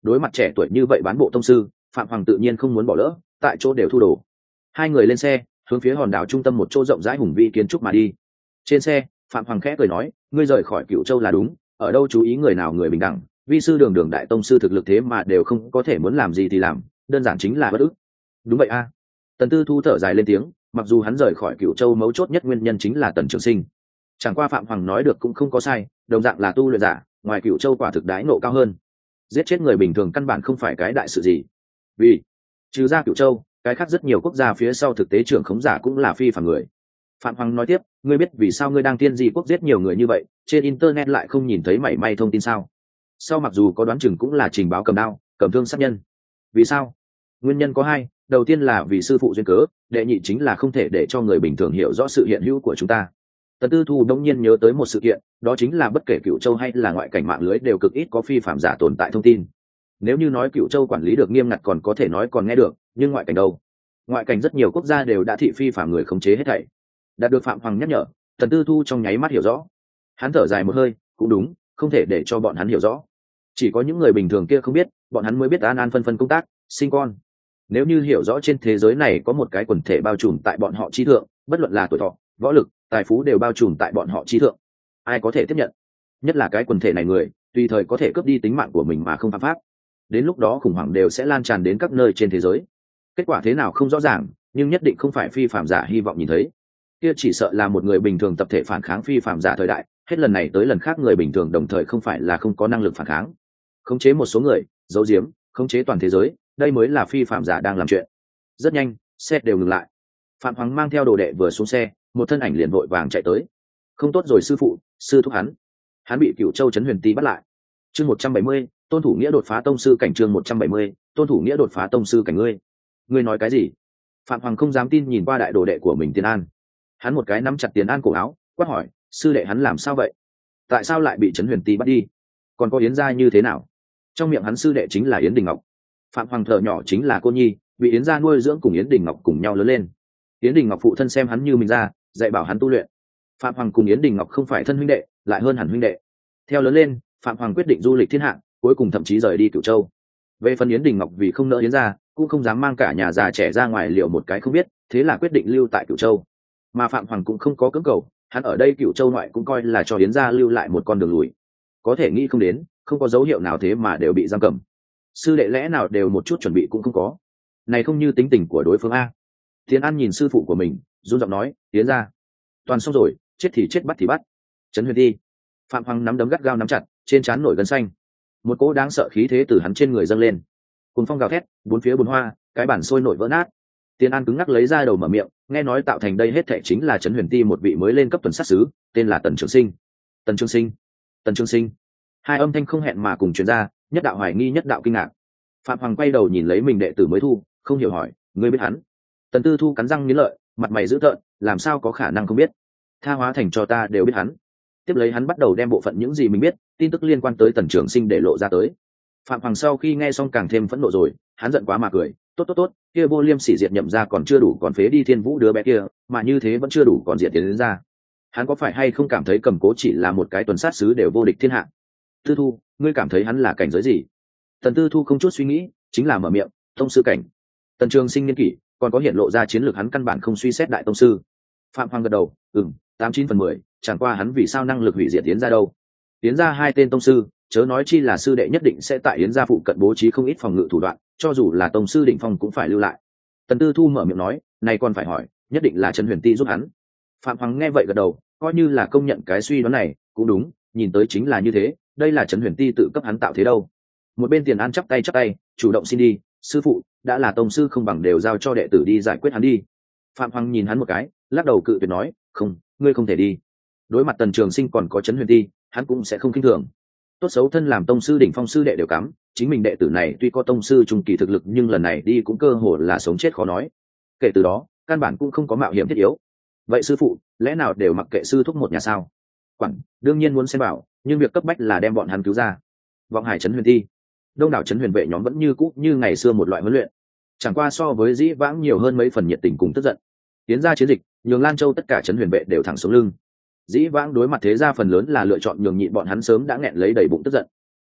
Đối mặt trẻ tuổi như vậy bán bộ tông sư, Phạm Hoàng tự nhiên không muốn bỏ lỡ, tại chỗ đều thu đồ. Hai người lên xe, hướng phía hòn đảo trung tâm một chỗ rộng rãi hùng vĩ kiến trúc mà đi. Trên xe, Phạm Hoàng khẽ cười nói, ngươi rời khỏi Cựu Châu là đúng, ở đâu chú ý người nào người bình đẳng, vi sư đường đường đại tông sư thực lực thế mà đều không có thể muốn làm gì thì làm, đơn giản chính là bất ức. Đúng vậy a. Tần Tư Thu thở dài lên tiếng, mặc dù hắn rời khỏi Cựu Châu mấu chốt nhất nguyên nhân chính là Tần Trường Sinh. Chẳng qua Phạm Hoàng nói được cũng không có sai, đồng dạng là tu luyện giả, ngoài Cựu Châu quả thực đãi nộ cao hơn. Giết chết người bình thường căn bản không phải cái đại sự gì. Vì trừ ra Cựu Châu, cái khác rất nhiều quốc gia phía sau thực tế trưởng khống giả cũng là phi phàm người. Phạm Hoàng nói tiếp, ngươi biết vì sao ngươi đang tiên di quốc giết nhiều người như vậy, trên internet lại không nhìn thấy mảy may thông tin sao? Sau mặc dù có đoán chừng cũng là trình báo cầm đao, cầm thương sát nhân. Vì sao? Nguyên nhân có hai, đầu tiên là vì sư phụ duyên cớ, đệ nhị chính là không thể để cho người bình thường hiểu rõ sự hiện hữu của chúng ta. Tần Tư Thu đống nhiên nhớ tới một sự kiện, đó chính là bất kể Cựu Châu hay là ngoại cảnh mạng lưới đều cực ít có phi phạm giả tồn tại thông tin. Nếu như nói Cựu Châu quản lý được nghiêm ngặt còn có thể nói còn nghe được, nhưng ngoại cảnh đâu? Ngoại cảnh rất nhiều quốc gia đều đã thị phi phạm người khống chế hết thảy. Đạt được Phạm Hoàng nhắc nhở, Tần Tư Thu trong nháy mắt hiểu rõ. Hắn thở dài một hơi, cũng đúng, không thể để cho bọn hắn hiểu rõ. Chỉ có những người bình thường kia không biết, bọn hắn mới biết an an phân phân công tác, sinh con. Nếu như hiểu rõ trên thế giới này có một cái quần thể bao trùm tại bọn họ chi thượng, bất luận là tuổi thọ, võ lực, tài phú đều bao trùm tại bọn họ chi thượng, ai có thể tiếp nhận? Nhất là cái quần thể này người, tùy thời có thể cướp đi tính mạng của mình mà không phạm pháp. Đến lúc đó khủng hoảng đều sẽ lan tràn đến các nơi trên thế giới. Kết quả thế nào không rõ ràng, nhưng nhất định không phải phi phạm giả hy vọng nhìn thấy. Kia chỉ sợ là một người bình thường tập thể phản kháng phi phạm giả thời đại, hết lần này tới lần khác người bình thường đồng thời không phải là không có năng lực phản kháng. Khống chế một số người, giấu giếm, khống chế toàn thế giới, đây mới là phi phạm giả đang làm chuyện. Rất nhanh, xe đều ngừng lại. Phạm Hoàng mang theo đồ đệ vừa xuống xe, một thân ảnh liền vội vàng chạy tới. Không tốt rồi sư phụ, sư thúc hắn bị Cựu Châu Trấn Huyền Ti bắt lại. Chương 170, Tôn Thủ Nghĩa đột phá tông sư cảnh. Chương 170, Tôn Thủ Nghĩa đột phá tông sư cảnh. Ngươi nói cái gì? Phạm Hoàng không dám tin nhìn qua đại đồ đệ của mình Tiền An. Hắn một cái nắm chặt Tiền An cổ áo, quát hỏi, sư đệ hắn làm sao vậy? Tại sao lại bị Trấn Huyền Ti bắt đi? Còn có Yến gia như thế nào? Trong miệng hắn sư đệ chính là Yến Đình Ngọc. Phạm Hoàng thợ nhỏ chính là cô nhi, bị Yến gia nuôi dưỡng cùng Yến Đình Ngọc cùng nhau lớn lên. Yến Đình Ngọc phụ thân xem hắn như mình ra, dạy bảo hắn tu luyện. Phạm Hoàng cùng Yến Đình Ngọc không phải thân huynh đệ, lại hơn hẳn huynh đệ. Theo lớn lên, Phạm Hoàng quyết định du lịch thiên hạ, cuối cùng thậm chí rời đi Cửu Châu. Về phần Yến Đình Ngọc vì không nỡ Yến gia, cũng không dám mang cả nhà già trẻ ra ngoài liệu một cái không biết, thế là quyết định lưu tại Cửu Châu. Mà Phạm Hoàng cũng không có cưỡng cầu, hắn ở đây Cửu Châu ngoại cũng coi là cho Yến gia lưu lại một con đường lùi. Có thể nghĩ không đến, không có dấu hiệu nào thế mà đều bị giam cầm. Sư đệ lẽ nào đều một chút chuẩn bị cũng không có. Này không như tính tình của đối phương a. Tiến An nhìn sư phụ của mình, run giọng nói, Yến gia, toàn xong rồi, chết thì chết, bắt thì bắt. Trấn Huyền Ti. Phạm Hoàng nắm đấm gắt gao nắm chặt, trên trán nổi gân xanh. Một cỗ đáng sợ khí thế từ hắn trên người dâng lên. Cùng phong gào thét, bốn phía bùn hoa, cái bản sôi nổi vỡ nát. Tiến An cứng ngắc lấy ra đầu mở miệng, nghe nói tạo thành đây hết thảy chính là Trấn Huyền Ti một vị mới lên cấp tuần sát sứ, tên là Tần Trường Sinh. Tần Trường Sinh, Tần Trường Sinh. Hai âm thanh không hẹn mà cùng truyền ra, nhất đạo hoài nghi, nhất đạo kinh ngạc. Phạm Hoàng quay đầu nhìn lấy mình đệ tử mới thu, không hiểu hỏi, ngươi biết hắn? Tần Tư Thu cắn răng nghiến lợi, mặt mày dữ tợn, làm sao có khả năng không biết? Tha hóa thành cho ta đều biết hắn. Tiếp lấy hắn bắt đầu đem bộ phận những gì mình biết, tin tức liên quan tới Tần Trường Sinh để lộ ra tới. Phạm Hoàng sau khi nghe xong càng thêm phẫn nộ rồi, hắn giận quá mà cười, tốt, kia vô liêm sỉ diệt Nhậm ra còn chưa đủ, còn phế đi Thiên Vũ đứa bé kia, mà như thế vẫn chưa đủ, còn diệt Tiến đến ra. Hắn có phải hay không cảm thấy Cầm Cố chỉ là một cái tuần sát sứ đều vô địch thiên hạ? Tư Thu, ngươi cảm thấy hắn là cảnh giới gì? Tần Tư Thu không chút suy nghĩ, chính là mở miệng, tông sư cảnh. Tần Trường Sinh niên kỷ, còn có hiện lộ ra chiến lược hắn căn bản không suy xét đại tông sư. Phạm Hoàng gật đầu, 89/10, chẳng qua hắn vì sao năng lực hủy diệt Yến gia đâu? Yến gia hai tên tông sư, chớ nói chi là sư đệ nhất định sẽ tại Yến gia phụ cận bố trí không ít phòng ngự thủ đoạn, cho dù là tông sư đỉnh phong cũng phải lưu lại. Tần Tư Thu mở miệng nói, này còn phải hỏi, nhất định là Trấn Huyền Ti giúp hắn. Phạm Hoàng nghe vậy gật đầu, coi như là công nhận cái suy đoán này, cũng đúng, nhìn tới chính là như thế, đây là Trấn Huyền Ti tự cấp hắn tạo thế đâu. Một bên Tiền An chắp tay, chủ động xin đi, sư phụ, đã là tông sư không bằng đều giao cho đệ tử đi giải quyết hắn đi. Phạm Hoàng nhìn hắn một cái, lắc đầu cự tuyệt nói, không, ngươi không thể đi. Đối mặt Tần Trường Sinh còn có Trấn Huyền Ti, hắn cũng sẽ không khinh thường. Tốt xấu thân làm tông sư đỉnh phong sư đệ đều cắm, chính mình đệ tử này tuy có tông sư trung kỳ thực lực nhưng lần này đi cũng cơ hồ là sống chết khó nói. Kể từ đó, căn bản cũng không có mạo hiểm thiết yếu. Vậy sư phụ, lẽ nào đều mặc kệ sư thúc một nhà sao? Quản, đương nhiên muốn xem bảo, nhưng việc cấp bách là đem bọn hắn cứu ra. Vọng Hải Trấn Huyền Ti, đông đảo Trấn Huyền vệ nhóm vẫn như cũ như ngày xưa một loại huấn luyện, chẳng qua so với dĩ vãng nhiều hơn mấy phần nhiệt tình cùng tức giận. Tiến ra chiến dịch, nhường Lan Châu tất cả Trấn Huyền vệ đều thẳng xuống lưng. Dĩ vãng đối mặt thế gia phần lớn là lựa chọn nhường nhịn, bọn hắn sớm đã nghẹn lấy đầy bụng tức giận.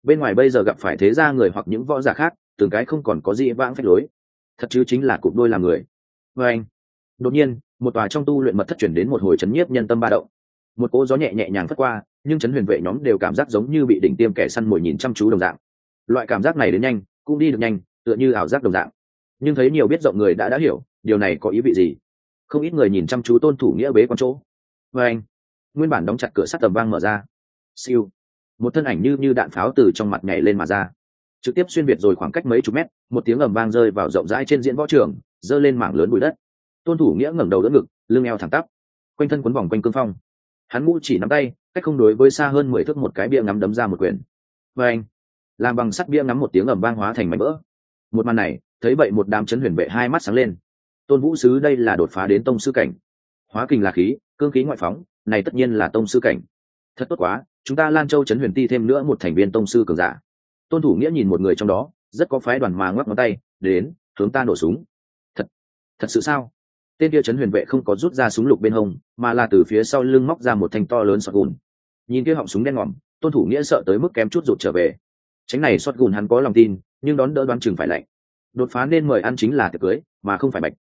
bên ngoài bây giờ gặp phải thế gia người hoặc những võ giả khác từng cái không còn có gì vãng phách lối, thật chứ chính là cụp đôi làm người. Và anh, đột nhiên một tòa trong tu luyện mật thất chuyển đến một hồi chấn nhiếp nhân tâm ba động. Một cỗ gió nhẹ nhẹ nhàng phất qua, nhưng chấn huyền vệ nhóm đều cảm giác giống như bị đỉnh tiêm kẻ săn mồi nhìn chăm chú đồng dạng. Loại cảm giác này đến nhanh cũng đi được nhanh, tựa như ảo giác đồng dạng. Nhưng thấy nhiều biết rộng người đã hiểu điều này có ý vị gì. Không ít người nhìn chăm chú Tôn Thủ Nghĩa bế quan chỗ. Và anh, nguyên bản đóng chặt cửa sắt tầm vang mở ra. Siêu, một thân ảnh như đạn pháo từ trong mặt nhảy lên mà ra, trực tiếp xuyên việt rồi khoảng cách mấy chục mét, một tiếng ầm vang rơi vào rộng rãi trên diễn võ trường, giơ lên mảng lớn bụi đất. Tôn Thủ Nghĩa ngẩng đầu đỡ ngực, lưng eo thẳng tắp, quanh thân quấn vòng quanh cương phong. Hắn ngũ chỉ nắm tay, cách không đối với xa hơn 10 thước một cái bia ngắm đấm ra một quyền. Và anh, làm bằng sắt bia ngắm một tiếng ầm vang hóa thành mảnh vỡ. Một màn này, thấy vậy một đám chấn huyền vệ hai mắt sáng lên. Tôn Vũ Sứ đây là đột phá đến tông sư cảnh, hóa kình là khí, cương khí ngoại phóng, này tất nhiên là tông sư cảnh. Thật tốt quá, chúng ta Lan Châu chấn huyền ti thêm nữa một thành viên tông sư cường giả. Tôn Thủ Nghĩa nhìn một người trong đó, rất có phái đoàn mà ngoắc ngón tay, đến, hướng ta nổ súng. Thật sự sao? Tên kia chấn huyền vệ không có rút ra súng lục bên hông, mà là từ phía sau lưng móc ra một thanh to lớn shotgun. Nhìn kia họng súng đen ngòm, Tôn Thủ Nghĩa sợ tới mức kém chút rụt trở về. Tránh này shotgun hắn có lòng tin, nhưng đón đỡ đoán chừng phải lạnh. Đột phá nên mời ăn chính là tiệc cưới, mà không phải bạch.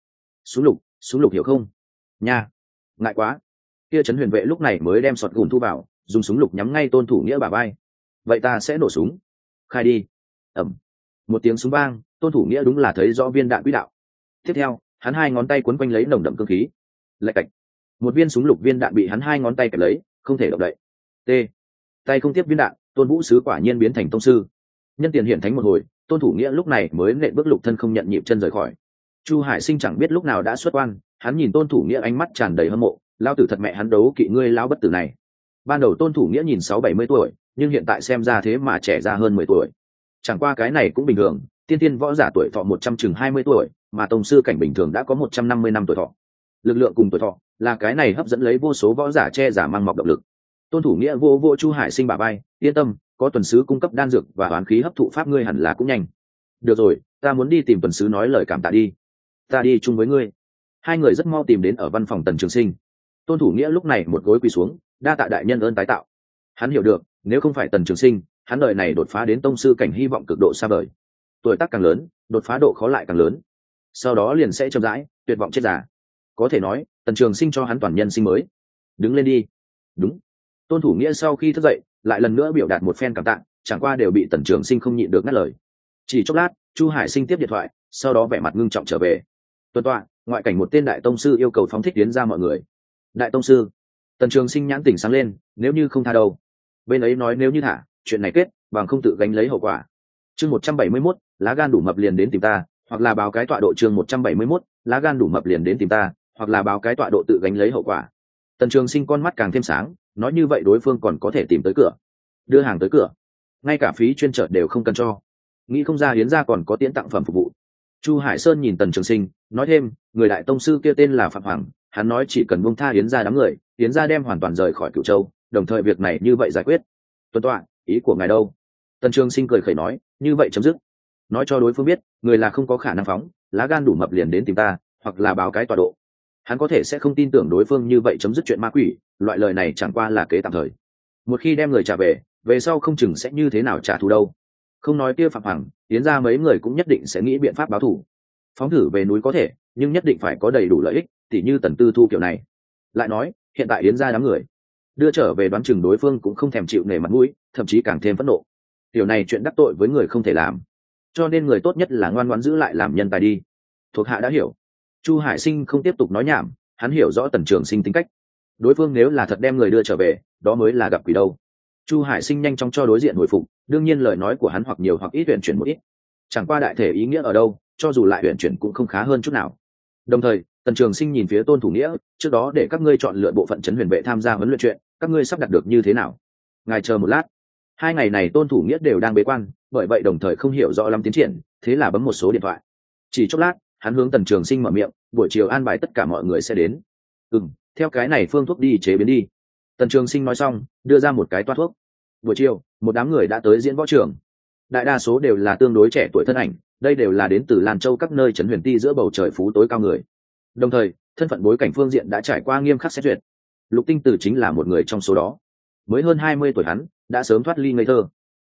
Súng lục hiểu không? Nha, ngại quá. Kia chấn huyền vệ lúc này mới đem shotgun thu vào, dùng súng lục nhắm ngay Tôn Thủ Nghĩa bả vai. Vậy ta sẽ nổ súng. Khai đi. Ầm. Một tiếng súng vang, Tôn Thủ Nghĩa đúng là thấy rõ viên đạn quỹ đạo. Tiếp theo, hắn hai ngón tay quấn quanh lấy nồng đậm cương khí. Lạch cạch. Một viên súng lục viên đạn bị hắn hai ngón tay kẹp lấy, không thể động đậy. T. Tay không tiếp viên đạn, Tôn Vũ Sứ quả nhiên biến thành tông sư. Nhân tiền hiển thánh một hồi, Tôn Thủ Nghĩa lúc này mới nện bước lục thân không nhận nhịp chân rời khỏi. Chu Hải Sinh chẳng biết lúc nào đã xuất quan, hắn nhìn Tôn Thủ Nghĩa ánh mắt tràn đầy hâm mộ, lao tử thật mẹ hắn đấu kỵ ngươi lao bất tử này. Ban đầu Tôn Thủ Nghĩa nhìn 60-70 tuổi, nhưng hiện tại xem ra thế mà trẻ ra hơn 10 tuổi. Chẳng qua cái này cũng bình thường, tiên tiên võ giả tuổi thọ 120 tuổi, mà tông sư cảnh bình thường đã có 150 năm tuổi thọ. Lực lượng cùng tuổi thọ là cái này hấp dẫn lấy vô số võ giả che giả mang mọc động lực. Tôn Thủ Nghĩa vô Chu Hải Sinh bả vai, yên tâm, có tuần sứ cung cấp đan dược và oán khí hấp thụ pháp ngươi hẳn là cũng nhanh. Được rồi, ta muốn đi tìm tuần sứ nói lời cảm tạ đi. Ta đi chung với ngươi. Hai người rất mau tìm đến ở văn phòng Tần Trường Sinh. Tôn Thủ Nghĩa lúc này một gối quỳ xuống, đa tạ đại nhân ơn tái tạo. Hắn hiểu được, nếu không phải Tần Trường Sinh, hắn đời này đột phá đến tông sư cảnh hy vọng cực độ xa vời. Tuổi tác càng lớn, đột phá độ khó lại càng lớn. Sau đó liền sẽ chậm rãi tuyệt vọng chết già. Có thể nói, Tần Trường Sinh cho hắn toàn nhân sinh mới. Đứng lên đi. Đúng. Tôn Thủ Nghĩa sau khi thức dậy, lại lần nữa biểu đạt một phen cảm tạ, chẳng qua đều bị Tần Trường Sinh không nhịn được ngắt lời. Chỉ chốc lát, Chu Hải Sinh tiếp điện thoại, sau đó vẻ mặt ngưng trọng trở về. Tuần tọa, ngoại cảnh một tên đại tông sư yêu cầu phóng thích tiến ra mọi người. Đại tông sư? Tần Trường Sinh nhãn tỉnh sáng lên, nếu như không tha đâu. Bên ấy nói nếu như thả, chuyện này kết, bằng không tự gánh lấy hậu quả. Chương 171, lá gan đủ mập liền đến tìm ta, hoặc là báo cái tọa độ. Chương 171, lá gan đủ mập liền đến tìm ta, hoặc là báo cái tọa độ tự gánh lấy hậu quả. Tần Trường Sinh con mắt càng thêm sáng, nói như vậy đối phương còn có thể tìm tới cửa, đưa hàng tới cửa, ngay cả phí chuyên chở đều không cần cho. Nghĩ không ra hiến gia còn có tiễn tặng phẩm phục vụ. Chu Hải Sơn nhìn Tần Trường Sinh, nói thêm, người đại tông sư kia tên là Phạm Hoàng, hắn nói chỉ cần buông tha hiến gia đám người, hiến gia đem hoàn toàn rời khỏi Cửu Châu, đồng thời việc này như vậy giải quyết. Tuân tọa, ý của ngài đâu? Tần Trường Sinh cười khẩy nói, như vậy chấm dứt. Nói cho đối phương biết, người là không có khả năng phóng, lá gan đủ mập liền đến tìm ta, hoặc là báo cái tọa độ. Hắn có thể sẽ không tin tưởng đối phương như vậy chấm dứt chuyện ma quỷ, loại lời này chẳng qua là kế tạm thời. Một khi đem người trả về sau không chừng sẽ như thế nào trả thù đâu. Không nói kia Phạm Hoàng, tiến ra mấy người cũng nhất định sẽ nghĩ biện pháp báo thù. Phóng thử về núi có thể, nhưng nhất định phải có đầy đủ lợi ích, tỉ như Tần Tư Thu kiểu này. Lại nói, hiện tại yến ra đám người đưa trở về, đoán chừng đối phương cũng không thèm chịu nể mặt mũi, thậm chí càng thêm phẫn nộ. Điều này chuyện đắc tội với người không thể làm, cho nên người tốt nhất là ngoan ngoãn giữ lại làm nhân tài đi. Thuộc hạ đã hiểu. Chu Hải Sinh không tiếp tục nói nhảm, hắn hiểu rõ Tần Trường Sinh tính cách. Đối phương nếu là thật đem người đưa trở về, đó mới là gặp quỷ đâu. Chu Hải Sinh nhanh chóng cho đối diện hồi phục, đương nhiên lời nói của hắn hoặc nhiều hoặc ít huyền chuyển một ít, chẳng qua đại thể ý nghĩa ở đâu, cho dù lại huyền chuyển cũng không khá hơn chút nào. Đồng thời, Tần Trường Sinh nhìn phía Tôn Thủ Nghĩa, trước đó để các ngươi chọn lựa bộ phận trấn huyền vệ tham gia huấn luyện chuyện, các ngươi sắp đặt được như thế nào? Ngài chờ một lát. Hai ngày này Tôn Thủ Nghĩa đều đang bế quan, bởi vậy đồng thời không hiểu rõ lắm tiến triển, thế là bấm một số điện thoại. Chỉ chốc lát, hắn hướng Tần Trường Sinh mở miệng, buổi chiều an bài tất cả mọi người sẽ đến. Theo cái này phương thuốc đi chế biến đi. Tần Trường Sinh nói xong, đưa ra một cái toa thuốc. Buổi chiều, một đám người đã tới diễn võ trường. Đại đa số đều là tương đối trẻ tuổi thân ảnh, đây đều là đến từ Lan Châu các nơi trấn huyền ti giữa bầu trời phú tối cao người. Đồng thời, thân phận bối cảnh phương diện đã trải qua nghiêm khắc xét duyệt. Lục Tinh Tử chính là một người trong số đó. Mới hơn 20 tuổi hắn, đã sớm thoát ly ngây thơ.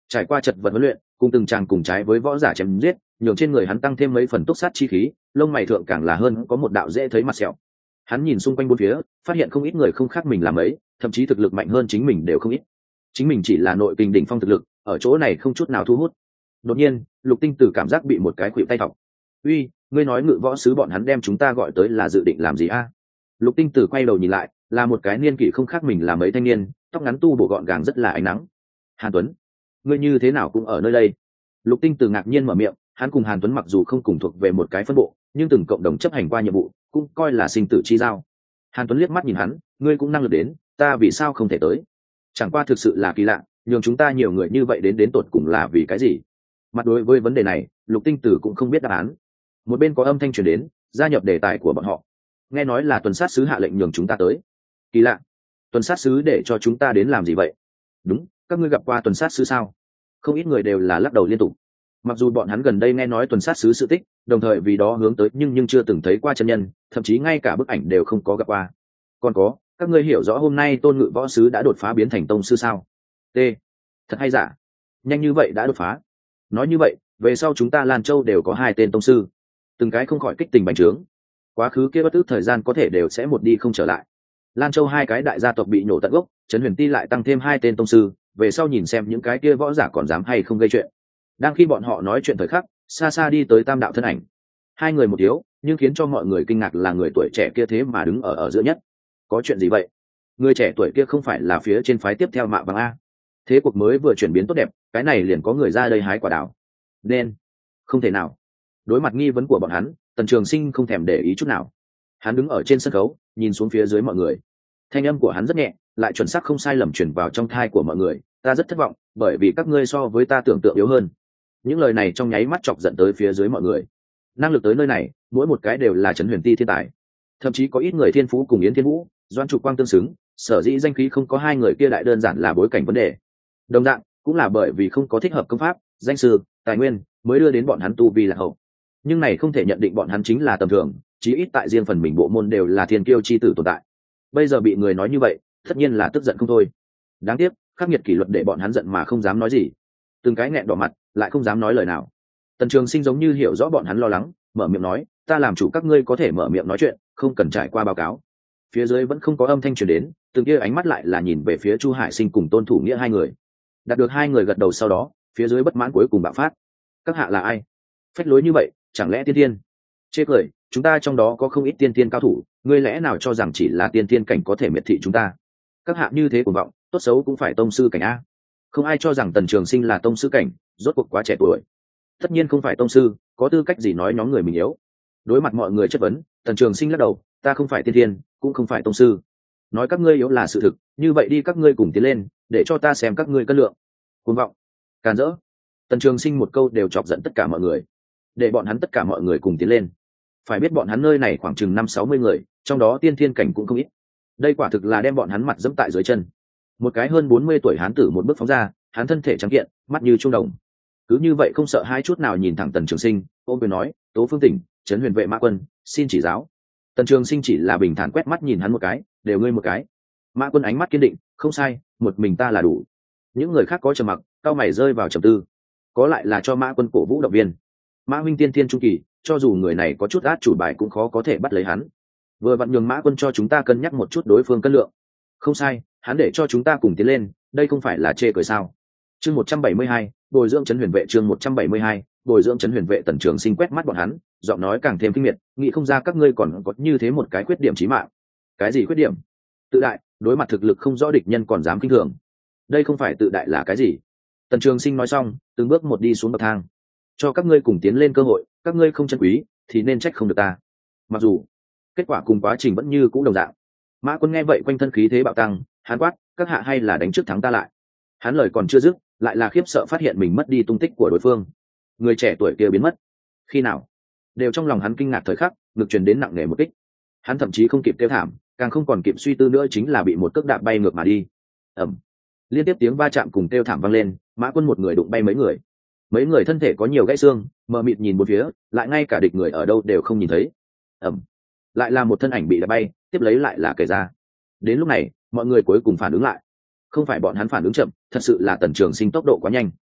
Trải qua chật vật huấn luyện cùng từng chàng cùng trái với võ giả chém giết, nhường trên người hắn tăng thêm mấy phần túc sát chi khí, lông mày thượng càng là hơn có một đạo dễ thấy mặt sẹo. Hắn nhìn xung quanh bốn phía, phát hiện không ít người không khác mình làm ấy, thậm chí thực lực mạnh hơn chính mình đều không ít. Chính mình chỉ là nội kình đỉnh phong thực lực, ở chỗ này không chút nào thu hút. Đột nhiên, Lục Tinh Tử cảm giác bị một cái khuỷu tay thọc. "Uy, ngươi nói Ngự Võ sứ bọn hắn đem chúng ta gọi tới là dự định làm gì a?" Lục Tinh Tử quay đầu nhìn lại, là một cái niên kỷ không khác mình là mấy thanh niên, tóc ngắn tu bổ gọn gàng rất là ánh nắng. "Hàn Tuấn, ngươi như thế nào cũng ở nơi đây?" Lục Tinh Tử ngạc nhiên mở miệng, hắn cùng Hàn Tuấn mặc dù không cùng thuộc về một cái phân bộ, nhưng từng cộng đồng chấp hành qua nhiệm vụ, cũng coi là sinh tử chi giao. Hàn Tuấn liếc mắt nhìn hắn, ngươi cũng năng lực đến, ta vì sao không thể tới? Chẳng qua thực sự là kỳ lạ, nhường chúng ta nhiều người như vậy đến tột cùng là vì cái gì? Mặt đối với vấn đề này, Lục Tinh Tử cũng không biết đáp án. Một bên có âm thanh truyền đến, gia nhập đề tài của bọn họ. Nghe nói là tuần sát sứ hạ lệnh nhường chúng ta tới. Kỳ lạ, tuần sát sứ để cho chúng ta đến làm gì vậy? Đúng, các ngươi gặp qua tuần sát sứ sao? Không ít người đều là lắc đầu liên tục. Mặc dù bọn hắn gần đây nghe nói tuần sát sứ sự tích, đồng thời vì đó hướng tới nhưng chưa từng thấy qua chân nhân, thậm chí ngay cả bức ảnh đều không có gặp qua. Còn có, các ngươi hiểu rõ hôm nay Tôn Ngự Võ sứ đã đột phá biến thành tông sư sao? T. Thật hay giả? Nhanh như vậy đã đột phá? Nói như vậy, về sau chúng ta Lan Châu đều có 2 tên tông sư. Từng cái không khỏi kích tình bành trướng. Quá khứ kia bất tức thời gian có thể đều sẽ một đi không trở lại. Lan Châu 2 cái đại gia tộc bị nhổ tận gốc, Trấn Huyền Ti lại tăng thêm 2 tên tông sư, về sau nhìn xem những cái kia võ giả còn dám hay không gây chuyện. Đang khi bọn họ nói chuyện thời khắc, xa xa đi tới Tam đạo thân ảnh. 2 người một yếu, nhưng khiến cho mọi người kinh ngạc là người tuổi trẻ kia thế mà đứng ở giữa nhất. Có chuyện gì vậy? Người trẻ tuổi kia không phải là phía trên phái tiếp theo Mạ Vàng a? Thế cuộc mới vừa chuyển biến tốt đẹp, cái này liền có người ra đây hái quả đào. Nên không thể nào. Đối mặt nghi vấn của bọn hắn, Tần Trường Sinh không thèm để ý chút nào. Hắn đứng ở trên sân khấu, nhìn xuống phía dưới mọi người. Thanh âm của hắn rất nhẹ, lại chuẩn xác không sai lầm truyền vào trong tai của mọi người. Ta rất thất vọng, bởi vì các ngươi so với ta tưởng tượng yếu hơn. Những lời này trong nháy mắt chọc giận tới phía dưới mọi người. Năng lực tới nơi này, mỗi một cái đều là Trấn Huyền Ti thiên tài. Thậm chí có ít người thiên phú cùng Yến Thiên Vũ, Doan Trục Quang tương xứng, sở dĩ danh khí không có 2 người kia đại đơn giản là bối cảnh vấn đề. Đồng dạng, cũng là bởi vì không có thích hợp công pháp, danh sư, tài nguyên, mới đưa đến bọn hắn tu vi lạc hậu. Nhưng này không thể nhận định bọn hắn chính là tầm thường, chí ít tại riêng phần mình bộ môn đều là thiên kiêu chi tử tồn tại. Bây giờ bị người nói như vậy, tất nhiên là tức giận không thôi. Đáng tiếc, khắc nghiệt kỷ luật để bọn hắn giận mà không dám nói gì. Từng cái nghẹn đỏ mặt, lại không dám nói lời nào. Tần Trường Sinh giống như hiểu rõ bọn hắn lo lắng, mở miệng nói, ta làm chủ các ngươi có thể mở miệng nói chuyện, không cần trải qua báo cáo. Phía dưới vẫn không có âm thanh truyền đến, từng kia ánh mắt lại là nhìn về phía Chu Hải Sinh cùng Tôn Thủ Nghĩa 2 người. Đạt được 2 người gật đầu sau đó, phía dưới bất mãn cuối cùng bạo phát. Các hạ là ai? Phách lối như vậy, chẳng lẽ tiên tiên? Chê cười, chúng ta trong đó có không ít tiên tiên cao thủ, ngươi lẽ nào cho rằng chỉ là tiên tiên cảnh có thể miệt thị chúng ta? Các hạ như thế cuồng vọng, tốt xấu cũng phải tông sư cảnh a. Không ai cho rằng Tần Trường Sinh là tông sư cảnh, rốt cuộc quá trẻ tuổi. Tất nhiên không phải tông sư, có tư cách gì nói nhóm người mình yếu? Đối mặt mọi người chất vấn, Tần Trường Sinh lắc đầu, ta không phải tiên tiên, cũng không phải tông sư. Nói các ngươi yếu là sự thực, như vậy đi các ngươi cùng tiến lên, để cho ta xem các ngươi cân lượng. Cuồng vọng, càn rỡ. Tần Trường Sinh một câu đều chọc giận tất cả mọi người, để bọn hắn tất cả mọi người cùng tiến lên. Phải biết bọn hắn nơi này khoảng chừng 50-60 người, trong đó tiên thiên cảnh cũng không ít. Đây quả thực là đem bọn hắn mặt dẫm tại dưới chân. Một cái hơn 40 tuổi hán tử một bước phóng ra, hắn thân thể trắng kiện, mắt như trung đồng. Cứ như vậy không sợ hai chút nào nhìn thẳng Tần Trường Sinh, ôm quyền nói, Tố Phương Tỉnh, Trấn Huyền vệ Mã Quân, xin chỉ giáo. Tần Trường Sinh chỉ là bình thản quét mắt nhìn hắn một cái, đều ngươi một cái. Mã Quân ánh mắt kiên định, không sai, một mình ta là đủ. Những người khác có trầm mặc, cao mày rơi vào trầm tư. Có lại là cho Mã Quân cổ vũ động viên. Mã huynh tiên thiên trung kỳ, cho dù người này có chút át chủ bài cũng khó có thể bắt lấy hắn. Vừa vặn nhường Mã Quân cho chúng ta cân nhắc một chút đối phương cân lượng. Không sai, hắn để cho chúng ta cùng tiến lên, đây không phải là chê cười sao? Chương 172, bồi dưỡng Trấn Huyền vệ. Chương 172, bồi dưỡng Trấn Huyền vệ. Tần Trường Sinh quét mắt bọn hắn, giọng nói càng thêm kinh miệt, nghĩ không ra các ngươi còn có như thế một cái khuyết điểm chí mạng. Cái gì khuyết điểm? Tự đại, đối mặt thực lực không rõ địch nhân còn dám kinh thường. Đây không phải tự đại là cái gì? Tần Trường Sinh nói xong, từng bước một đi xuống bậc thang. Cho các ngươi cùng tiến lên cơ hội, các ngươi không trân quý, thì nên trách không được ta. Mặc dù kết quả cùng quá trình vẫn như cũ đồng dạng. Mã Quân nghe vậy quanh thân khí thế bạo tăng, hắn quát, các hạ hay là đánh trước thắng ta lại. Hắn lời còn chưa dứt, lại là khiếp sợ phát hiện mình mất đi tung tích của đối phương. Người trẻ tuổi kia biến mất. Khi nào? Đều trong lòng hắn kinh ngạc thời khắc, ngực truyền đến nặng nề một kích. Hắn thậm chí không kịp kêu thảm, càng không còn kịp suy tư nữa chính là bị một cước đạp bay ngược mà đi. Ầm. Liên tiếp tiếng va chạm cùng kêu thảm vang lên, Mã Quân một người đụng bay mấy người. Mấy người thân thể có nhiều gãy xương, mờ mịt nhìn bốn phía, lại ngay cả địch người ở đâu đều không nhìn thấy. Ầm. Lại là một thân ảnh bị đạp bay, tiếp lấy lại là kể ra. Đến lúc này, mọi người cuối cùng phản ứng lại. Không phải bọn hắn phản ứng chậm, thật sự là Tần Trường Sinh tốc độ quá nhanh.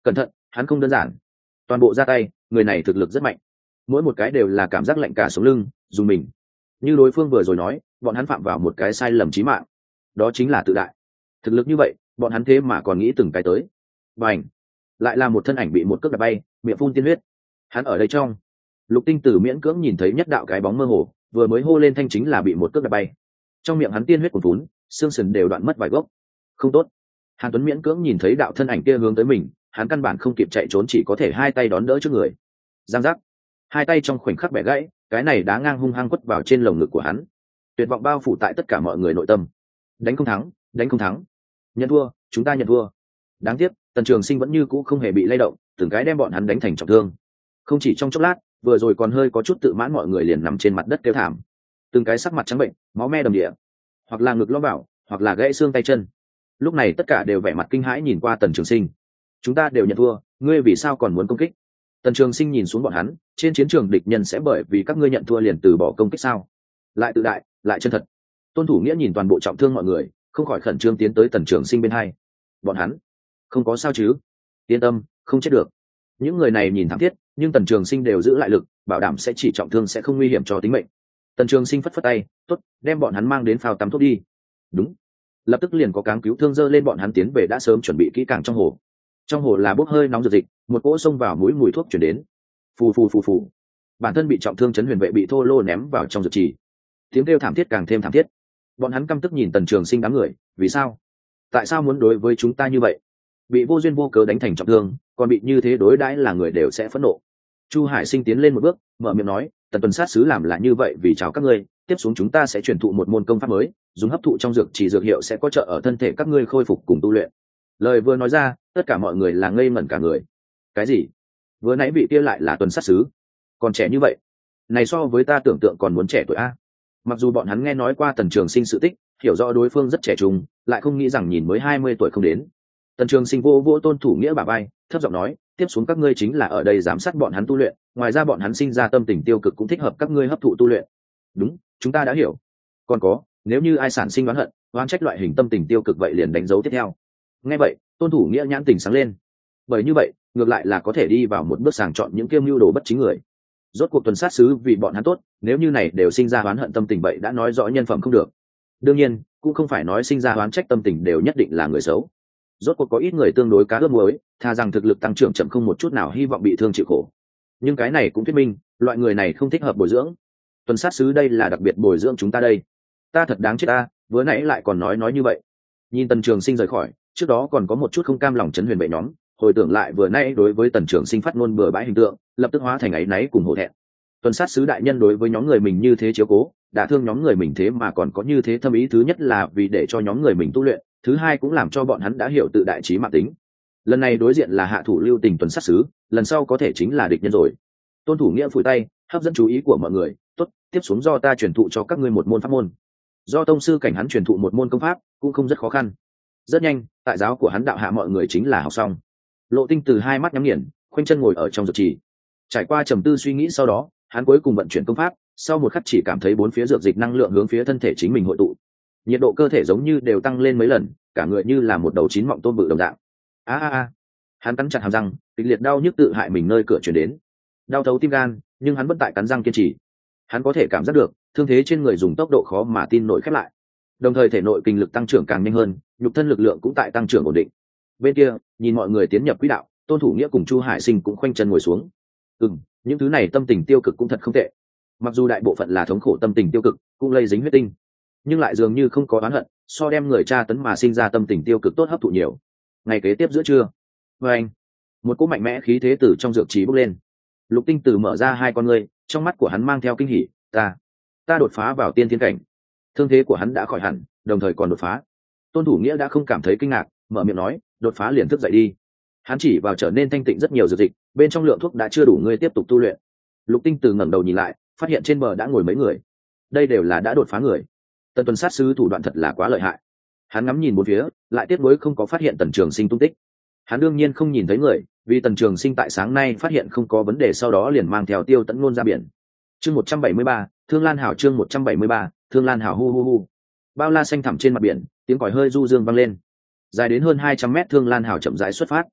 cẩn thận, hắn không đơn giản. Toàn bộ ra tay, người này thực lực rất mạnh, mỗi một cái đều là cảm giác lạnh cả sống lưng, dùng mình. Như đối phương vừa rồi nói, bọn hắn phạm vào một cái sai lầm chí mạng, đó chính là tự đại. Thực lực như vậy, bọn hắn thế mà còn nghĩ từng cái tới. Bành, lại là một thân ảnh bị một cước đạp bay, miệng phun tiên huyết. Hắn ở đây trong. Lục Tinh Tử miễn cưỡng nhìn thấy nhất đạo cái bóng mơ hồ, vừa mới hô lên thanh chính là bị một cước đạp bay. Trong miệng hắn tiên huyết cuồn cuốn, xương sườn đều đoạn mất vài gốc. Không tốt. Hàn Tuấn miễn cưỡng nhìn thấy đạo thân ảnh kia hướng tới mình, hắn căn bản không kịp chạy trốn, chỉ có thể hai tay đón đỡ trước người. Giang giác, hai tay trong khoảnh khắc bẻ gãy, cái này đá ngang hung hăng quất vào trên lồng ngực của hắn. Tuyệt vọng bao phủ tại tất cả mọi người nội tâm. Đánh không thắng, đánh không thắng. Nhận thua, chúng ta nhận thua. Đáng tiếc, Tần Trường Sinh vẫn như cũ không hề bị lay động, từng cái đem bọn hắn đánh thành trọng thương. Không chỉ trong chốc lát, vừa rồi còn hơi có chút tự mãn mọi người liền nằm trên mặt đất kêu thảm. Từng cái sắc mặt trắng bệnh, máu me đầm địa, hoặc là ngực lõm vào, hoặc là gãy xương tay chân. Lúc này tất cả đều vẻ mặt kinh hãi nhìn qua Tần Trường Sinh. Chúng ta đều nhận thua, ngươi vì sao còn muốn công kích? Tần Trường Sinh nhìn xuống bọn hắn, trên chiến trường địch nhân sẽ bởi vì các ngươi nhận thua liền từ bỏ công kích sao? Lại tự đại, lại chân thật. Tôn Thủ Nghĩa nhìn toàn bộ trọng thương mọi người, không khỏi khẩn trương tiến tới Tần Trường Sinh bên hai. Bọn hắn không có sao chứ? Yên tâm, không chết được. Những người này nhìn thảm thiết, nhưng Tần Trường Sinh đều giữ lại lực, bảo đảm sẽ chỉ trọng thương sẽ không nguy hiểm cho tính mệnh. Tần Trường Sinh phất phất tay, tốt, đem bọn hắn mang đến phao tắm thuốc đi. Đúng. Lập tức liền có cáng cứu thương dơ lên bọn hắn tiến về đã sớm chuẩn bị kỹ càng trong hồ. Trong hồ là bốc hơi nóng dược dịch, một cỗ xông vào mũi mùi thuốc chuyển đến. Phù phù phù phù. Bản thân bị trọng thương Trấn Huyền Vệ bị thô lô ném vào trong dược trì. Tiếng kêu thảm thiết càng thêm thảm thiết. Bọn hắn căm tức nhìn Tần Trường Sinh đám người, vì sao? Tại sao muốn đối với chúng ta như vậy? Bị vô duyên vô cớ đánh thành trọng thương, còn bị như thế đối đãi là người đều sẽ phẫn nộ. Chu Hải Sinh tiến lên một bước, mở miệng nói, Tần tuần sát sứ làm là như vậy vì chào các ngươi, tiếp xuống chúng ta sẽ truyền thụ một môn công pháp mới, dùng hấp thụ trong dược chỉ dược hiệu sẽ có trợ ở thân thể các ngươi khôi phục cùng tu luyện. Lời vừa nói ra, tất cả mọi người là ngây ngẩn cả người. Cái gì? Vừa nãy vị kia lại là tuần sát sứ, còn trẻ như vậy, này so với ta tưởng tượng còn muốn trẻ tuổi a. Mặc dù bọn hắn nghe nói qua Tần Trường Sinh sự tích, hiểu rõ đối phương rất trẻ trung, lại không nghĩ rằng nhìn mới 20 tuổi không đến. Tần Trường Sinh vô vô Tôn Thủ Nghĩa bả vai, thấp giọng nói, tiếp xuống các ngươi chính là ở đây giám sát bọn hắn tu luyện, ngoài ra bọn hắn sinh ra tâm tình tiêu cực cũng thích hợp các ngươi hấp thụ tu luyện. Đúng, chúng ta đã hiểu. Còn có, nếu như ai sản sinh oán hận, oán trách loại hình tâm tình tiêu cực vậy liền đánh dấu tiếp theo. Nghe vậy, Tôn Thủ Nghĩa nhãn tình sáng lên. Bởi như vậy, ngược lại là có thể đi vào một bước sàng chọn những kiêm mưu đồ bất chính người. Rốt cuộc tuần sát sứ vì bọn hắn tốt, nếu như này đều sinh ra oán hận tâm tình vậy đã nói rõ nhân phẩm không được. Đương nhiên, cũng không phải nói sinh ra oán trách tâm tình đều nhất định là người xấu. Rốt cuộc có ít người tương đối cá ướp muối, thà rằng thực lực tăng trưởng chậm không một chút nào hy vọng bị thương chịu khổ. Nhưng cái này cũng thuyết minh, loại người này không thích hợp bồi dưỡng. Tuần sát sứ đây là đặc biệt bồi dưỡng chúng ta đây. Ta thật đáng chết ta, vừa nãy lại còn nói như vậy. Nhìn Tần Trường Sinh rời khỏi, trước đó còn có một chút không cam lòng Trấn Huyền Vệ nhóm, hồi tưởng lại vừa nãy đối với Tần Trường Sinh phát ngôn bừa bãi hình tượng, lập tức hóa thành áy náy cùng hổ thẹn. Tuần sát sứ đại nhân đối với nhóm người mình như thế chiếu cố, đã thương nhóm người mình thế mà còn có như thế thâm ý, thứ nhất là vì để cho nhóm người mình tu luyện, thứ hai cũng làm cho bọn hắn đã hiểu tự đại trí mạng tính. Lần này đối diện là hạ thủ lưu tình tuần sát sứ, lần sau có thể chính là địch nhân rồi. Tôn Thủ Nghĩa phủi tay, hấp dẫn chú ý của mọi người, tốt, tiếp xuống do ta truyền thụ cho các ngươi một môn pháp môn. Do tông sư cảnh hắn truyền thụ một môn công pháp cũng không rất khó khăn. Rất nhanh, tại giáo của hắn đạo hạ mọi người chính là học xong. Lộ Tinh từ hai mắt nhắm nghiền, khoanh chân ngồi ở trong dược trì. Trải qua trầm tư suy nghĩ sau đó, hắn cuối cùng vận chuyển công pháp, sau một khắc chỉ cảm thấy bốn phía dược dịch năng lượng hướng phía thân thể chính mình hội tụ. Nhiệt độ cơ thể giống như đều tăng lên mấy lần, cả người như là một đầu chín mọng tôm bự đồng dạng. Hắn cắn chặt hàm răng, kịch liệt đau nhức tự hại mình nơi cửa truyền đến. Đau thấu tim gan, nhưng hắn vẫn tại cắn răng kiên trì. Hắn có thể cảm giác được, thương thế trên người dùng tốc độ khó mà tin nổi khép lại. Đồng thời thể nội kinh lực tăng trưởng càng nhanh hơn, nhục thân lực lượng cũng tại tăng trưởng ổn định. Bên kia, nhìn mọi người tiến nhập quỹ đạo, Tôn Thủ Nghĩa cùng Chu Hải Sinh cũng khoanh chân ngồi xuống. Những thứ này tâm tình tiêu cực cũng thật không tệ. Mặc dù đại bộ phận là thống khổ tâm tình tiêu cực, cũng lây dính huyết tinh, nhưng lại dường như không có oán hận, so đem người tra tấn mà sinh ra tâm tình tiêu cực tốt hấp thụ nhiều. Ngày kế tiếp giữa trưa, một cỗ mạnh mẽ khí thế từ trong dược trì bốc lên. Lục Tinh Tử mở ra hai con ngươi, trong mắt của hắn mang theo kinh hỉ, ta đột phá vào tiên thiên cảnh. Thương thế của hắn đã khỏi hẳn, đồng thời còn đột phá. Tôn Thủ Nghĩa đã không cảm thấy kinh ngạc, mở miệng nói, đột phá liền thức dậy đi. Hắn chỉ vào trở nên thanh tịnh rất nhiều dược dịch, bên trong lượng thuốc đã chưa đủ ngươi tiếp tục tu luyện. Lục Tinh Tử ngẩng đầu nhìn lại, phát hiện trên bờ đã ngồi mấy người. Đây đều là đã đột phá người. Tần tuần sát sứ thủ đoạn thật là quá lợi hại. Hắn ngắm nhìn bốn phía, lại tiếc nuối không có phát hiện Tần Trường Sinh tung tích. Hắn đương nhiên không nhìn thấy người, vì Tần Trường Sinh tại sáng nay phát hiện không có vấn đề, sau đó liền mang theo Tiêu Tấn Ngôn ra biển. Chương 173, Thương Lan Hảo. Chương 173, Thương Lan Hảo. Hu hu hu. Bao la xanh thẳm trên mặt biển, tiếng còi hơi du dương vang lên. Dài đến hơn 200 mét Thương Lan Hảo chậm rãi xuất phát.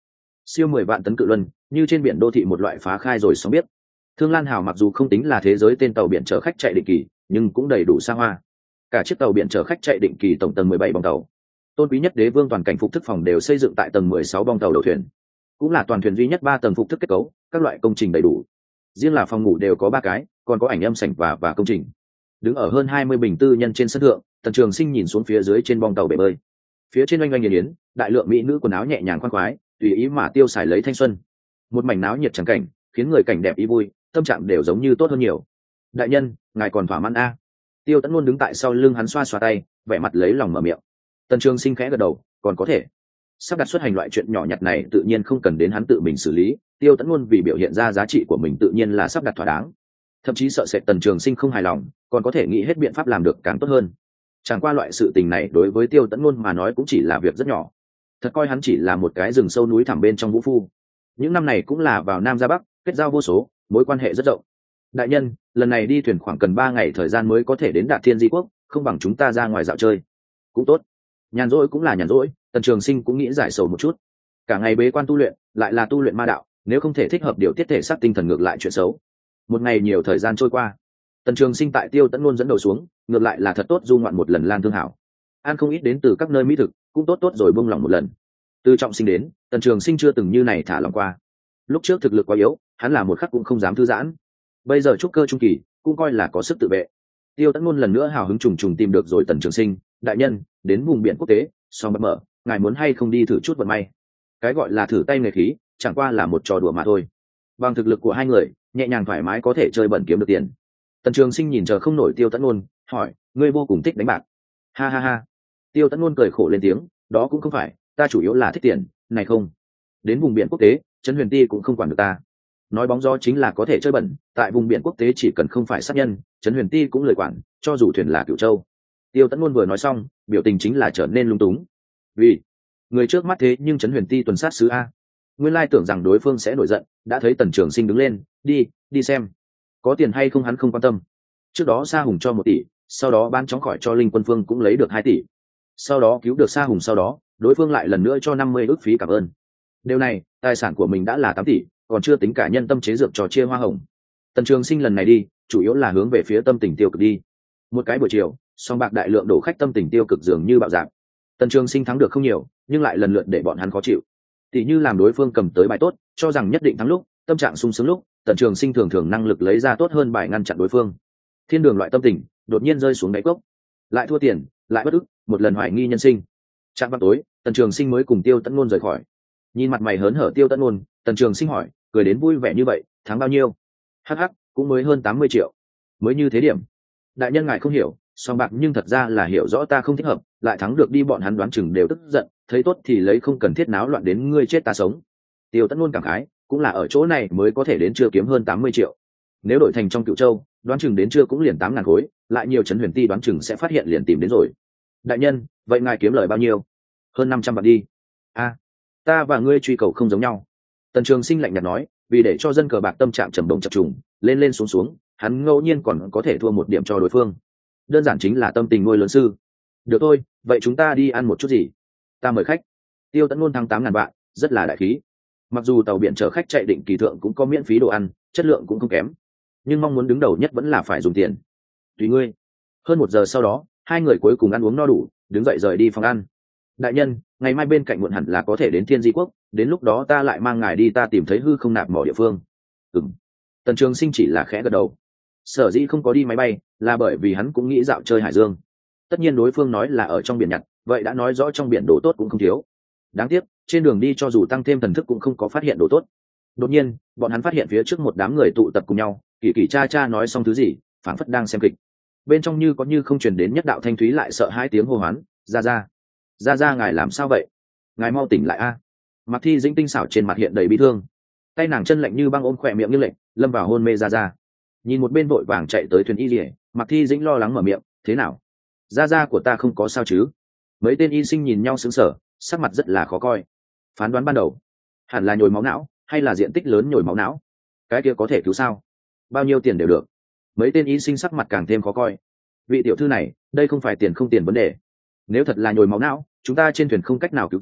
siêu 10 vạn tấn cự luân, như trên biển đô thị một loại phá khai rồi sóng biết. Thương Lan Hào mặc dù không tính là thế giới tên tàu biển chở khách chạy định kỳ, nhưng cũng đầy đủ xa hoa. Cả chiếc tàu biển chở khách chạy định kỳ tổng tầng 17 bong tàu. Tôn quý nhất đế vương toàn cảnh phục thức phòng đều xây dựng tại tầng 16 bong tàu đầu thuyền. Cũng là toàn thuyền duy nhất 3 tầng phục thức kết cấu, các loại công trình đầy đủ. Riêng là phòng ngủ đều có 3 cái, còn có ảnh âm sảnh và công trình. Đứng ở hơn 20 bình tư nhân trên sân thượng, Tần Trường Sinh nhìn xuống phía dưới trên bong tàu bể bơi. Phía trên oanh oanh yến, đại lượng mỹ nữ quần áo nhẹ nhàng khoan khoái, tùy ý mà tiêu xài lấy thanh xuân. Một mảnh náo nhiệt trắng cảnh, khiến người cảnh đẹp ý vui, tâm trạng đều giống như tốt hơn nhiều. Đại nhân, ngài còn thỏa mãn a? Tiêu Tấn luôn đứng tại sau lưng hắn xoa xoa tay, vẻ mặt lấy lòng mở miệng. Tần Trường Sinh khẽ gật đầu, còn có thể. Sắp đặt xuất hành loại chuyện nhỏ nhặt này tự nhiên không cần đến hắn tự mình xử lý, Tiêu Tấn luôn vì biểu hiện ra giá trị của mình tự nhiên là sắp đặt thỏa đáng. Thậm chí sợ sệt Tần Trường Sinh không hài lòng, còn có thể nghĩ hết biện pháp làm được càng tốt hơn. Chẳng qua loại sự tình này đối với Tiêu Tấn luôn mà nói cũng chỉ là việc rất nhỏ. Thật coi hắn chỉ là một cái rừng sâu núi thẳm bên trong vũ phu. Những năm này cũng là vào Nam ra Bắc, kết giao vô số, mối quan hệ rất rộng. Đại nhân, lần này đi thuyền khoảng cần 3 ngày thời gian mới có thể đến Đạt Thiên Di Quốc, không bằng chúng ta ra ngoài dạo chơi. Cũng tốt. Nhàn rỗi cũng là nhàn rỗi, Tần Trường Sinh cũng nghĩ giải sầu một chút. Cả ngày bế quan tu luyện, lại là tu luyện ma đạo, nếu không thể thích hợp điều tiết thể xác tinh thần ngược lại chuyện xấu. Một ngày nhiều thời gian trôi qua, Tần Trường Sinh tại Tiêu Tấn luôn dẫn đầu xuống, ngược lại là thật tốt du ngoạn một lần Lan Thương Hảo. Ăn không ít đến từ các nơi mỹ thực, cũng tốt rồi buông lòng một lần. Từ Trọng Sinh đến, Tần Trường Sinh chưa từng như này thả lòng qua. Lúc trước thực lực quá yếu, hắn là một khắc cũng không dám thư giãn. Bây giờ trúc cơ trung kỳ, cũng coi là có sức tự vệ. Tiêu Tấn luôn lần nữa hào hứng trùng trùng tìm được rồi Tần Trường Sinh, đại nhân, đến vùng biển quốc tế, song bắt mở, ngài muốn hay không đi thử chút vận may? Cái gọi là thử tay nghề khí, chẳng qua là một trò đùa mà thôi. Bằng thực lực của hai người, nhẹ nhàng thoải mái có thể chơi bẩn kiếm được tiền. Tần Trường Sinh nhìn chờ không nổi Tiêu Tấn luôn, hỏi, ngươi vô cùng thích đánh bạc? Ha ha ha. Tiêu Tấn luôn cười khổ lên tiếng, đó cũng không phải, ta chủ yếu là thích tiền, này không. Đến vùng biển quốc tế, Trấn Huyền Ti cũng không quản được ta. Nói bóng gió chính là có thể chơi bẩn, tại vùng biển quốc tế chỉ cần không phải sát nhân, Trấn Huyền Ti cũng lười quản, cho dù thuyền là Cửu Châu. Tiêu Tấn luôn vừa nói xong, biểu tình chính là trở nên lung túng. Vì người trước mắt thế nhưng Trấn Huyền Ti tuần sát sứ a. Nguyên lai tưởng rằng đối phương sẽ nổi giận, đã thấy Tần Trường Sinh đứng lên, đi xem. Có tiền hay không hắn không quan tâm. Trước đó Sa Hùng cho 1 tỷ, sau đó ban chóng khỏi cho Linh Quân Phương cũng lấy được 2 tỷ. Sau đó cứu được Sa Hùng sau đó, đối phương lại lần nữa cho 50 ức phí cảm ơn. Điều này, tài sản của mình đã là 8 tỷ, còn chưa tính cả nhân tâm chế dược trò chia hoa hồng. Tần Trường Sinh lần này đi, chủ yếu là hướng về phía tâm tình tiêu cực đi. Một cái buổi chiều, song bạc đại lượng đổ khách tâm tình tiêu cực dường như bạo dạng. Tần Trường Sinh thắng được không nhiều, nhưng lại lần lượt để bọn hắn khó chịu. Tỷ như làm đối phương cầm tới bài tốt, cho rằng nhất định thắng lúc, tâm trạng sung sướng lúc, Tần Trường Sinh thường năng lực lấy ra tốt hơn bài ngăn chặn đối phương. Thiên đường loại tâm tình, đột nhiên rơi xuống đáy cốc. Lại thua tiền, lại bất ức, một lần hoài nghi nhân sinh. Trạng vạng tối, Tần Trường Sinh mới cùng Tiêu Tấn Nôn rời khỏi. Nhìn mặt mày hớn hở Tiêu Tấn Nôn, Tần Trường Sinh hỏi, cười đến vui vẻ như vậy, thắng bao nhiêu? Hắc hắc, cũng mới hơn 80 triệu. Mới như thế điểm. Đại nhân ngài không hiểu, song bạc nhưng thật ra là hiểu rõ ta không thích hợp, lại thắng được đi bọn hắn đoán chừng đều tức giận, thấy tốt thì lấy không cần thiết náo loạn đến ngươi chết ta sống. Tiêu Tấn Nôn cảm khái, cũng là ở chỗ này mới có thể đến trưa kiếm hơn 80 triệu. Nếu đổi thành trong Cựu Châu, đoán chừng đến trưa cũng liền 8.000 khối, lại nhiều Trấn Huyền Ti đoán chừng sẽ phát hiện liền tìm đến rồi. Đại nhân, vậy ngài kiếm lời bao nhiêu? Hơn 500 vạn đi. A, ta và ngươi truy cầu không giống nhau. Tần Trường Sinh lạnh nhạt nói, vì để cho dân cờ bạc tâm trạng trầm động chập trùng, lên lên xuống xuống, hắn ngẫu nhiên còn có thể thua 1 điểm cho đối phương. Đơn giản chính là tâm tình nuôi lớn sư. Được thôi, vậy chúng ta đi ăn một chút gì? Ta mời khách. Tiêu Tấn Nôn thắng 8.000 vạn, rất là đại khí. Mặc dù tàu biển chở khách chạy định kỳ thượng cũng có miễn phí đồ ăn, chất lượng cũng không kém, nhưng mong muốn đứng đầu nhất vẫn là phải dùng tiền. Tùy ngươi. Hơn 1 giờ sau đó, hai người cuối cùng ăn uống no đủ, đứng dậy rời đi phòng ăn. Đại nhân, ngày mai bên cạnh muộn hẳn là có thể đến Thiên Di Quốc, đến lúc đó ta lại mang ngài đi ta tìm thấy hư không nạp mỏ địa phương. Ừm. Tần Trường Sinh chỉ là khẽ gật đầu. Sở dĩ không có đi máy bay, là bởi vì hắn cũng nghĩ dạo chơi hải dương. Tất nhiên đối phương nói là ở trong biển nhặt, vậy đã nói rõ trong biển đồ tốt cũng không thiếu. Đáng tiếc, trên đường đi cho dù tăng thêm thần thức cũng không có phát hiện đồ tốt. Đột nhiên, bọn hắn phát hiện phía trước một đám người tụ tập cùng nhau, kỳ kỳ cha cha nói xong thứ gì, phảng phất đang xem kịch. Bên trong như có như không truyền đến nhất đạo thanh thúy lại sợ hai tiếng hô hoán, ra ngài làm sao vậy? Ngài mau tỉnh lại a. Mặc Thi Dĩnh tinh xảo trên mặt hiện đầy bi thương, tay nàng chân lạnh như băng ôm khỏe miệng như lệnh, lâm vào hôn mê ra. Nhìn một bên vội vàng chạy tới thuyền y liễu, Mặc Thi Dĩnh lo lắng mở miệng, thế nào? Ra của ta không có sao chứ? Mấy tên y sinh nhìn nhau sững sờ, sắc mặt rất là khó coi. Phán đoán ban đầu, hẳn là nhồi máu não, hay là diện tích lớn nhồi máu não. Cái kia có thể cứu sao? Bao nhiêu tiền đều được. Mấy tên y sinh sắc mặt càng thêm khó coi. Vị tiểu thư này, đây không phải tiền không tiền vấn đề. Nếu thật là nhồi máu não, chúng ta trên thuyền không cách nào cứu chữa,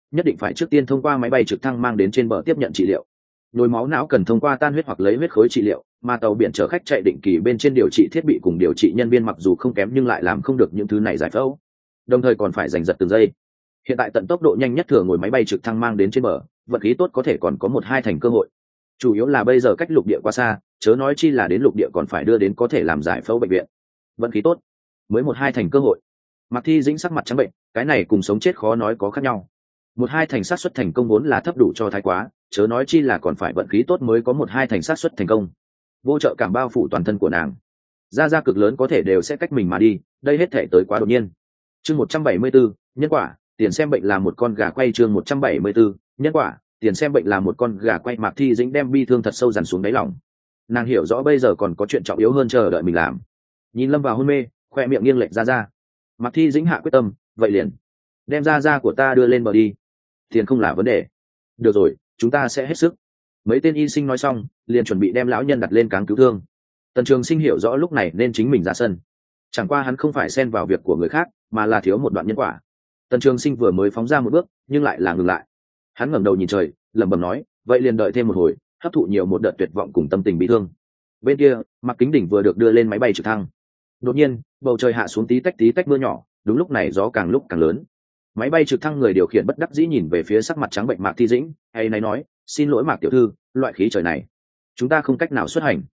nhất định phải trước tiên thông qua máy bay trực thăng mang đến trên bờ tiếp nhận trị liệu. Nhồi máu não cần thông qua tan huyết hoặc lấy huyết khối trị liệu, mà tàu biển chở khách chạy định kỳ bên trên điều trị thiết bị cùng điều trị nhân viên mặc dù không kém nhưng lại làm không được những thứ này giải phẫu, đồng thời còn phải giành giật từng giây. Hiện tại tận tốc độ nhanh nhất thường ngồi máy bay trực thăng mang đến trên bờ, vận khí tốt có thể còn có 1-2 thành cơ hội. Chủ yếu là bây giờ cách lục địa quá xa, chớ nói chi là đến lục địa còn phải đưa đến có thể làm giải phẫu bệnh viện. Vận khí tốt mới 1-2 thành cơ hội. Mạc Thi Dĩnh sắc mặt trắng bệnh, cái này cùng sống chết khó nói có khác nhau. 1-2 thành xác suất thành công vốn là thấp đủ cho thái quá, chớ nói chi là còn phải vận khí tốt mới có 1-2 thành xác suất thành công. Vô trợ cảm bao phủ toàn thân của nàng, ra cực lớn có thể đều sẽ cách mình mà đi, đây hết thể tới quá đột nhiên. Chương 174, nhân quả, tiền xem bệnh là một con gà quay. Chương 174, nhân quả, tiền xem bệnh là một con gà quay. Mạc Thi Dĩnh đem bi thương thật sâu dằn xuống đáy lòng. Nàng hiểu rõ bây giờ còn có chuyện trọng yếu hơn chờ đợi mình làm. Nhìn lâm vào hôn mê, khoe miệng nghiêng lệch ra. Mạc Thi Dĩnh hạ quyết tâm, vậy liền đem ra của ta đưa lên bờ đi, tiền không là vấn đề. Được rồi, chúng ta sẽ hết sức. Mấy tên y sinh nói xong liền chuẩn bị đem lão nhân đặt lên cáng cứu thương. Tần Trường Sinh hiểu rõ lúc này nên chính mình ra sân, chẳng qua hắn không phải xen vào việc của người khác mà là thiếu một đoạn nhân quả. Tần Trường Sinh vừa mới phóng ra một bước nhưng lại là ngừng lại. Hắn ngẩng đầu nhìn trời, lẩm bẩm nói, vậy liền đợi thêm một hồi, hấp thụ nhiều một đợt tuyệt vọng cùng tâm tình bị thương. Bên kia, Mạc Kính Đỉnh vừa được đưa lên máy bay trực thăng. Đột nhiên, bầu trời hạ xuống tí tách mưa nhỏ, đúng lúc này gió càng lúc càng lớn. Máy bay trực thăng người điều khiển bất đắc dĩ nhìn về phía sắc mặt trắng bệnh Mạc Thi Dĩnh, hay này nói, xin lỗi Mạc tiểu thư, loại khí trời này chúng ta không cách nào xuất hành.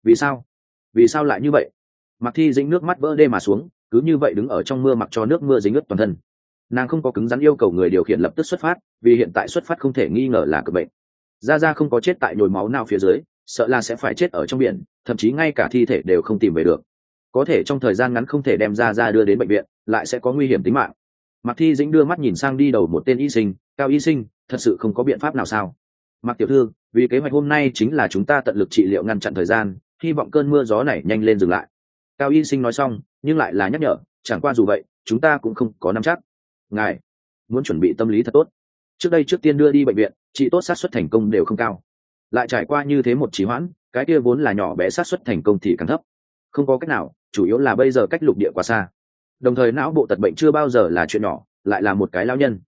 Vì sao lại như vậy? Mạc Thi Dĩnh nước mắt vỡ đê mà xuống, cứ như vậy đứng ở trong mưa mặc cho nước mưa dính ướt toàn thân. Nàng không có cứng rắn yêu cầu người điều khiển lập tức xuất phát, vì hiện tại xuất phát không thể nghi ngờ là cực bệnh. Ra không có chết tại nhồi máu não phía dưới, sợ là sẽ phải chết ở trong biển, thậm chí ngay cả thi thể đều không tìm về được. Có thể trong thời gian ngắn không thể đem ra đưa đến bệnh viện, lại sẽ có nguy hiểm tính mạng. Mạc Thi Dĩnh đưa mắt nhìn sang đi đầu một tên y sinh, Cao y sinh, thật sự không có biện pháp nào sao? Mạc tiểu thư, vì kế hoạch hôm nay chính là chúng ta tận lực trị liệu ngăn chặn thời gian, hy vọng cơn mưa gió này nhanh lên dừng lại. Cao y sinh nói xong nhưng lại là nhắc nhở, chẳng qua dù vậy chúng ta cũng không có nắm chắc. Ngài muốn chuẩn bị tâm lý thật tốt, trước tiên đưa đi bệnh viện, trị tốt xác suất thành công đều không cao, lại trải qua như thế một trì hoãn, cái kia vốn là nhỏ bé xác suất thành công thì càng thấp. Không có cách nào, chủ yếu là bây giờ cách lục địa quá xa, đồng thời não bộ tật bệnh chưa bao giờ là chuyện nhỏ, lại là một cái lão nhân.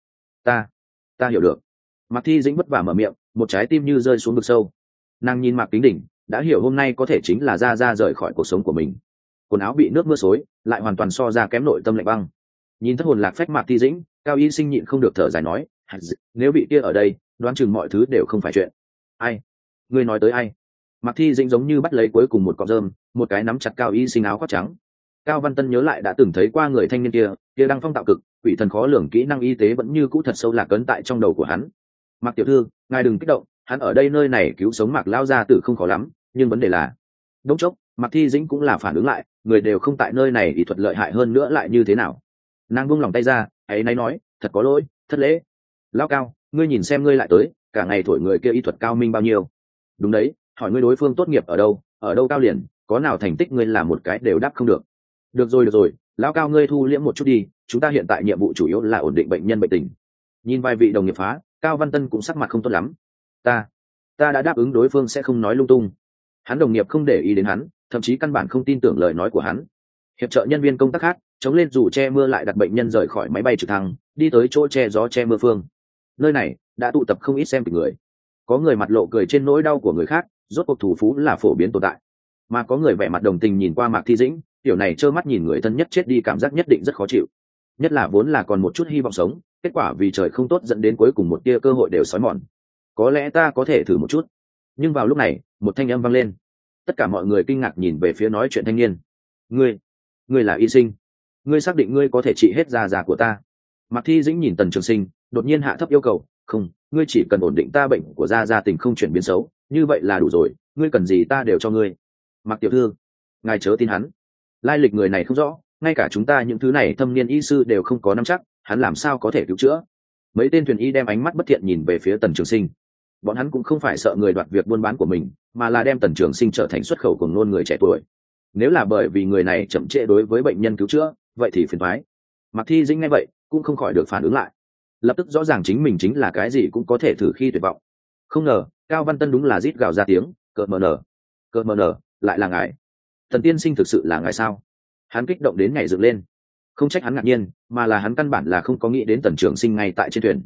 Ta hiểu được. Mạc Thi Dĩnh vất vả mở miệng, một trái tim như rơi xuống vực sâu. Nàng nhìn Mạc Kính Đỉnh, đã hiểu hôm nay có thể chính là ra rời khỏi cuộc sống của mình. Quần áo bị nước mưa xối, lại hoàn toàn so ra kém nội tâm lạnh băng. Nhìn thất hồn lạc phách Mạc Thi Dĩnh, Cao y sinh nhịn không được thở dài nói, nếu bị kia ở đây, đoán chừng mọi thứ đều không phải chuyện. Ai? Ngươi nói tới ai? Mạc Thi Dĩnh giống như bắt lấy cuối cùng một cọng rơm, một cái nắm chặt Cao y sinh áo khoác trắng. Cao Văn Tân nhớ lại đã từng thấy qua người thanh niên kia đang phong tạo cực, quỷ thần khó lường kỹ năng y tế vẫn như cũ thật sâu lạc ấn tại trong đầu của hắn. Mạc tiểu thư, ngài đừng kích động, hắn ở đây nơi này cứu sống Mạc lao gia tử không khó lắm, nhưng vấn đề là, đống chốc, Mạc Thi Dĩnh cũng là phản ứng lại, người đều không tại nơi này thì thuật lợi hại hơn nữa lại như thế nào? Nàng buông lòng tay ra, ấy nay nói, thật có lỗi, thất lễ. Lao Cao, ngươi nhìn xem ngươi lại tới, cả ngày thổi người kia y thuật cao minh bao nhiêu? Đúng đấy, hỏi ngươi đối phương tốt nghiệp ở đâu Cao liền, có nào thành tích ngươi làm một cái đều đáp không được. Được rồi, Lão Cao ngươi thu liễm một chút đi, chúng ta hiện tại nhiệm vụ chủ yếu là ổn định bệnh nhân bệnh tình. Nhìn vài vị đồng nghiệp phá, Cao Văn Tân cũng sắc mặt không tốt lắm. Ta đã đáp ứng đối phương sẽ không nói lung tung. Hắn đồng nghiệp không để ý đến hắn, thậm chí căn bản không tin tưởng lời nói của hắn. Hiệp trợ nhân viên công tác khác chống lên dù che mưa lại đặt bệnh nhân rời khỏi máy bay trực thăng, đi tới chỗ che gió che mưa phương. Nơi này đã tụ tập không ít xem kịch người. Có người mặt lộ cười trên nỗi đau của người khác, rốt cuộc thủ phú là phổ biến tồn tại. Mà có người vẻ mặt đồng tình nhìn qua Mạc Thi Dĩnh, kiểu này trơ mắt nhìn người thân nhất chết đi cảm giác nhất định rất khó chịu. Nhất là vốn là còn một chút hy vọng sống, kết quả vì trời không tốt dẫn đến cuối cùng một tia cơ hội đều xói mòn. Có lẽ ta có thể thử một chút. Nhưng vào lúc này, một thanh âm vang lên. Tất cả mọi người kinh ngạc nhìn về phía nói chuyện thanh niên. Ngươi là y sinh, ngươi xác định ngươi có thể trị hết da của ta? Mạc Thi Dĩnh nhìn Tần Trường Sinh, đột nhiên hạ thấp yêu cầu. Không, ngươi chỉ cần ổn định ta bệnh của da tình không chuyển biến xấu, như vậy là đủ rồi, ngươi cần gì ta đều cho ngươi. Mạc tiểu thư, ngài chớ tin hắn, lai lịch người này không rõ, ngay cả chúng ta những thứ này thâm niên y sư đều không có nắm chắc, hắn làm sao có thể cứu chữa. Mấy tên thuyền y đem ánh mắt bất thiện nhìn về phía Tần Trường Sinh. Bọn hắn cũng không phải sợ người đoạt việc buôn bán của mình, mà là đem Tần Trường Sinh trở thành xuất khẩu cùng nôn người trẻ tuổi. Nếu là bởi vì người này chậm trễ đối với bệnh nhân cứu chữa, vậy thì phiền toái. Mạc Thi Dĩnh nghe vậy cũng không khỏi được phản ứng lại, lập tức rõ ràng chính mình chính là cái gì cũng có thể thử khi tuyệt vọng. Không ngờ Cao Văn Tân đúng là rít gào ra tiếng, cợt mờ nở, lại là ngài. Thần tiên sinh thực sự là ngài sao? Hắn kích động đến nhảy dựng lên. Không trách hắn ngạc nhiên, mà là hắn căn bản là không có nghĩ đến Tần Trường Sinh ngay tại trên thuyền.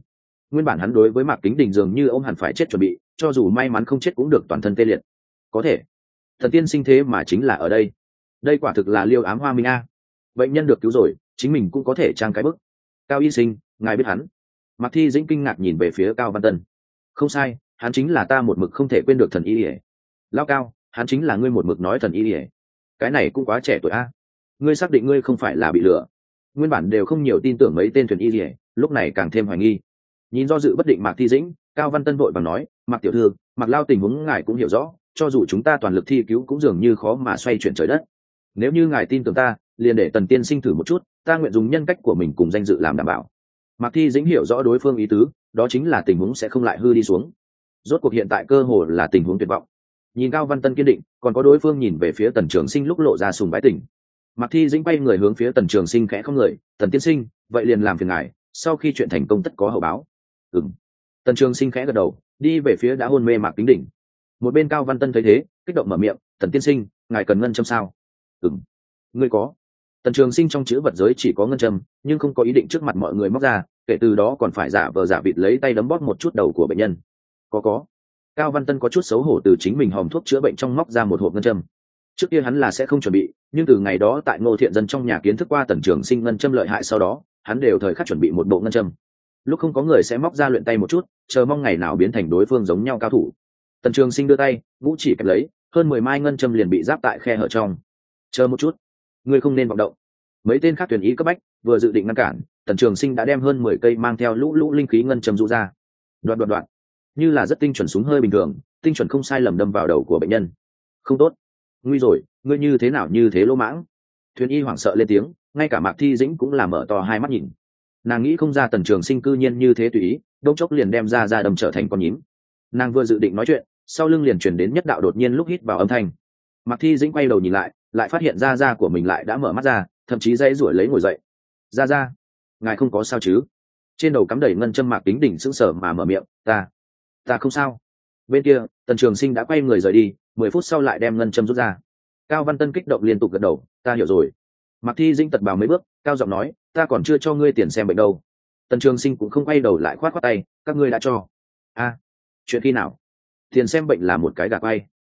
nguyên bản hắn đối với Mạc Kính Đình dường như ông hẳn phải chết chuẩn bị, cho dù may mắn không chết cũng được toàn thân tê liệt. Có thể thần tiên sinh thế mà chính là ở đây, đây quả thực là liêu ám hoa minh a. Bệnh nhân được cứu rồi, chính mình cũng có thể trang cái bức. Cao y sinh, ngài biết hắn? Mạc Thi Dĩnh kinh ngạc nhìn về phía Cao Văn Tân. Không sai, hắn chính là ta một mực không thể quên được thần y ỉa. Lao Cao, hắn chính là ngươi một mực nói thần y ỉa. Cái này cũng quá trẻ tuổi a. Ngươi xác định ngươi không phải là bị lừa? Nguyên bản đều không nhiều tin tưởng mấy tên thần y ỉa, lúc này càng thêm hoài nghi. Nhìn do dự bất định Mạc Thi Dĩnh, Cao Văn Tân vội vàng nói, Mạc tiểu thư, Mạc Lao tình huống ngài cũng hiểu rõ, cho dù chúng ta toàn lực thi cứu cũng dường như khó mà xoay chuyển trời đất. Nếu như ngài tin tưởng ta, liền để Tần tiên sinh thử một chút, ta nguyện dùng nhân cách của mình cùng danh dự làm đảm bảo. Mạc Thi Dĩnh hiểu rõ đối phương ý tứ, đó chính là tình huống sẽ không lại hư đi xuống. Rốt cuộc hiện tại cơ hồ là tình huống tuyệt vọng. Nhìn Cao Văn Tân kiên định, còn có đối phương nhìn về phía Tần Trường Sinh lúc lộ ra sùng bái tình. Mạc Thi Dĩnh quay người hướng phía Tần Trường Sinh khẽ không người, Tần tiên sinh, vậy liền làm phiền ngài, sau khi chuyện thành công tất có hậu báo. Ừm. Tần Trường Sinh khẽ gật đầu, đi về phía đã hôn mê Mạc Kính Đỉnh. Một bên Cao Văn Tân thấy thế, kích động mở miệng, Tần tiên sinh, ngài cần ngân châm sao? Ừm. Ngươi có. Tần Trường Sinh trong chữ vật giới chỉ có ngân châm, nhưng không có ý định trước mặt mọi người móc ra, kể từ đó còn phải giả vờ giả vịt lấy tay đấm bóp một chút đầu của bệnh nhân. Có. Cao Văn Tân có chút xấu hổ từ chính mình hòm thuốc chữa bệnh trong móc ra một hộp ngân châm. Trước kia hắn là sẽ không chuẩn bị, nhưng từ ngày đó tại Ngô Thiện Dân trong nhà kiến thức qua Tần Trường Sinh ngân châm lợi hại, sau đó hắn đều thời khắc chuẩn bị một bộ ngân châm. Lúc không có người sẽ móc ra luyện tay một chút, chờ mong ngày nào biến thành đối phương giống nhau cao thủ. Tần Trường Sinh đưa tay, ngũ chỉ kẹp lấy, hơn 10 mai ngân châm liền bị giáp tại khe hở trong. Chờ một chút, ngươi không nên vọng động. Mấy tên khác tuyển ý cấp bách vừa dự định ngăn cản, Tần Trường Sinh đã đem hơn 10 cây mang theo lũ linh khí ngân châm rũ ra. Đoạn, như là rất tinh chuẩn súng hơi bình thường, tinh chuẩn không sai lầm đâm vào đầu của bệnh nhân. Không tốt, nguy rồi, ngươi như thế nào như thế lỗ mãng? Thuyền y hoảng sợ lên tiếng, ngay cả Mạc Thi Dĩnh cũng là mở to hai mắt nhìn. Nàng nghĩ không ra Tần Trường Sinh cư nhiên như thế tùy ý, đông chốc liền đem ra đâm trở thành con nhím. Nàng vừa dự định nói chuyện, sau lưng liền truyền đến nhất đạo đột nhiên lúc hít vào âm thanh. Mạc Thi Dĩnh quay đầu nhìn lại phát hiện da của mình lại đã mở mắt ra, thậm chí dãy rủi lấy ngồi dậy. Ra, ngài không có sao chứ? Trên đầu cắm đầy ngân châm. Mạc Kính Đỉnh sững sờ mà mở miệng, ta không sao. Bên kia Tần Trường Sinh đã quay người rời đi, 10 phút sau lại đem ngân châm rút ra. Cao Văn Tân kích động liên tục gật đầu, ta hiểu rồi. Mạc Thi Dĩnh tật bào mấy bước, cao giọng nói, ta còn chưa cho ngươi tiền xem bệnh đâu. Tần Trường Sinh cũng không quay đầu lại, khoát tay, các ngươi đã cho. Chuyện khi nào? Tiền xem bệnh là một cái gạt quay.